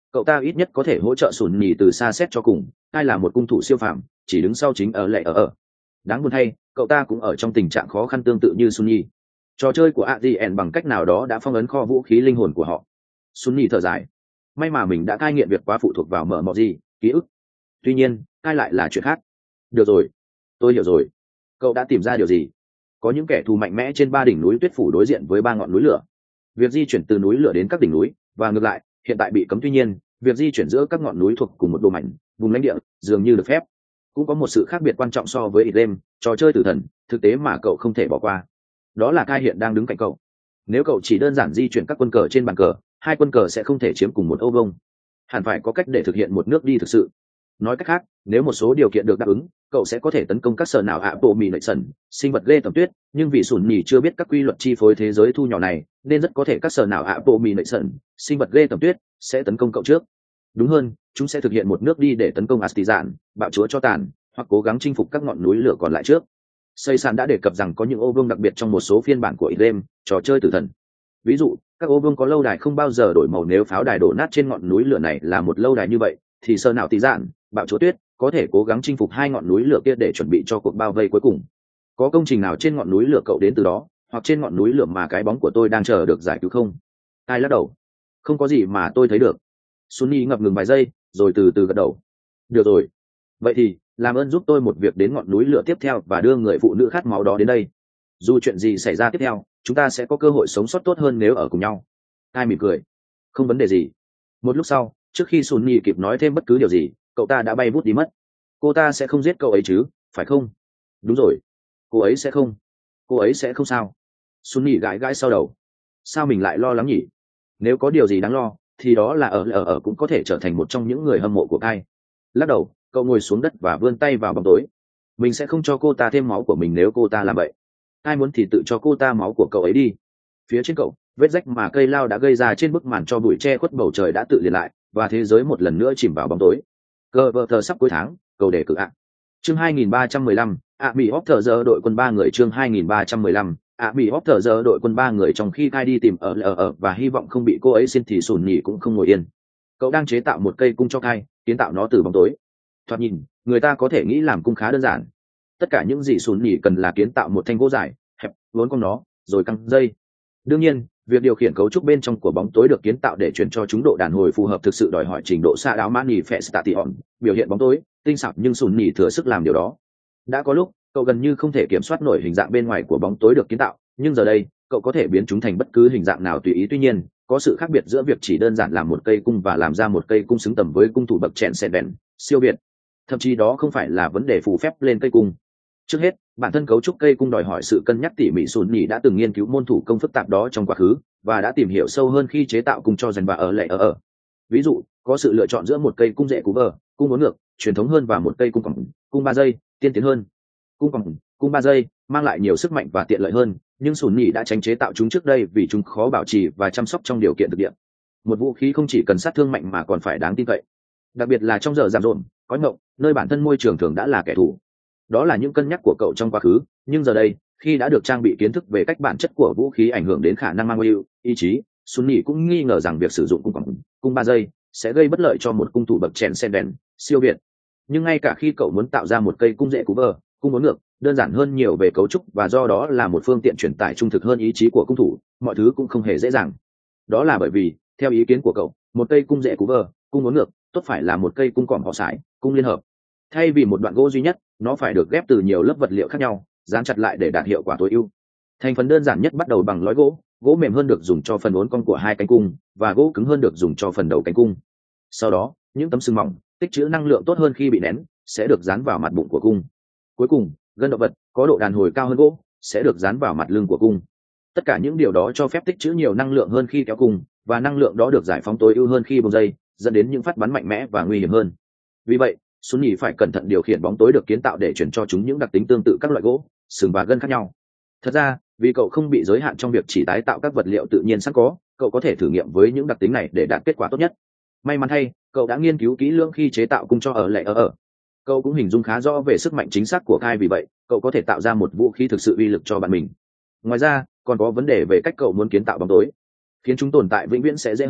cậu ta ít nhất có thể hỗ trợ sùn nhì từ xa xét cho cùng. Ai là một cung thủ siêu phàm, chỉ đứng sau chính ở lệ ở ở. Đáng buồn thay, cậu ta cũng ở trong tình trạng khó khăn tương tự như Sunny. Trò chơi của adn bằng cách nào đó đã phong ấn kho vũ khí linh hồn của họ. Sunny thở dài, may mà mình đã cai nghiện việc quá phụ thuộc vào mở mọ gì ký ức. Tuy nhiên cai lại là chuyện khác. Được rồi, tôi hiểu rồi. Cậu đã tìm ra điều gì? Có những kẻ thù mạnh mẽ trên ba đỉnh núi tuyết phủ đối diện với ba ngọn núi lửa. Việc di chuyển từ núi lửa đến các đỉnh núi và ngược lại hiện tại bị cấm. Tuy nhiên việc di chuyển giữa các ngọn núi thuộc cùng một độ mảnh vùng lãnh địa dường như được phép. Cũng có một sự khác biệt quan trọng so với game trò chơi tử thần thực tế mà cậu không thể bỏ qua. Đó là Kai hiện đang đứng cạnh cậu. Nếu cậu chỉ đơn giản di chuyển các quân cờ trên bàn cờ, hai quân cờ sẽ không thể chiếm cùng một ô vuông. Hẳn phải có cách để thực hiện một nước đi thực sự. Nói cách khác, nếu một số điều kiện được đáp ứng, cậu sẽ có thể tấn công các sở nào ạ bộ mì nội sần, sinh vật ghê tầm tuyết. Nhưng vì sùn nhì chưa biết các quy luật chi phối thế giới thu nhỏ này, nên rất có thể các sở nào ạ bộ mì nội sần, sinh vật ghê tầm tuyết sẽ tấn công cậu trước. Đúng hơn, chúng sẽ thực hiện một nước đi để tấn công Astizan, bạo chúa cho tàn, hoặc cố gắng chinh phục các ngọn núi lửa còn lại trước. Xây Sản đã đề cập rằng có những ô vuông đặc biệt trong một số phiên bản của game trò chơi tử thần. Ví dụ, các ô vuông có lâu đài không bao giờ đổi màu. Nếu pháo đài đổ nát trên ngọn núi lửa này là một lâu đài như vậy, thì sơ nào tí dạn, bạo chúa tuyết có thể cố gắng chinh phục hai ngọn núi lửa kia để chuẩn bị cho cuộc bao vây cuối cùng. Có công trình nào trên ngọn núi lửa cậu đến từ đó, hoặc trên ngọn núi lửa mà cái bóng của tôi đang chờ được giải cứu không? Ai lắc đầu. Không có gì mà tôi thấy được. Sunny ngập ngừng vài giây, rồi từ từ gật đầu. Được rồi. Vậy thì, làm ơn giúp tôi một việc đến ngọn núi lửa tiếp theo và đưa người phụ nữ khát máu đó đến đây. Dù chuyện gì xảy ra tiếp theo, chúng ta sẽ có cơ hội sống sót tốt hơn nếu ở cùng nhau. Ai mỉm cười. Không vấn đề gì. Một lúc sau, trước khi Sunny kịp nói thêm bất cứ điều gì, cậu ta đã bay vút đi mất. Cô ta sẽ không giết cậu ấy chứ, phải không? Đúng rồi. Cô ấy sẽ không. Cô ấy sẽ không sao. Sunny gãi gãi sau đầu. Sao mình lại lo lắng nhỉ? Nếu có điều gì đáng lo, thì đó là ở ở ở cũng có thể trở thành một trong những người hâm mộ của Kai. Lắc đầu, cậu ngồi xuống đất và vươn tay vào bóng tối. Mình sẽ không cho cô ta thêm máu của mình nếu cô ta làm vậy. Ai muốn thì tự cho cô ta máu của cậu ấy đi. Phía trên cậu, vết rách mà cây lao đã gây ra trên bức màn cho bụi che khuất bầu trời đã tự liền lại, và thế giới một lần nữa chìm vào bóng tối. Cơ vợ thờ sắp cuối tháng, cầu đề cử ạ. Chương hai nghìn ba trăm mười lăm, ạ bị hóc thờ giờ đội quân ba người. Chương hai nghìn ba trăm mười lăm, ạ bị hóc thờ giờ đội quân ba người. Trong khi Kai đi tìm ở ở ở và hy vọng không bị cô ấy xin thì Sùn Nhì cũng không ngồi yên. Cậu đang chế tạo một cây cung cho Kai, kiến tạo nó từ bóng tối. Thoạt nhìn, người ta có thể nghĩ làm cung khá đơn giản. Tất cả những gì Sùn Nhì cần là kiến tạo một thanh gỗ dài, hẹp, vốn con nó, rồi căng dây. Đương nhiên, việc điều khiển cấu trúc bên trong của bóng tối được kiến tạo để chuyển cho chúng độ đàn hồi phù hợp thực sự đòi hỏi trình độ xa đáo mani phệ station, biểu hiện bóng tối tinh xảo, nhưng Sùn Nhì thừa sức làm điều đó. Đã có lúc cậu gần như không thể kiểm soát nổi hình dạng bên ngoài của bóng tối được kiến tạo, nhưng giờ đây cậu có thể biến chúng thành bất cứ hình dạng nào tùy ý. Tuy nhiên, có sự khác biệt giữa việc chỉ đơn giản làm một cây cung và làm ra một cây cung xứng tầm với cung thủ bậc chèn sen đèn siêu biệt. Thậm chí đó không phải là vấn đề phù phép lên cây cung. Trước hết, bản thân cấu trúc cây cung đòi hỏi sự cân nhắc tỉ mỉ. Sùn Nhì đã từng nghiên cứu môn thủ công phức tạp đó trong quá khứ và đã tìm hiểu sâu hơn khi chế tạo cung cho dần và ở lệ ở ở. Ví dụ, có sự lựa chọn giữa một cây cung dễ cú vờ, cung uốn ngược, truyền thống hơn, và một cây cung còng, cung ba giây, tiên tiến hơn. Cung còng, cung ba giây mang lại nhiều sức mạnh và tiện lợi hơn, nhưng Sùn Nhì đã tránh chế tạo chúng trước đây vì chúng khó bảo trì và chăm sóc trong điều kiện thực địa. Một vũ khí không chỉ cần sát thương mạnh mà còn phải đáng tin cậy, đặc biệt là trong giờ giảm rộn, có ngộng, nơi bản thân môi trường thường đã là kẻ thù. Đó là những cân nhắc của cậu trong quá khứ, nhưng giờ đây, khi đã được trang bị kiến thức về cách bản chất của vũ khí ảnh hưởng đến khả năng mang yêu, ý chí, Sùn Nhì cũng nghi ngờ rằng việc sử dụng cung còng, cung ba giây sẽ gây bất lợi cho một cung thủ bậc chèn sen đèn siêu việt. Nhưng ngay cả khi cậu muốn tạo ra một cây cung dễ cú vờ, cung uốn ngược, đơn giản hơn nhiều về cấu trúc và do đó là một phương tiện truyền tải trung thực hơn ý chí của cung thủ, mọi thứ cũng không hề dễ dàng. Đó là bởi vì, theo ý kiến của cậu, một cây cung dễ cú vờ, cung uốn ngược tốt phải là một cây cung cỏm họ sải, cung liên hợp. Thay vì một đoạn gỗ duy nhất, nó phải được ghép từ nhiều lớp vật liệu khác nhau, dán chặt lại để đạt hiệu quả tối ưu. Thành phần đơn giản nhất bắt đầu bằng lõi gỗ, gỗ mềm hơn được dùng cho phần uốn cong của hai cánh cung, và gỗ cứng hơn được dùng cho phần đầu cánh cung. Sau đó, những tấm sừng mỏng, tích trữ năng lượng tốt hơn khi bị nén, sẽ được dán vào mặt bụng của cung. Cuối cùng, gân động vật có độ đàn hồi cao hơn gỗ sẽ được dán vào mặt lưng của cung. Tất cả những điều đó cho phép tích trữ nhiều năng lượng hơn khi kéo cung, và năng lượng đó được giải phóng tối ưu hơn khi buông dây, dẫn đến những phát bắn mạnh mẽ và nguy hiểm hơn. Vì vậy, Sùn Nhì phải cẩn thận điều khiển bóng tối được kiến tạo để chuyển cho chúng những đặc tính tương tự các loại gỗ, sừng và gân khác nhau. Thật ra, vì cậu không bị giới hạn trong việc chỉ tái tạo các vật liệu tự nhiên sẵn có, cậu có thể thử nghiệm với những đặc tính này để đạt kết quả tốt nhất. May mắn thay, cậu đã nghiên cứu kỹ lưỡng khi chế tạo cung cho ở lệ ở ở. Cậu cũng hình dung khá rõ về sức mạnh chính xác của Kai, vì vậy cậu có thể tạo ra một vũ khí thực sự uy lực cho bạn mình. Ngoài ra, còn có vấn đề về cách cậu muốn kiến tạo bóng tối, khiến chúng tồn tại vĩnh viễn sẽ dễ hơn,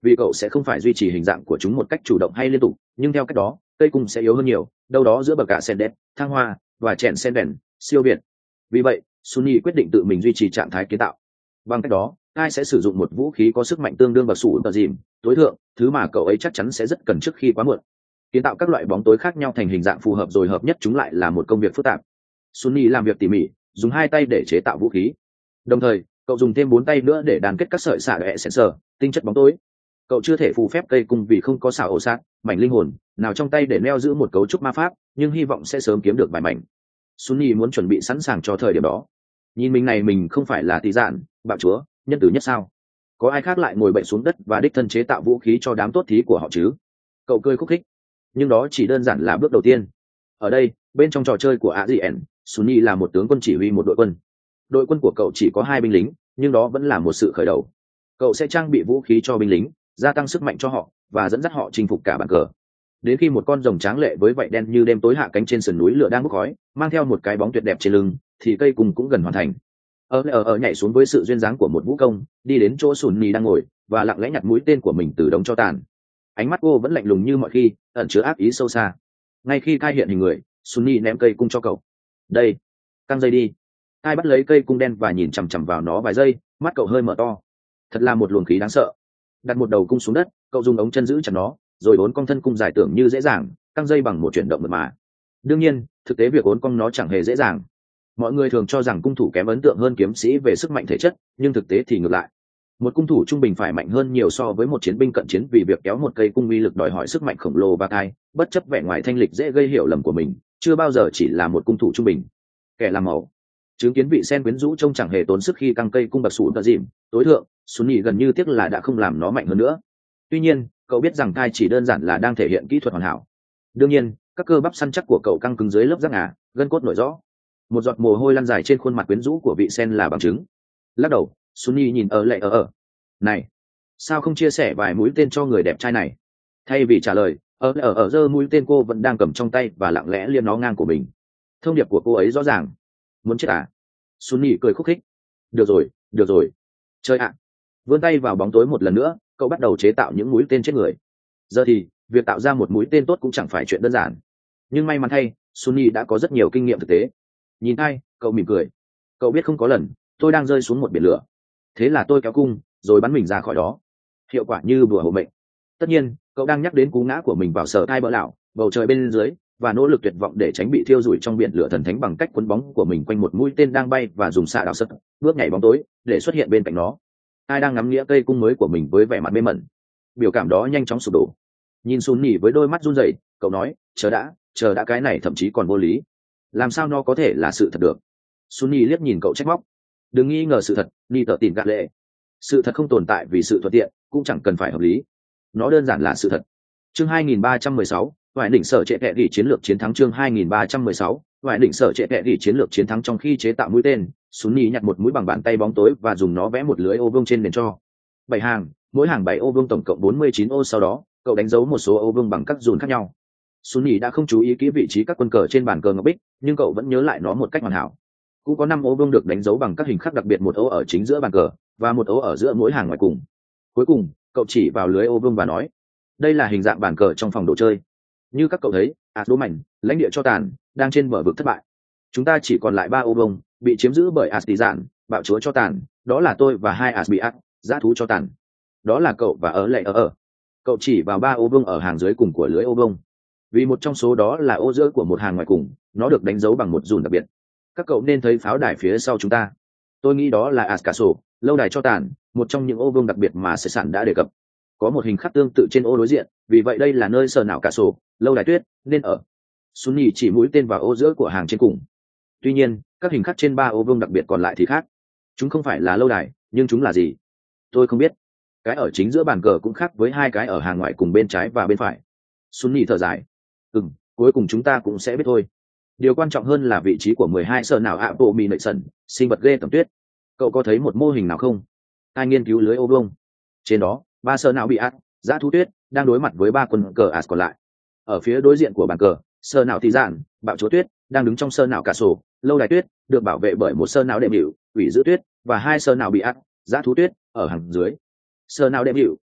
vì cậu sẽ không phải duy trì hình dạng của chúng một cách chủ động hay liên tục, nhưng theo cách đó cây cung sẽ yếu hơn nhiều, đâu đó giữa bậc cả sen đẹp, thăng hoa và chèn sen đèn siêu việt. Vì vậy Sunny quyết định tự mình duy trì trạng thái kiến tạo. Bằng cách đó ai sẽ sử dụng một vũ khí có sức mạnh tương đương bậc sủ tờ dìm tối thượng, thứ mà cậu ấy chắc chắn sẽ rất cần trước khi quá muộn. Kiến tạo các loại bóng tối khác nhau thành hình dạng phù hợp rồi hợp nhất chúng lại là một công việc phức tạp. Sunny làm việc tỉ mỉ, dùng hai tay để chế tạo vũ khí, đồng thời cậu dùng thêm bốn tay nữa để đàn kết các sợi xả hệ sensor tinh chất bóng tối. Cậu chưa thể phù phép cây cung vì không có xảo ổ sát mảnh linh hồn nào trong tay để neo giữ một cấu trúc ma pháp, nhưng hy vọng sẽ sớm kiếm được vài mảnh. Sunny muốn chuẩn bị sẵn sàng cho thời điểm đó. Nhìn mình này, mình không phải là tỷ dạn bạo chúa nhân tử nhất sao? Có ai khác lại ngồi bệnh xuống đất và đích thân chế tạo vũ khí cho đám tốt thí của họ chứ? Cậu cười khúc khích. Nhưng đó chỉ đơn giản là bước đầu tiên. Ở đây, bên trong trò chơi của a giê en, Sunny là một tướng quân chỉ huy một đội quân. Đội quân của cậu chỉ có hai binh lính, nhưng đó vẫn là một sự khởi đầu. Cậu sẽ trang bị vũ khí cho binh lính, gia tăng sức mạnh cho họ và dẫn dắt họ chinh phục cả bàn cờ. Đến khi một con rồng tráng lệ với vảy đen như đêm tối hạ cánh trên sườn núi lửa đang bốc khói, mang theo một cái bóng tuyệt đẹp trên lưng, thì cây cung cũng gần hoàn thành. ở ở ở nhảy xuống với sự duyên dáng của một vũ công, đi đến chỗ Sunny đang ngồi và lặng lẽ nhặt mũi tên của mình từ đống tro tàn. Ánh mắt cô vẫn lạnh lùng như mọi khi, ẩn chứa ác ý sâu xa. Ngay khi Kai hiện hình người, Sunny ném cây cung cho cậu. Đây, căng dây đi. Kai bắt lấy cây cung đen và nhìn chằm chằm vào nó vài giây, mắt cậu hơi mở to. Thật là một luồng khí đáng sợ. Đặt một đầu cung xuống đất, cậu dùng ống chân giữ chặt nó, rồi uốn cong thân cung dài tưởng như dễ dàng, căng dây bằng một chuyển động mượt mà. Đương nhiên, thực tế việc uốn cong nó chẳng hề dễ dàng. Mọi người thường cho rằng cung thủ kém ấn tượng hơn kiếm sĩ về sức mạnh thể chất, nhưng thực tế thì ngược lại. Một cung thủ trung bình phải mạnh hơn nhiều so với một chiến binh cận chiến, vì việc kéo một cây cung uy lực đòi hỏi sức mạnh khổng lồ. Và Kai, bất chấp vẻ ngoài thanh lịch dễ gây hiểu lầm của mình, chưa bao giờ chỉ là một cung thủ trung bình. Kẻ làm mẫu chứng kiến vị sen quyến rũ trông chẳng hề tốn sức khi căng cây cung bậc sủ tờ dìm tối thượng, Sunny gần như tiếc là đã không làm nó mạnh hơn nữa. Tuy nhiên cậu biết rằng Kai chỉ đơn giản là đang thể hiện kỹ thuật hoàn hảo. Đương nhiên các cơ bắp săn chắc của cậu căng cứng dưới lớp giáp ngà, gân cốt nổi rõ. Một giọt mồ hôi lăn dài trên khuôn mặt quyến rũ của vị sen là bằng chứng. Lắc đầu, Sunny nhìn ở lệ ở ở này, sao không chia sẻ vài mũi tên cho người đẹp trai này? Thay vì trả lời, ở ở ở giơ mũi tên cô vẫn đang cầm trong tay và lặng lẽ liêm nó ngang của mình. Thông điệp của cô ấy rõ ràng. Muốn chết à? Sunny cười khúc khích. Được rồi, được rồi. Chơi ạ. Vươn tay vào bóng tối một lần nữa, cậu bắt đầu chế tạo những mũi tên chết người. Giờ thì, việc tạo ra một mũi tên tốt cũng chẳng phải chuyện đơn giản. Nhưng may mắn thay, Sunny đã có rất nhiều kinh nghiệm thực tế. Nhìn ai, cậu mỉm cười. Cậu biết không có lần, tôi đang rơi xuống một biển lửa. Thế là tôi kéo cung, rồi bắn mình ra khỏi đó. Hiệu quả như bùa hộ mệnh. Tất nhiên, cậu đang nhắc đến cú ngã của mình vào sở thai bỡ lão, bầu trời bên dưới, và nỗ lực tuyệt vọng để tránh bị thiêu rụi trong biển lửa thần thánh bằng cách quấn bóng của mình quanh một mũi tên đang bay và dùng xạ đạo sật bước nhảy bóng tối để xuất hiện bên cạnh nó. Ai đang ngắm nghĩa cây cung mới của mình với vẻ mặt mê mẩn. Biểu cảm đó nhanh chóng sụp đổ. Nhìn Sunny với đôi mắt run rẩy, cậu nói, chờ đã, chờ đã, cái này thậm chí còn vô lý. Làm sao nó có thể là sự thật được? Sunny liếc nhìn cậu trách móc. Đừng nghi ngờ sự thật, ni tờ tìm gạt lệ. Sự thật không tồn tại vì sự thuận tiện, cũng chẳng cần phải hợp lý. Nó đơn giản là sự thật. Chương hai nghìn ba trăm mười sáu, Ngoại đỉnh sở trệ kệ gỉ chiến lược chiến thắng. Chương hai nghìn ba trăm mười sáu, Ngoại đỉnh sở trệ kệ gỉ chiến lược chiến thắng. Trong khi chế tạo mũi tên, Sunny nhặt một mũi bằng bàn tay bóng tối và dùng nó vẽ một lưới ô vuông trên nền tro. Bảy hàng, mỗi hàng bảy ô vuông, tổng cộng bốn mươi chín ô. Sau đó, cậu đánh dấu một số ô vuông bằng các dùn khác nhau. Sunny đã không chú ý kỹ vị trí các quân cờ trên bàn cờ ngọc bích, nhưng cậu vẫn nhớ lại nó một cách hoàn hảo. Cũng có năm ô vuông được đánh dấu bằng các hình khắc đặc biệt, một ô ở chính giữa bàn cờ và một ô ở giữa mỗi hàng ngoài cùng. Cuối cùng, cậu chỉ vào lưới ô vuông và nói, đây là hình dạng bàn cờ trong phòng đồ chơi. Như các cậu thấy, ạt đố mảnh, lãnh địa cho tàn, đang trên bờ vực thất bại. Chúng ta chỉ còn lại ba ô vuông bị chiếm giữ bởi ạt tỷ dạn, bạo chúa cho tàn, đó là tôi và hai ạt bị ạt, dã thú cho tàn. Đó là cậu và ở lệ ở ở. Cậu chỉ vào ba ô vuông ở hàng dưới cùng của lưới ô vuông. Vì một trong số đó là ô giữa của một hàng ngoài cùng, nó được đánh dấu bằng một dùn đặc biệt. Các cậu nên thấy pháo đài phía sau chúng ta. Tôi nghĩ đó là Ascaso, lâu đài cho tàn, một trong những ô vuông đặc biệt mà Sệ Sản đã đề cập. Có một hình khắc tương tự trên ô đối diện, vì vậy đây là nơi sờ não cả sổ, lâu đài tuyết, nên ở. Sunny chỉ mũi tên vào ô giữa của hàng trên cùng. Tuy nhiên, các hình khắc trên ba ô vuông đặc biệt còn lại thì khác. Chúng không phải là lâu đài, nhưng chúng là gì? Tôi không biết. Cái ở chính giữa bàn cờ cũng khác với hai cái ở hàng ngoài cùng bên trái và bên phải. Sunny thở dài. Ừm, cuối cùng chúng ta cũng sẽ biết thôi. Điều quan trọng hơn là vị trí của mười hai sờ nào ạ bộ mì nệ sần, sinh vật ghê tầm tuyết. Cậu có thấy một mô hình nào không? Ai nghiên cứu lưới ô vuông. Trên đó, ba sờ nào bị ác, dã thú tuyết, đang đối mặt với ba quân cờ as còn lại. Ở phía đối diện của bàn cờ, sờ nào thì dạn, bạo chúa tuyết, đang đứng trong sờ nào cả sổ, lâu đài tuyết, được bảo vệ bởi một sờ nào đệm hiệu, ủy giữ tuyết, và hai sờ nào bị ác, dã thú tuyết, ở hàng dưới. Sờ nào đệm hiệu,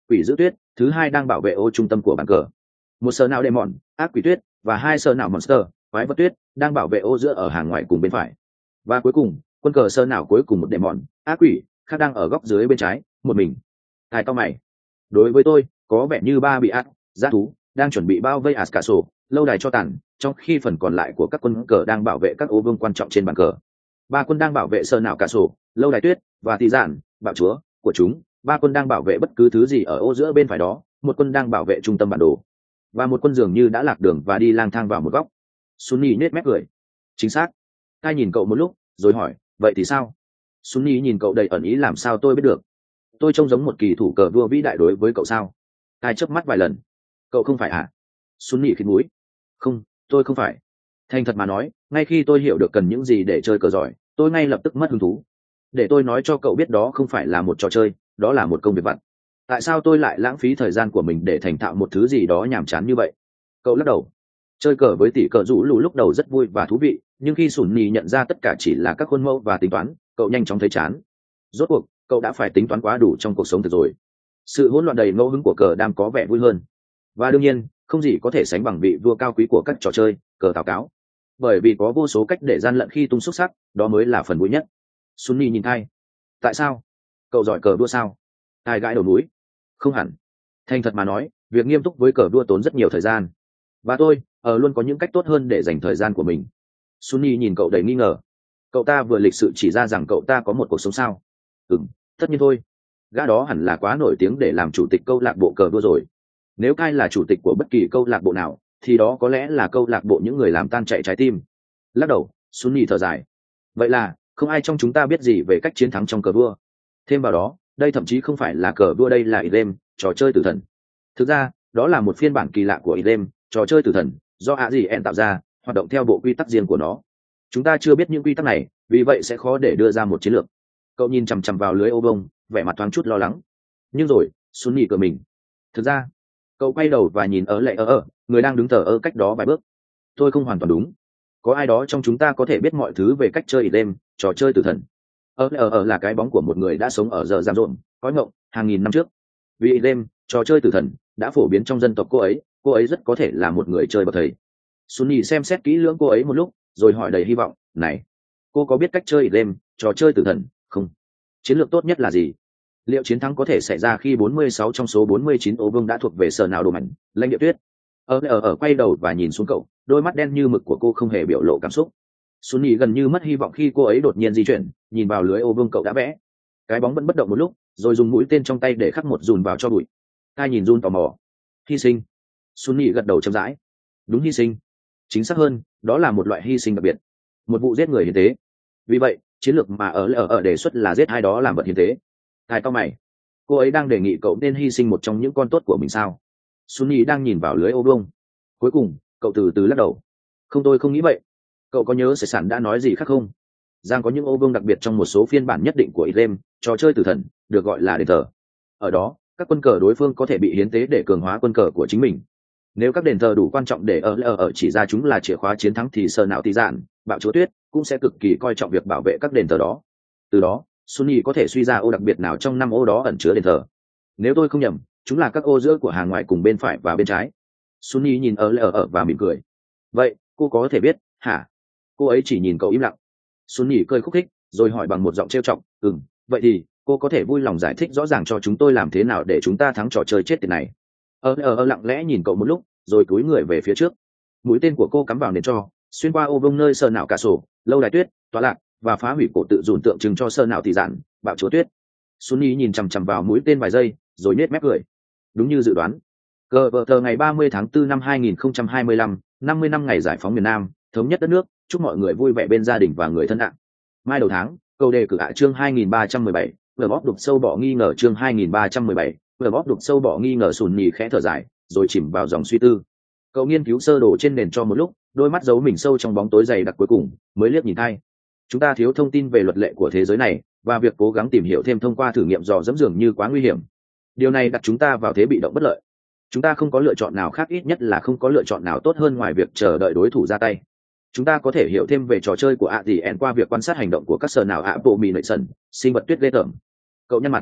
quỷ giữ tuyết, thứ hai đang bảo vệ ô trung tâm của bàn cờ. Một sờ nào demon, ác quỷ tuyết, và hai sờ nào monster, quái vật tuyết, đang bảo vệ ô giữa ở hàng ngoài cùng bên phải. Và cuối cùng, quân cờ sờ nào cuối cùng một demon, ác quỷ, khác đang ở góc dưới bên trái, một mình. Hai to mày. Đối với tôi, có vẻ như ba bị ác, giá thú, đang chuẩn bị bao vây Ascaso, lâu đài cho tàn, trong khi phần còn lại của các quân cờ đang bảo vệ các ô vương quan trọng trên bàn cờ. Ba quân đang bảo vệ sờ nào cả sổ, lâu đài tuyết, và tỷ giản, bạo chúa của chúng. Ba quân đang bảo vệ bất cứ thứ gì ở ô giữa bên phải đó, một quân đang bảo vệ trung tâm bản đồ, và một quân dường như đã lạc đường và đi lang thang vào một góc. Sunny nết mép cười. Chính xác. Kai nhìn cậu một lúc, rồi hỏi, vậy thì sao? Sunny nhìn cậu đầy ẩn ý, làm sao tôi biết được? Tôi trông giống một kỳ thủ cờ vua vĩ đại đối với cậu sao? Kai chớp mắt vài lần. Cậu không phải à? Sunny khịt mũi. Không, tôi không phải. Thành thật mà nói, ngay khi tôi hiểu được cần những gì để chơi cờ giỏi, tôi ngay lập tức mất hứng thú. Để tôi nói cho cậu biết, đó không phải là một trò chơi, đó là một công việc vặt. Tại sao tôi lại lãng phí thời gian của mình để thành thạo một thứ gì đó nhàm chán như vậy? Cậu lắc đầu. Chơi cờ với tỷ cờ rũ lù lúc đầu rất vui và thú vị, nhưng khi Sùn Nhì nhận ra tất cả chỉ là các khuôn mẫu và tính toán, cậu nhanh chóng thấy chán. Rốt cuộc, cậu đã phải tính toán quá đủ trong cuộc sống thực rồi. Sự hỗn loạn đầy ngẫu hứng của cờ đang có vẻ vui hơn. Và đương nhiên, không gì có thể sánh bằng vị vua cao quý của các trò chơi, cờ tào cáo. Bởi vì có vô số cách để gian lận khi tung xúc sắc, đó mới là phần vui nhất. Sunny nhìn Thai. Tại sao? Cậu giỏi cờ đua sao? Thai gãi đầu núi. Không hẳn. Thành thật mà nói, việc nghiêm túc với cờ đua tốn rất nhiều thời gian. Và tôi, ở luôn có những cách tốt hơn để dành thời gian của mình. Sunny nhìn cậu đầy nghi ngờ. Cậu ta vừa lịch sự chỉ ra rằng cậu ta có một cuộc sống sao? Ừm, tất nhiên thôi. Gã đó hẳn là quá nổi tiếng để làm chủ tịch câu lạc bộ cờ đua rồi. Nếu Kai là chủ tịch của bất kỳ câu lạc bộ nào, thì đó có lẽ là câu lạc bộ những người làm tan chạy trái tim. Lắc đầu, Sunny thở dài. Vậy là không ai trong chúng ta biết gì về cách chiến thắng trong cờ vua. Thêm vào đó, đây thậm chí không phải là cờ vua, đây là idem, trò chơi tử thần. Thực ra, đó là một phiên bản kỳ lạ của idem, trò chơi tử thần, do a gì en tạo ra, hoạt động theo bộ quy tắc riêng của nó. Chúng ta chưa biết những quy tắc này, vì vậy sẽ khó để đưa ra một chiến lược. Cậu nhìn chằm chằm vào lưới ô bông, vẻ mặt thoáng chút lo lắng. Nhưng rồi, Sunny cửa mình. Thực ra, cậu quay đầu và nhìn ở lệ ở ở người đang đứng thờ ơ cách đó vài bước. Tôi không hoàn toàn đúng. Có ai đó trong chúng ta có thể biết mọi thứ về cách chơi idem, trò chơi tử thần. ở ở ở là cái bóng của một người đã sống ở giờ giam rộn, cõi ngộng, hàng nghìn năm trước. Vì idem, trò chơi tử thần, đã phổ biến trong dân tộc cô ấy, cô ấy rất có thể là một người chơi bậc thầy. Sunny xem xét kỹ lưỡng cô ấy một lúc, rồi hỏi đầy hy vọng, này, cô có biết cách chơi idem, trò chơi tử thần, không? Chiến lược tốt nhất là gì? Liệu chiến thắng có thể xảy ra khi bốn mươi sáu trong số bốn mươi chín ô vương đã thuộc về sở nào đồ mảnh, lãnh địa tuyết? Ở ở ở quay đầu và nhìn xuống cậu, đôi mắt đen như mực của cô không hề biểu lộ cảm xúc. Sunny gần như mất hy vọng khi cô ấy đột nhiên di chuyển, nhìn vào lưới ô vương cậu đã vẽ. Cái bóng vẫn bất động một lúc, rồi dùng mũi tên trong tay để khắc một dùn vào cho bụi. Ai nhìn Jun tò mò. Hy sinh. Sunny gật đầu chậm rãi. Đúng, hy sinh. Chính xác hơn, đó là một loại hy sinh đặc biệt. Một vụ giết người hiến tế. Vì vậy, chiến lược mà ở ở ở đề xuất là giết hai đó làm vật hiến tế. Hai to mày. Cô ấy đang đề nghị cậu nên hy sinh một trong những con tốt của mình sao? Sunny đang nhìn vào lưới ô vuông. Cuối cùng, cậu từ từ lắc đầu. Không, tôi không nghĩ vậy. Cậu có nhớ Sài Sản đã nói gì khác không? Rằng có những ô vuông đặc biệt trong một số phiên bản nhất định của idem, trò chơi tử thần, được gọi là đền thờ. Ở đó, các quân cờ đối phương có thể bị hiến tế để cường hóa quân cờ của chính mình. Nếu các đền thờ đủ quan trọng để ở ở ở chỉ ra chúng là chìa khóa chiến thắng, thì Sở Não Tị Dạn, Bạo Chúa Tuyết cũng sẽ cực kỳ coi trọng việc bảo vệ các đền thờ đó. Từ đó, Sunny có thể suy ra ô đặc biệt nào trong năm ô đó ẩn chứa đền thờ. Nếu tôi không nhầm, chúng là các ô giữa của hàng ngoài cùng bên phải và bên trái. Sunny nhìn ở ở ở và mỉm cười. Vậy, cô có thể biết, hả? Cô ấy chỉ nhìn cậu im lặng. Sunny cười khúc khích, rồi hỏi bằng một giọng trêu chọc, ừm, vậy thì cô có thể vui lòng giải thích rõ ràng cho chúng tôi làm thế nào để chúng ta thắng trò chơi chết tiệt này? Ở ở ở lặng lẽ nhìn cậu một lúc, rồi cúi người về phía trước. Mũi tên của cô cắm vào nền tro, xuyên qua ô vuông nơi Sở Não Cả Sổ, lâu đài tuyết, tọa lạc và phá hủy cổ tự dùn tượng trưng cho Sở Não Tị Dạn, Bạo Chúa Tuyết. Sunny nhìn chằm chằm vào mũi tên vài giây, rồi nhếch mép cười. Đúng như dự đoán, cờ vợ tờ ngày ba mươi tháng tư năm hai nghìn không trăm hai mươi lăm, năm mươi năm ngày giải phóng miền Nam, thống nhất đất nước, chúc mọi người vui vẻ bên gia đình và người thân ạ. Mai đầu tháng, câu đề cử ạ chương hai nghìn ba trăm mười bảy, vừa bóp đục sâu bỏ nghi ngờ chương hai nghìn ba trăm mười bảy, vừa bóp đục sâu bỏ nghi ngờ. Sunny khẽ thở dài, rồi chìm vào dòng suy tư. Cậu nghiên cứu sơ đồ trên nền cho một lúc, đôi mắt giấu mình sâu trong bóng tối dày đặc, cuối cùng mới liếc nhìn Thay. Chúng ta thiếu thông tin về luật lệ của thế giới này, và việc cố gắng tìm hiểu thêm thông qua thử nghiệm dò dẫm dường như quá nguy hiểm. Điều này đặt chúng ta vào thế bị động bất lợi. Chúng ta không có lựa chọn nào khác, ít nhất là không có lựa chọn nào tốt hơn ngoài việc chờ đợi đối thủ ra tay. Chúng ta có thể hiểu thêm về trò chơi của a dì en qua việc quan sát hành động của các Sở Não ạ bộ mì nội sần, sinh vật tuyết ghê tởm. Cậu nhăn mặt.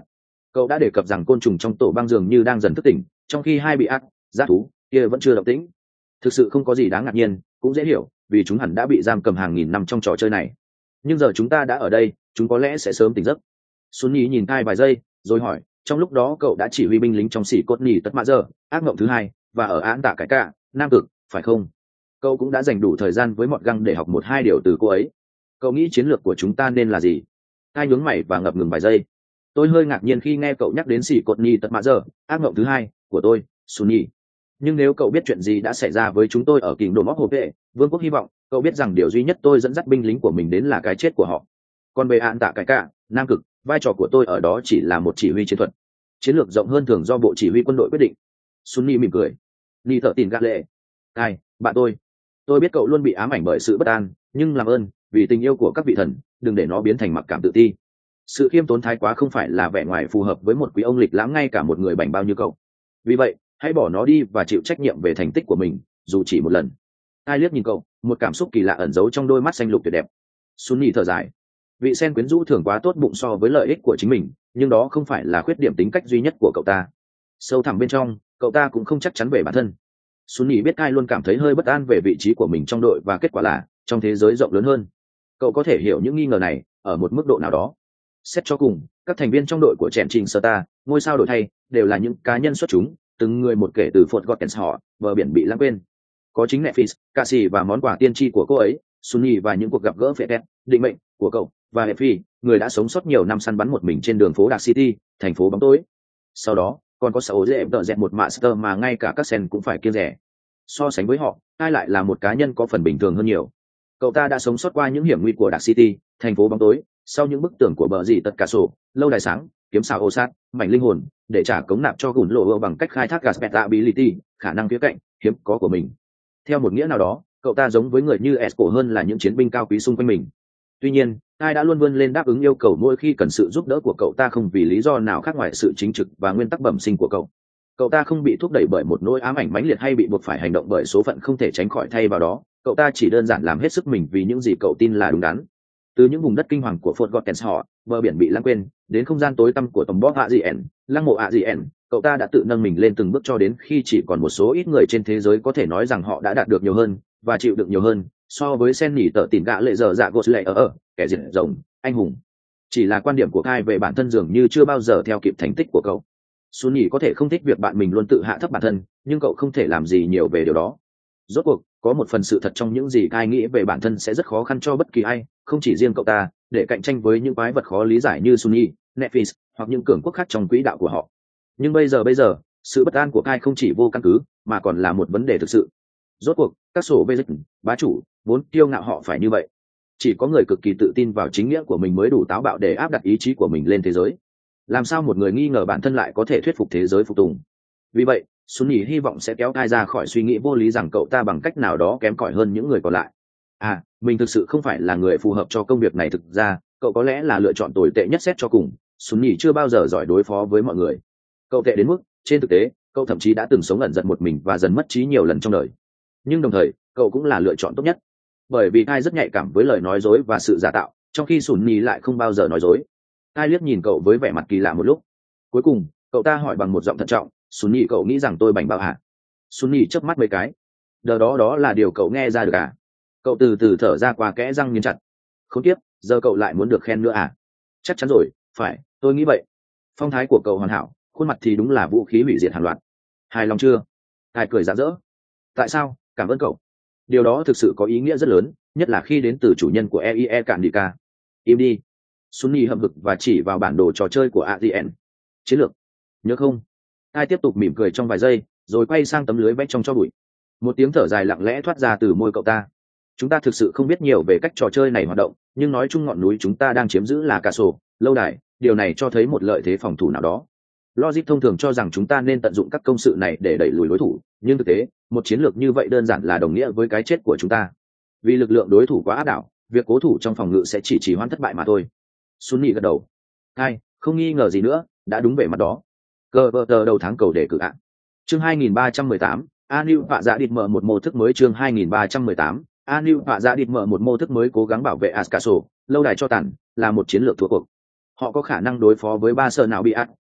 Cậu đã đề cập rằng côn trùng trong tổ băng dường như đang dần thức tỉnh, trong khi hai bị ác giác thú kia vẫn chưa động tĩnh. Thực sự không có gì đáng ngạc nhiên, cũng dễ hiểu, vì chúng hẳn đã bị giam cầm hàng nghìn năm trong trò chơi này. Nhưng giờ chúng ta đã ở đây, chúng có lẽ sẽ sớm tỉnh giấc. Xuân Nhi nhìn Kai vài giây, rồi hỏi, trong lúc đó cậu đã chỉ huy binh lính trong xỉ cốt nỉ tất mã giờ, ác mộng thứ hai, và ở án tạ cái cả, Nam Cực, phải không? Cậu cũng đã dành đủ thời gian với Mọt Găng để học một hai điều từ cô ấy. Cậu nghĩ chiến lược của chúng ta nên là gì? Kai nhướng mày và ngập ngừng vài giây. Tôi hơi ngạc nhiên khi nghe cậu nhắc đến xỉ cốt nỉ tất mã giờ, ác mộng thứ hai của tôi, Xuân Nhi. Nhưng nếu cậu biết chuyện gì đã xảy ra với chúng tôi ở Kình Đổ Móc Hồ Vệ, Vương quốc hy vọng, cậu biết rằng điều duy nhất tôi dẫn dắt binh lính của mình đến là cái chết của họ. Còn về án tạ cái cả, Nam Cực, vai trò của tôi ở đó chỉ là một chỉ huy chiến thuật. Chiến lược rộng hơn thường do bộ chỉ huy quân đội quyết định. Sunni mỉm cười. Ni thợ tìm gạ lệ. Ai, bạn tôi. Tôi biết cậu luôn bị ám ảnh bởi sự bất an, nhưng làm ơn, vì tình yêu của các vị thần, đừng để nó biến thành mặc cảm tự ti. Sự khiêm tốn thái quá không phải là vẻ ngoài phù hợp với một quý ông lịch lãm ngay cả một người bảnh bao như cậu. Vì vậy, hãy bỏ nó đi và chịu trách nhiệm về thành tích của mình, dù chỉ một lần. Ai liếc nhìn cậu, một cảm xúc kỳ lạ ẩn giấu trong đôi mắt xanh lục tuyệt đẹp. Sunni thở dài. Vị sen quyến rũ thường quá tốt bụng so với lợi ích của chính mình, nhưng đó không phải là khuyết điểm tính cách duy nhất của cậu ta. Sâu thẳm bên trong, cậu ta cũng không chắc chắn về bản thân. Sunni biết Kai luôn cảm thấy hơi bất an về vị trí của mình trong đội, và kết quả là trong thế giới rộng lớn hơn. Cậu có thể hiểu những nghi ngờ này ở một mức độ nào đó. Xét cho cùng, các thành viên trong đội của Trẻn Trình Sơ Ta, ngôi sao đổi thay, đều là những cá nhân xuất chúng, từng người một kể từ Fort Gottens họ, bờ biển bị lãng quên. Có chính Netflix, cà xì và món quà tiên tri của cô ấy, Sunni và những cuộc gặp gỡ phệ tét, định mệnh của cậu, và Effie, người đã sống sót nhiều năm săn bắn một mình trên đường phố Dark City, thành phố bóng tối. Sau đó, còn có sáu dễ đỡ dẹt một master mà ngay cả các sen cũng phải kiêng rẻ. So sánh với họ, ai lại là một cá nhân có phần bình thường hơn nhiều. Cậu ta đã sống sót qua những hiểm nguy của Dark City, thành phố bóng tối, sau những bức tường của bờ dì tất cả sổ, lâu đài sáng, kiếm xào ô sát, mảnh linh hồn, để trả cống nạp cho gùn lộ bằng cách khai thác gas ability, khả năng phía cạnh hiếm có của mình. Theo một nghĩa nào đó, cậu ta giống với người như Esco hơn là những chiến binh cao quý xung quanh mình. Tuy nhiên, ai đã luôn vươn lên đáp ứng yêu cầu mỗi khi cần sự giúp đỡ của cậu ta, không vì lý do nào khác ngoài sự chính trực và nguyên tắc bẩm sinh của cậu. Cậu ta không bị thúc đẩy bởi một nỗi ám ảnh mãnh liệt hay bị buộc phải hành động bởi số phận không thể tránh khỏi, thay vào đó, cậu ta chỉ đơn giản làm hết sức mình vì những gì cậu tin là đúng đắn. Từ những vùng đất kinh hoàng của Fort Gottens họ, bờ biển bị lãng quên, đến không gian tối tăm của tổng boss Adrien, lăng mộ Adrien, cậu ta đã tự nâng mình lên từng bước cho đến khi chỉ còn một số ít người trên thế giới có thể nói rằng họ đã đạt được nhiều hơn và chịu được nhiều hơn so với sen nỉ tợ tỉn gạ lệ giờ dạ gos lệ ở ở kẻ diệt rồng anh hùng. Chỉ là quan điểm của Kai về bản thân dường như chưa bao giờ theo kịp thành tích của cậu. Sunny có thể không thích việc bạn mình luôn tự hạ thấp bản thân, nhưng cậu không thể làm gì nhiều về điều đó. Rốt cuộc, có một phần sự thật trong những gì Kai nghĩ về bản thân sẽ rất khó khăn cho bất kỳ ai, không chỉ riêng cậu ta, để cạnh tranh với những quái vật khó lý giải như Sunny, Netflix hoặc những cường quốc khác trong quỹ đạo của họ. Nhưng bây giờ bây giờ, sự bất an của Kai không chỉ vô căn cứ, mà còn là một vấn đề thực sự. Rốt cuộc, các sổ bê dịch, bá chủ, vốn kiêu ngạo họ phải như vậy. Chỉ có người cực kỳ tự tin vào chính nghĩa của mình mới đủ táo bạo để áp đặt ý chí của mình lên thế giới. Làm sao một người nghi ngờ bản thân lại có thể thuyết phục thế giới phục tùng? Vì vậy, Sunny hy vọng sẽ kéo Kai ra khỏi suy nghĩ vô lý rằng cậu ta bằng cách nào đó kém cỏi hơn những người còn lại. À, mình thực sự không phải là người phù hợp cho công việc này. Thực ra, cậu có lẽ là lựa chọn tồi tệ nhất xét cho cùng. Sunny chưa bao giờ giỏi đối phó với mọi người. Cậu tệ đến mức, trên thực tế, cậu thậm chí đã từng sống ẩn giật một mình và dần mất trí nhiều lần trong đời. Nhưng đồng thời, cậu cũng là lựa chọn tốt nhất. Bởi vì Kai rất nhạy cảm với lời nói dối và sự giả tạo, trong khi Sunny lại không bao giờ nói dối. Kai liếc nhìn cậu với vẻ mặt kỳ lạ một lúc. Cuối cùng, cậu ta hỏi bằng một giọng thận trọng, Sunny, cậu nghĩ rằng tôi bảnh bao hả? Sunny chớp mắt mấy cái. Đờ đó đó là điều cậu nghe ra được à? Cậu từ từ thở ra qua kẽ răng nghiến chặt. Khốn kiếp, giờ cậu lại muốn được khen nữa à? Chắc chắn rồi, phải, tôi nghĩ vậy. Phong thái của cậu hoàn hảo, khuôn mặt thì đúng là vũ khí hủy diệt hàng loạt. Hài lòng chưa? Kai cười rạng rỡ. Tại sao? Cảm ơn cậu. Điều đó thực sự có ý nghĩa rất lớn, nhất là khi đến từ chủ nhân của e i e Cạn Đika. Im đi. Sunny hậm hực và chỉ vào bản đồ trò chơi của Adrien. Chiến lược. Nhớ không? Kai tiếp tục mỉm cười trong vài giây, rồi quay sang tấm lưới vẽ trong cho bụi. Một tiếng thở dài lặng lẽ thoát ra từ môi cậu ta. Chúng ta thực sự không biết nhiều về cách trò chơi này hoạt động, nhưng nói chung ngọn núi chúng ta đang chiếm giữ là cà sổ, lâu đài, điều này cho thấy một lợi thế phòng thủ nào đó. Logic thông thường cho rằng chúng ta nên tận dụng các công sự này để đẩy lùi đối thủ, nhưng thực tế, một chiến lược như vậy đơn giản là đồng nghĩa với cái chết của chúng ta. Vì lực lượng đối thủ quá áp đảo, việc cố thủ trong phòng ngự sẽ chỉ trì hoãn thất bại mà thôi. Sunny gật đầu. Hai, không nghi ngờ gì nữa, đã đúng về mặt đó. Cờ vợ tờ đầu tháng cầu đề cử ạ. Chương hai nghìn ba trăm mười tám, Anu Vạ Dạ Địt mở một mô thức mới. Chương hai nghìn ba trăm mười tám, Anu Vạ Dạ Địt mở một mô thức mới cố gắng bảo vệ Ascaso, lâu đài cho tàn, là một chiến lược thua cuộc. Họ có khả năng đối phó với ba sợ nào bị ác,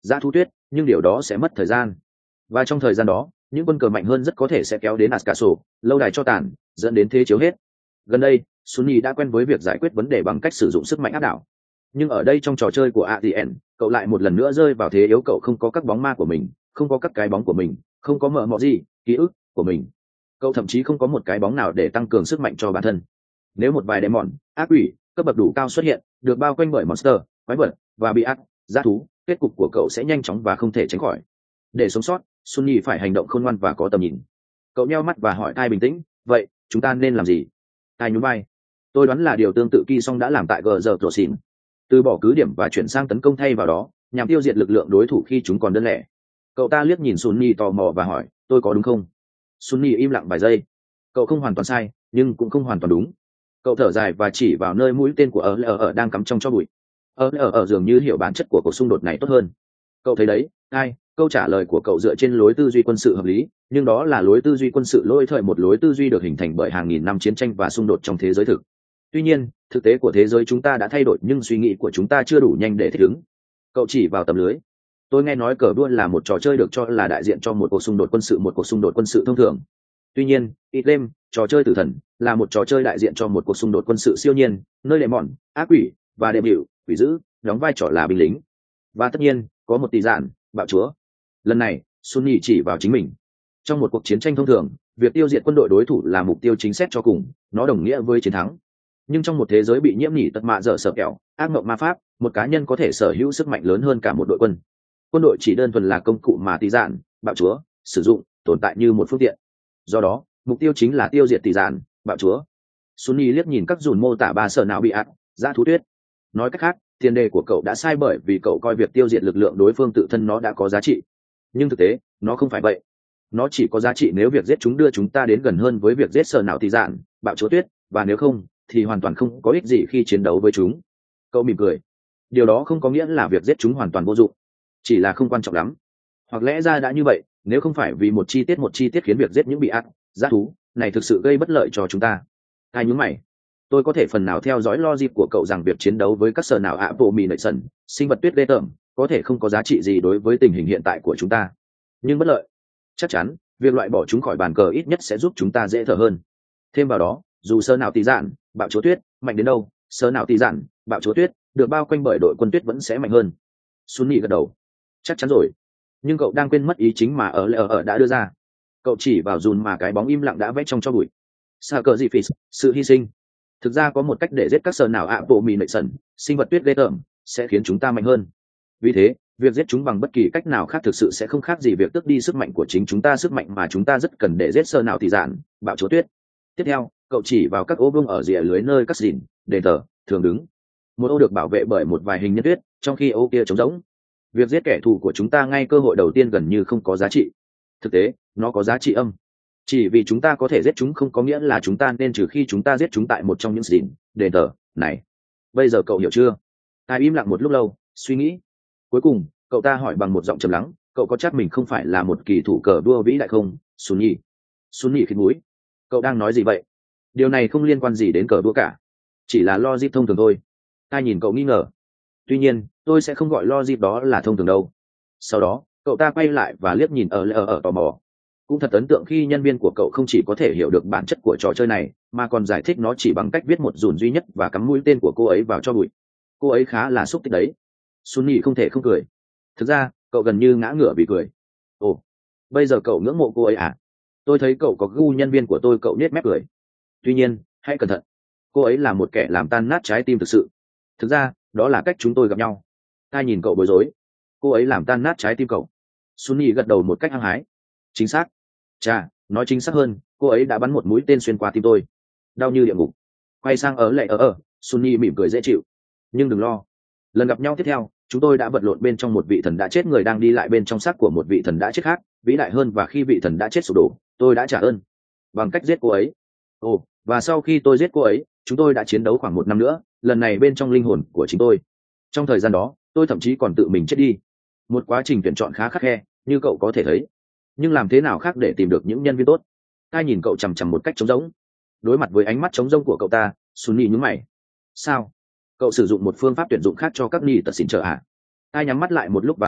dã thú tuyết, nhưng điều đó sẽ mất thời gian. Và trong thời gian đó, những quân cờ mạnh hơn rất có thể sẽ kéo đến Ascaso, lâu đài cho tàn, dẫn đến thế chiếu hết. Gần đây, Sunny đã quen với việc giải quyết vấn đề bằng cách sử dụng sức mạnh áp đảo. Nhưng ở đây trong trò chơi của a tê en, cậu lại một lần nữa rơi vào thế yếu. Cậu không có các bóng ma của mình, không có các cái bóng của mình, không có mờ mọ gì, ký ức của mình. Cậu thậm chí không có một cái bóng nào để tăng cường sức mạnh cho bản thân. Nếu một vài demon, ác quỷ, cấp bậc đủ cao xuất hiện, được bao quanh bởi monster, quái vật và bị ác, dã thú, kết cục của cậu sẽ nhanh chóng và không thể tránh khỏi. Để sống sót, Sunny phải hành động khôn ngoan và có tầm nhìn. Cậu nheo mắt và hỏi Tai bình tĩnh, vậy chúng ta nên làm gì? Tai nhún vai, tôi đoán là điều tương tự Ki Song đã làm tại gờ giờ Proxin, từ bỏ cứ điểm và chuyển sang tấn công thay vào đó, nhằm tiêu diệt lực lượng đối thủ khi chúng còn đơn lẻ. Cậu ta liếc nhìn Sunny tò mò và hỏi, tôi có đúng không? Sunny im lặng vài giây. Cậu không hoàn toàn sai, nhưng cũng không hoàn toàn đúng. Cậu thở dài và chỉ vào nơi mũi tên của ở ở ở đang cắm trong cho bụi. Ở ở ở dường như hiểu bản chất của cuộc xung đột này tốt hơn. Cậu thấy đấy, ai? Câu trả lời của cậu dựa trên lối tư duy quân sự hợp lý, nhưng đó là lối tư duy quân sự lỗi thời, một lối tư duy được hình thành bởi hàng nghìn năm chiến tranh và xung đột trong thế giới thực. Tuy nhiên, thực tế của thế giới chúng ta đã thay đổi, nhưng suy nghĩ của chúng ta chưa đủ nhanh để thích ứng. Cậu chỉ vào tấm lưới. Tôi nghe nói cờ đua là một trò chơi được cho là đại diện cho một cuộc xung đột quân sự, một cuộc xung đột quân sự thông thường. Tuy nhiên, It Game, trò chơi tử thần, là một trò chơi đại diện cho một cuộc xung đột quân sự siêu nhiên, nơi đệ mòn, ác quỷ và đệ biểu, quỷ dữ, đóng vai trò là binh lính. Và tất nhiên, có một tỷ dạn, bạo chúa. Lần này, Sunny chỉ vào chính mình. Trong một cuộc chiến tranh thông thường, việc tiêu diệt quân đội đối thủ là mục tiêu chính xét cho cùng, nó đồng nghĩa với chiến thắng. Nhưng trong một thế giới bị nhiễm nhỉ tật mạ dở sợ kẹo, ác mộng ma pháp, một cá nhân có thể sở hữu sức mạnh lớn hơn cả một đội quân. Quân đội chỉ đơn thuần là công cụ mà tỷ dạn, bạo chúa, sử dụng, tồn tại như một phương tiện. Do đó, mục tiêu chính là tiêu diệt tỷ dạn, bạo chúa. Sunny liếc nhìn các dùn mô tả ba sở nào bị ạt, dã thú tuyết. Nói cách khác, tiền đề của cậu đã sai, bởi vì cậu coi việc tiêu diệt lực lượng đối phương tự thân nó đã có giá trị. Nhưng thực tế, nó không phải vậy. Nó chỉ có giá trị nếu việc giết chúng đưa chúng ta đến gần hơn với việc giết sở nào tỷ dạn, bạo chúa tuyết, và nếu không, thì hoàn toàn không có ích gì khi chiến đấu với chúng. Cậu mỉm cười. Điều đó không có nghĩa là việc giết chúng hoàn toàn vô dụng, chỉ là không quan trọng lắm. Hoặc lẽ ra đã như vậy, nếu không phải vì một chi tiết một chi tiết khiến việc giết những bị ác, dã thú này thực sự gây bất lợi cho chúng ta. Ai nhún mày. Tôi có thể phần nào theo dõi logic của cậu rằng việc chiến đấu với các sở nào ạ bộ mì nệ sần, sinh vật tuyết ghê tởm, có thể không có giá trị gì đối với tình hình hiện tại của chúng ta. Nhưng bất lợi, chắc chắn, việc loại bỏ chúng khỏi bàn cờ ít nhất sẽ giúp chúng ta dễ thở hơn. Thêm vào đó, dù sơ nào tỷ dạn, bạo chúa tuyết mạnh đến đâu, sơ nào tỷ dạn, bạo chúa tuyết được bao quanh bởi đội quân tuyết vẫn sẽ mạnh hơn. Sunny gật đầu. Chắc chắn rồi. Nhưng cậu đang quên mất ý chính mà ở ở ở đã đưa ra. Cậu chỉ vào dùn mà cái bóng im lặng đã vẽ trong cho bụi. Sa cờ gì phì, sự hy sinh. Thực ra có một cách để giết các sờ nào ạ bộ mì nệ sần, sinh vật tuyết ghê tởm, sẽ khiến chúng ta mạnh hơn. Vì thế, việc giết chúng bằng bất kỳ cách nào khác thực sự sẽ không khác gì việc tước đi sức mạnh của chính chúng ta, sức mạnh mà chúng ta rất cần để giết sơ nào tỷ dạn, bạo chúa tuyết. Tiếp theo, cậu chỉ vào các ô vuông ở rìa lưới nơi các dìn, đền thờ thường đứng. Một ô được bảo vệ bởi một vài hình nhân tuyết, trong khi ô kia trống rỗng. Việc giết kẻ thù của chúng ta ngay cơ hội đầu tiên gần như không có giá trị. Thực tế, nó có giá trị âm. Chỉ vì chúng ta có thể giết chúng không có nghĩa là chúng ta nên trừ khi chúng ta giết chúng tại một trong những dìn, đền thờ này. Bây giờ cậu hiểu chưa? Tai im lặng một lúc lâu, suy nghĩ. Cuối cùng, cậu ta hỏi bằng một giọng trầm lắng, cậu có chắc mình không phải là một kỳ thủ cờ đua vĩ đại không, Sunny? Sunny khịt mũi. Cậu đang nói gì vậy? Điều này không liên quan gì đến cờ đua cả. Chỉ là logic thông thường thôi. Tai nhìn cậu nghi ngờ. Tuy nhiên, tôi sẽ không gọi logic đó là thông thường đâu. Sau đó, cậu ta quay lại và liếc nhìn ở ở ở tò mò. Cũng thật ấn tượng khi nhân viên của cậu không chỉ có thể hiểu được bản chất của trò chơi này, mà còn giải thích nó chỉ bằng cách viết một dùn duy nhất và cắm mũi tên của cô ấy vào cho bụi. Cô ấy khá là xúc tích đấy. Sunny không thể không cười. Thực ra, cậu gần như ngã ngửa vì cười. Ồ, bây giờ cậu ngưỡng mộ cô ấy à? Tôi thấy cậu có gu nhân viên của tôi, cậu nết mép cười. Tuy nhiên, hãy cẩn thận. Cô ấy là một kẻ làm tan nát trái tim thực sự. Thực ra, đó là cách chúng tôi gặp nhau. Tai nhìn cậu bối rối. Cô ấy làm tan nát trái tim cậu. Sunny gật đầu một cách hăng hái. Chính xác. Chà, nói chính xác hơn, cô ấy đã bắn một mũi tên xuyên qua tim tôi. Đau như địa ngục. Quay sang ở lệ ở ở, Sunny mỉm cười dễ chịu. Nhưng đừng lo. Lần gặp nhau tiếp theo, chúng tôi đã vật lộn bên trong một vị thần đã chết, người đang đi lại bên trong xác của một vị thần đã chết khác, vĩ đại hơn, và khi vị thần đã chết sụp đổ, tôi đã trả ơn bằng cách giết cô ấy. Ồ, và sau khi tôi giết cô ấy, chúng tôi đã chiến đấu khoảng một năm nữa, lần này bên trong linh hồn của chính tôi. Trong thời gian đó, tôi thậm chí còn tự mình chết đi. Một quá trình tuyển chọn khá khắt khe, như cậu có thể thấy. Nhưng làm thế nào khác để tìm được những nhân viên tốt? Tai nhìn cậu chằm chằm một cách trống rỗng. Đối mặt với ánh mắt trống rỗng của cậu ta, Sunny nhướng mày. Sao? Cậu sử dụng một phương pháp tuyển dụng khác cho các ni tật xin trợ à? Tai nhắm mắt lại một lúc và hỏi,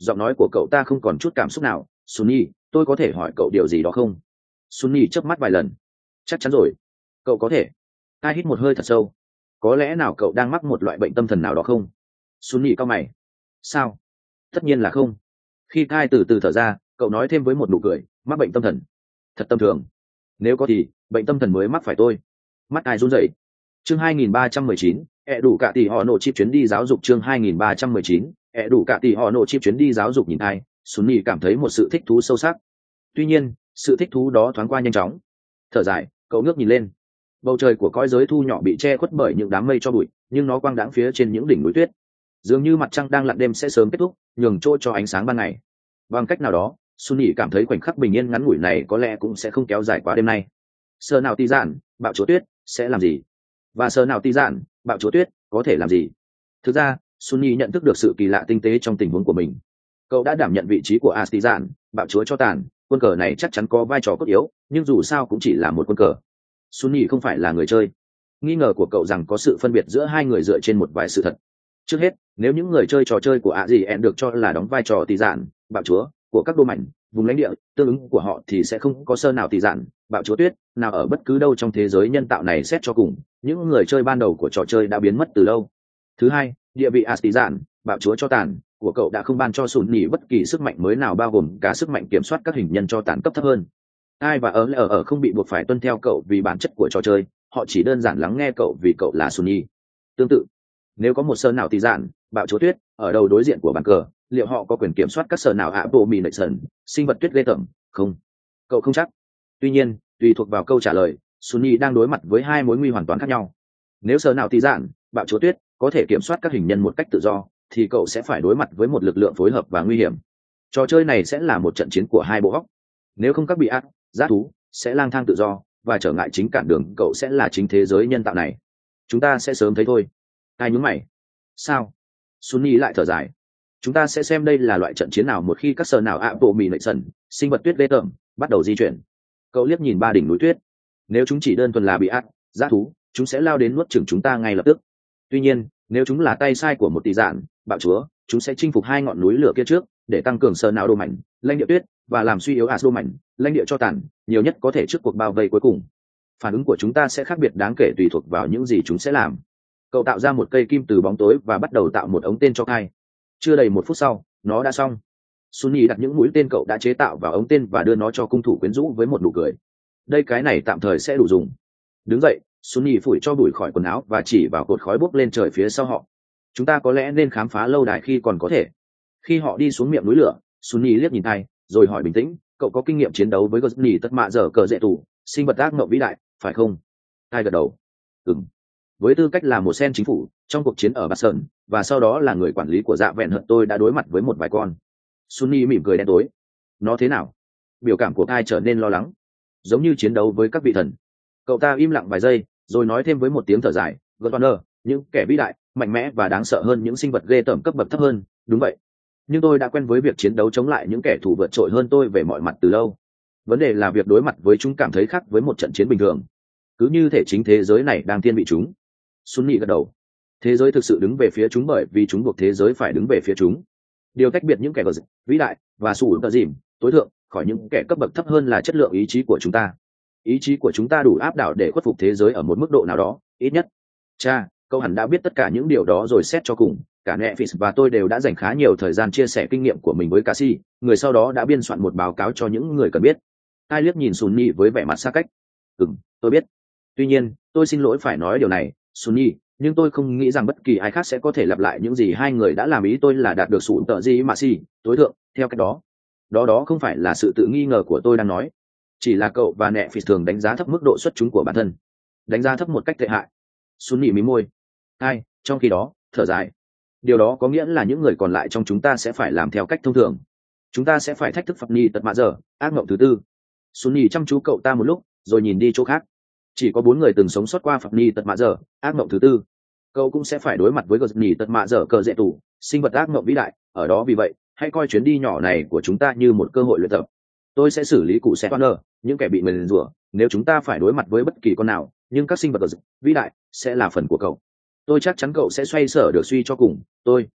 giọng nói của cậu ta không còn chút cảm xúc nào. Sunny, tôi có thể hỏi cậu điều gì đó không? Sunny chớp mắt vài lần. Chắc chắn rồi, cậu có thể. Ai hít một hơi thật sâu. Có lẽ nào cậu đang mắc một loại bệnh tâm thần nào đó không? Sunny cau mày. Sao? Tất nhiên là không. Khi Kai từ từ thở ra, cậu nói thêm với một nụ cười, mắc bệnh tâm thần. Thật tầm thường. Nếu có thì, bệnh tâm thần mới mắc phải tôi. Mắt ai run rẩy. Chương hai nghìn ba trăm mười chín, ẹ đủ cả tỷ họ nổ chip chuyến đi giáo dục chương hai nghìn ba trăm mười chín, ẹ đủ cả tỷ họ nổ chip chuyến đi giáo dục nhìn ai, Sunny cảm thấy một sự thích thú sâu sắc. Tuy nhiên, sự thích thú đó thoáng qua nhanh chóng. Thở dài, cậu ngước nhìn lên. Bầu trời của cõi giới thu nhỏ bị che khuất bởi những đám mây cho bụi, nhưng nó quang đãng phía trên những đỉnh núi tuyết. Dường như mặt trăng đang lặn đêm sẽ sớm kết thúc, nhường chỗ cho ánh sáng ban ngày. Bằng cách nào đó, Sunny cảm thấy khoảnh khắc bình yên ngắn ngủi này có lẽ cũng sẽ không kéo dài quá đêm nay. Sơ nào ti giản, bạo chúa tuyết sẽ làm gì? Và sơ nào ti giản, bạo chúa tuyết có thể làm gì? Thực ra, Sunny nhận thức được sự kỳ lạ tinh tế trong tình huống của mình. Cậu đã đảm nhận vị trí của Astizan, bạo chúa cho tàn, quân cờ này chắc chắn có vai trò cốt yếu, nhưng dù sao cũng chỉ là một quân cờ. Sunny không phải là người chơi. Nghi ngờ của cậu rằng có sự phân biệt giữa hai người dựa trên một vài sự thật. Trước hết, nếu những người chơi trò chơi của a giê en được cho là đóng vai trò tỷ giản, bạo chúa của các đô mảnh, vùng lãnh địa tương ứng của họ thì sẽ không có sơ nào tỷ giản, bạo chúa tuyết nào ở bất cứ đâu trong thế giới nhân tạo này. Xét cho cùng, những người chơi ban đầu của trò chơi đã biến mất từ lâu. Thứ hai, địa vị Astizan, bạo chúa cho tàn của cậu đã không ban cho Sunny bất kỳ sức mạnh mới nào, bao gồm cả sức mạnh kiểm soát các hình nhân cho tàn cấp thấp hơn. Ai và ở ở ở không bị buộc phải tuân theo cậu vì bản chất của trò chơi, họ chỉ đơn giản lắng nghe cậu vì cậu là Sunny. Tương tự, nếu có một sơ nào tỷ giản, bạo chúa tuyết ở đầu đối diện của bàn cờ, liệu họ có quyền kiểm soát các sở nào abomination, sinh vật tuyết ghê tởm không? Cậu không chắc. Tuy nhiên, tùy thuộc vào câu trả lời, Sunny đang đối mặt với hai mối nguy hoàn toàn khác nhau. Nếu sở nào tỷ giản, bạo chúa tuyết có thể kiểm soát các hình nhân một cách tự do, thì cậu sẽ phải đối mặt với một lực lượng phối hợp và nguy hiểm. Trò chơi này sẽ là một trận chiến của hai bộ óc. Nếu không, các bị ác giã thú sẽ lang thang tự do, và trở ngại chính cản đường cậu sẽ là chính thế giới nhân tạo này. Chúng ta sẽ sớm thấy thôi. Ai nhúng mày? Sao? Sunny lại thở dài. Chúng ta sẽ xem đây là loại trận chiến nào một khi các sở nào abomination, sinh vật tuyết ghê tởm bắt đầu di chuyển. Cậu liếc nhìn ba đỉnh núi tuyết. Nếu chúng chỉ đơn thuần là bị ác giã thú, chúng sẽ lao đến nuốt chửng chúng ta ngay lập tức. Tuy nhiên, nếu chúng là tay sai của một tỷ giản, bạo chúa, chúng sẽ chinh phục hai ngọn núi lửa kia trước để tăng cường sơ não đô mảnh, lãnh địa tuyết, và làm suy yếu as đô mảnh, lãnh địa cho tàn, nhiều nhất có thể trước cuộc bao vây cuối cùng. Phản ứng của chúng ta sẽ khác biệt đáng kể tùy thuộc vào những gì chúng sẽ làm. Cậu tạo ra một cây kim từ bóng tối và bắt đầu tạo một ống tên cho Kai. Chưa đầy một phút sau, nó đã xong. Sunny đặt những mũi tên cậu đã chế tạo vào ống tên và đưa nó cho cung thủ quyến rũ với một nụ cười. Đây, cái này tạm thời sẽ đủ dùng. Đứng dậy, Sunny phủi cho bụi khỏi quần áo và chỉ vào cột khói bốc lên trời phía sau họ. Chúng ta có lẽ nên khám phá lâu đài khi còn có thể. Khi họ đi xuống miệng núi lửa, Sunny liếc nhìn Kai, rồi hỏi bình tĩnh, cậu có kinh nghiệm chiến đấu với Gosni tất mạ giờ cờ dễ tù, sinh vật ác mộng vĩ đại, phải không? Kai gật đầu. Ừm. Với tư cách là một sen chính phủ trong cuộc chiến ở Bát Sơn, và sau đó là người quản lý của dạ vẹn hận, tôi đã đối mặt với một vài con. Sunny mỉm cười đen tối. Nó thế nào? Biểu cảm của Kai trở nên lo lắng. Giống như chiến đấu với các vị thần. Cậu ta im lặng vài giây, rồi nói thêm với một tiếng thở dài, Godwinner, những kẻ vĩ đại, mạnh mẽ và đáng sợ hơn những sinh vật ghê tởm cấp bậc thấp hơn, đúng vậy. Nhưng tôi đã quen với việc chiến đấu chống lại những kẻ thù vượt trội hơn tôi về mọi mặt từ lâu. Vấn đề là việc đối mặt với chúng cảm thấy khác với một trận chiến bình thường. Cứ như thể chính thế giới này đang thiên vị chúng. Sunny gật đầu. Thế giới thực sự đứng về phía chúng bởi vì chúng buộc thế giới phải đứng về phía chúng. Điều tách biệt những kẻ vĩ đại và sủ tờ dìm tối thượng khỏi những kẻ cấp bậc thấp hơn là chất lượng ý chí của chúng ta. Ý chí của chúng ta đủ áp đảo để khuất phục thế giới ở một mức độ nào đó, ít nhất. Cha, cậu hẳn đã biết tất cả những điều đó rồi. Xét cho cùng, cả Netflix và tôi đều đã dành khá nhiều thời gian chia sẻ kinh nghiệm của mình với Cassie, người sau đó đã biên soạn một báo cáo cho những người cần biết. Ai liếc nhìn Sunny với vẻ mặt xa cách. Ừm, tôi biết. Tuy nhiên, tôi xin lỗi phải nói điều này, Sunny, nhưng tôi không nghĩ rằng bất kỳ ai khác sẽ có thể lặp lại những gì hai người đã làm. Ý tôi là đạt được sủ tợ gì mà si, tối thượng, theo cách đó. Đó đó không phải là sự tự nghi ngờ của tôi đang nói. Chỉ là cậu và Netflix thường đánh giá thấp mức độ xuất chúng của bản thân. Đánh giá thấp một cách tệ hại. Sunny mím môi. Ai, trong khi đó, thở dài. Điều đó có nghĩa là những người còn lại trong chúng ta sẽ phải làm theo cách thông thường. Chúng ta sẽ phải thách thức Phật Nhi tật mạ giờ, ác mộng thứ tư. Sunny chăm chú cậu ta một lúc, rồi nhìn đi chỗ khác. Chỉ có bốn người từng sống sót qua Phật Nhi tật mạ giờ, ác mộng thứ tư. Cậu cũng sẽ phải đối mặt với Gosni tật mạ giờ cờ dễ tù, sinh vật ác mộng vĩ đại. Ở đó vì vậy, hãy coi chuyến đi nhỏ này của chúng ta như một cơ hội luyện tập. Tôi sẽ xử lý cụ xe Warner, những kẻ bị nguyền rủa, nếu chúng ta phải đối mặt với bất kỳ con nào, nhưng các sinh vật vĩ đại sẽ là phần của cậu. Tôi chắc chắn cậu sẽ xoay sở được suy cho cùng. Tôi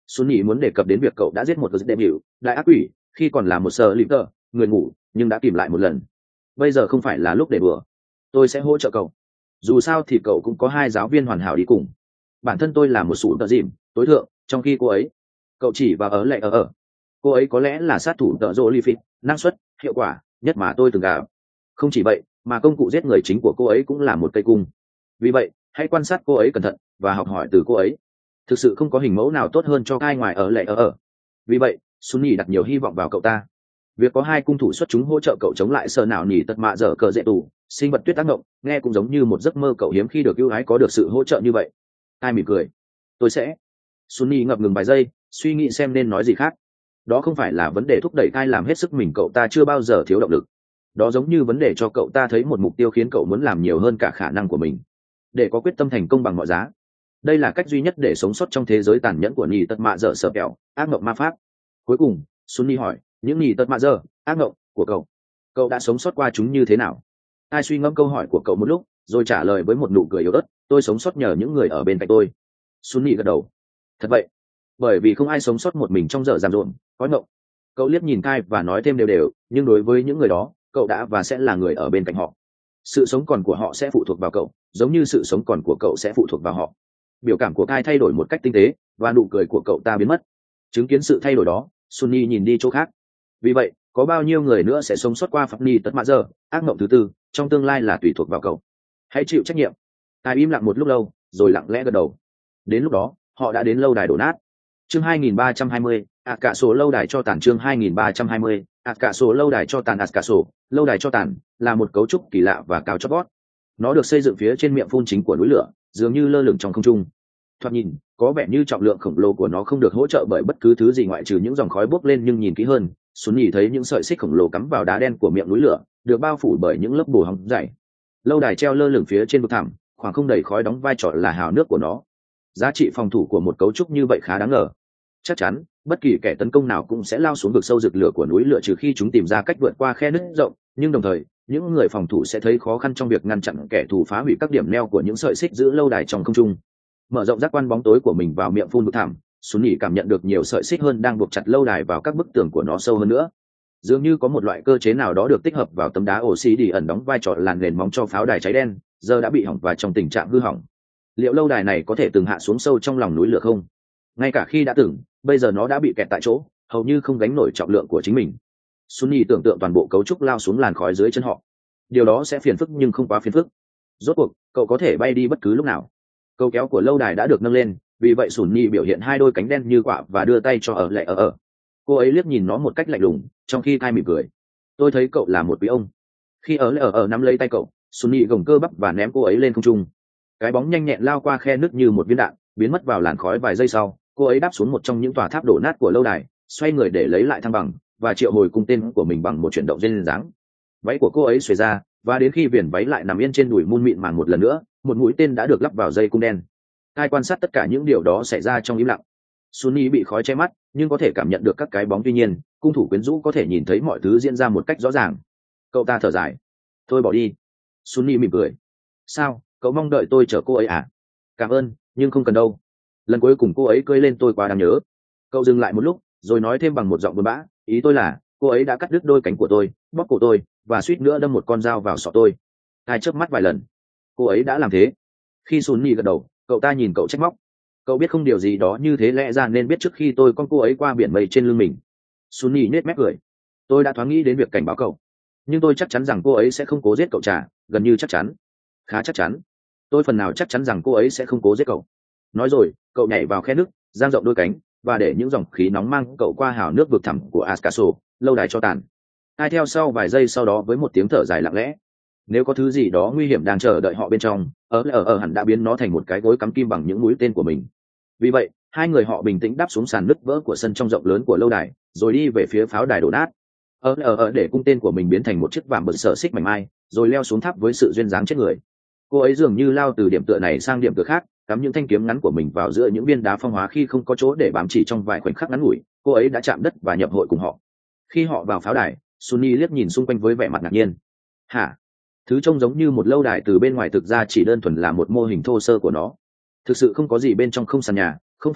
Sunny muốn đề cập đến việc cậu đã giết một đệ biểu đại ác quỷ khi còn là một sờ lip tơ người ngủ nhưng đã kìm lại một lần. Bây giờ không phải là lúc để bừa. Tôi sẽ hỗ trợ cậu. Dù sao thì cậu cũng có hai giáo viên hoàn hảo đi cùng. Bản thân tôi là một sủ tợ dìm tối thượng, trong khi cô ấy, cậu chỉ vào ở lệ ở ở cô ấy có lẽ là sát thủ tợ rộ li phít, năng suất hiệu quả nhất mà tôi từng gặp. Không chỉ vậy mà công cụ giết người chính của cô ấy cũng là một cây cung. Vì vậy hãy quan sát cô ấy cẩn thận và học hỏi từ cô ấy. Thực sự không có hình mẫu nào tốt hơn cho ai ngoài ở lệ ở ở. Vì vậy Sunny đặt nhiều hy vọng vào cậu ta. Việc có hai cung thủ xuất chúng hỗ trợ cậu chống lại sờ nào nhỉ tật mạ dở cờ dễ tù sinh vật tuyết tác động, nghe cũng giống như một giấc mơ cậu hiếm khi được ưu ái có được sự hỗ trợ như vậy. Ai mỉm cười. Tôi sẽ. Sunny ngập ngừng vài giây, suy nghĩ xem nên nói gì khác. Đó không phải là vấn đề thúc đẩy Kai làm hết sức mình, cậu ta chưa bao giờ thiếu động lực. Đó giống như vấn đề cho cậu ta thấy một mục tiêu khiến cậu muốn làm nhiều hơn cả khả năng của mình, để có quyết tâm thành công bằng mọi giá. Đây là cách duy nhất để sống sót trong thế giới tàn nhẫn của nhì tật mạ dở sợ kẹo ác mộng ma pháp. Cuối cùng Sunny hỏi, những nhì tật mạ dở ác mộng của cậu, cậu đã sống sót qua chúng như thế nào? Ai suy ngẫm câu hỏi của cậu một lúc rồi trả lời với một nụ cười yếu ớt, tôi sống sót nhờ những người ở bên cạnh tôi. Sunny gật đầu. Thật vậy? Bởi vì không ai sống sót một mình trong giờ giam rộn có ngộng. Cậu liếc nhìn Kai và nói thêm đều đều, nhưng đối với những người đó cậu đã và sẽ là người ở bên cạnh họ. Sự sống còn của họ sẽ phụ thuộc vào cậu, giống như sự sống còn của cậu sẽ phụ thuộc vào họ. Biểu cảm của Kai thay đổi một cách tinh tế và nụ cười của cậu ta biến mất. Chứng kiến sự thay đổi đó, Sunny nhìn đi chỗ khác. Vì vậy có bao nhiêu người nữa sẽ sống sót qua pháp ni tất mã giờ ác mộng thứ tư trong tương lai là tùy thuộc vào cậu. Hãy chịu trách nhiệm. Kai im lặng một lúc lâu rồi lặng lẽ gật đầu. Đến lúc đó họ đã đến lâu đài đổ nát. Chương hai nghìn ba trăm hai mươi, ạt cả sổ lâu đài cho tàn. Chương hai nghìn ba trăm hai mươi, ạt cả sổ lâu đài cho tàn. ạt cả sổ lâu đài cho tàn là một cấu trúc kỳ lạ và cao chót vót. Nó được xây dựng phía trên miệng phun chính của núi lửa, dường như lơ lửng trong không trung. Thoạt nhìn có vẻ như trọng lượng khổng lồ của nó không được hỗ trợ bởi bất cứ thứ gì ngoại trừ những dòng khói bốc lên, nhưng nhìn kỹ hơn, Sunny thấy những sợi xích khổng lồ cắm vào đá đen của miệng núi lửa, được bao phủ bởi những lớp bùa hóng dày. Lâu đài treo lơ lửng phía trên vực thẳm, khoảng không đầy khói đóng vai trò là hào nước của nó. Giá trị phòng thủ của một cấu trúc như vậy khá đáng ngờ. Chắc chắn bất kỳ kẻ tấn công nào cũng sẽ lao xuống vực sâu rực lửa của núi lửa trừ khi chúng tìm ra cách vượt qua khe nứt rộng, nhưng đồng thời những người phòng thủ sẽ thấy khó khăn trong việc ngăn chặn kẻ thù phá hủy các điểm neo của những sợi xích giữ lâu đài trong không trung. Mở rộng giác quan bóng tối của mình vào miệng phun vực thẳm, Sunny cảm nhận được nhiều sợi xích hơn đang buộc chặt lâu đài vào các bức tường của nó sâu hơn nữa. Dường như có một loại cơ chế nào đó được tích hợp vào tấm đá oxy đi ẩn đóng vai trò làn nền móng cho pháo đài cháy đen, giờ đã bị hỏng và trong tình trạng hư hỏng. Liệu lâu đài này có thể từng hạ xuống sâu trong lòng núi lửa không? Ngay cả khi đã từng, bây giờ nó đã bị kẹt tại chỗ, hầu như không gánh nổi trọng lượng của chính mình. Sunny tưởng tượng toàn bộ cấu trúc lao xuống làn khói dưới chân họ. Điều đó sẽ phiền phức nhưng không quá phiền phức. Rốt cuộc cậu có thể bay đi bất cứ lúc nào. Cầu kéo của lâu đài đã được nâng lên, vì vậy Sunny biểu hiện hai đôi cánh đen như quả và đưa tay cho ở lệ ở ở. Cô ấy liếc nhìn nó một cách lạnh lùng, trong khi Kai mỉm cười. Tôi thấy cậu là một quý ông. Khi ở lệ ở ở nắm lấy tay cậu, Sunny gồng cơ bắp và ném cô ấy lên không trung. Cái bóng nhanh nhẹn lao qua khe nứt như một viên đạn, biến mất vào làn khói vài giây sau. Cô ấy đáp xuống một trong những tòa tháp đổ nát của lâu đài, xoay người để lấy lại thăng bằng và triệu hồi cung tên của mình bằng một chuyển động duyên dáng. Váy của cô ấy xuề ra, và đến khi viền váy lại nằm yên trên đùi mun mịn màng một lần nữa, một mũi tên đã được lắp vào dây cung đen. Kai quan sát tất cả những điều đó xảy ra trong im lặng. Sunny bị khói che mắt, nhưng có thể cảm nhận được các cái bóng. Tuy nhiên, cung thủ quyến rũ có thể nhìn thấy mọi thứ diễn ra một cách rõ ràng. Cậu ta thở dài. Thôi bỏ đi. Sunny mỉm cười. Sao, cậu mong đợi tôi chở cô ấy à? Cảm ơn, nhưng không cần đâu. Lần cuối cùng cô ấy cưỡi lên tôi quá đáng nhớ. Cậu dừng lại một lúc, rồi nói thêm bằng một giọng buồn bã, ý tôi là cô ấy đã cắt đứt đôi cánh của tôi, bóp cổ tôi, và suýt nữa đâm một con dao vào sọ tôi. Kai chớp mắt vài lần. Cô ấy đã làm thế. Khi Sunny gật đầu, cậu ta nhìn cậu trách móc. Cậu biết không, điều gì đó như thế lẽ ra nên biết trước khi tôi con cô ấy qua biển mây trên lưng mình. Sunny nhếch mép cười. Tôi đã thoáng nghĩ đến việc cảnh báo cậu, nhưng tôi chắc chắn rằng cô ấy sẽ không cố giết cậu trả, gần như chắc chắn. Khá chắc chắn. Tôi phần nào chắc chắn rằng cô ấy sẽ không cố giết cậu. Nói rồi, cậu nhảy vào khe nước, dang rộng đôi cánh, và để những dòng khí nóng mang cậu qua hào nước vực thẳm của Ascaso, lâu đài cho tàn. Ai theo sau vài giây sau đó với một tiếng thở dài lặng lẽ. Nếu có thứ gì đó nguy hiểm đang chờ đợi họ bên trong, ở ở ở hẳn đã biến nó thành một cái gối cắm kim bằng những mũi tên của mình. Vì vậy, hai người họ bình tĩnh đáp xuống sàn nứt vỡ của sân trong rộng lớn của lâu đài, rồi đi về phía pháo đài đổ nát. Ở ở ở để cung tên của mình biến thành một chiếc vàm bật sở xích mảnh mai, rồi leo xuống tháp với sự duyên dáng chết người. Cô ấy dường như lao từ điểm tựa này sang điểm tựa khác, cắm những thanh kiếm ngắn của mình vào giữa những viên đá phong hóa khi không có chỗ để bám. Chỉ trong vài khoảnh khắc ngắn ngủi, cô ấy đã chạm đất và nhập hội cùng họ. Khi họ vào pháo đài, Sunny liếc nhìn xung quanh với vẻ mặt ngạc nhiên. Hả? Thứ trông giống như một lâu đài từ bên ngoài thực ra chỉ đơn thuần là một mô hình thô sơ của nó. Thực sự không có gì bên trong, không sàn nhà, không phòng ốc,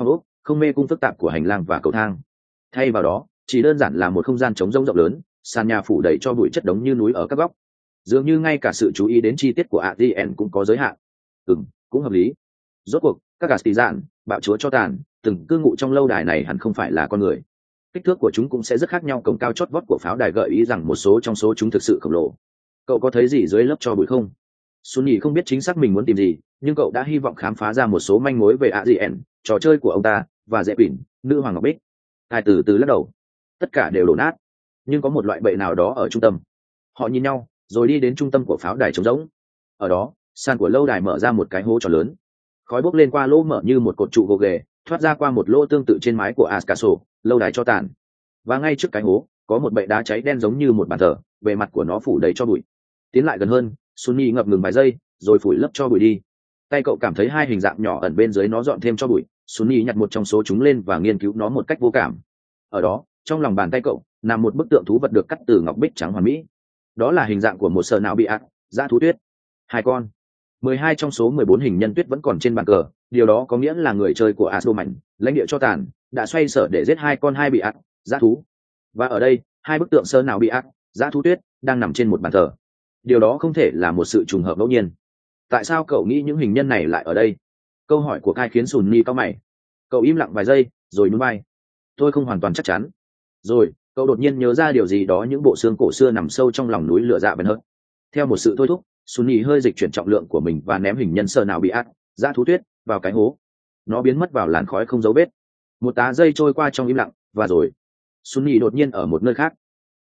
không mê cung phức tạp của hành lang và cầu thang. Thay vào đó chỉ đơn giản là một không gian trống rỗng rộng lớn, sàn nhà phủ đầy cho bụi chất đống như núi ở các góc. Dường như ngay cả sự chú ý đến chi tiết của adn cũng có giới hạn. Ừ, cũng hợp lý. Rốt cuộc các gà tì dạn, bạo chúa cho tàn, từng cư ngụ trong lâu đài này hẳn không phải là con người. Kích thước của chúng cũng sẽ rất khác nhau. Cổng cao chót vót của pháo đài gợi ý rằng một số trong số chúng thực sự khổng lồ. Cậu có thấy gì dưới lớp cho bụi không? Sunny không biết chính xác mình muốn tìm gì, nhưng cậu đã hy vọng khám phá ra một số manh mối về adn, trò chơi của ông ta và dễ bỉn nữ hoàng ngọc bích. Hai từ từ lắc đầu, tất cả đều đổ nát, nhưng có một loại bậy nào đó ở trung tâm. Họ nhìn nhau rồi đi đến trung tâm của pháo đài trống rỗng. Ở đó sàn của lâu đài mở ra một cái hố tròn lớn, khói bốc lên qua lỗ mở như một cột trụ gồ ghề, thoát ra qua một lỗ tương tự trên mái của Ascaso, lâu đài cho tàn. Và ngay trước cái hố có một bệ đá cháy đen giống như một bàn thờ, bề mặt của nó phủ đầy cho bụi. Tiến lại gần hơn, Sunny ngập ngừng vài giây rồi phủi lấp cho bụi đi. Tay cậu cảm thấy hai hình dạng nhỏ ẩn bên dưới nó dọn thêm cho bụi. Sunny nhặt một trong số chúng lên và nghiên cứu nó một cách vô cảm. Ở đó trong lòng bàn tay cậu nằm một bức tượng thú vật được cắt từ ngọc bích trắng hoàn mỹ. Đó là hình dạng của một sờ não bị ác dã thú tuyết. Hai con, mười hai trong số mười bốn hình nhân tuyết vẫn còn trên bàn cờ. Điều đó có nghĩa là người chơi của Asdoman, lãnh địa cho tàn, đã xoay sở để giết hai con hai bị ác dã thú. Và ở đây hai bức tượng sờ não bị ác dã thú tuyết đang nằm trên một bàn thờ. Điều đó không thể là một sự trùng hợp ngẫu nhiên. Tại sao cậu nghĩ những hình nhân này lại ở đây? Câu hỏi của Kai khiến Sunny cau mày. Cậu im lặng vài giây rồi nhún vai. Tôi không hoàn toàn chắc chắn. Rồi cậu đột nhiên nhớ ra điều gì đó, những bộ xương cổ xưa nằm sâu trong lòng núi lửa dạ bền hơn. Theo một sự thôi thúc, Sunny hơi dịch chuyển trọng lượng của mình và ném hình nhân sờ nào bị ác dã thú tuyết vào cái hố. Nó biến mất vào làn khói không dấu vết. Một tá giây trôi qua trong im lặng, và rồi Sunny đột nhiên ở một nơi khác.